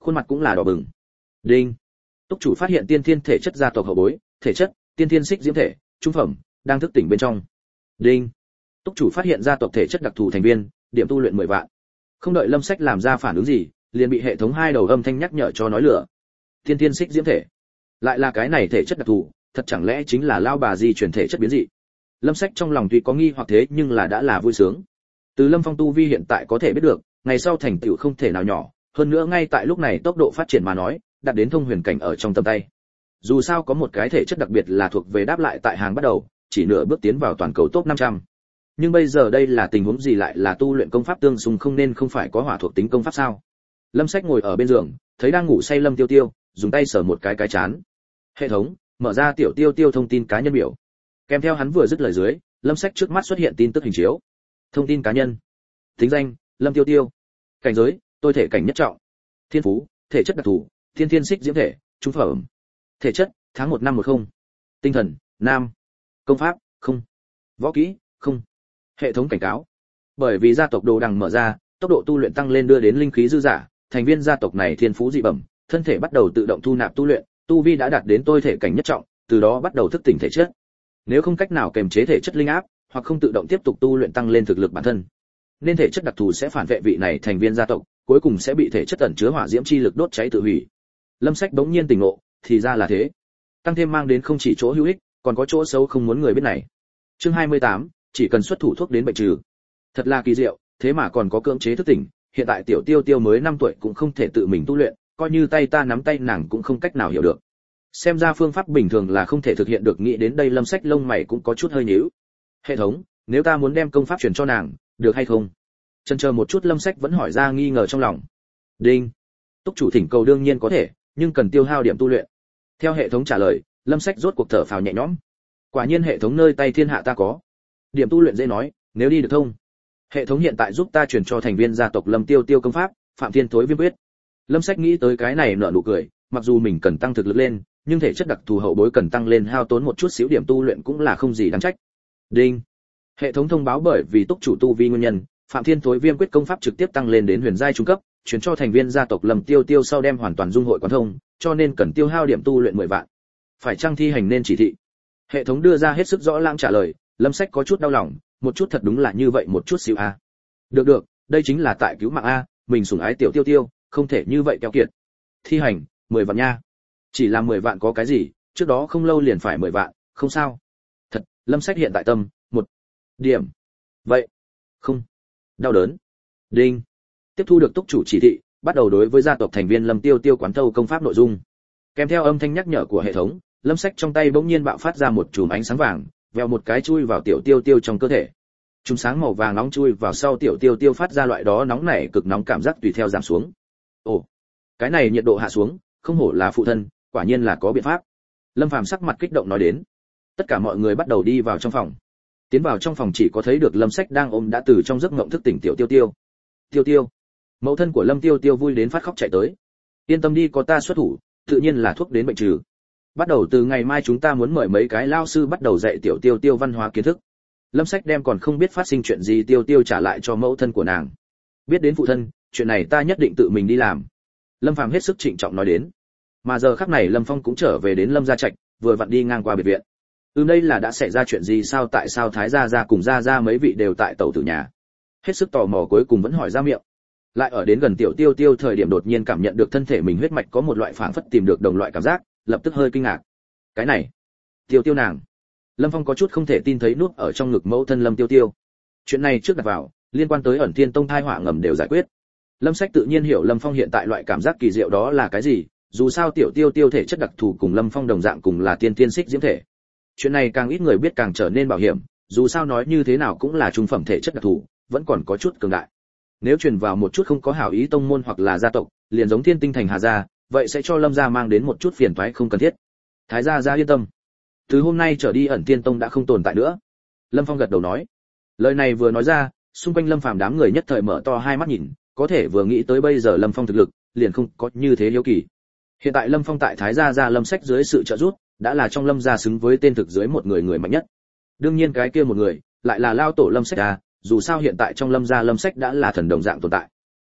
khuôn mặt cũng là đỏ bừng. Đinh. Túc chủ phát hiện tiên thiên thể chất gia tộc hậu bối, thể chất tiên thiên xích diễm thể, trung phẩm, đang thức tỉnh bên trong. Đinh. Túc chủ phát hiện gia tộc thể chất đặc thù thành viên, điểm tu luyện 10 vạn. Không đợi Lâm Sách làm ra phản ứng gì, liền bị hệ thống hai đầu âm thanh nhắc nhở cho nói lửa. Tiên thiên xích diễm thể, lại là cái này thể chất đặc thù, thật chẳng lẽ chính là lao bà di chuyển thể chất biến dị? Lâm Sách trong lòng tuy có nghi hoặc thế nhưng là đã là vui sướng. Từ Lâm Phong tu vi hiện tại có thể biết được, ngày sau thành tựu không thể nào nhỏ, hơn nữa ngay tại lúc này tốc độ phát triển mà nói, đạt đến thông huyền cảnh ở trong tầm tay. Dù sao có một cái thể chất đặc biệt là thuộc về đáp lại tại hàng bắt đầu, chỉ nửa bước tiến vào toàn cầu top 500. Nhưng bây giờ đây là tình huống gì, lại là tu luyện công pháp tương xung, không nên không phải có hỏa thuộc tính công pháp sao? Lâm Sách ngồi ở bên giường, thấy đang ngủ say Lâm Tiêu Tiêu, dùng tay sờ một cái chán. Hệ thống mở ra Tiểu Tiêu Tiêu thông tin cá nhân biểu. Kèm theo hắn vừa dứt lời dưới, Lâm Sách trước mắt xuất hiện tin tức hình chiếu. Thông tin cá nhân. Tính danh: Lâm Tiêu Tiêu. Cảnh giới: tôi thể cảnh nhất trọng. Thiên phú: thể chất đặc thù, thiên thiên xích diễm thể, trung phẩm. Thể chất: tháng 1 năm 10. Tinh thần: nam. Công pháp: không. Võ kỹ: không. Hệ thống cảnh cáo: bởi vì gia tộc đồ đằng mở ra, tốc độ tu luyện tăng lên đưa đến linh khí dư giả, thành viên gia tộc này thiên phú dị bẩm, thân thể bắt đầu tự động thu nạp tu luyện, tu vi đã đạt đến tôi thể cảnh nhất trọng, từ đó bắt đầu thức tỉnh thể chất. Nếu không cách nào kềm chế thể chất linh áp, hoặc không tự động tiếp tục tu luyện tăng lên thực lực bản thân, nên thể chất đặc thù sẽ phản vệ vị này thành viên gia tộc, cuối cùng sẽ bị thể chất ẩn chứa hỏa diễm chi lực đốt cháy tự hủy. Lâm Sách bỗng nhiên tỉnh ngộ, thì ra là thế. Tăng thêm mang đến không chỉ chỗ hữu ích, còn có chỗ xấu không muốn người biết này. Chương 28, chỉ cần xuất thủ thuốc đến bệnh trừ. Thật là kỳ diệu, thế mà còn có cưỡng chế thức tỉnh, hiện tại Tiểu Tiêu Tiêu mới 5 tuổi cũng không thể tự mình tu luyện, coi như tay ta nắm tay nàng cũng không cách nào hiểu được. Xem ra phương pháp bình thường là không thể thực hiện được, nghĩ đến đây Lâm Sách lông mày cũng có chút hơi nhíu. Hệ thống, nếu ta muốn đem công pháp truyền cho nàng, được hay không? Chần chờ một chút Lâm Sách vẫn hỏi ra nghi ngờ trong lòng. Đinh. Túc chủ thỉnh cầu đương nhiên có thể, nhưng cần tiêu hao điểm tu luyện. Theo hệ thống trả lời, Lâm Sách rốt cuộc thở phào nhẹ nhõm. Quả nhiên hệ thống nơi tay thiên hạ ta có. Điểm tu luyện dễ nói, nếu đi được thông. Hệ thống hiện tại giúp ta truyền cho thành viên gia tộc Lâm Tiêu Tiêu công pháp, Phạm Thiên Thối Viêm Quyết. Lâm Sách nghĩ tới cái này nở nụ cười, mặc dù mình cần tăng thực lực lên, nhưng thể chất đặc thù hậu bối cần tăng lên hao tốn một chút xíu điểm tu luyện cũng là không gì đáng trách. Đinh. Hệ thống thông báo bởi vì túc chủ tu vi nguyên nhân, Phạm Thiên Thối Viêm Quyết công pháp trực tiếp tăng lên đến huyền giai trung cấp, chuyển cho thành viên gia tộc Lâm Tiêu Tiêu sau đem hoàn toàn dung hội quán thông, cho nên cần tiêu hao điểm tu luyện 10 vạn. Phải chăng thi hành nên chỉ thị? Hệ thống đưa ra hết sức rõ lãng trả lời, Lâm Sách có chút đau lòng, một chút thật đúng là như vậy một chút xíu a. Được được, đây chính là tại cứu mạng a, mình sủng ái Tiểu Tiêu Tiêu, không thể như vậy keo kiệt. Thi hành, 10 vạn nha. Chỉ là 10 vạn có cái gì, trước đó không lâu liền phải 10 vạn, không sao. Thật, Lâm Sách hiện tại tâm, một điểm. Vậy, không. Đau đớn. Đinh. Tiếp thu được túc chủ chỉ thị, bắt đầu đối với gia tộc thành viên Lâm Tiêu Tiêu quán thâu công pháp nội dung. Kèm theo âm thanh nhắc nhở của hệ thống, Lâm Sách trong tay bỗng nhiên bạo phát ra một chùm ánh sáng vàng, vèo một cái chui vào Tiểu Tiêu Tiêu trong cơ thể. Chùm sáng màu vàng nóng chui vào sau Tiểu Tiêu Tiêu phát ra loại đó nóng nảy cực nóng cảm giác tùy theo giảm xuống. Ồ, cái này nhiệt độ hạ xuống, không hổ là phụ thân, quả nhiên là có biện pháp. Lâm Phàm sắc mặt kích động nói đến. Tất cả mọi người bắt đầu đi vào trong phòng. Tiến vào trong phòng chỉ có thấy được Lâm Sách đang ôm đã từ trong giấc mộng thức tỉnh Tiểu Tiêu Tiêu. Tiêu Tiêu. Mẫu thân của Lâm Tiêu Tiêu vui đến phát khóc chạy tới. Yên tâm đi, có ta xuất thủ, tự nhiên là thuốc đến bệnh trừ. Bắt đầu từ ngày mai chúng ta muốn mời mấy cái lao sư bắt đầu dạy Tiểu Tiêu Tiêu văn hóa kiến thức. Lâm Sách đem còn không biết phát sinh chuyện gì Tiêu Tiêu trả lại cho mẫu thân của nàng. Biết đến phụ thân, chuyện này ta nhất định tự mình đi làm. Lâm Phàm hết sức trịnh trọng nói đến. Mà giờ khắc này Lâm Phong cũng trở về đến Lâm gia trạch, vừa vặn đi ngang qua biệt viện. Đây là đã xảy ra chuyện gì sao, tại sao Thái gia gia cùng gia gia mấy vị đều tại tẩu tử nhà? Hết sức tò mò cuối cùng vẫn hỏi ra miệng. Lại ở đến gần Tiểu Tiêu Tiêu thời điểm đột nhiên cảm nhận được thân thể mình huyết mạch có một loại phảng phất tìm được đồng loại cảm giác, lập tức hơi kinh ngạc. Cái này, Tiêu Tiêu nàng. Lâm Phong có chút không thể tin thấy nuốt ở trong ngực mẫu thân Lâm Tiêu Tiêu. Chuyện này trước đặt vào, liên quan tới Ẩn Thiên Tông thai họa ngầm đều giải quyết. Lâm Sách tự nhiên hiểu Lâm Phong hiện tại loại cảm giác kỳ diệu đó là cái gì, dù sao Tiểu Tiêu Tiêu thể chất đặc thù cùng Lâm Phong đồng dạng cùng là tiên tiên xích diễm thể. Chuyện này càng ít người biết càng trở nên bảo hiểm, dù sao nói như thế nào cũng là trung phẩm thể chất đặc thù, vẫn còn có chút cường đại. Nếu truyền vào một chút không có hảo ý tông môn hoặc là gia tộc, liền giống Thiên Tinh thành Hà gia, vậy sẽ cho Lâm gia mang đến một chút phiền toái không cần thiết. Thái gia gia yên tâm, từ hôm nay trở đi Ẩn Tiên Tông đã không tồn tại nữa. Lâm Phong gật đầu nói. Lời này vừa nói ra, xung quanh Lâm Phàm đám người nhất thời mở to hai mắt nhìn, có thể vừa nghĩ tới bây giờ Lâm Phong thực lực, liền không có như thế hiếu kỳ. Hiện tại Lâm Phong tại Thái gia gia Lâm Sách dưới sự trợ giúp, đã là trong Lâm gia xứng với tên thực dưới một người mạnh nhất. Đương nhiên cái kia một người lại là lao tổ Lâm Sách à, dù sao hiện tại trong Lâm gia Lâm Sách đã là thần đồng dạng tồn tại.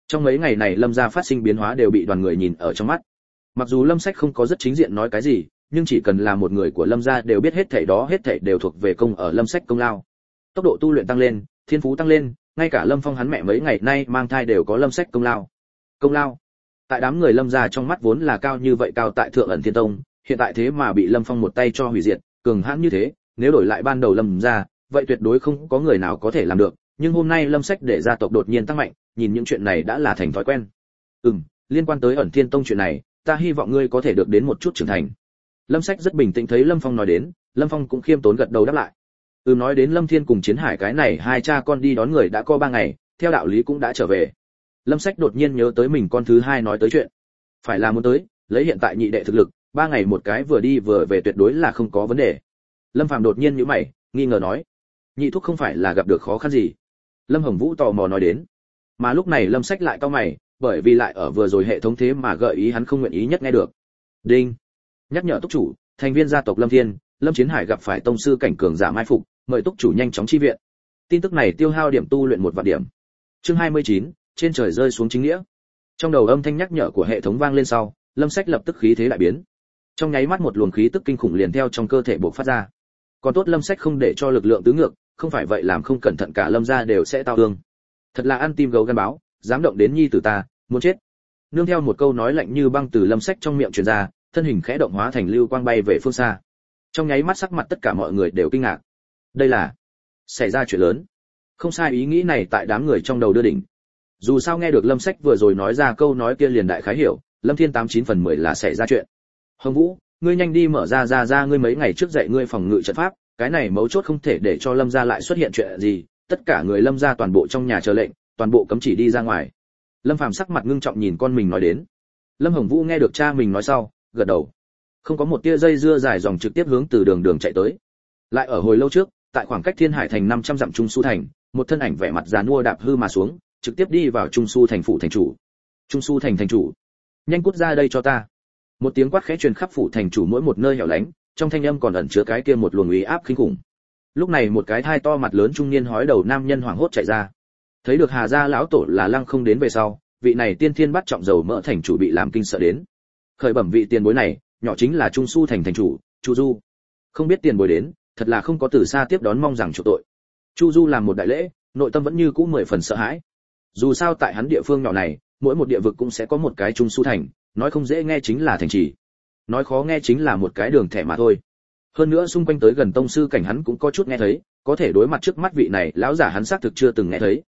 Trong mấy ngày này Lâm gia phát sinh biến hóa đều bị đoàn người nhìn ở trong mắt. Mặc dù Lâm Sách không có rất chính diện nói cái gì, nhưng chỉ cần là một người của Lâm gia đều biết hết thảy đó hết thảy đều thuộc về công ở Lâm Sách công lao. Tốc độ tu luyện tăng lên, thiên phú tăng lên, ngay cả Lâm Phong hắn mẹ mấy ngày nay mang thai đều có Lâm Sách công lao. Công lao. Tại đám người Lâm gia trong mắt vốn là cao như vậy cao tại Thượng Ẩn Thiên Tông, hiện tại thế mà bị Lâm Phong một tay cho hủy diệt, cường hãn như thế, nếu đổi lại ban đầu Lâm gia, vậy tuyệt đối không có người nào có thể làm được, nhưng hôm nay Lâm Sách để gia tộc đột nhiên tăng mạnh, nhìn những chuyện này đã là thành thói quen. Liên quan tới Ẩn Thiên Tông chuyện này, ta hy vọng ngươi có thể được đến một chút trưởng thành. Lâm Sách rất bình tĩnh thấy Lâm Phong nói đến, Lâm Phong cũng khiêm tốn gật đầu đáp lại. Nói đến Lâm Thiên cùng Chiến Hải cái này hai cha con đi đón người đã có 3 ngày, theo đạo lý cũng đã trở về. Lâm Sách đột nhiên nhớ tới mình con thứ hai nói tới chuyện. Phải là muốn tới, lấy hiện tại nhị đệ thực lực, 3 ngày một cái vừa đi vừa về tuyệt đối là không có vấn đề. Lâm Phàm đột nhiên nhíu mày, nghi ngờ nói: "Nhị thúc không phải là gặp được khó khăn gì?" Lâm Hồng Vũ tò mò nói đến. Mà lúc này Lâm Sách lại cau mày, bởi vì lại ở vừa rồi hệ thống thế mà gợi ý hắn không nguyện ý nhất nghe được. Đinh. Nhắc nhở túc chủ, thành viên gia tộc Lâm Thiên, Lâm Chiến Hải gặp phải tông sư cảnh cường giả mai phục, mời túc chủ nhanh chóng chi viện. Tin tức này tiêu hao điểm tu luyện 1 vạn điểm. Chương 29, trên trời rơi xuống chính nghĩa. Trong đầu âm thanh nhắc nhở của hệ thống vang lên sau, Lâm Sách lập tức khí thế lại biến. Trong nháy mắt một luồng khí tức kinh khủng liền theo trong cơ thể bộc phát ra. Còn tốt Lâm Sách không để cho lực lượng tứ ngược, không phải vậy làm không cẩn thận cả Lâm gia đều sẽ tao thương. Thật là ăn tim gấu gan báo, dám động đến nhi tử ta, muốn chết. Nương theo một câu nói lạnh như băng từ Lâm Sách trong miệng truyền ra, thân hình khẽ động hóa thành lưu quang bay về phương xa. Trong nháy mắt sắc mặt tất cả mọi người đều kinh ngạc. Đây là xảy ra chuyện lớn. Không sai, ý nghĩ này tại đám người trong đầu đưa đỉnh. Dù sao nghe được Lâm Sách vừa rồi nói ra câu nói kia liền đại khái hiểu, Lâm Thiên 89 phần 10 là xảy ra chuyện. Hồng Vũ, ngươi nhanh đi mở ra ngươi mấy ngày trước dạy ngươi phòng ngự trận pháp, cái này mấu chốt không thể để cho Lâm gia lại xuất hiện chuyện gì, tất cả người Lâm gia toàn bộ trong nhà chờ lệnh, toàn bộ cấm chỉ đi ra ngoài. Lâm Phàm sắc mặt ngưng trọng nhìn con mình nói đến. Lâm Hồng Vũ nghe được cha mình nói sau, gật đầu. Không có một tia dây dưa dài dòng trực tiếp hướng từ đường chạy tới. Lại ở hồi lâu trước, tại khoảng cách Thiên Hải thành 500 dặm Trung Su thành, một thân ảnh vẻ mặt già nua đạp hư mà xuống, trực tiếp đi vào Trung Su thành phủ thành chủ. Trung Su thành thành chủ, nhanh cút ra đây cho ta. Một tiếng quát khẽ truyền khắp phủ thành chủ mỗi một nơi hẻo lánh, trong thanh âm còn ẩn chứa cái kia một luồng uy áp kinh khủng. Lúc này một cái thai to mặt lớn trung niên hói đầu nam nhân hoảng hốt chạy ra. Thấy được Hà gia lão tổ là Lăng Không đến về sau, vị này tiên thiên bắt trọng dầu mỡ thành chủ bị làm kinh sợ đến. Khởi bẩm vị tiền bối này, nhỏ chính là Trung Su thành thành chủ, Chu Du. Không biết tiền bối đến, thật là không có từ xa tiếp đón mong rằng chủ tội. Chu Du làm một đại lễ, nội tâm vẫn như cũ 10 phần sợ hãi. Dù sao tại hắn địa phương nhỏ này, mỗi một địa vực cũng sẽ có một cái Trung Su thành, nói không dễ nghe chính là thành trì, nói khó nghe chính là một cái đường thẻ mà thôi. Hơn nữa xung quanh tới gần tông sư cảnh hắn cũng có chút nghe thấy, có thể đối mặt trước mắt vị này lão giả hắn xác thực chưa từng nghe thấy.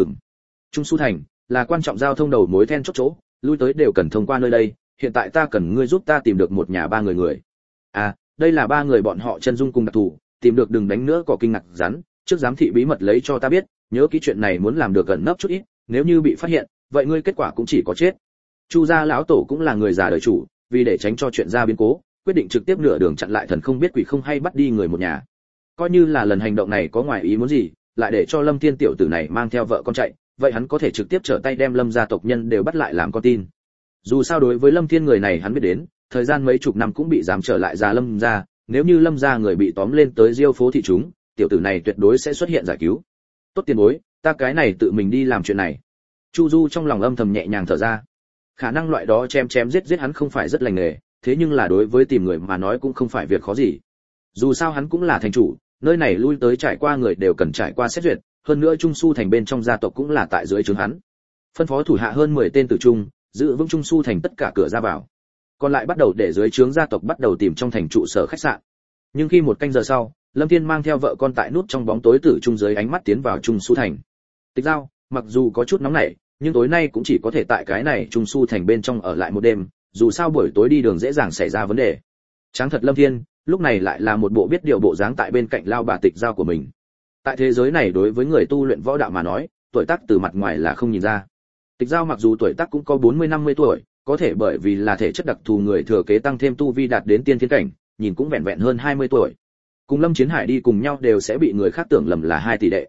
Trung Su thành là quan trọng giao thông đầu mối then chốt chỗ, lui tới đều cần thông qua nơi đây, hiện tại ta cần ngươi giúp ta tìm được một nhà 3 người. À, đây là 3 người bọn họ chân dung cùng đặc thù, tìm được đừng đánh nữa có kinh ngạc rắn, trước giám thị bí mật lấy cho ta biết, nhớ kỹ chuyện này muốn làm được gần nấp chút ít, nếu như bị phát hiện, vậy ngươi kết quả cũng chỉ có chết. Chu gia lão tổ cũng là người già đời chủ, vì để tránh cho chuyện ra biến cố, quyết định trực tiếp nửa đường chặn lại thần không biết quỷ không hay bắt đi người một nhà. Coi như là lần hành động này có ngoài ý muốn gì, lại để cho Lâm Thiên tiểu tử này mang theo vợ con chạy, vậy hắn có thể trực tiếp trở tay đem Lâm gia tộc nhân đều bắt lại làm con tin. Dù sao đối với Lâm Thiên người này hắn biết đến, thời gian mấy chục năm cũng bị giam trở lại già Lâm gia, nếu như Lâm gia người bị tóm lên tới Diêu phố thị chúng, tiểu tử này tuyệt đối sẽ xuất hiện giải cứu. Tốt tiền bối, ta cái này tự mình đi làm chuyện này. Chu Du trong lòng âm thầm nhẹ nhàng thở ra. Khả năng loại đó chém giết hắn không phải rất lành nghề, thế nhưng là đối với tìm người mà nói cũng không phải việc khó gì. Dù sao hắn cũng là thành chủ, nơi này lui tới trải qua người đều cần trải qua xét duyệt, hơn nữa Trung Su thành bên trong gia tộc cũng là tại dưới trướng hắn. Phân phó thủ hạ hơn 10 tên tử trung, giữ vững Trung Su thành tất cả cửa ra vào. Còn lại bắt đầu để dưới trướng gia tộc bắt đầu tìm trong thành trụ sở khách sạn. Nhưng khi 1 canh giờ sau, Lâm Thiên mang theo vợ con tại nút trong bóng tối tử trung dưới ánh mắt tiến vào Trung Su thành. Tịch Giao, mặc dù có chút nóng nảy, nhưng tối nay cũng chỉ có thể tại cái này Trung Su thành bên trong ở lại một đêm, dù sao buổi tối đi đường dễ dàng xảy ra vấn đề. Tráng thật Lâm Thiên, lúc này lại là một bộ biết điều bộ dáng tại bên cạnh lao bà Tịch Giao của mình. Tại thế giới này đối với người tu luyện võ đạo mà nói, tuổi tác từ mặt ngoài là không nhìn ra. Tịch Giao mặc dù tuổi tác cũng có 40-50 tuổi, có thể bởi vì là thể chất đặc thù người thừa kế tăng thêm tu vi đạt đến tiên thiên cảnh, nhìn cũng vẹn vẹn hơn 20 tuổi. Cùng Lâm Chiến Hải đi cùng nhau đều sẽ bị người khác tưởng lầm là 2 tỷ đệ.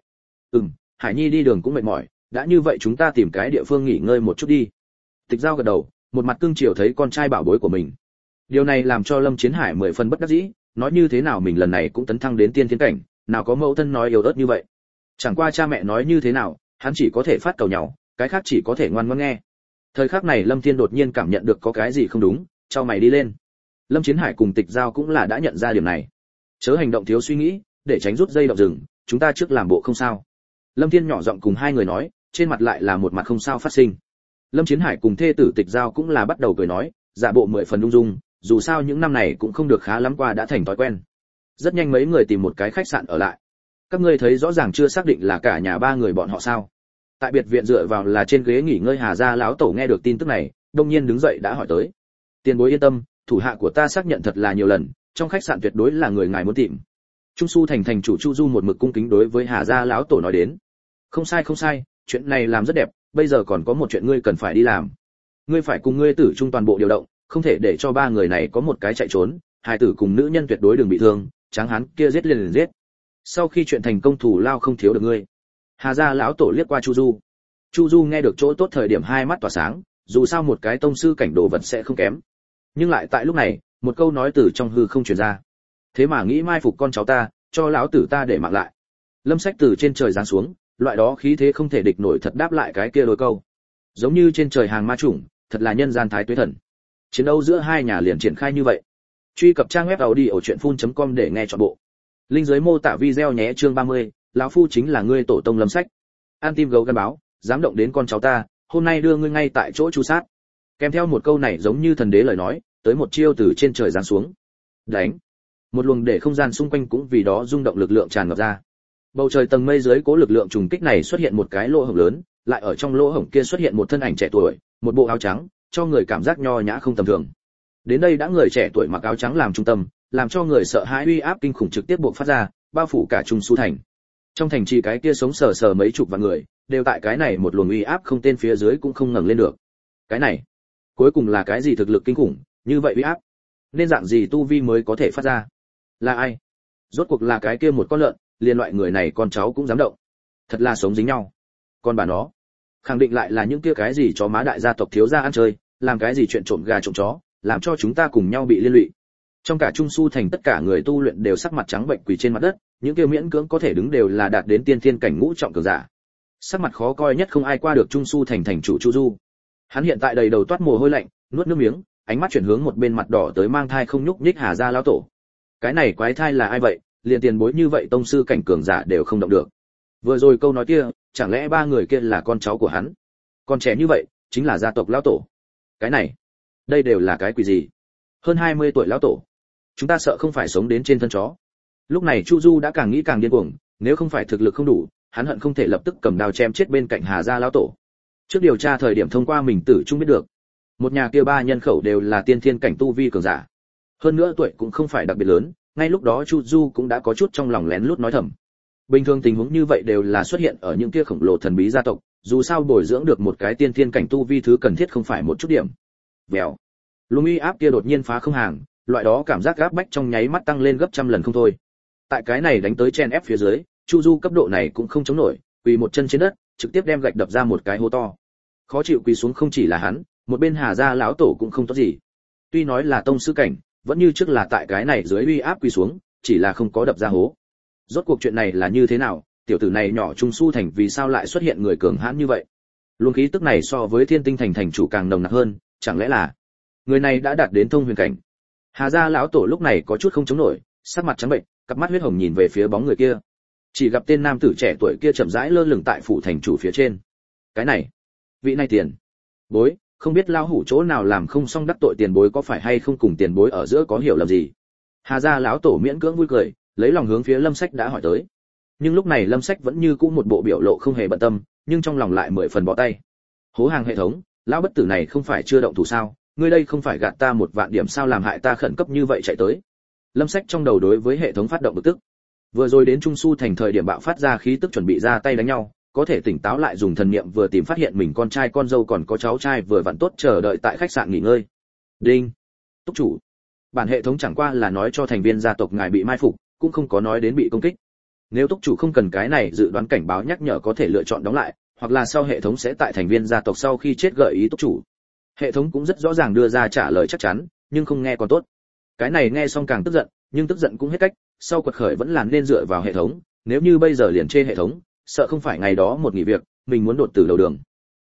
Hải Nhi đi đường cũng mệt mỏi, đã như vậy chúng ta tìm cái địa phương nghỉ ngơi một chút đi. Tịch Giao gật đầu, một mặt cưng chiều thấy con trai bảo bối của mình. Điều này làm cho Lâm Chiến Hải 10 phần bất đắc dĩ, nói như thế nào mình lần này cũng tấn thăng đến tiên thiên cảnh, nào có mẫu thân nói yếu ớt như vậy. Chẳng qua cha mẹ nói như thế nào, hắn chỉ có thể phát cầu nhau, cái khác chỉ có thể ngoan ngoãn nghe. Thời khắc này Lâm Thiên đột nhiên cảm nhận được có cái gì không đúng, chau mày đi lên. Lâm Chiến Hải cùng Tịch Giao cũng là đã nhận ra điểm này. Chớ hành động thiếu suy nghĩ, để tránh rút dây động rừng, chúng ta trước làm bộ không sao. Lâm Thiên nhỏ giọng cùng hai người nói, trên mặt lại là một mặt không sao phát sinh. Lâm Chiến Hải cùng thê tử Tịch Giao cũng là bắt đầu cười nói, giả bộ 10 phần ung dung, dù sao những năm này cũng không được khá lắm qua đã thành thói quen. Rất nhanh mấy người tìm một cái khách sạn ở lại. Các ngươi thấy rõ ràng chưa xác định là cả nhà ba người bọn họ sao? Tại biệt viện dựa vào là trên ghế nghỉ ngơi Hà gia lão tổ nghe được tin tức này, đông nhiên đứng dậy đã hỏi tới. Tiền bối yên tâm, thủ hạ của ta xác nhận thật là nhiều lần, trong khách sạn tuyệt đối là người ngài muốn tìm. Trung Su thành thành chủ Chu Du một mực cung kính đối với Hà gia lão tổ nói đến. Không sai, chuyện này làm rất đẹp, bây giờ còn có một chuyện ngươi cần phải đi làm. Ngươi phải cùng ngươi tử trung toàn bộ điều động, không thể để cho ba người này có một cái chạy trốn, hai tử cùng nữ nhân tuyệt đối đừng bị thương, tráng hán kia giết liền giết. Sau khi chuyện thành công thủ lao không thiếu được ngươi. Hà gia lão tổ liếc qua Chu Du. Chu Du nghe được chỗ tốt thời điểm hai mắt tỏa sáng, dù sao một cái tông sư cảnh đồ vật sẽ không kém. Nhưng lại tại lúc này, một câu nói từ trong hư không truyền ra. Thế mà nghĩ mai phục con cháu ta, cho lão tử ta để mạng lại. Lâm Sách từ trên trời giáng xuống, loại đó khí thế không thể địch nổi thật đáp lại cái kia đôi câu. Giống như trên trời hàng ma chủng, thật là nhân gian thái tuế thần. Chiến đấu giữa hai nhà liền triển khai như vậy. Truy cập trang web audiochuyenphun.com để nghe trọn bộ. Link dưới mô tả video nhé. Chương 30, lão phu chính là ngươi tổ tông Lâm Sách. An tim gấu gân báo, dám động đến con cháu ta, hôm nay đưa ngươi ngay tại chỗ chu sát. Kèm theo một câu này giống như thần đế lời nói, tới một chiêu từ trên trời giáng xuống. Đánh. Một luồng để không gian xung quanh cũng vì đó rung động lực lượng tràn ngập ra. Bầu trời tầng mây dưới cố lực lượng trùng kích này xuất hiện một cái lỗ hổng lớn, lại ở trong lỗ hổng kia xuất hiện một thân ảnh trẻ tuổi, một bộ áo trắng, cho người cảm giác nho nhã không tầm thường. Đến đây đã người trẻ tuổi mặc áo trắng làm trung tâm, làm cho người sợ hãi uy áp kinh khủng trực tiếp bộc phát ra, bao phủ cả Trung Su thành. Trong thành trì cái kia sống sờ sờ mấy chục vạn người, đều tại cái này một luồng uy áp không tên phía dưới cũng không ngẩng lên được. Cái này, cuối cùng là cái gì thực lực kinh khủng, như vậy uy áp, nên dạng gì tu vi mới có thể phát ra? Là ai? Rốt cuộc là cái kia một con lợn, liền loại người này con cháu cũng dám động. Thật là sống dính nhau. Còn bà nó, khẳng định lại là những kia cái gì chó má đại gia tộc thiếu gia ăn chơi, làm cái gì chuyện trộm gà trộm chó, làm cho chúng ta cùng nhau bị liên lụy. Trong cả Trung Su thành tất cả người tu luyện đều sắc mặt trắng bệch quỳ trên mặt đất, những kia miễn cưỡng có thể đứng đều là đạt đến tiên thiên cảnh ngũ trọng cường giả. Sắc mặt khó coi nhất không ai qua được Trung Su thành thành chủ Chu Du. Hắn hiện tại đầy đầu toát mồ hôi lạnh, nuốt nước miếng, ánh mắt chuyển hướng một bên mặt đỏ tới mang thai không nhúc nhích Hà gia lão tổ. Cái này quái thai là ai vậy, liền tiền bối như vậy tông sư cảnh cường giả đều không động được. Vừa rồi câu nói kia, chẳng lẽ ba người kia là con cháu của hắn? Còn trẻ như vậy, chính là gia tộc lão tổ. Cái này, đây đều là cái quỷ gì? Hơn 20 tuổi lão tổ. Chúng ta sợ không phải sống đến trên thân chó. Lúc này Chu Du đã càng nghĩ càng điên cuồng, nếu không phải thực lực không đủ, hắn hận không thể lập tức cầm đao chém chết bên cạnh Hà gia lão tổ. Trước điều tra thời điểm thông qua mình tử trung biết được, một nhà kia ba nhân khẩu đều là tiên thiên cảnh tu vi cường giả. Hơn nữa tuổi cũng không phải đặc biệt lớn, ngay lúc đó Chu Du cũng đã có chút trong lòng lén lút nói thầm. Bình thường tình huống như vậy đều là xuất hiện ở những kia khổng lồ thần bí gia tộc, dù sao bồi dưỡng được một cái tiên thiên cảnh tu vi thứ cần thiết không phải một chút điểm. Vèo. Luồng uy áp kia đột nhiên phá không hàng, loại đó cảm giác áp bách trong nháy mắt tăng lên gấp trăm lần không thôi. Tại cái này đánh tới chen ép phía dưới, Chu Du cấp độ này cũng không chống nổi, quỳ một chân trên đất, trực tiếp đem gạch đập ra một cái hố to. Khó chịu quỳ xuống không chỉ là hắn, một bên Hà gia lão tổ cũng không tốt gì. Tuy nói là tông sư cảnh, vẫn như trước là tại cái này dưới uy áp quỳ xuống, chỉ là không có đập ra hố. Rốt cuộc chuyện này là như thế nào, tiểu tử này nhỏ Trung Su thành vì sao lại xuất hiện người cường hãn như vậy? Luồng khí tức này so với Thiên Tinh thành thành chủ càng nồng nặc hơn, chẳng lẽ là người này đã đạt đến thông huyền cảnh? Hà gia lão tổ lúc này có chút không chống nổi, sắc mặt trắng bệch, cặp mắt huyết hồng nhìn về phía bóng người kia. Chỉ gặp tên nam tử trẻ tuổi kia chậm rãi lơ lửng tại phủ thành chủ phía trên. Cái này, vị này tiền bối, không biết lão hủ chỗ nào làm không xong đắc tội tiền bối có phải hay không cùng tiền bối ở giữa có hiểu lầm gì? Hà gia lão tổ miễn cưỡng vui cười, lấy lòng hướng phía Lâm Sách đã hỏi tới. Nhưng lúc này Lâm Sách vẫn như cũ một bộ biểu lộ không hề bận tâm, nhưng trong lòng lại 10 phần bỏ tay. Hố hàng hệ thống, lão bất tử này không phải chưa động thủ sao? Ngươi đây không phải gạt ta 1 vạn điểm sao làm hại ta khẩn cấp như vậy chạy tới? Lâm Sách trong đầu đối với hệ thống phát động bực tức. Vừa rồi đến Trung Su thành thời điểm bạo phát ra khí tức chuẩn bị ra tay đánh nhau, có thể tỉnh táo lại dùng thần niệm vừa tìm phát hiện mình con trai con dâu còn có cháu trai vừa vặn tốt chờ đợi tại khách sạn nghỉ ngơi. Đinh. Túc chủ. Bản hệ thống chẳng qua là nói cho thành viên gia tộc ngài bị mai phục, cũng không có nói đến bị công kích. Nếu túc chủ không cần cái này dự đoán cảnh báo nhắc nhở có thể lựa chọn đóng lại, hoặc là sau hệ thống sẽ tại thành viên gia tộc sau khi chết gợi ý túc chủ. Hệ thống cũng rất rõ ràng đưa ra trả lời chắc chắn, nhưng không nghe còn tốt. Cái này nghe xong càng tức giận, nhưng tức giận cũng hết cách, sau quật khởi vẫn là nên dựa vào hệ thống, nếu như bây giờ liền chê hệ thống, sợ không phải ngày đó một nghỉ việc, mình muốn đột tử đầu đường.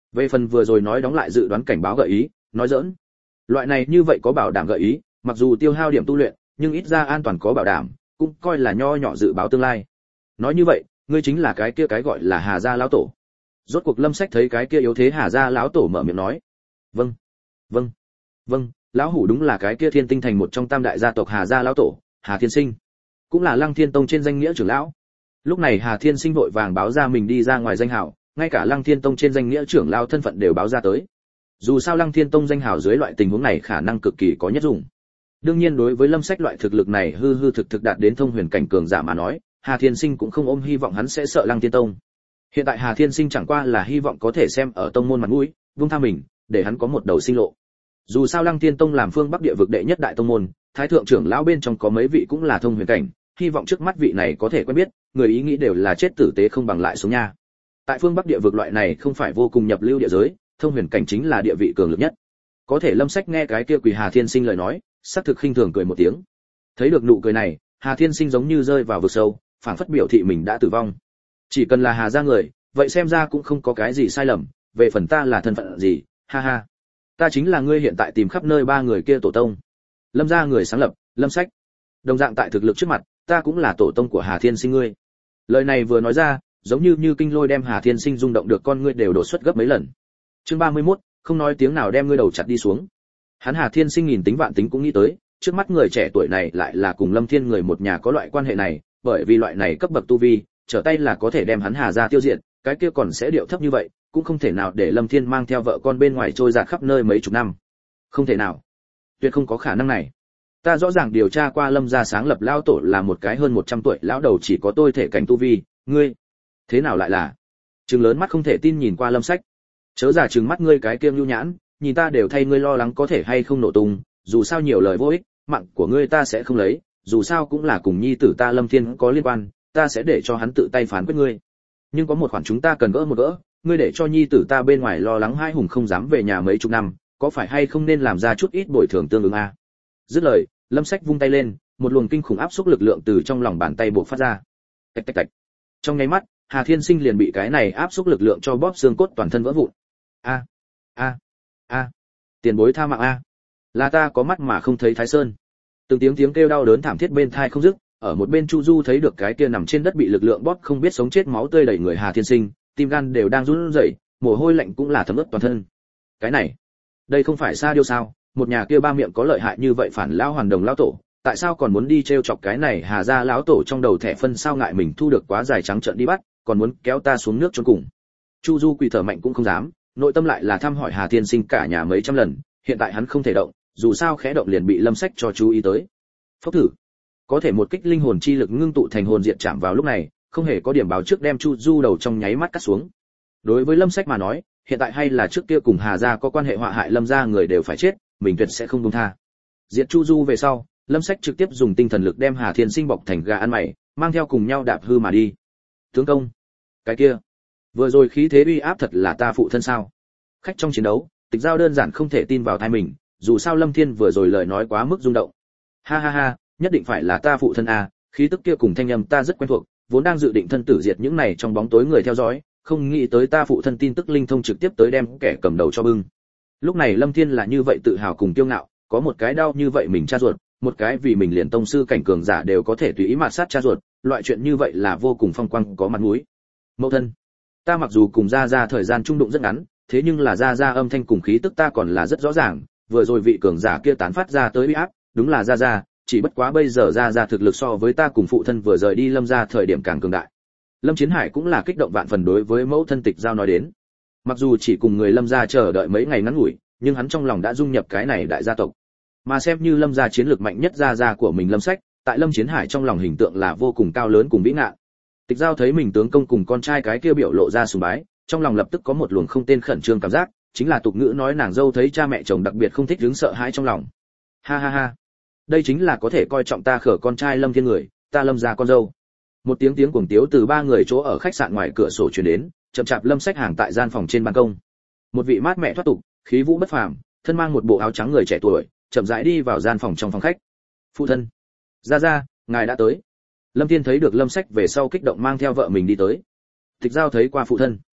Về phần vừa rồi nói đóng lại dự đoán cảnh báo gợi ý, nói giỡn. Loại này như vậy có bảo đảm gợi ý, mặc dù tiêu hao điểm tu luyện, nhưng ít ra an toàn có bảo đảm, cũng coi là nho nhỏ dự báo tương lai. Nói như vậy, ngươi chính là cái kia cái gọi là Hà gia lão tổ. Rốt cuộc Lâm Sách thấy cái kia yếu thế Hà gia lão tổ mở miệng nói. Vâng, vâng, vâng, lão hủ đúng là cái kia Thiên Tinh thành một trong tam đại gia tộc Hà gia lão tổ, Hà Thiên Sinh, cũng là Lăng Thiên Tông trên danh nghĩa trưởng lão. Lúc này Hà Thiên Sinh vội vàng báo ra mình đi ra ngoài danh hào, ngay cả Lăng Thiên Tông trên danh nghĩa trưởng lão thân phận đều báo ra tới. Dù sao Lăng Thiên Tông danh hào dưới loại tình huống này khả năng cực kỳ có nhất dụng. Đương nhiên đối với Lâm Sách loại thực lực này hư hư thực thực đạt đến thông huyền cảnh cường giả mà nói, Hà Thiên Sinh cũng không ôm hy vọng hắn sẽ sợ Lăng Thiên Tông. Hiện tại Hà Thiên Sinh chẳng qua là hy vọng có thể xem ở tông môn mặt mũi, buông tha mình, để hắn có một đầu sinh lộ. Dù sao Lăng Thiên Tông làm phương Bắc địa vực đệ nhất đại tông môn, thái thượng trưởng lão bên trong có mấy vị cũng là thông huyền cảnh, hy vọng trước mắt vị này có thể quen biết, người ý nghĩ đều là chết tử tế không bằng lại sống nha. Tại phương Bắc địa vực loại này không phải vô cùng nhập lưu địa giới, thông huyền cảnh chính là địa vị cường lực nhất. Có thể Lâm Sách nghe cái kia Quỳ Hà Thiên Sinh lời nói, sắc thực khinh thường cười một tiếng. Thấy được nụ cười này, Hà Thiên Sinh giống như rơi vào vực sâu, phảng phất biểu thị mình đã tử vong. Chỉ cần là Hà gia người, vậy xem ra cũng không có cái gì sai lầm, về phần ta là thân phận gì, ha ha. Ta chính là ngươi hiện tại tìm khắp nơi ba người kia tổ tông. Lâm gia người sáng lập, Lâm Sách. Đồng dạng tại thực lực trước mặt, ta cũng là tổ tông của Hà Thiên Sinh ngươi. Lời này vừa nói ra, giống như kinh lôi đem Hà Thiên Sinh rung động được con ngươi đều đổ xuất gấp mấy lần. Chương 31, không nói tiếng nào đem ngươi đầu chặt đi xuống. Hắn Hà Thiên Sinh nghìn tính vạn tính cũng nghĩ tới, trước mắt người trẻ tuổi này lại là cùng Lâm Thiên người một nhà có loại quan hệ này, bởi vì loại này cấp bậc tu vi, trở tay là có thể đem hắn Hà gia tiêu diệt, cái kia còn sẽ điệu thấp như vậy, cũng không thể nào để Lâm Thiên mang theo vợ con bên ngoài trôi dạt khắp nơi mấy chục năm. Không thể nào, tuyệt không có khả năng này. Ta rõ ràng điều tra qua Lâm gia sáng lập lão tổ là một cái hơn 100 tuổi lão đầu chỉ có tôi thể cảnh tu vi, ngươi thế nào lại là? Trừng lớn mắt không thể tin nhìn qua Lâm Sách. Chớ giả trừng mắt ngươi cái kiêng nhu nhãn, nhìn ta đều thay ngươi lo lắng có thể hay không nổ tung, dù sao nhiều lời vô ích, mạng của ngươi ta sẽ không lấy, dù sao cũng là cùng nhi tử ta Lâm Thiên có liên quan, ta sẽ để cho hắn tự tay phán quyết ngươi. Nhưng có một khoản chúng ta cần gỡ một gỡ, ngươi để cho nhi tử ta bên ngoài lo lắng hai hùng không dám về nhà mấy chục năm, có phải hay không nên làm ra chút ít bồi thường tương ứng a? Dứt lời, Lâm Sách vung tay lên, một luồng kinh khủng áp xúc lực lượng từ trong lòng bàn tay bộc phát ra. Tạch tạch tạch. Trong nháy mắt, Hà Thiên Sinh liền bị cái này áp xúc lực lượng cho bóp xương cốt toàn thân vỡ vụn. A, tiền bối tha mạng a. Là ta có mắt mà không thấy Thái Sơn. Từng tiếng kêu đau đớn thảm thiết bên tai không dứt, ở một bên Chu Du thấy được cái kia nằm trên đất bị lực lượng bóp không biết sống chết máu tươi đầy người Hà Thiên Sinh, tim gan đều đang run rẩy, mồ hôi lạnh cũng là thấm ướt toàn thân. Cái này, đây không phải Sa Điêu sao? Một nhà kia ba miệng có lợi hại như vậy phản lão hoàn đồng lão tổ, tại sao còn muốn đi trêu chọc cái này Hà gia lão tổ trong đầu thẻ phân sao ngại mình thu được quá dài trắng trợn đi bắt, còn muốn kéo ta xuống nước chôn cùng. Chu Du quỳ thở mạnh cũng không dám, nội tâm lại là thăm hỏi Hà Thiên Sinh cả nhà mấy trăm lần, hiện tại hắn không thể động, dù sao khẽ động liền bị Lâm Sách cho chú ý tới. Phốc thử, có thể một kích linh hồn chi lực ngưng tụ thành hồn diệt chạm vào lúc này, không hề có điểm báo trước đem Chu Du đầu trong nháy mắt cắt xuống. Đối với Lâm Sách mà nói, hiện tại hay là trước kia cùng Hà gia có quan hệ họa hại Lâm gia người đều phải chết, mình tuyệt sẽ không buông tha. Diệt Chu Du về sau, Lâm Sách trực tiếp dùng tinh thần lực đem Hà Thiên Sinh bọc thành gà ăn mày, mang theo cùng nhau đạp hư mà đi. Tướng công, cái kia, vừa rồi khí thế uy áp thật là ta phụ thân sao? Khách trong chiến đấu, Tịch Giao đơn giản không thể tin vào tai mình, dù sao Lâm Thiên vừa rồi lời nói quá mức rung động. Ha ha ha, nhất định phải là ta phụ thân a, khí tức kia cùng thanh âm ta rất quen thuộc, vốn đang dự định thân tử diệt những này trong bóng tối người theo dõi, không nghĩ tới ta phụ thân tin tức linh thông trực tiếp tới đem kẻ cầm đầu cho bưng. Lúc này Lâm Thiên là như vậy tự hào cùng kiêu ngạo, có một cái đau như vậy mình cha ruột, một cái vì mình liền tông sư cảnh cường giả đều có thể tùy ý mà sát cha ruột, loại chuyện như vậy là vô cùng phong quang có mặt mũi. Mẫu thân, ta mặc dù cùng Gia thời gian trung đụng rất ngắn, thế nhưng là Gia âm thanh cùng khí tức ta còn là rất rõ ràng, vừa rồi vị cường giả kia tán phát ra tới uy áp, đúng là Gia, chỉ bất quá bây giờ Gia thực lực so với ta cùng phụ thân vừa rời đi Lâm gia thời điểm càng cường đại. Lâm Chiến Hải cũng là kích động vạn phần đối với mẫu thân Tịch Giao nói đến. Mặc dù chỉ cùng người Lâm gia chờ đợi mấy ngày ngắn ngủi, nhưng hắn trong lòng đã dung nhập cái này đại gia tộc. Mà xem như Lâm gia chiến lược mạnh nhất Gia của mình Lâm Sách, tại Lâm Chiến Hải trong lòng hình tượng là vô cùng cao lớn cùng vĩ ngạn. Tịch Giao thấy mình tướng công cùng con trai cái kia biểu lộ ra sùng bái, trong lòng lập tức có một luồng không tên khẩn trương cảm giác, chính là tục ngữ nói nàng dâu thấy cha mẹ chồng đặc biệt không thích hứng sợ hãi trong lòng. Ha ha ha, đây chính là có thể coi trọng ta khở con trai Lâm Thiên người, ta Lâm gia con dâu. Một tiếng cuồng tiếu từ ba người chỗ ở khách sạn ngoài cửa sổ truyền đến, chậm chạp Lâm Sách hàng tại gian phòng trên ban công. Một vị mát mẹ thoát tục, khí vũ bất phàm, thân mang một bộ áo trắng người trẻ tuổi, chậm rãi đi vào gian phòng trong phòng khách. Phụ thân, Gia, ngài đã tới. Lâm Thiên thấy được Lâm Sách về sau kích động mang theo vợ mình đi tới. Tịch Giao thấy qua phụ thân.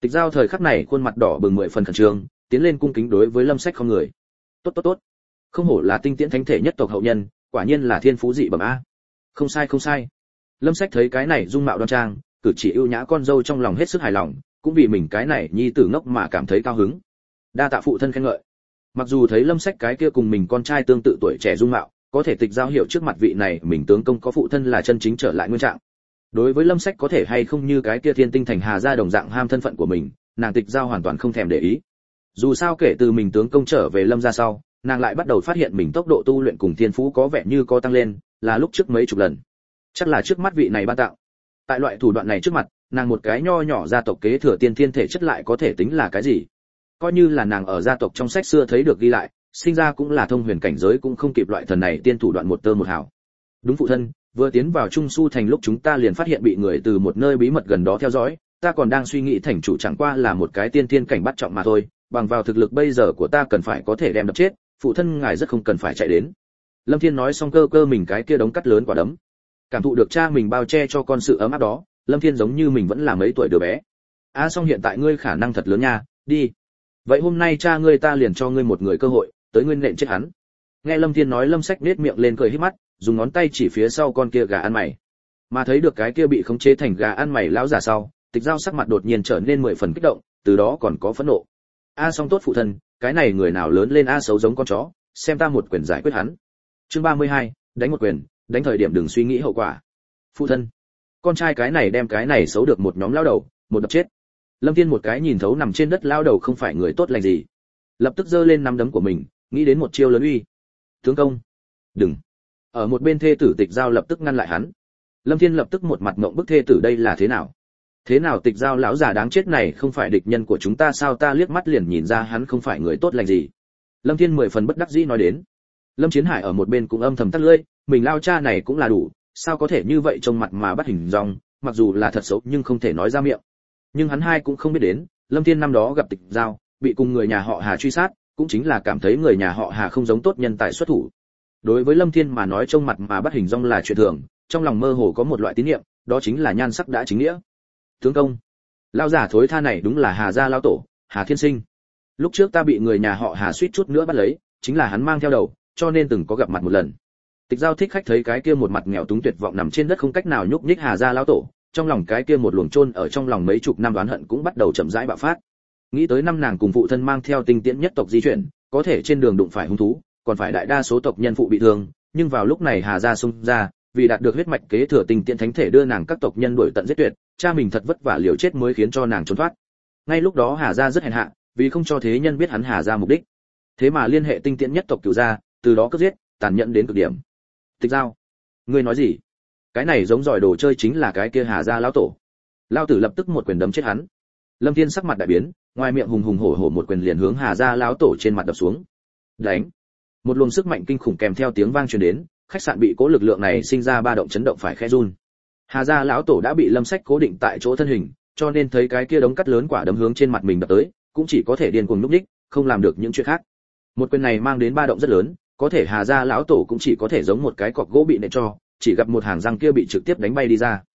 Tịch Giao thời khắc này khuôn mặt đỏ bừng 10 phần khẩn trương, tiến lên cung kính đối với Lâm Sách không người. Tốt tốt tốt, không hổ là tinh tiễn thánh thể nhất tộc hậu nhân, quả nhiên là thiên phú dị bẩm a. Không sai không sai. Lâm Sách thấy cái này dung mạo đoan trang, cử chỉ ưu nhã con dâu trong lòng hết sức hài lòng, cũng vì mình cái này nhi tử ngốc mà cảm thấy cao hứng. Đa tạ phụ thân khen ngợi. Mặc dù thấy Lâm Sách cái kia cùng mình con trai tương tự tuổi trẻ dung mạo, có thể Tịch Giao hiểu trước mặt vị này mình tướng công có phụ thân là chân chính trở lại nguyên trạng. Đối với Lâm Sách có thể hay không như cái kia thiên tinh thành Hà gia đồng dạng ham thân phận của mình, nàng Tịch Giao hoàn toàn không thèm để ý. Dù sao kể từ mình tướng công trở về Lâm gia sau, nàng lại bắt đầu phát hiện mình tốc độ tu luyện cùng thiên phú có vẻ như có tăng lên, là lúc trước mấy chục lần. Chắc là trước mắt vị này ban tạo. Tại loại thủ đoạn này trước mặt, nàng một cái nho nhỏ gia tộc kế thừa tiên thiên thể chất lại có thể tính là cái gì? Coi như là nàng ở gia tộc trong sách xưa thấy được ghi lại, sinh ra cũng là thông huyền cảnh giới cũng không kịp loại thần này tiên thủ đoạn một tơ một hào. Đúng phụ thân, vừa tiến vào Trung Su thành lúc chúng ta liền phát hiện bị người từ một nơi bí mật gần đó theo dõi, ta còn đang suy nghĩ thành chủ chẳng qua là một cái tiên thiên cảnh bắt trọng mà thôi, bằng vào thực lực bây giờ của ta cần phải có thể đem đập chết, phụ thân ngài rất không cần phải chạy đến. Lâm Thiên nói xong cơ cơ mình cái kia đống cắt lớn quả đấm. Cảm thụ được cha mình bao che cho con sự ấm áp đó, Lâm Thiên giống như mình vẫn là mấy tuổi đứa bé. Xong hiện tại ngươi khả năng thật lớn nha, đi. Vậy hôm nay cha ngươi ta liền cho ngươi một người cơ hội, tới ngươi nện chết hắn. Nghe Lâm Thiên nói, Lâm Sách nết miệng lên cười híp mắt, dùng ngón tay chỉ phía sau con kia gà ăn mày. Mà thấy được cái kia bị khống chế thành gà ăn mày lão giả sau, Tịch Giao sắc mặt đột nhiên trở nên 10 phần kích động, từ đó còn có phẫn nộ. Xong tốt phụ thân, cái này người nào lớn lên xấu giống con chó, xem ta một quyền giải quyết hắn. Chương 32, đánh một quyền, đánh thời điểm đừng suy nghĩ hậu quả. Phụ thân, con trai cái này đem cái này xấu được một nhóm lao đầu, một đập chết. Lâm Thiên một cái nhìn thấu nằm trên đất lao đầu không phải người tốt lành gì, lập tức giơ lên nắm đấm của mình, nghĩ đến một chiêu lớn uy. Tướng công, đừng. Ở một bên thê tử Tịch Giao lập tức ngăn lại hắn. Lâm Thiên lập tức một mặt ngộng bức, thê tử đây là thế nào? Thế nào Tịch Giao lão già đáng chết này không phải địch nhân của chúng ta sao? Ta liếc mắt liền nhìn ra hắn không phải người tốt lành gì. Lâm Thiên 10 phần bất đắc dĩ nói đến. Lâm Chiến Hải ở một bên cũng âm thầm tắt lưỡi, mình lao cha này cũng là đủ, sao có thể như vậy trông mặt mà bắt hình dong, mặc dù là thật xấu nhưng không thể nói ra miệng. Nhưng hắn hai cũng không biết đến, Lâm Thiên năm đó gặp Tịch Giao, bị cùng người nhà họ Hà truy sát, cũng chính là cảm thấy người nhà họ Hà không giống tốt nhân tài xuất thủ. Đối với Lâm Thiên mà nói trông mặt mà bắt hình dong là chuyện thường, trong lòng mơ hồ có một loại tín niệm, đó chính là nhan sắc đã chính nghĩa. Tướng công, lão giả thối tha này đúng là Hà gia lão tổ, Hà Thiên Sinh. Lúc trước ta bị người nhà họ Hà suýt chút nữa bắt lấy, chính là hắn mang theo đầu, cho nên từng có gặp mặt một lần. Tịch Giao thích khách thấy cái kia một mặt nghèo túng tuyệt vọng nằm trên đất không cách nào nhúc nhích Hà gia lão tổ, trong lòng cái kia một luồng chôn ở trong lòng mấy chục năm đoán hận cũng bắt đầu chậm rãi bạo phát. Nghĩ tới năm nàng cùng phụ thân mang theo tinh tiễn nhất tộc di chuyển, có thể trên đường đụng phải hung thú, còn phải đại đa số tộc nhân phụ bị thương, nhưng vào lúc này Hà gia xung ra, vì đạt được huyết mạch kế thừa tinh tiễn thánh thể đưa nàng các tộc nhân đuổi tận giết tuyệt, cha mình thật vất vả liều chết mới khiến cho nàng trốn thoát. Ngay lúc đó Hà gia rất hèn hạ, vì không cho thế nhân biết hắn Hà gia mục đích, thế mà liên hệ tinh tiễn nhất tộc cửu gia, từ đó cướp giết, tàn nhẫn đến cực điểm. Tịch Giao, ngươi nói gì? Cái này giống giỏi đồ chơi chính là cái kia Hà gia lão tổ. Lão tử lập tức một quyền đấm chết hắn. Lâm Thiên sắc mặt đại biến, ngoài miệng hùng hùng hổ hổ một quyền liền hướng Hà gia lão tổ trên mặt đập xuống. Đánh! Một luồng sức mạnh kinh khủng kèm theo tiếng vang truyền đến, khách sạn bị cố lực lượng này sinh ra ba động chấn động phải khẽ run. Hà gia lão tổ đã bị Lâm Sách cố định tại chỗ thân hình, cho nên thấy cái kia đống cắt lớn quả đấm hướng trên mặt mình đập tới, cũng chỉ có thể điên cuồng núp đích, không làm được những chuyện khác. Một quyền này mang đến ba động rất lớn, có thể Hà gia lão tổ cũng chỉ có thể giống một cái cọc gỗ bị nện cho, chỉ gặp một hàng răng kia bị trực tiếp đánh bay đi ra.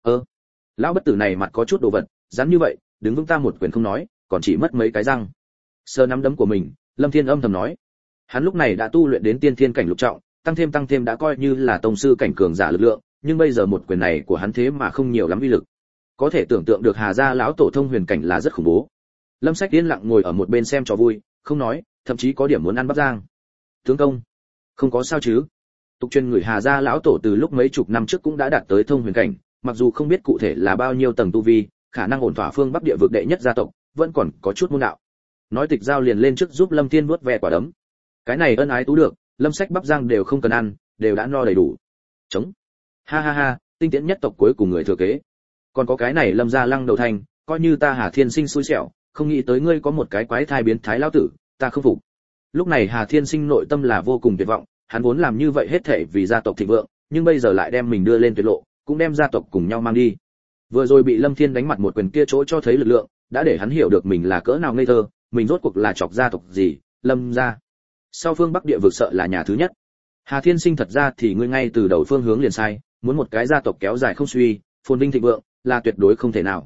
Lão bất tử này mặt có chút đồ vật, dám như vậy, đứng vững ta một quyền không nói, còn chỉ mất mấy cái răng. Sờ nắm đấm của mình, Lâm Thiên âm thầm nói. Hắn lúc này đã tu luyện đến tiên thiên cảnh lục trọng, tăng thêm đã coi như là tông sư cảnh cường giả lực lượng, nhưng bây giờ một quyền này của hắn thế mà không nhiều lắm uy lực. Có thể tưởng tượng được Hà gia lão tổ thông huyền cảnh là rất khủng bố. Lâm Sách yên lặng ngồi ở một bên xem trò vui, không nói, thậm chí có điểm muốn ăn bắp rang. Tướng công, không có sao chứ? Tục truyền người Hà gia lão tổ từ lúc mấy chục năm trước cũng đã đạt tới thông huyền cảnh, mặc dù không biết cụ thể là bao nhiêu tầng tu vi, khả năng ổn thỏa phương Bắc địa vực đệ nhất gia tộc, vẫn còn có chút môn đạo. Nói Tịch Giao liền lên trước giúp Lâm Thiên vuốt ve quả đấm. Cái này ân ái tú được, Lâm Sách bắp rang đều không cần ăn, đều đã no đầy đủ. Chống. Ha ha ha, tinh tiễn nhất tộc cuối cùng người thừa kế. Còn có cái này Lâm gia Lăng Đầu Thành, coi như ta Hà Thiên Sinh xui xẻo, không nghĩ tới ngươi có một cái quái thai biến thái lão tử, ta không phục. Lúc này Hà Thiên Sinh nội tâm là vô cùng tuyệt vọng, hắn vốn làm như vậy hết thảy vì gia tộc thịnh vượng, nhưng bây giờ lại đem mình đưa lên tuyệt lộ, cũng đem gia tộc cùng nhau mang đi. Vừa rồi bị Lâm Thiên đánh mặt một quyền kia chỗ cho thấy lực lượng, đã để hắn hiểu được mình là cỡ nào ngây thơ, mình rốt cuộc là chọc gia tộc gì, Lâm gia. Sau phương Bắc địa vực sợ là nhà thứ nhất. Hà Thiên Sinh thật ra thì ngươi ngay từ đầu phương hướng liền sai, muốn một cái gia tộc kéo dài không suy, phồn vinh thịnh vượng, là tuyệt đối không thể nào.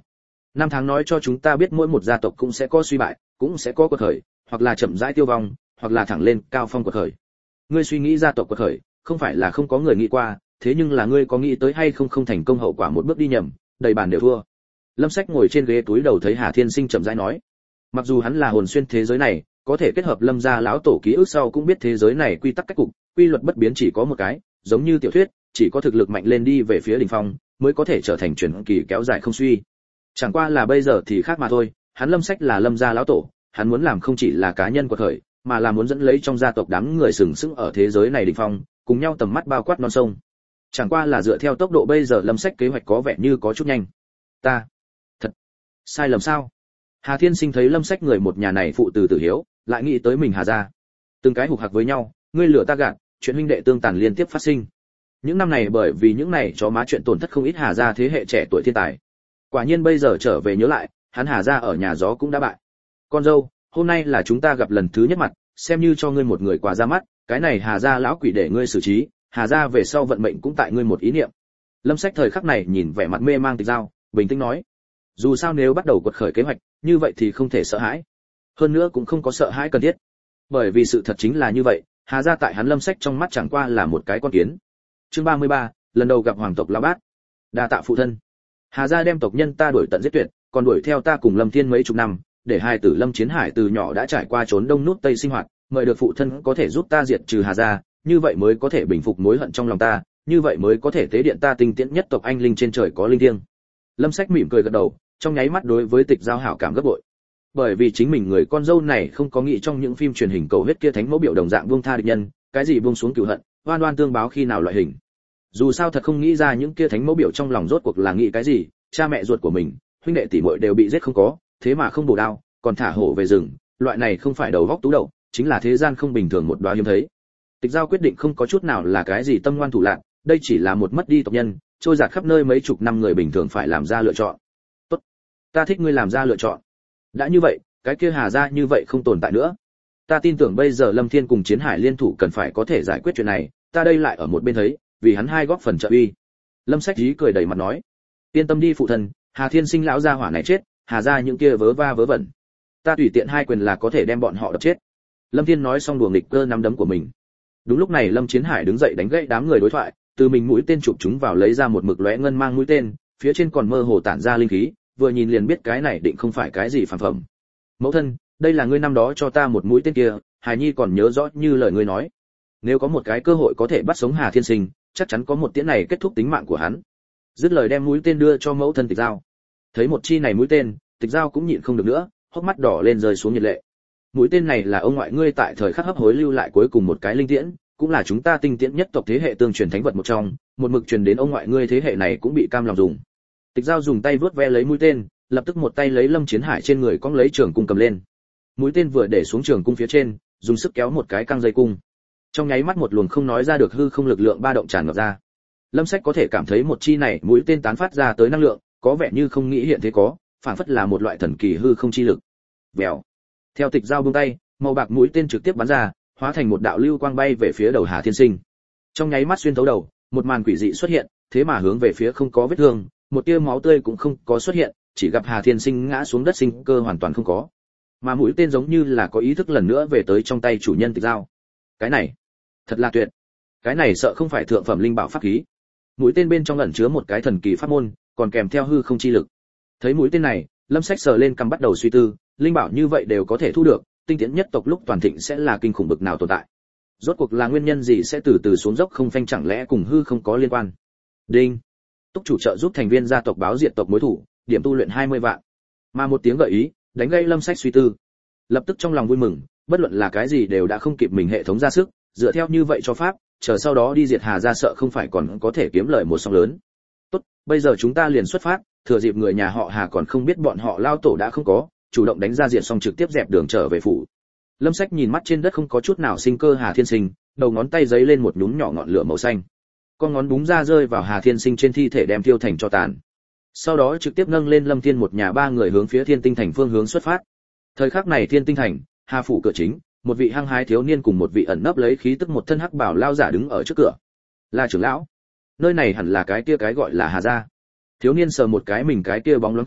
Năm tháng nói cho chúng ta biết mỗi một gia tộc cũng sẽ có suy bại, cũng sẽ có quật khởi, hoặc là chậm rãi tiêu vong, hoặc là thẳng lên cao phong quật khởi. Ngươi suy nghĩ gia tộc quật khởi, không phải là không có người nghĩ qua, thế nhưng là ngươi có nghĩ tới hay không không thành công hậu quả một bước đi nhầm, đầy bàn đều thua. Lâm Sách ngồi trên ghế túi đầu thấy Hà Thiên Sinh chậm rãi nói, mặc dù hắn là hồn xuyên thế giới này, có thể kết hợp Lâm gia lão tổ ký ức sau cũng biết thế giới này quy tắc cách cục, quy luật bất biến chỉ có một cái, giống như tiểu thuyết, chỉ có thực lực mạnh lên đi về phía đỉnh phong, mới có thể trở thành truyền kỳ kéo dài không suy. Chẳng qua là bây giờ thì khác mà thôi, hắn Lâm Sách là Lâm gia lão tổ, hắn muốn làm không chỉ là cá nhân quật khởi, mà là muốn dẫn lấy trong gia tộc đám người sừng sững ở thế giới này đỉnh phong, cùng nhau tầm mắt bao quát non sông. Chẳng qua là dựa theo tốc độ bây giờ Lâm Sách kế hoạch có vẻ như có chút nhanh. Ta, thật sai lầm sao? Hà Thiên Sinh thấy Lâm Sách người một nhà này phụ từ tử hiếu, lại nghĩ tới mình Hà gia. Từng cái hục hặc với nhau, ngươi lừa ta gạt, chuyện huynh đệ tương tàn liên tiếp phát sinh. Những năm này bởi vì những này chó má chuyện tổn thất không ít Hà gia thế hệ trẻ tuổi thiên tài. Quả nhiên bây giờ trở về nhớ lại, hắn Hà gia ở nhà gió cũng đã bại. Con dâu, hôm nay là chúng ta gặp lần thứ nhất mặt, xem như cho ngươi một người quà ra mắt, cái này Hà gia lão quỷ để ngươi xử trí, Hà gia về sau vận mệnh cũng tại ngươi một ý niệm. Lâm Sách thời khắc này nhìn vẻ mặt mê mang Tịch Dao, bình tĩnh nói, dù sao nếu bắt đầu quật khởi kế hoạch, như vậy thì không thể sợ hãi. Hơn nữa cũng không có sợ hãi cần thiết. Bởi vì sự thật chính là như vậy, Hà gia tại hắn Lâm Sách trong mắt chẳng qua là một cái con kiến. Chương 33, lần đầu gặp hoàng tộc lão bát. Đa tạ phụ thân. Hà gia đem tộc nhân ta đuổi tận giết tuyệt, còn đuổi theo ta cùng Lâm Thiên mấy chục năm, để hai tử Lâm Chiến Hải từ nhỏ đã trải qua trốn đông nút tây sinh hoạt, mời được phụ thân có thể giúp ta diệt trừ Hà gia, như vậy mới có thể bình phục mối hận trong lòng ta, như vậy mới có thể tế điện ta tinh tiễn nhất tộc anh linh trên trời có linh thiêng. Lâm Sách mỉm cười gật đầu, trong nháy mắt đối với Tịch Dao hảo cảm gấp bội. Bởi vì chính mình người con dâu này không có nghĩ trong những phim truyền hình cầu huyết kia thánh mẫu biểu đồng dạng buông tha địch nhân, cái gì buông xuống cừu hận, oan oan tương báo khi nào loại hình. Dù sao thật không nghĩ ra những kia thánh mẫu biểu trong lòng rốt cuộc là nghĩ cái gì, cha mẹ ruột của mình, huynh đệ tỷ muội đều bị giết không có, thế mà không bổ đao, còn thả hổ về rừng, loại này không phải đầu góc tú đầu, chính là thế gian không bình thường một đóa hiếm thấy. Tịch Dao quyết định không có chút nào là cái gì tâm ngoan thủ lạn, đây chỉ là một mất đi tộc nhân, trôi dạt khắp nơi mấy chục năm người bình thường phải làm ra lựa chọn. Tốt, ta thích ngươi làm ra lựa chọn. Đã như vậy, cái kia Hà gia như vậy không tồn tại nữa. Ta tin tưởng bây giờ Lâm Thiên cùng Chiến Hải liên thủ cần phải có thể giải quyết chuyện này, ta đây lại ở một bên thấy, vì hắn hai góp phần trợ uy. Lâm Sách Dí cười đầy mặt nói, yên tâm đi phụ thân, Hà Thiên Sinh lão gia hỏa này chết, Hà gia những kia vớ va vớ vẩn, ta tùy tiện hai quyền là có thể đem bọn họ đập chết. Lâm Thiên nói xong đùa nghịch cơ nắm đấm của mình. Đúng lúc này Lâm Chiến Hải đứng dậy đánh gãy đám người đối thoại, từ mình mũi tên chụp chúng vào lấy ra một mực lóe ngân mang mũi tên, phía trên còn mơ hồ tản ra linh khí, vừa nhìn liền biết cái này định không phải cái gì phàm phẩm. Mẫu thân, đây là ngươi năm đó cho ta một mũi tên kia, Hải Nhi còn nhớ rõ như lời ngươi nói. Nếu có một cái cơ hội có thể bắt sống Hà Thiên Sinh, chắc chắn có một tiễn này kết thúc tính mạng của hắn. Dứt lời đem mũi tên đưa cho mẫu thân Tịch Dao. Thấy một chi này mũi tên, Tịch Dao cũng nhịn không được nữa, hốc mắt đỏ lên rơi xuống nhiệt lệ. Mũi tên này là ông ngoại ngươi tại thời khắc hấp hối lưu lại cuối cùng một cái linh tiễn, cũng là chúng ta tinh tiễn nhất tộc thế hệ tương truyền thánh vật một trong, một mực truyền đến ông ngoại ngươi thế hệ này cũng bị cam lòng dùng. Tịch Dao dùng tay vớt ve lấy mũi tên, lập tức một tay lấy Lâm Chiến Hải trên người cong lấy trường cung cầm lên. Mũi tên vừa để xuống trường cung phía trên, dùng sức kéo một cái căng dây cung. Trong nháy mắt một luồng không nói ra được hư không lực lượng ba động tràn ngập ra. Lâm Sách có thể cảm thấy một chi này mũi tên tán phát ra tới năng lượng, có vẻ như không nghĩ hiện thế có, phản phất là một loại thần kỳ hư không chi lực. Vèo. Theo Tịch Dao buông tay, màu bạc mũi tên trực tiếp bắn ra, hóa thành một đạo lưu quang bay về phía đầu Hà Thiên Sinh. Trong nháy mắt xuyên thấu đầu, một màn quỷ dị xuất hiện, thế mà hướng về phía không có vết thương, một tia máu tươi cũng không có xuất hiện, chỉ gặp Hà Thiên Sinh ngã xuống đất sinh cơ hoàn toàn không có. Mà mũi tên giống như là có ý thức lần nữa về tới trong tay chủ nhân Tịch Dao. Cái này, thật là tuyệt. Cái này sợ không phải thượng phẩm linh bảo pháp khí. Mũi tên bên trong ẩn chứa một cái thần kỳ pháp môn, còn kèm theo hư không chi lực. Thấy mũi tên này, Lâm Sách sờ lên cằm bắt đầu suy tư, linh bảo như vậy đều có thể thu được, tinh tiễn nhất tộc lúc toàn thịnh sẽ là kinh khủng bực nào tồn tại. Rốt cuộc là nguyên nhân gì sẽ từ từ xuống dốc không phanh, chẳng lẽ cùng hư không có liên quan? Đinh. Túc chủ trợ giúp thành viên gia tộc báo diệt tộc mối thủ, điểm tu luyện 20 vạn. Mà một tiếng gợi ý, đánh gây Lâm Sách suy tư. Lập tức trong lòng vui mừng, bất luận là cái gì đều đã không kịp mình hệ thống ra sức, dựa theo như vậy cho pháp, chờ sau đó đi diệt Hà gia sợ không phải còn có thể kiếm lợi một sóng lớn. Tốt, bây giờ chúng ta liền xuất phát, thừa dịp người nhà họ Hà còn không biết bọn họ lao tổ đã không có, chủ động đánh ra diệt xong trực tiếp dẹp đường trở về phủ. Lâm Sách nhìn mắt trên đất không có chút nào sinh cơ Hà Thiên Sinh, đầu ngón tay giấy lên một nhúm nhỏ ngọn lửa màu xanh. Con ngón búng ra rơi vào Hà Thiên Sinh trên thi thể đem thiêu thành tro tàn. Sau đó trực tiếp nâng lên Lâm Thiên một nhà ba người hướng phía Thiên Tinh Thành phương hướng xuất phát. Thời khắc này Thiên Tinh Thành, Hà phủ cửa chính, một vị hăng hái thiếu niên cùng một vị ẩn nấp lấy khí tức một thân hắc bảo lao giả đứng ở trước cửa. Là trưởng lão. Nơi này hẳn là cái kia cái gọi là Hà gia. Thiếu niên sờ một cái mình cái kia bóng loáng cằm,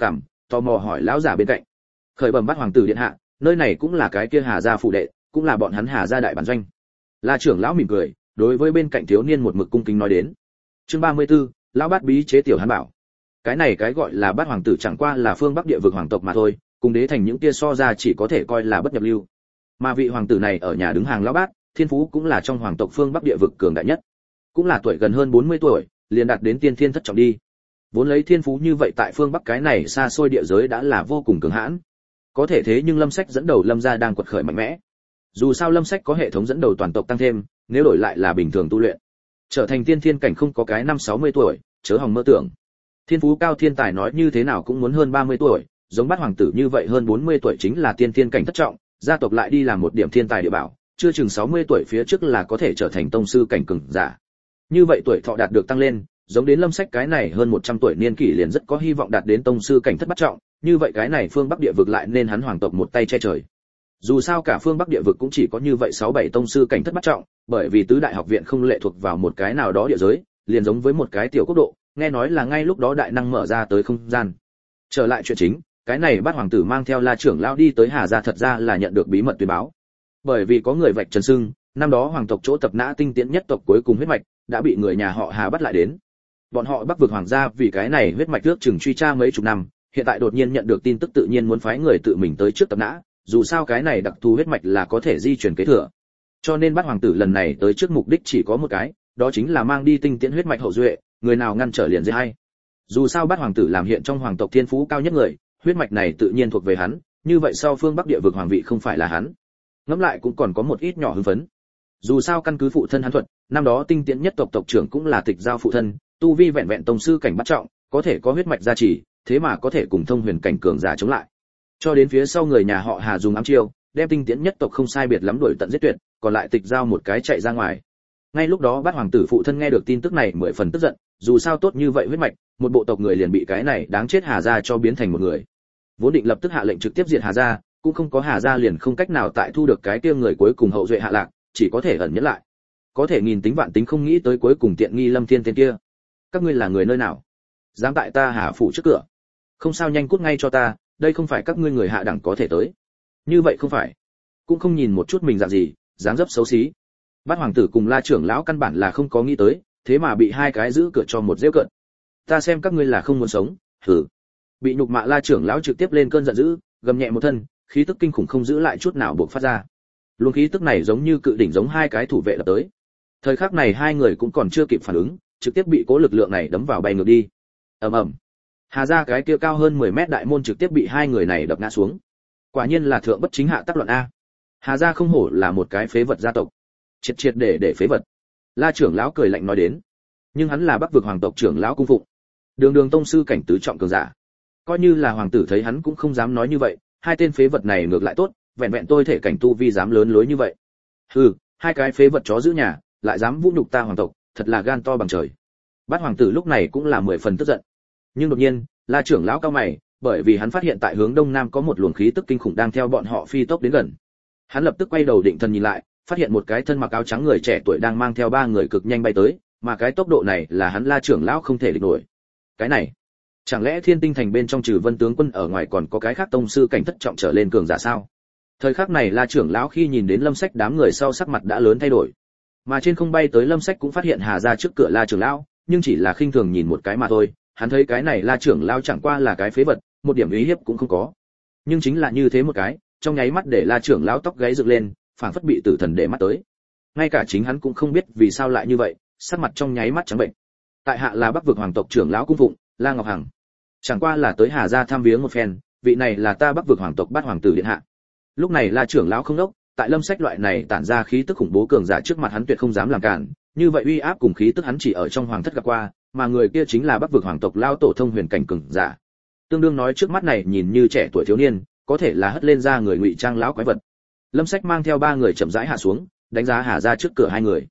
tò mò hỏi lão giả bên cạnh. Khởi bẩm Bát hoàng tử điện hạ, nơi này cũng là cái kia Hà gia phụ đệ, cũng là bọn hắn Hà gia đại bản doanh. La trưởng lão mỉm cười, đối với bên cạnh thiếu niên một mực cung kính nói đến. Chương 34, lão Bát bí chế tiểu Hán bảo. Cái này cái gọi là Bát hoàng tử chẳng qua là phương Bắc địa vực hoàng tộc mà thôi, cùng đế thành những kia so ra chỉ có thể coi là bất nhập lưu. Mà vị hoàng tử này ở nhà đứng hàng lão Bát, thiên phú cũng là trong hoàng tộc phương Bắc địa vực cường đại nhất, cũng là tuổi gần hơn 40 tuổi, liền đạt đến tiên thiên thất trọng đi. Vốn lấy thiên phú như vậy tại phương Bắc cái này xa xôi địa giới đã là vô cùng cường hãn. Có thể thế nhưng Lâm Sách dẫn đầu Lâm gia đang quật khởi mạnh mẽ. Dù sao Lâm Sách có hệ thống dẫn đầu toàn tộc tăng thêm, nếu đổi lại là bình thường tu luyện, trở thành tiên thiên cảnh không có cái năm 60 tuổi, chớ hòng mơ tưởng. Thiên phú cao thiên tài nói như thế nào cũng muốn hơn 30 tuổi, giống Bát hoàng tử như vậy hơn 40 tuổi chính là tiên thiên cảnh thất trọng, gia tộc lại đi làm một điểm thiên tài địa bảo, chưa chừng 60 tuổi phía trước là có thể trở thành tông sư cảnh cường giả. Như vậy tuổi thọ đạt được tăng lên, giống đến Lâm Sách cái này hơn 100 tuổi niên kỷ liền rất có hy vọng đạt đến tông sư cảnh thất bát trọng, như vậy cái này phương Bắc địa vực lại nên hắn hoàng tộc một tay che trời. Dù sao cả phương Bắc địa vực cũng chỉ có như vậy 6-7 tông sư cảnh thất bát trọng, bởi vì tứ đại học viện không lệ thuộc vào một cái nào đó địa giới, liền giống với một cái tiểu quốc độ, nghe nói là ngay lúc đó đại năng mở ra tới không gian. Trở lại chuyện chính, cái này Bát hoàng tử mang theo La trưởng lão đi tới Hà gia thật ra là nhận được bí mật tuyên báo. Bởi vì có người vạch trần xưng, năm đó hoàng tộc chỗ tập nã tinh tiễn nhất tộc cuối cùng huyết mạch đã bị người nhà họ Hà bắt lại đến. Bọn họ Bắc vực hoàng gia vì cái này huyết mạch trước chừng truy tra mấy chục năm, hiện tại đột nhiên nhận được tin tức tự nhiên muốn phái người tự mình tới trước tập nã, dù sao cái này đặc thù huyết mạch là có thể di truyền kế thừa. Cho nên Bát hoàng tử lần này tới trước mục đích chỉ có một cái, đó chính là mang đi tinh tiễn huyết mạch hậu duệ, người nào ngăn trở liền giết hay. Dù sao Bát hoàng tử làm hiện trong hoàng tộc thiên phú cao nhất người, huyết mạch này tự nhiên thuộc về hắn, như vậy sau phương Bắc địa vực hoàng vị không phải là hắn. Ngẫm lại cũng còn có một ít nhỏ hưng phấn. Dù sao căn cứ phụ thân hắn thuật, năm đó tinh tiễn nhất tộc tộc trưởng cũng là Tịch Giao phụ thân, tu vi vẹn vẹn tông sư cảnh bắt trọng, có thể có huyết mạch gia trì, thế mà có thể cùng thông huyền cảnh cường giả chống lại. Cho đến phía sau người nhà họ Hà dùng ám chiêu, đem tinh tiễn nhất tộc không sai biệt lắm đuổi tận giết tuyệt, còn lại Tịch Giao một cái chạy ra ngoài. Ngay lúc đó Bát hoàng tử phụ thân nghe được tin tức này 10 phần tức giận, dù sao tốt như vậy huyết mạch, một bộ tộc người liền bị cái này đáng chết Hà gia cho biến thành một người. Vốn định lập tức hạ lệnh trực tiếp diệt Hà gia, cũng không có Hà gia liền không cách nào tại thu được cái kia người cuối cùng hậu duệ hạ lạc, chỉ có thể ẩn nhẫn lại. Có thể nghìn tính vạn tính không nghĩ tới cuối cùng tiện nghi Lâm Thiên tên kia. Các ngươi là người nơi nào? Dám tại ta Hà phủ trước cửa? Không sao, nhanh cút ngay cho ta, đây không phải các ngươi người hạ đẳng có thể tới. Như vậy không phải, cũng không nhìn một chút mình dạng gì, dáng dấp xấu xí. Bát hoàng tử cùng La trưởng lão căn bản là không có nghĩ tới, thế mà bị hai cái giữ cửa cho một giễu cợt. Ta xem các ngươi là không muốn sống, hừ. Bị nhục mạ La trưởng lão trực tiếp lên cơn giận dữ, gầm nhẹ một thân, khí tức kinh khủng không giữ lại chút nào buộc phát ra. Luồng khí tức này giống như cự đỉnh giống hai cái thủ vệ lập tới. Thời khắc này hai người cũng còn chưa kịp phản ứng, trực tiếp bị cố lực lượng này đấm vào bay ngược đi. Ầm ầm. Hà gia cái kia cao hơn 10 mét đại môn trực tiếp bị hai người này đập ngã xuống. Quả nhiên là thượng bất chính hạ tắc luận a. Hà gia không hổ là một cái phế vật gia tộc. Triệt triệt để phế vật. La trưởng lão cười lạnh nói đến. Nhưng hắn là Bắc vực hoàng tộc trưởng lão cung phụng, đường đường tông sư cảnh tứ trọng cường giả. Coi như là hoàng tử thấy hắn cũng không dám nói như vậy, hai tên phế vật này ngược lại tốt, vẹn vẹn tôi thể cảnh tu vi dám lớn lối như vậy. Hừ, hai cái phế vật chó giữ nhà, lại dám vũ nhục ta hoàng tộc, thật là gan to bằng trời. Bát hoàng tử lúc này cũng là 10 phần tức giận. Nhưng đột nhiên, La trưởng lão cao mày, bởi vì hắn phát hiện tại hướng đông nam có một luồng khí tức kinh khủng đang theo bọn họ phi tốc đến gần. Hắn lập tức quay đầu định thần nhìn lại, phát hiện một cái thân mặc áo trắng người trẻ tuổi đang mang theo ba người cực nhanh bay tới, mà cái tốc độ này là hắn La trưởng lão không thể địch nổi. Cái này, chẳng lẽ Thiên Tinh thành bên trong trừ Vân tướng quân ở ngoài còn có cái khác tông sư cảnh thất trọng trở lên cường giả sao? Thời khắc này La trưởng lão khi nhìn đến Lâm Sách đám người sau sắc mặt đã lớn thay đổi. Mà trên không bay tới Lâm Sách cũng phát hiện Hà gia trước cửa La trưởng lão, nhưng chỉ là khinh thường nhìn một cái mà thôi, hắn thấy cái này La trưởng lão chẳng qua là cái phế vật, một điểm uy hiếp cũng không có. Nhưng chính là như thế một cái, trong nháy mắt để La trưởng lão tóc gáy dựng lên, phảng phất bị tử thần để mắt tới. Ngay cả chính hắn cũng không biết vì sao lại như vậy, sắc mặt trong nháy mắt trắng bệnh. Tại hạ là Bắc vực hoàng tộc trưởng lão cung phụng, La Ngọc Hằng. Chẳng qua là tới Hà gia thăm viếng một phen, vị này là ta Bắc vực hoàng tộc Bát hoàng tử điện hạ. Lúc này La trưởng lão không đốc, tại Lâm Sách loại này tản ra khí tức khủng bố cường giả trước mặt hắn tuyệt không dám làm cản, như vậy uy áp cùng khí tức hắn chỉ ở trong hoàng thất gặp qua, mà người kia chính là Bắc vực hoàng tộc lão tổ thông huyền cảnh cường giả. Tương đương nói trước mắt này nhìn như trẻ tuổi thiếu niên, có thể là hất lên ra người ngụy trang lão quái vật. Lâm Sách mang theo ba người chậm rãi hạ xuống, đánh giá Hà gia trước cửa hai người.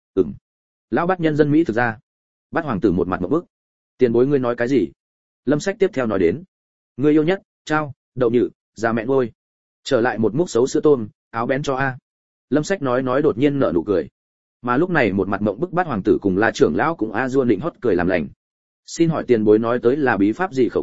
Lão Bát nhân dân Mỹ thực ra. Bát hoàng tử một mặt ngộp bức. Tiền bối ngươi nói cái gì? Lâm Sách tiếp theo nói đến. Ngươi yêu nhất, trao, đậu nhự, già mẹ ngôi. Trở lại một múc xấu sữa tôm, áo bén cho a. Lâm Sách nói đột nhiên nở nụ cười. Mà lúc này một mặt mộng bức Bát hoàng tử cùng La trưởng lão cũng a dua định hót cười làm lành. Xin hỏi tiền bối nói tới là bí pháp gì khẩu quyết,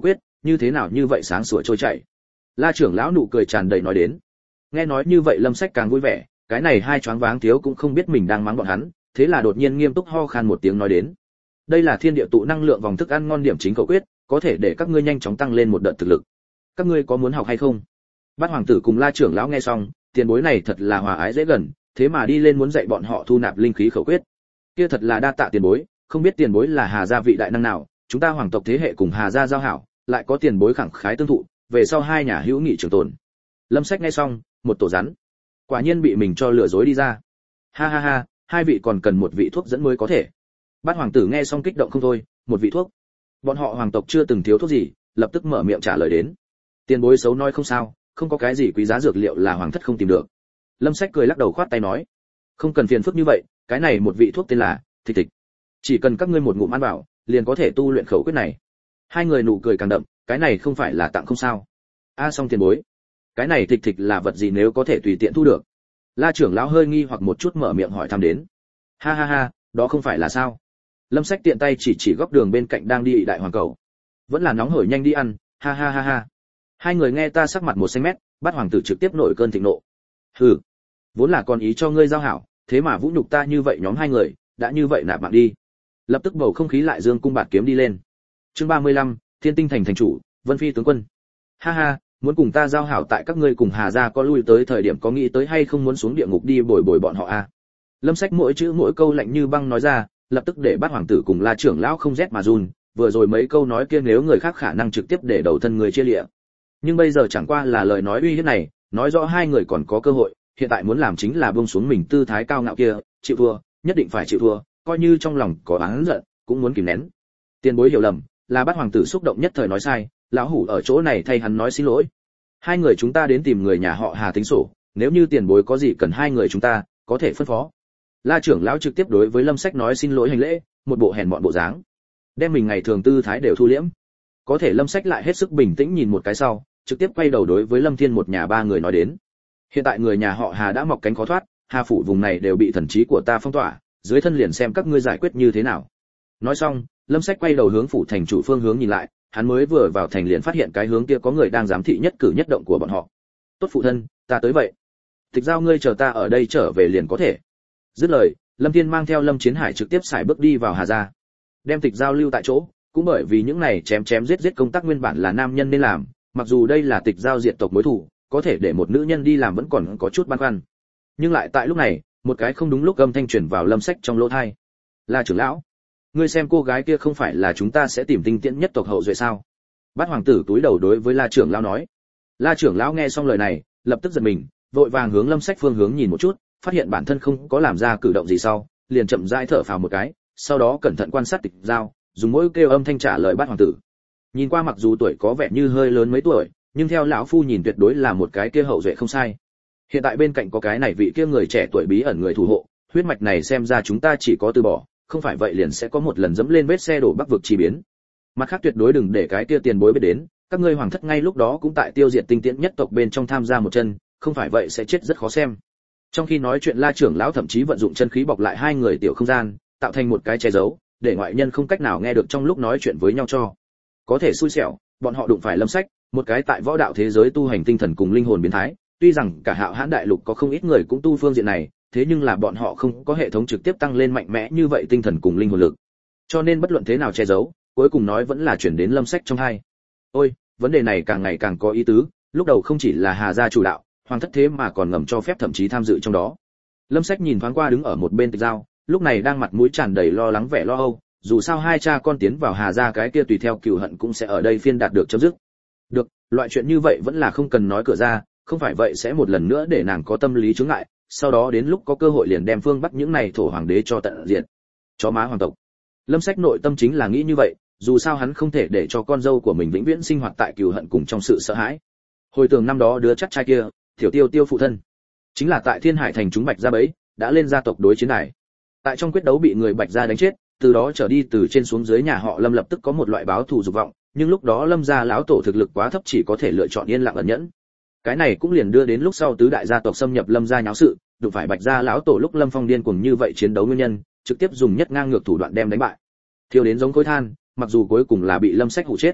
như thế nào như vậy sáng sủa trôi chảy. La trưởng lão nụ cười tràn đầy nói đến. Nghe nói như vậy Lâm Sách càng vui vẻ, cái này hai choáng váng thiếu cũng không biết mình đang mắng bọn hắn, thế là đột nhiên nghiêm túc ho khan một tiếng nói đến. Đây là thiên địa tụ năng lượng vòng thức ăn ngon điểm chính khẩu quyết, có thể để các ngươi nhanh chóng tăng lên một đợt thực lực. Các ngươi có muốn học hay không? Bát hoàng tử cùng La trưởng lão nghe xong, tiền bối này thật là hòa ái dễ gần, thế mà đi lên muốn dạy bọn họ thu nạp linh khí khẩu quyết. Kia thật là đa tạ tiền bối, không biết tiền bối là Hà gia vị đại năng nào, chúng ta hoàng tộc thế hệ cùng Hà gia giao hảo, lại có tiền bối khẳng khái tương thụ, về sau hai nhà hữu nghị trường tồn. Lâm Sách nghe xong, một tổ rắn. Quả nhiên bị mình cho lừa dối đi ra. Ha ha ha, hai vị còn cần một vị thuốc dẫn mới có thể. Bát hoàng tử nghe xong kích động không thôi, một vị thuốc. Bọn họ hoàng tộc chưa từng thiếu thuốc gì, lập tức mở miệng trả lời đến. Tiền bối xấu nói không sao, không có cái gì quý giá dược liệu là hoàng thất không tìm được. Lâm Sách cười lắc đầu khoát tay nói, không cần phiền phức như vậy, cái này một vị thuốc tên là Thịch Thịch. Chỉ cần các ngươi một ngụm ăn vào, liền có thể tu luyện khẩu quyết này. Hai người nụ cười càng đậm, cái này không phải là tặng không sao. Xong tiền bối, cái này Thịch Thịch là vật gì nếu có thể tùy tiện thu được? La trưởng lão hơi nghi hoặc một chút mở miệng hỏi thăm đến. Ha ha ha, đó không phải là sao? Lâm Sách tiện tay chỉ góc đường bên cạnh đang đi đại hoàng cầu. Vẫn là nóng hổi nhanh đi ăn, ha ha ha ha. Hai người nghe ta sắc mặt một xanh mét, Bát hoàng tử trực tiếp nổi cơn thịnh nộ. Hừ, vốn là còn ý cho ngươi giao hảo, thế mà vũ nhục ta như vậy nhóm hai người, đã như vậy nạp mạng đi. Lập tức bầu không khí lại dương cung bạt kiếm đi lên. Chương 35, Thiên Tinh thành thành chủ, Vân Phi tướng quân. Ha ha, muốn cùng ta giao hảo tại các ngươi cùng Hà gia có lui tới thời điểm có nghĩ tới hay không muốn xuống địa ngục đi bồi bồi bọn họ a? Lâm Sách mỗi chữ mỗi câu lạnh như băng nói ra, lập tức để Bát hoàng tử cùng La trưởng lão không rét mà run, vừa rồi mấy câu nói kia nếu người khác khả năng trực tiếp để đầu thân người chia liễu. Nhưng bây giờ chẳng qua là lời nói uy hiếp này, nói rõ hai người còn có cơ hội, hiện tại muốn làm chính là buông xuống mình tư thái cao ngạo kia, chịu thua, nhất định phải chịu thua, coi như trong lòng có oán giận, cũng muốn kìm nén. Tiền bối hiểu lầm, là Bát hoàng tử xúc động nhất thời nói sai, lão hủ ở chỗ này thay hắn nói xin lỗi. Hai người chúng ta đến tìm người nhà họ Hà tính sổ, nếu như tiền bối có gì cần hai người chúng ta có thể phân phó. La trưởng lão trực tiếp đối với Lâm Sách nói xin lỗi hành lễ, một bộ hèn mọn bộ dáng, đem mình ngày thường tư thái đều thu liễm. Có thể Lâm Sách lại hết sức bình tĩnh nhìn một cái sau, trực tiếp quay đầu đối với Lâm Thiên một nhà ba người nói đến. Hiện tại người nhà họ Hà đã mọc cánh khó thoát, Hà phủ vùng này đều bị thần trí của ta phong tỏa, dưới thân liền xem các ngươi giải quyết như thế nào. Nói xong, Lâm Sách quay đầu hướng phủ thành chủ phương hướng nhìn lại, hắn mới vừa vào thành liền phát hiện cái hướng kia có người đang giám thị nhất cử nhất động của bọn họ. Tốt phụ thân, ta tới vậy. Tịch giao ngươi chờ ta ở đây trở về liền có thể. Dứt lời, Lâm Thiên mang theo Lâm Chiến Hải trực tiếp xài bước đi vào Hà gia. Đem Tịch giao lưu tại chỗ, cũng bởi vì những này chém chém giết giết công tác nguyên bản là nam nhân nên làm, mặc dù đây là Tịch giao diệt tộc mối thù, có thể để một nữ nhân đi làm vẫn còn có chút băn khoăn. Nhưng lại tại lúc này, một cái không đúng lúc âm thanh truyền vào Lâm Sách trong lỗ tai. La trưởng lão, ngươi xem cô gái kia không phải là chúng ta sẽ tìm tinh tiễn nhất tộc hậu duệ sao? Bát hoàng tử túi đầu đối với La trưởng lão nói. La trưởng lão nghe xong lời này, lập tức giật mình, vội vàng hướng Lâm Sách phương hướng nhìn một chút, phát hiện bản thân không có làm ra cử động gì sau, liền chậm rãi thở phào một cái, sau đó cẩn thận quan sát Tịch giao, dùng mỗi kêu âm thanh trả lời Bát hoàng tử. Nhìn qua mặc dù tuổi có vẻ như hơi lớn mấy tuổi, nhưng theo lão phu nhìn tuyệt đối là một cái kia hậu duệ không sai. Hiện tại bên cạnh có cái này vị kia người trẻ tuổi bí ẩn người thủ hộ, huyết mạch này xem ra chúng ta chỉ có từ bỏ, không phải vậy liền sẽ có một lần dẫm lên vết xe đổ Bắc vực chi biến. Mặt khác tuyệt đối đừng để cái kia tiền bối biết đến, các ngươi hoàng thất ngay lúc đó cũng tại tiêu diệt tinh tiễn nhất tộc bên trong tham gia một chân, không phải vậy sẽ chết rất khó xem. Trong khi nói chuyện La trưởng lão thậm chí vận dụng chân khí bọc lại hai người tiểu không gian, tạo thành một cái che giấu, để ngoại nhân không cách nào nghe được trong lúc nói chuyện với nhau cho. Có thể xui xẻo, bọn họ đụng phải Lâm Sách, một cái tại võ đạo thế giới tu hành tinh thần cùng linh hồn biến thái, tuy rằng cả Hạo Hãn đại lục có không ít người cũng tu phương diện này, thế nhưng là bọn họ không có hệ thống trực tiếp tăng lên mạnh mẽ như vậy tinh thần cùng linh hồn lực. Cho nên bất luận thế nào che giấu, cuối cùng nói vẫn là chuyển đến Lâm Sách trong hai. Ôi, vấn đề này càng ngày càng có ý tứ, lúc đầu không chỉ là Hà gia chủ đạo, hoàng thất thế mà còn ngầm cho phép thậm chí tham dự trong đó. Lâm Sách nhìn thoáng qua đứng ở một bên Tịch giao, lúc này đang mặt mũi tràn đầy lo lắng vẻ lo âu, dù sao hai cha con tiến vào Hà gia cái kia tùy theo cừu hận cũng sẽ ở đây phiên đạt được chấm dứt. Được, loại chuyện như vậy vẫn là không cần nói cửa ra, không phải vậy sẽ một lần nữa để nàng có tâm lý chướng ngại, sau đó đến lúc có cơ hội liền đem phương Bắc những này thổ hoàng đế cho tận diệt. Chó má hoàng tộc. Lâm Sách nội tâm chính là nghĩ như vậy, dù sao hắn không thể để cho con dâu của mình vĩnh viễn sinh hoạt tại cừu hận cùng trong sự sợ hãi. Hồi tưởng năm đó đứa chắc trai kia, Tiểu Tiêu Tiêu phụ thân, chính là tại Thiên Hải thành chúng Bạch gia bấy, đã lên gia tộc đối chiến đài. Tại trong quyết đấu bị người Bạch gia đánh chết, từ đó trở đi từ trên xuống dưới nhà họ Lâm lập tức có một loại báo thù dục vọng, nhưng lúc đó Lâm gia lão tổ thực lực quá thấp chỉ có thể lựa chọn yên lặng ẩn nhẫn. Cái này cũng liền đưa đến lúc sau tứ đại gia tộc xâm nhập Lâm gia nháo sự, đụng phải Bạch gia lão tổ lúc Lâm Phong điên cuồng như vậy chiến đấu nguyên nhân, trực tiếp dùng nhất ngang ngược thủ đoạn đem đánh bại. Thiêu đến giống khối than, mặc dù cuối cùng là bị Lâm Sách hủ chết.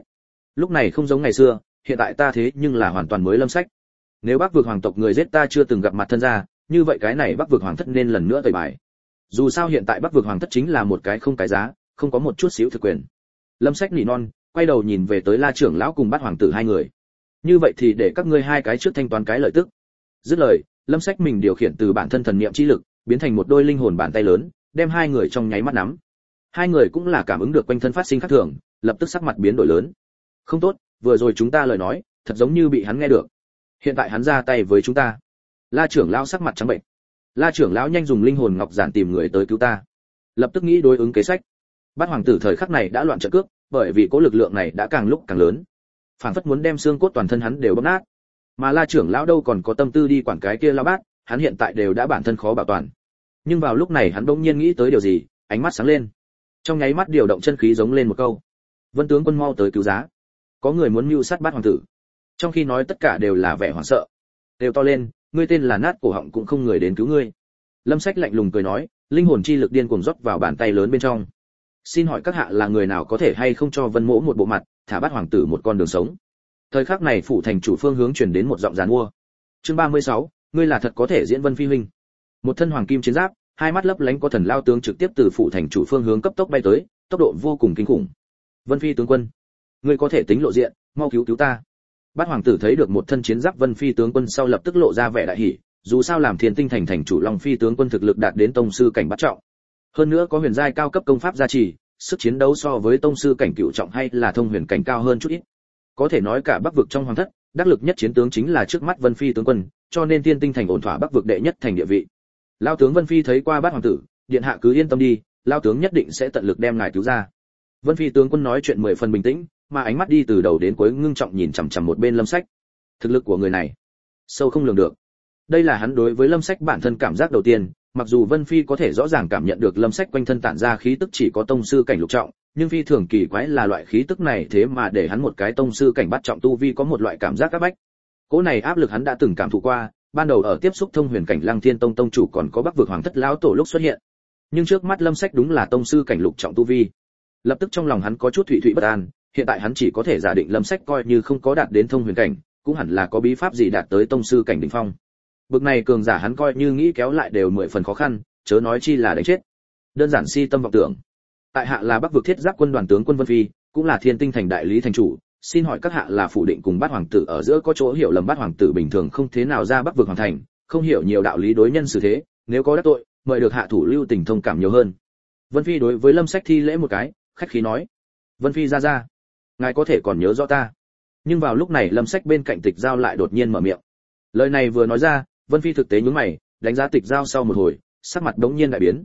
Lúc này không giống ngày xưa, hiện tại ta thế nhưng là hoàn toàn mới Lâm Sách. Nếu Bắc vực hoàng tộc người giết ta chưa từng gặp mặt thân gia, như vậy cái này Bắc vực hoàng thất nên lần nữa tẩy bài. Dù sao hiện tại Bắc vực hoàng thất chính là một cái không cái giá, không có một chút xíu thực quyền. Lâm Sách nỉ non, quay đầu nhìn về tới La trưởng lão cùng Bát hoàng tử hai người. Như vậy thì để các ngươi hai cái trước thanh toán cái lợi tức. Dứt lời, Lâm Sách mình điều khiển từ bản thân thần niệm chi lực, biến thành một đôi linh hồn bàn tay lớn, đem hai người trong nháy mắt nắm. Hai người cũng là cảm ứng được quanh thân phát sinh khác thường, lập tức sắc mặt biến đổi lớn. Không tốt, vừa rồi chúng ta lời nói, thật giống như bị hắn nghe được. Hiện tại hắn ra tay với chúng ta. La trưởng lão sắc mặt trắng bệnh. La trưởng lão nhanh dùng linh hồn ngọc giản tìm người tới cứu ta. Lập tức nghĩ đối ứng kế sách. Bát hoàng tử thời khắc này đã loạn trận cước, bởi vì cỗ lực lượng này đã càng lúc càng lớn, phảng phất muốn đem xương cốt toàn thân hắn đều bóp nát. Mà La trưởng lão đâu còn có tâm tư đi quản cái kia lao bát, hắn hiện tại đều đã bản thân khó bảo toàn. Nhưng vào lúc này hắn bỗng nhiên nghĩ tới điều gì, ánh mắt sáng lên. Trong nháy mắt điều động chân khí giống lên một câu: "Vân tướng quân mau tới cứu giá, có người muốn mưu sát Bát hoàng tử." Trong khi nói tất cả đều là vẻ hoảng sợ, đều to lên: "Ngươi tên là nát cổ họng cũng không người đến cứu ngươi." Lâm Sách lạnh lùng cười nói, linh hồn chi lực điên cuồng rót vào bàn tay lớn bên trong. "Xin hỏi các hạ là người nào, có thể hay không cho Vân Mỗ một bộ mặt, thả Bát hoàng tử một con đường sống?" Thời khắc này phủ thành chủ phương hướng truyền đến một giọng giàn mua. Chương 36, ngươi là thật có thể diễn Vân phi huynh. Một thân hoàng kim chiến giáp, hai mắt lấp lánh có thần lao tướng trực tiếp từ phủ thành chủ phương hướng cấp tốc bay tới, tốc độ vô cùng kinh khủng. "Vân phi tướng quân, ngươi có thể tính lộ diện, mau cứu ta." Bát hoàng tử thấy được một thân chiến giáp Vân phi tướng quân sau lập tức lộ ra vẻ đại hỉ, dù sao làm Thiên Tinh thành thành chủ Long phi tướng quân thực lực đạt đến tông sư cảnh bát trọng. Hơn nữa có huyền giai cao cấp công pháp gia trì, sức chiến đấu so với tông sư cảnh cửu trọng hay là thông huyền cảnh cao hơn chút ít. Có thể nói cả Bắc vực trong hoàng thất, đắc lực nhất chiến tướng chính là trước mắt Vân phi tướng quân, cho nên Thiên Tinh thành ổn thỏa Bắc vực đệ nhất thành địa vị. Lão tướng Vân phi thấy qua Bát hoàng tử, điện hạ cứ yên tâm đi, lão tướng nhất định sẽ tận lực đem ngài cứu ra. Vân phi tướng quân nói chuyện 10 phần bình tĩnh, mà ánh mắt đi từ đầu đến cuối ngưng trọng nhìn chằm chằm một bên Lâm Sách. Thực lực của người này sâu không lường được. Đây là hắn đối với Lâm Sách bản thân cảm giác đầu tiên, mặc dù Vân phi có thể rõ ràng cảm nhận được Lâm Sách quanh thân tản ra khí tức chỉ có tông sư cảnh lục trọng, nhưng phi thường kỳ quái là loại khí tức này thế mà để hắn một cái tông sư cảnh bát trọng tu vi có một loại cảm giác áp bách. Cỗ này áp lực hắn đã từng cảm thụ qua, ban đầu ở tiếp xúc thông huyền cảnh Lăng Thiên tông tông chủ còn có Bắc vực hoàng thất lão tổ lúc xuất hiện. Nhưng trước mắt Lâm Sách đúng là tông sư cảnh lục trọng tu vi. Lập tức trong lòng hắn có chút thụy thụy bất an, hiện tại hắn chỉ có thể giả định Lâm Sách coi như không có đạt đến thông huyền cảnh, cũng hẳn là có bí pháp gì đạt tới tông sư cảnh đỉnh phong. Bực này cường giả hắn coi như nghĩ kéo lại đều 10 phần khó khăn, chớ nói chi là đánh chết. Đơn giản si tâm vọng tưởng. Tại hạ là Bắc vực thiết giáp quân đoàn tướng quân Vân Phi, cũng là Thiên Tinh thành đại lý thành chủ, xin hỏi các hạ là phủ định cùng Bát hoàng tử ở giữa có chỗ hiểu lầm, Bát hoàng tử bình thường không thế nào ra Bắc vực hoàng thành, không hiểu nhiều đạo lý đối nhân xử thế, nếu có đắc tội, mời được hạ thủ lưu tình thông cảm nhiều hơn. Vân Phi đối với Lâm Sách thi lễ một cái, khách khí nói: "Vân Phi ra, ngài có thể còn nhớ rõ ta." Nhưng vào lúc này Lâm Sách bên cạnh Tịch Giao lại đột nhiên mở miệng. Lời này vừa nói ra, Vân Phi thực tế nhướng mày, đánh giá Tịch Giao sau một hồi, sắc mặt đống nhiên đại biến.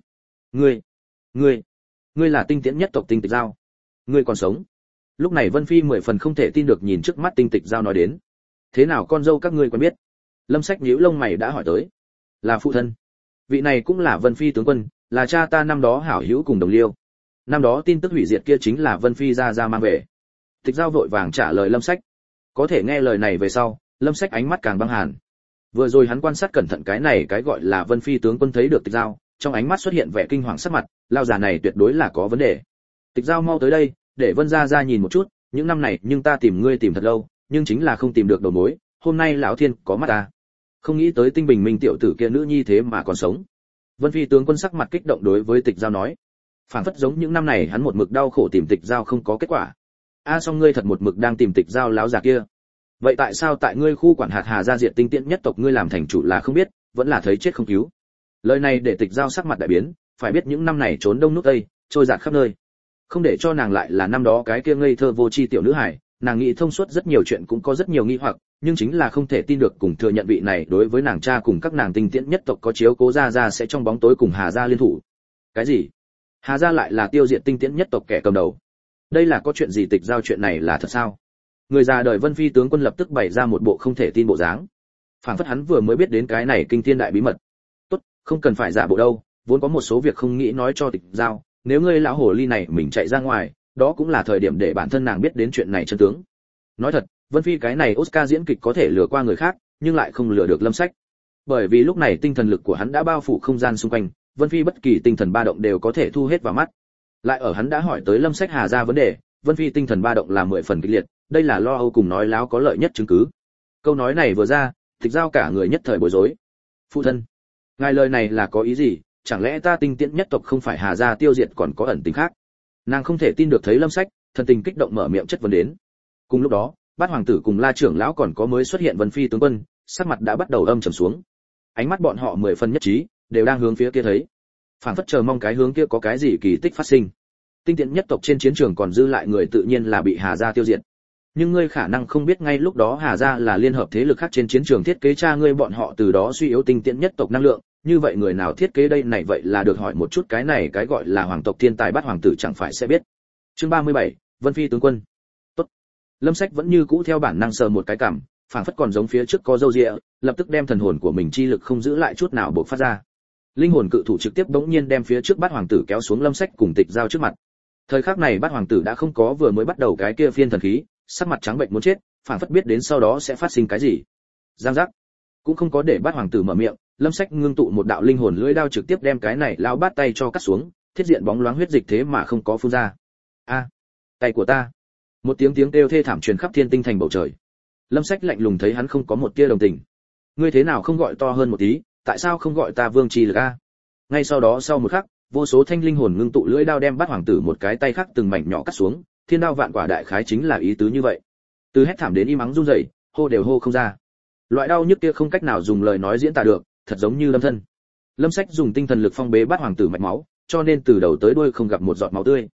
Ngươi là Tinh Tiễn nhất tộc Tinh Tịch Giao, ngươi còn sống?" Lúc này Vân Phi 10 phần không thể tin được nhìn trước mắt Tinh Tịch Giao nói đến: "Thế nào con dâu các ngươi quen biết?" Lâm Sách nhíu lông mày đã hỏi tới. "Là phụ thân. Vị này cũng là Vân Phi tướng quân, là cha ta năm đó hảo hữu cùng đồng liêu. Năm đó tin tức hủy diệt kia chính là Vân Phi ra mang về." Tịch Giao vội vàng trả lời Lâm Sách. Có thể nghe lời này về sau, Lâm Sách ánh mắt càng băng hàn. Vừa rồi hắn quan sát cẩn thận cái này cái gọi là Vân Phi tướng quân thấy được Tịch Giao, trong ánh mắt xuất hiện vẻ kinh hoàng sắc mặt, lao già này tuyệt đối là có vấn đề. "Tịch Giao mau tới đây, để Vân gia ra nhìn một chút, những năm này nhưng ta tìm ngươi tìm thật lâu, nhưng chính là không tìm được đầu mối, hôm nay lão thiên có mắt ta. Không nghĩ tới Tinh Bình Minh tiểu tử kia nữ nhi thế mà còn sống." Vân Phi tướng quân sắc mặt kích động đối với Tịch Giao nói, phảng phất giống những năm này hắn một mực đau khổ tìm Tịch Giao không có kết quả. Song ngươi thật một mực đang tìm Tịch Giao láo già kia. Vậy tại sao tại ngươi khu quản hạt Hà gia diện Tinh Tiễn nhất tộc ngươi làm thành chủ là không biết, vẫn là thấy chết không cứu? Lời này để Tịch Giao sắc mặt đại biến, phải biết những năm này trốn đông nút tây, trôi dạt khắp nơi. Không để cho nàng lại là năm đó cái kia ngây thơ vô tri tiểu nữ hải, nàng nghĩ thông suốt rất nhiều chuyện cũng có rất nhiều nghi hoặc, nhưng chính là không thể tin được cùng thừa nhận vị này đối với nàng cha cùng các nàng Tinh Tiễn nhất tộc có chiếu cố ra sẽ trong bóng tối cùng Hà gia liên thủ. Cái gì? Hà gia lại là tiêu diệt Tinh Tiễn nhất tộc kẻ cầm đầu? Đây là có chuyện gì? Tịch Giao, chuyện này là thật sao? Người già đời Vân Phi tướng quân lập tức bày ra một bộ không thể tin bộ dáng, phảng phất hắn vừa mới biết đến cái này kinh thiên đại bí mật. Tốt, không cần phải giả bộ đâu, vốn có một số việc không nghĩ nói cho Tịch Giao, nếu ngươi lão hồ ly này mình chạy ra ngoài, đó cũng là thời điểm để bản thân nàng biết đến chuyện này chân tướng. Nói thật, Vân Phi cái này Oscar diễn kịch có thể lừa qua người khác, nhưng lại không lừa được Lâm Sách. Bởi vì lúc này tinh thần lực của hắn đã bao phủ không gian xung quanh, Vân Phi bất kỳ tinh thần ba động đều có thể thu hết vào mắt. Lại ở hắn đã hỏi tới Lâm Sách Hà gia vấn đề, Vân Phi tinh thần ba động là 10 phần kịch liệt, đây là lo âu cùng nói láo có lợi nhất chứng cứ. Câu nói này vừa ra, Tịch Giao cả người nhất thời bối rối. Phụ thân, ngài lời này là có ý gì? Chẳng lẽ ta Tinh Tiễn nhất tộc không phải Hà gia tiêu diệt còn có ẩn tình khác? Nàng không thể tin được thấy Lâm Sách, thần tình kích động mở miệng chất vấn đến. Cùng lúc đó, Bát hoàng tử cùng La trưởng lão còn có mới xuất hiện Vân Phi tướng quân, sắc mặt đã bắt đầu âm trầm xuống. Ánh mắt bọn họ 10 phần nhất trí, đều đang hướng phía kia thấy. Phảng phất chờ mong cái hướng kia có cái gì kỳ tích phát sinh. Tinh Tiễn nhất tộc trên chiến trường còn dư lại người tự nhiên là bị Hà gia tiêu diệt. Nhưng ngươi khả năng không biết ngay lúc đó Hà gia là liên hợp thế lực khác trên chiến trường thiết kế cha ngươi bọn họ từ đó suy yếu Tinh Tiễn nhất tộc năng lượng, như vậy người nào thiết kế đây này vậy là được hỏi một chút cái này cái gọi là hoàng tộc thiên tài Bát hoàng tử chẳng phải sẽ biết. Chương 37, Vân Phi tướng quân. Tốt. Lâm Sách vẫn như cũ theo bản năng sờ một cái cằm, phảng phất còn giống phía trước có dâu dịa, lập tức đem thần hồn của mình chi lực không giữ lại chút nào bộc phát ra. Linh hồn cự thủ trực tiếp bỗng nhiên đem phía trước Bát hoàng tử kéo xuống Lâm Sách cùng Tịch Giao trước mặt. Thời khắc này Bát hoàng tử đã không có vừa mới bắt đầu cái kia phiên thần khí, sắc mặt trắng bệnh muốn chết, phảng phất biết đến sau đó sẽ phát sinh cái gì. Giang giác. Cũng không có để Bát hoàng tử mở miệng, Lâm Sách ngưng tụ một đạo linh hồn lưỡi đao trực tiếp đem cái này lao bát tay cho cắt xuống, thiết diện bóng loáng huyết dịch thế mà không có phun ra. A, tay của ta. Một tiếng kêu thê thảm truyền khắp thiên tinh thành bầu trời. Lâm Sách lạnh lùng thấy hắn không có một tia đồng tình. Ngươi thế nào không gọi to hơn một tí, tại sao không gọi ta Vương Chi Lực a? Ngay sau đó sau một khắc, vô số thanh linh hồn ngưng tụ lưỡi đao đem Bát hoàng tử một cái tay khác từng mảnh nhỏ cắt xuống, thiên đao vạn quả đại khái chính là ý tứ như vậy. Từ hét thảm đến im ắng run rẩy, hô đều hô không ra. Loại đau nhức kia không cách nào dùng lời nói diễn tả được, thật giống như lâm thân. Lâm Sách dùng tinh thần lực phong bế Bát hoàng tử mạch máu, cho nên từ đầu tới đuôi không gặp một giọt máu tươi.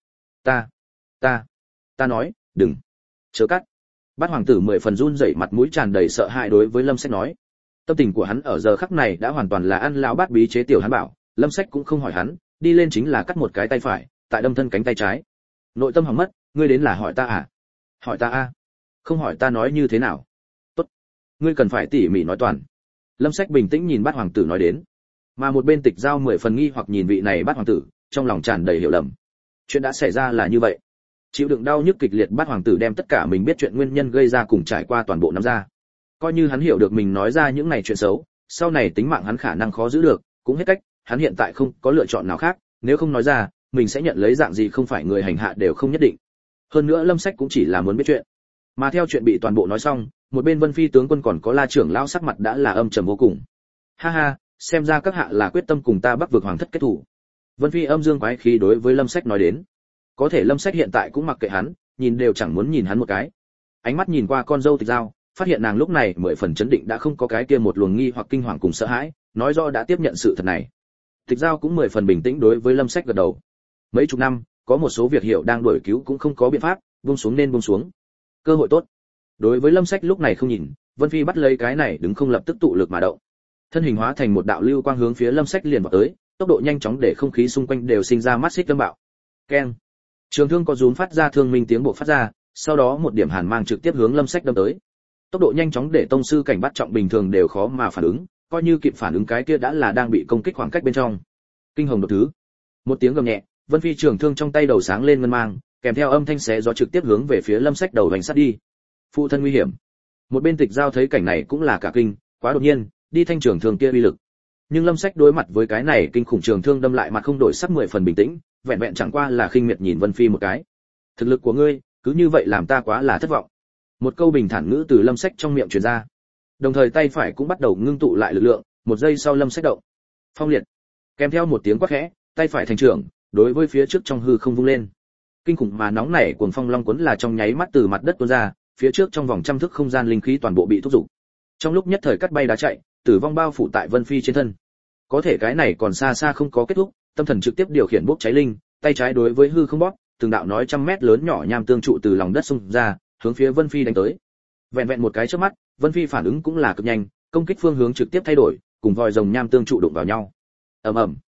Ta nói, đừng, chớ cắt. Bát hoàng tử 10 phần run rẩy, mặt mũi tràn đầy sợ hãi đối với Lâm Sách nói. Tâm tình của hắn ở giờ khắc này đã hoàn toàn là ăn lão bát bí chế tiểu hắn bảo, Lâm Sách cũng không hỏi hắn, đi lên chính là cắt một cái tay phải, tại đâm thân cánh tay trái. Nội tâm hỏng mất, ngươi đến là hỏi ta à? Hỏi ta a? Không hỏi ta nói như thế nào? Tốt, ngươi cần phải tỉ mỉ nói toàn. Lâm Sách bình tĩnh nhìn Bát hoàng tử nói đến, mà một bên Tịch Giao 10 phần nghi hoặc nhìn vị này Bát hoàng tử, trong lòng tràn đầy hiểu lầm. Chuyện đã xảy ra là như vậy. Chịu đựng đau nhức kịch liệt Bát hoàng tử đem tất cả mình biết chuyện nguyên nhân gây ra cùng trải qua toàn bộ nắm ra. Coi như hắn hiểu được mình nói ra những này chuyện xấu, sau này tính mạng hắn khả năng khó giữ được, cũng hết cách, hắn hiện tại không có lựa chọn nào khác, nếu không nói ra, mình sẽ nhận lấy dạng gì không phải người hành hạ đều không nhất định. Hơn nữa Lâm Sách cũng chỉ là muốn biết chuyện. Mà theo chuyện bị toàn bộ nói xong, một bên Vân Phi tướng quân còn có La trưởng lão sắc mặt đã là âm trầm vô cùng. Ha ha, xem ra các hạ là quyết tâm cùng ta Bắc vực hoàng thất kết thủ. Vân Phi âm dương quái khí đối với Lâm Sách nói đến. Có thể Lâm Sách hiện tại cũng mặc kệ hắn, nhìn đều chẳng muốn nhìn hắn một cái. Ánh mắt nhìn qua con dâu Tịch Giao, phát hiện nàng lúc này 10 phần chấn định đã không có cái kia một luồng nghi hoặc kinh hoàng cùng sợ hãi, nói rõ đã tiếp nhận sự thật này. Tịch Giao cũng 10 phần bình tĩnh đối với Lâm Sách gật đầu. Mấy chục năm, có một số việc hiểu đang đuổi cứu cũng không có biện pháp, buông xuống nên buông xuống. Cơ hội tốt. Đối với Lâm Sách lúc này không nhìn, Vân Phi bắt lấy cái này đứng không lập tức tụ lực mà động. Thân hình hóa thành một đạo lưu quang hướng phía Lâm Sách liền vào tới, tốc độ nhanh chóng để không khí xung quanh đều sinh ra mắt xích âm bạo. Keng. Trường thương có rúm phát ra thương minh tiếng bộ phát ra, sau đó một điểm hàn mang trực tiếp hướng Lâm Sách đâm tới. Tốc độ nhanh chóng để tông sư cảnh bắt trọng bình thường đều khó mà phản ứng, coi như kịp phản ứng cái kia đã là đang bị công kích khoảng cách bên trong. Kinh hồng đột thứ. Một tiếng gầm nhẹ, Vân Phi trường thương trong tay đầu sáng lên ngân mang, kèm theo âm thanh xé gió trực tiếp hướng về phía Lâm Sách đầu vành sát đi. Phụ thân nguy hiểm. Một bên Tịch Giao thấy cảnh này cũng là cả kinh, quá đột nhiên, đi thanh trường thương kia uy lực. Nhưng Lâm Sách đối mặt với cái này kinh khủng trường thương đâm lại mặt không đổi sắc 10 phần bình tĩnh, vẹn vẹn chẳng qua là khinh miệt nhìn Vân Phi một cái. Thực lực của ngươi, cứ như vậy làm ta quá là thất vọng. Một câu bình thản ngữ từ Lâm Sách trong miệng truyền ra. Đồng thời tay phải cũng bắt đầu ngưng tụ lại lực lượng, một giây sau Lâm Sách động. Phong liệt. Kèm theo một tiếng quát khẽ, tay phải thành trưởng, đối với phía trước trong hư không vung lên. Kinh khủng mà nóng nảy cuồng phong long cuốn là trong nháy mắt từ mặt đất tuôn ra, phía trước trong vòng trăm thước không gian linh khí toàn bộ bị thúc dục. Trong lúc nhất thời cắt bay đá chạy, tử vong bao phủ tại Vân Phi trên thân. Có thể cái này còn xa xa không có kết thúc, tâm thần trực tiếp điều khiển bốc cháy linh, tay trái đối với hư không bóp, từng đạo nói trăm mét lớn nhỏ nham tương trụ từ lòng đất xung ra, hướng phía Vân Phi đánh tới. Vẹn vẹn một cái chớp mắt, Vân Phi phản ứng cũng là cực nhanh, công kích phương hướng trực tiếp thay đổi, cùng vòi rồng nham tương trụ đụng vào nhau. Ầm ầm.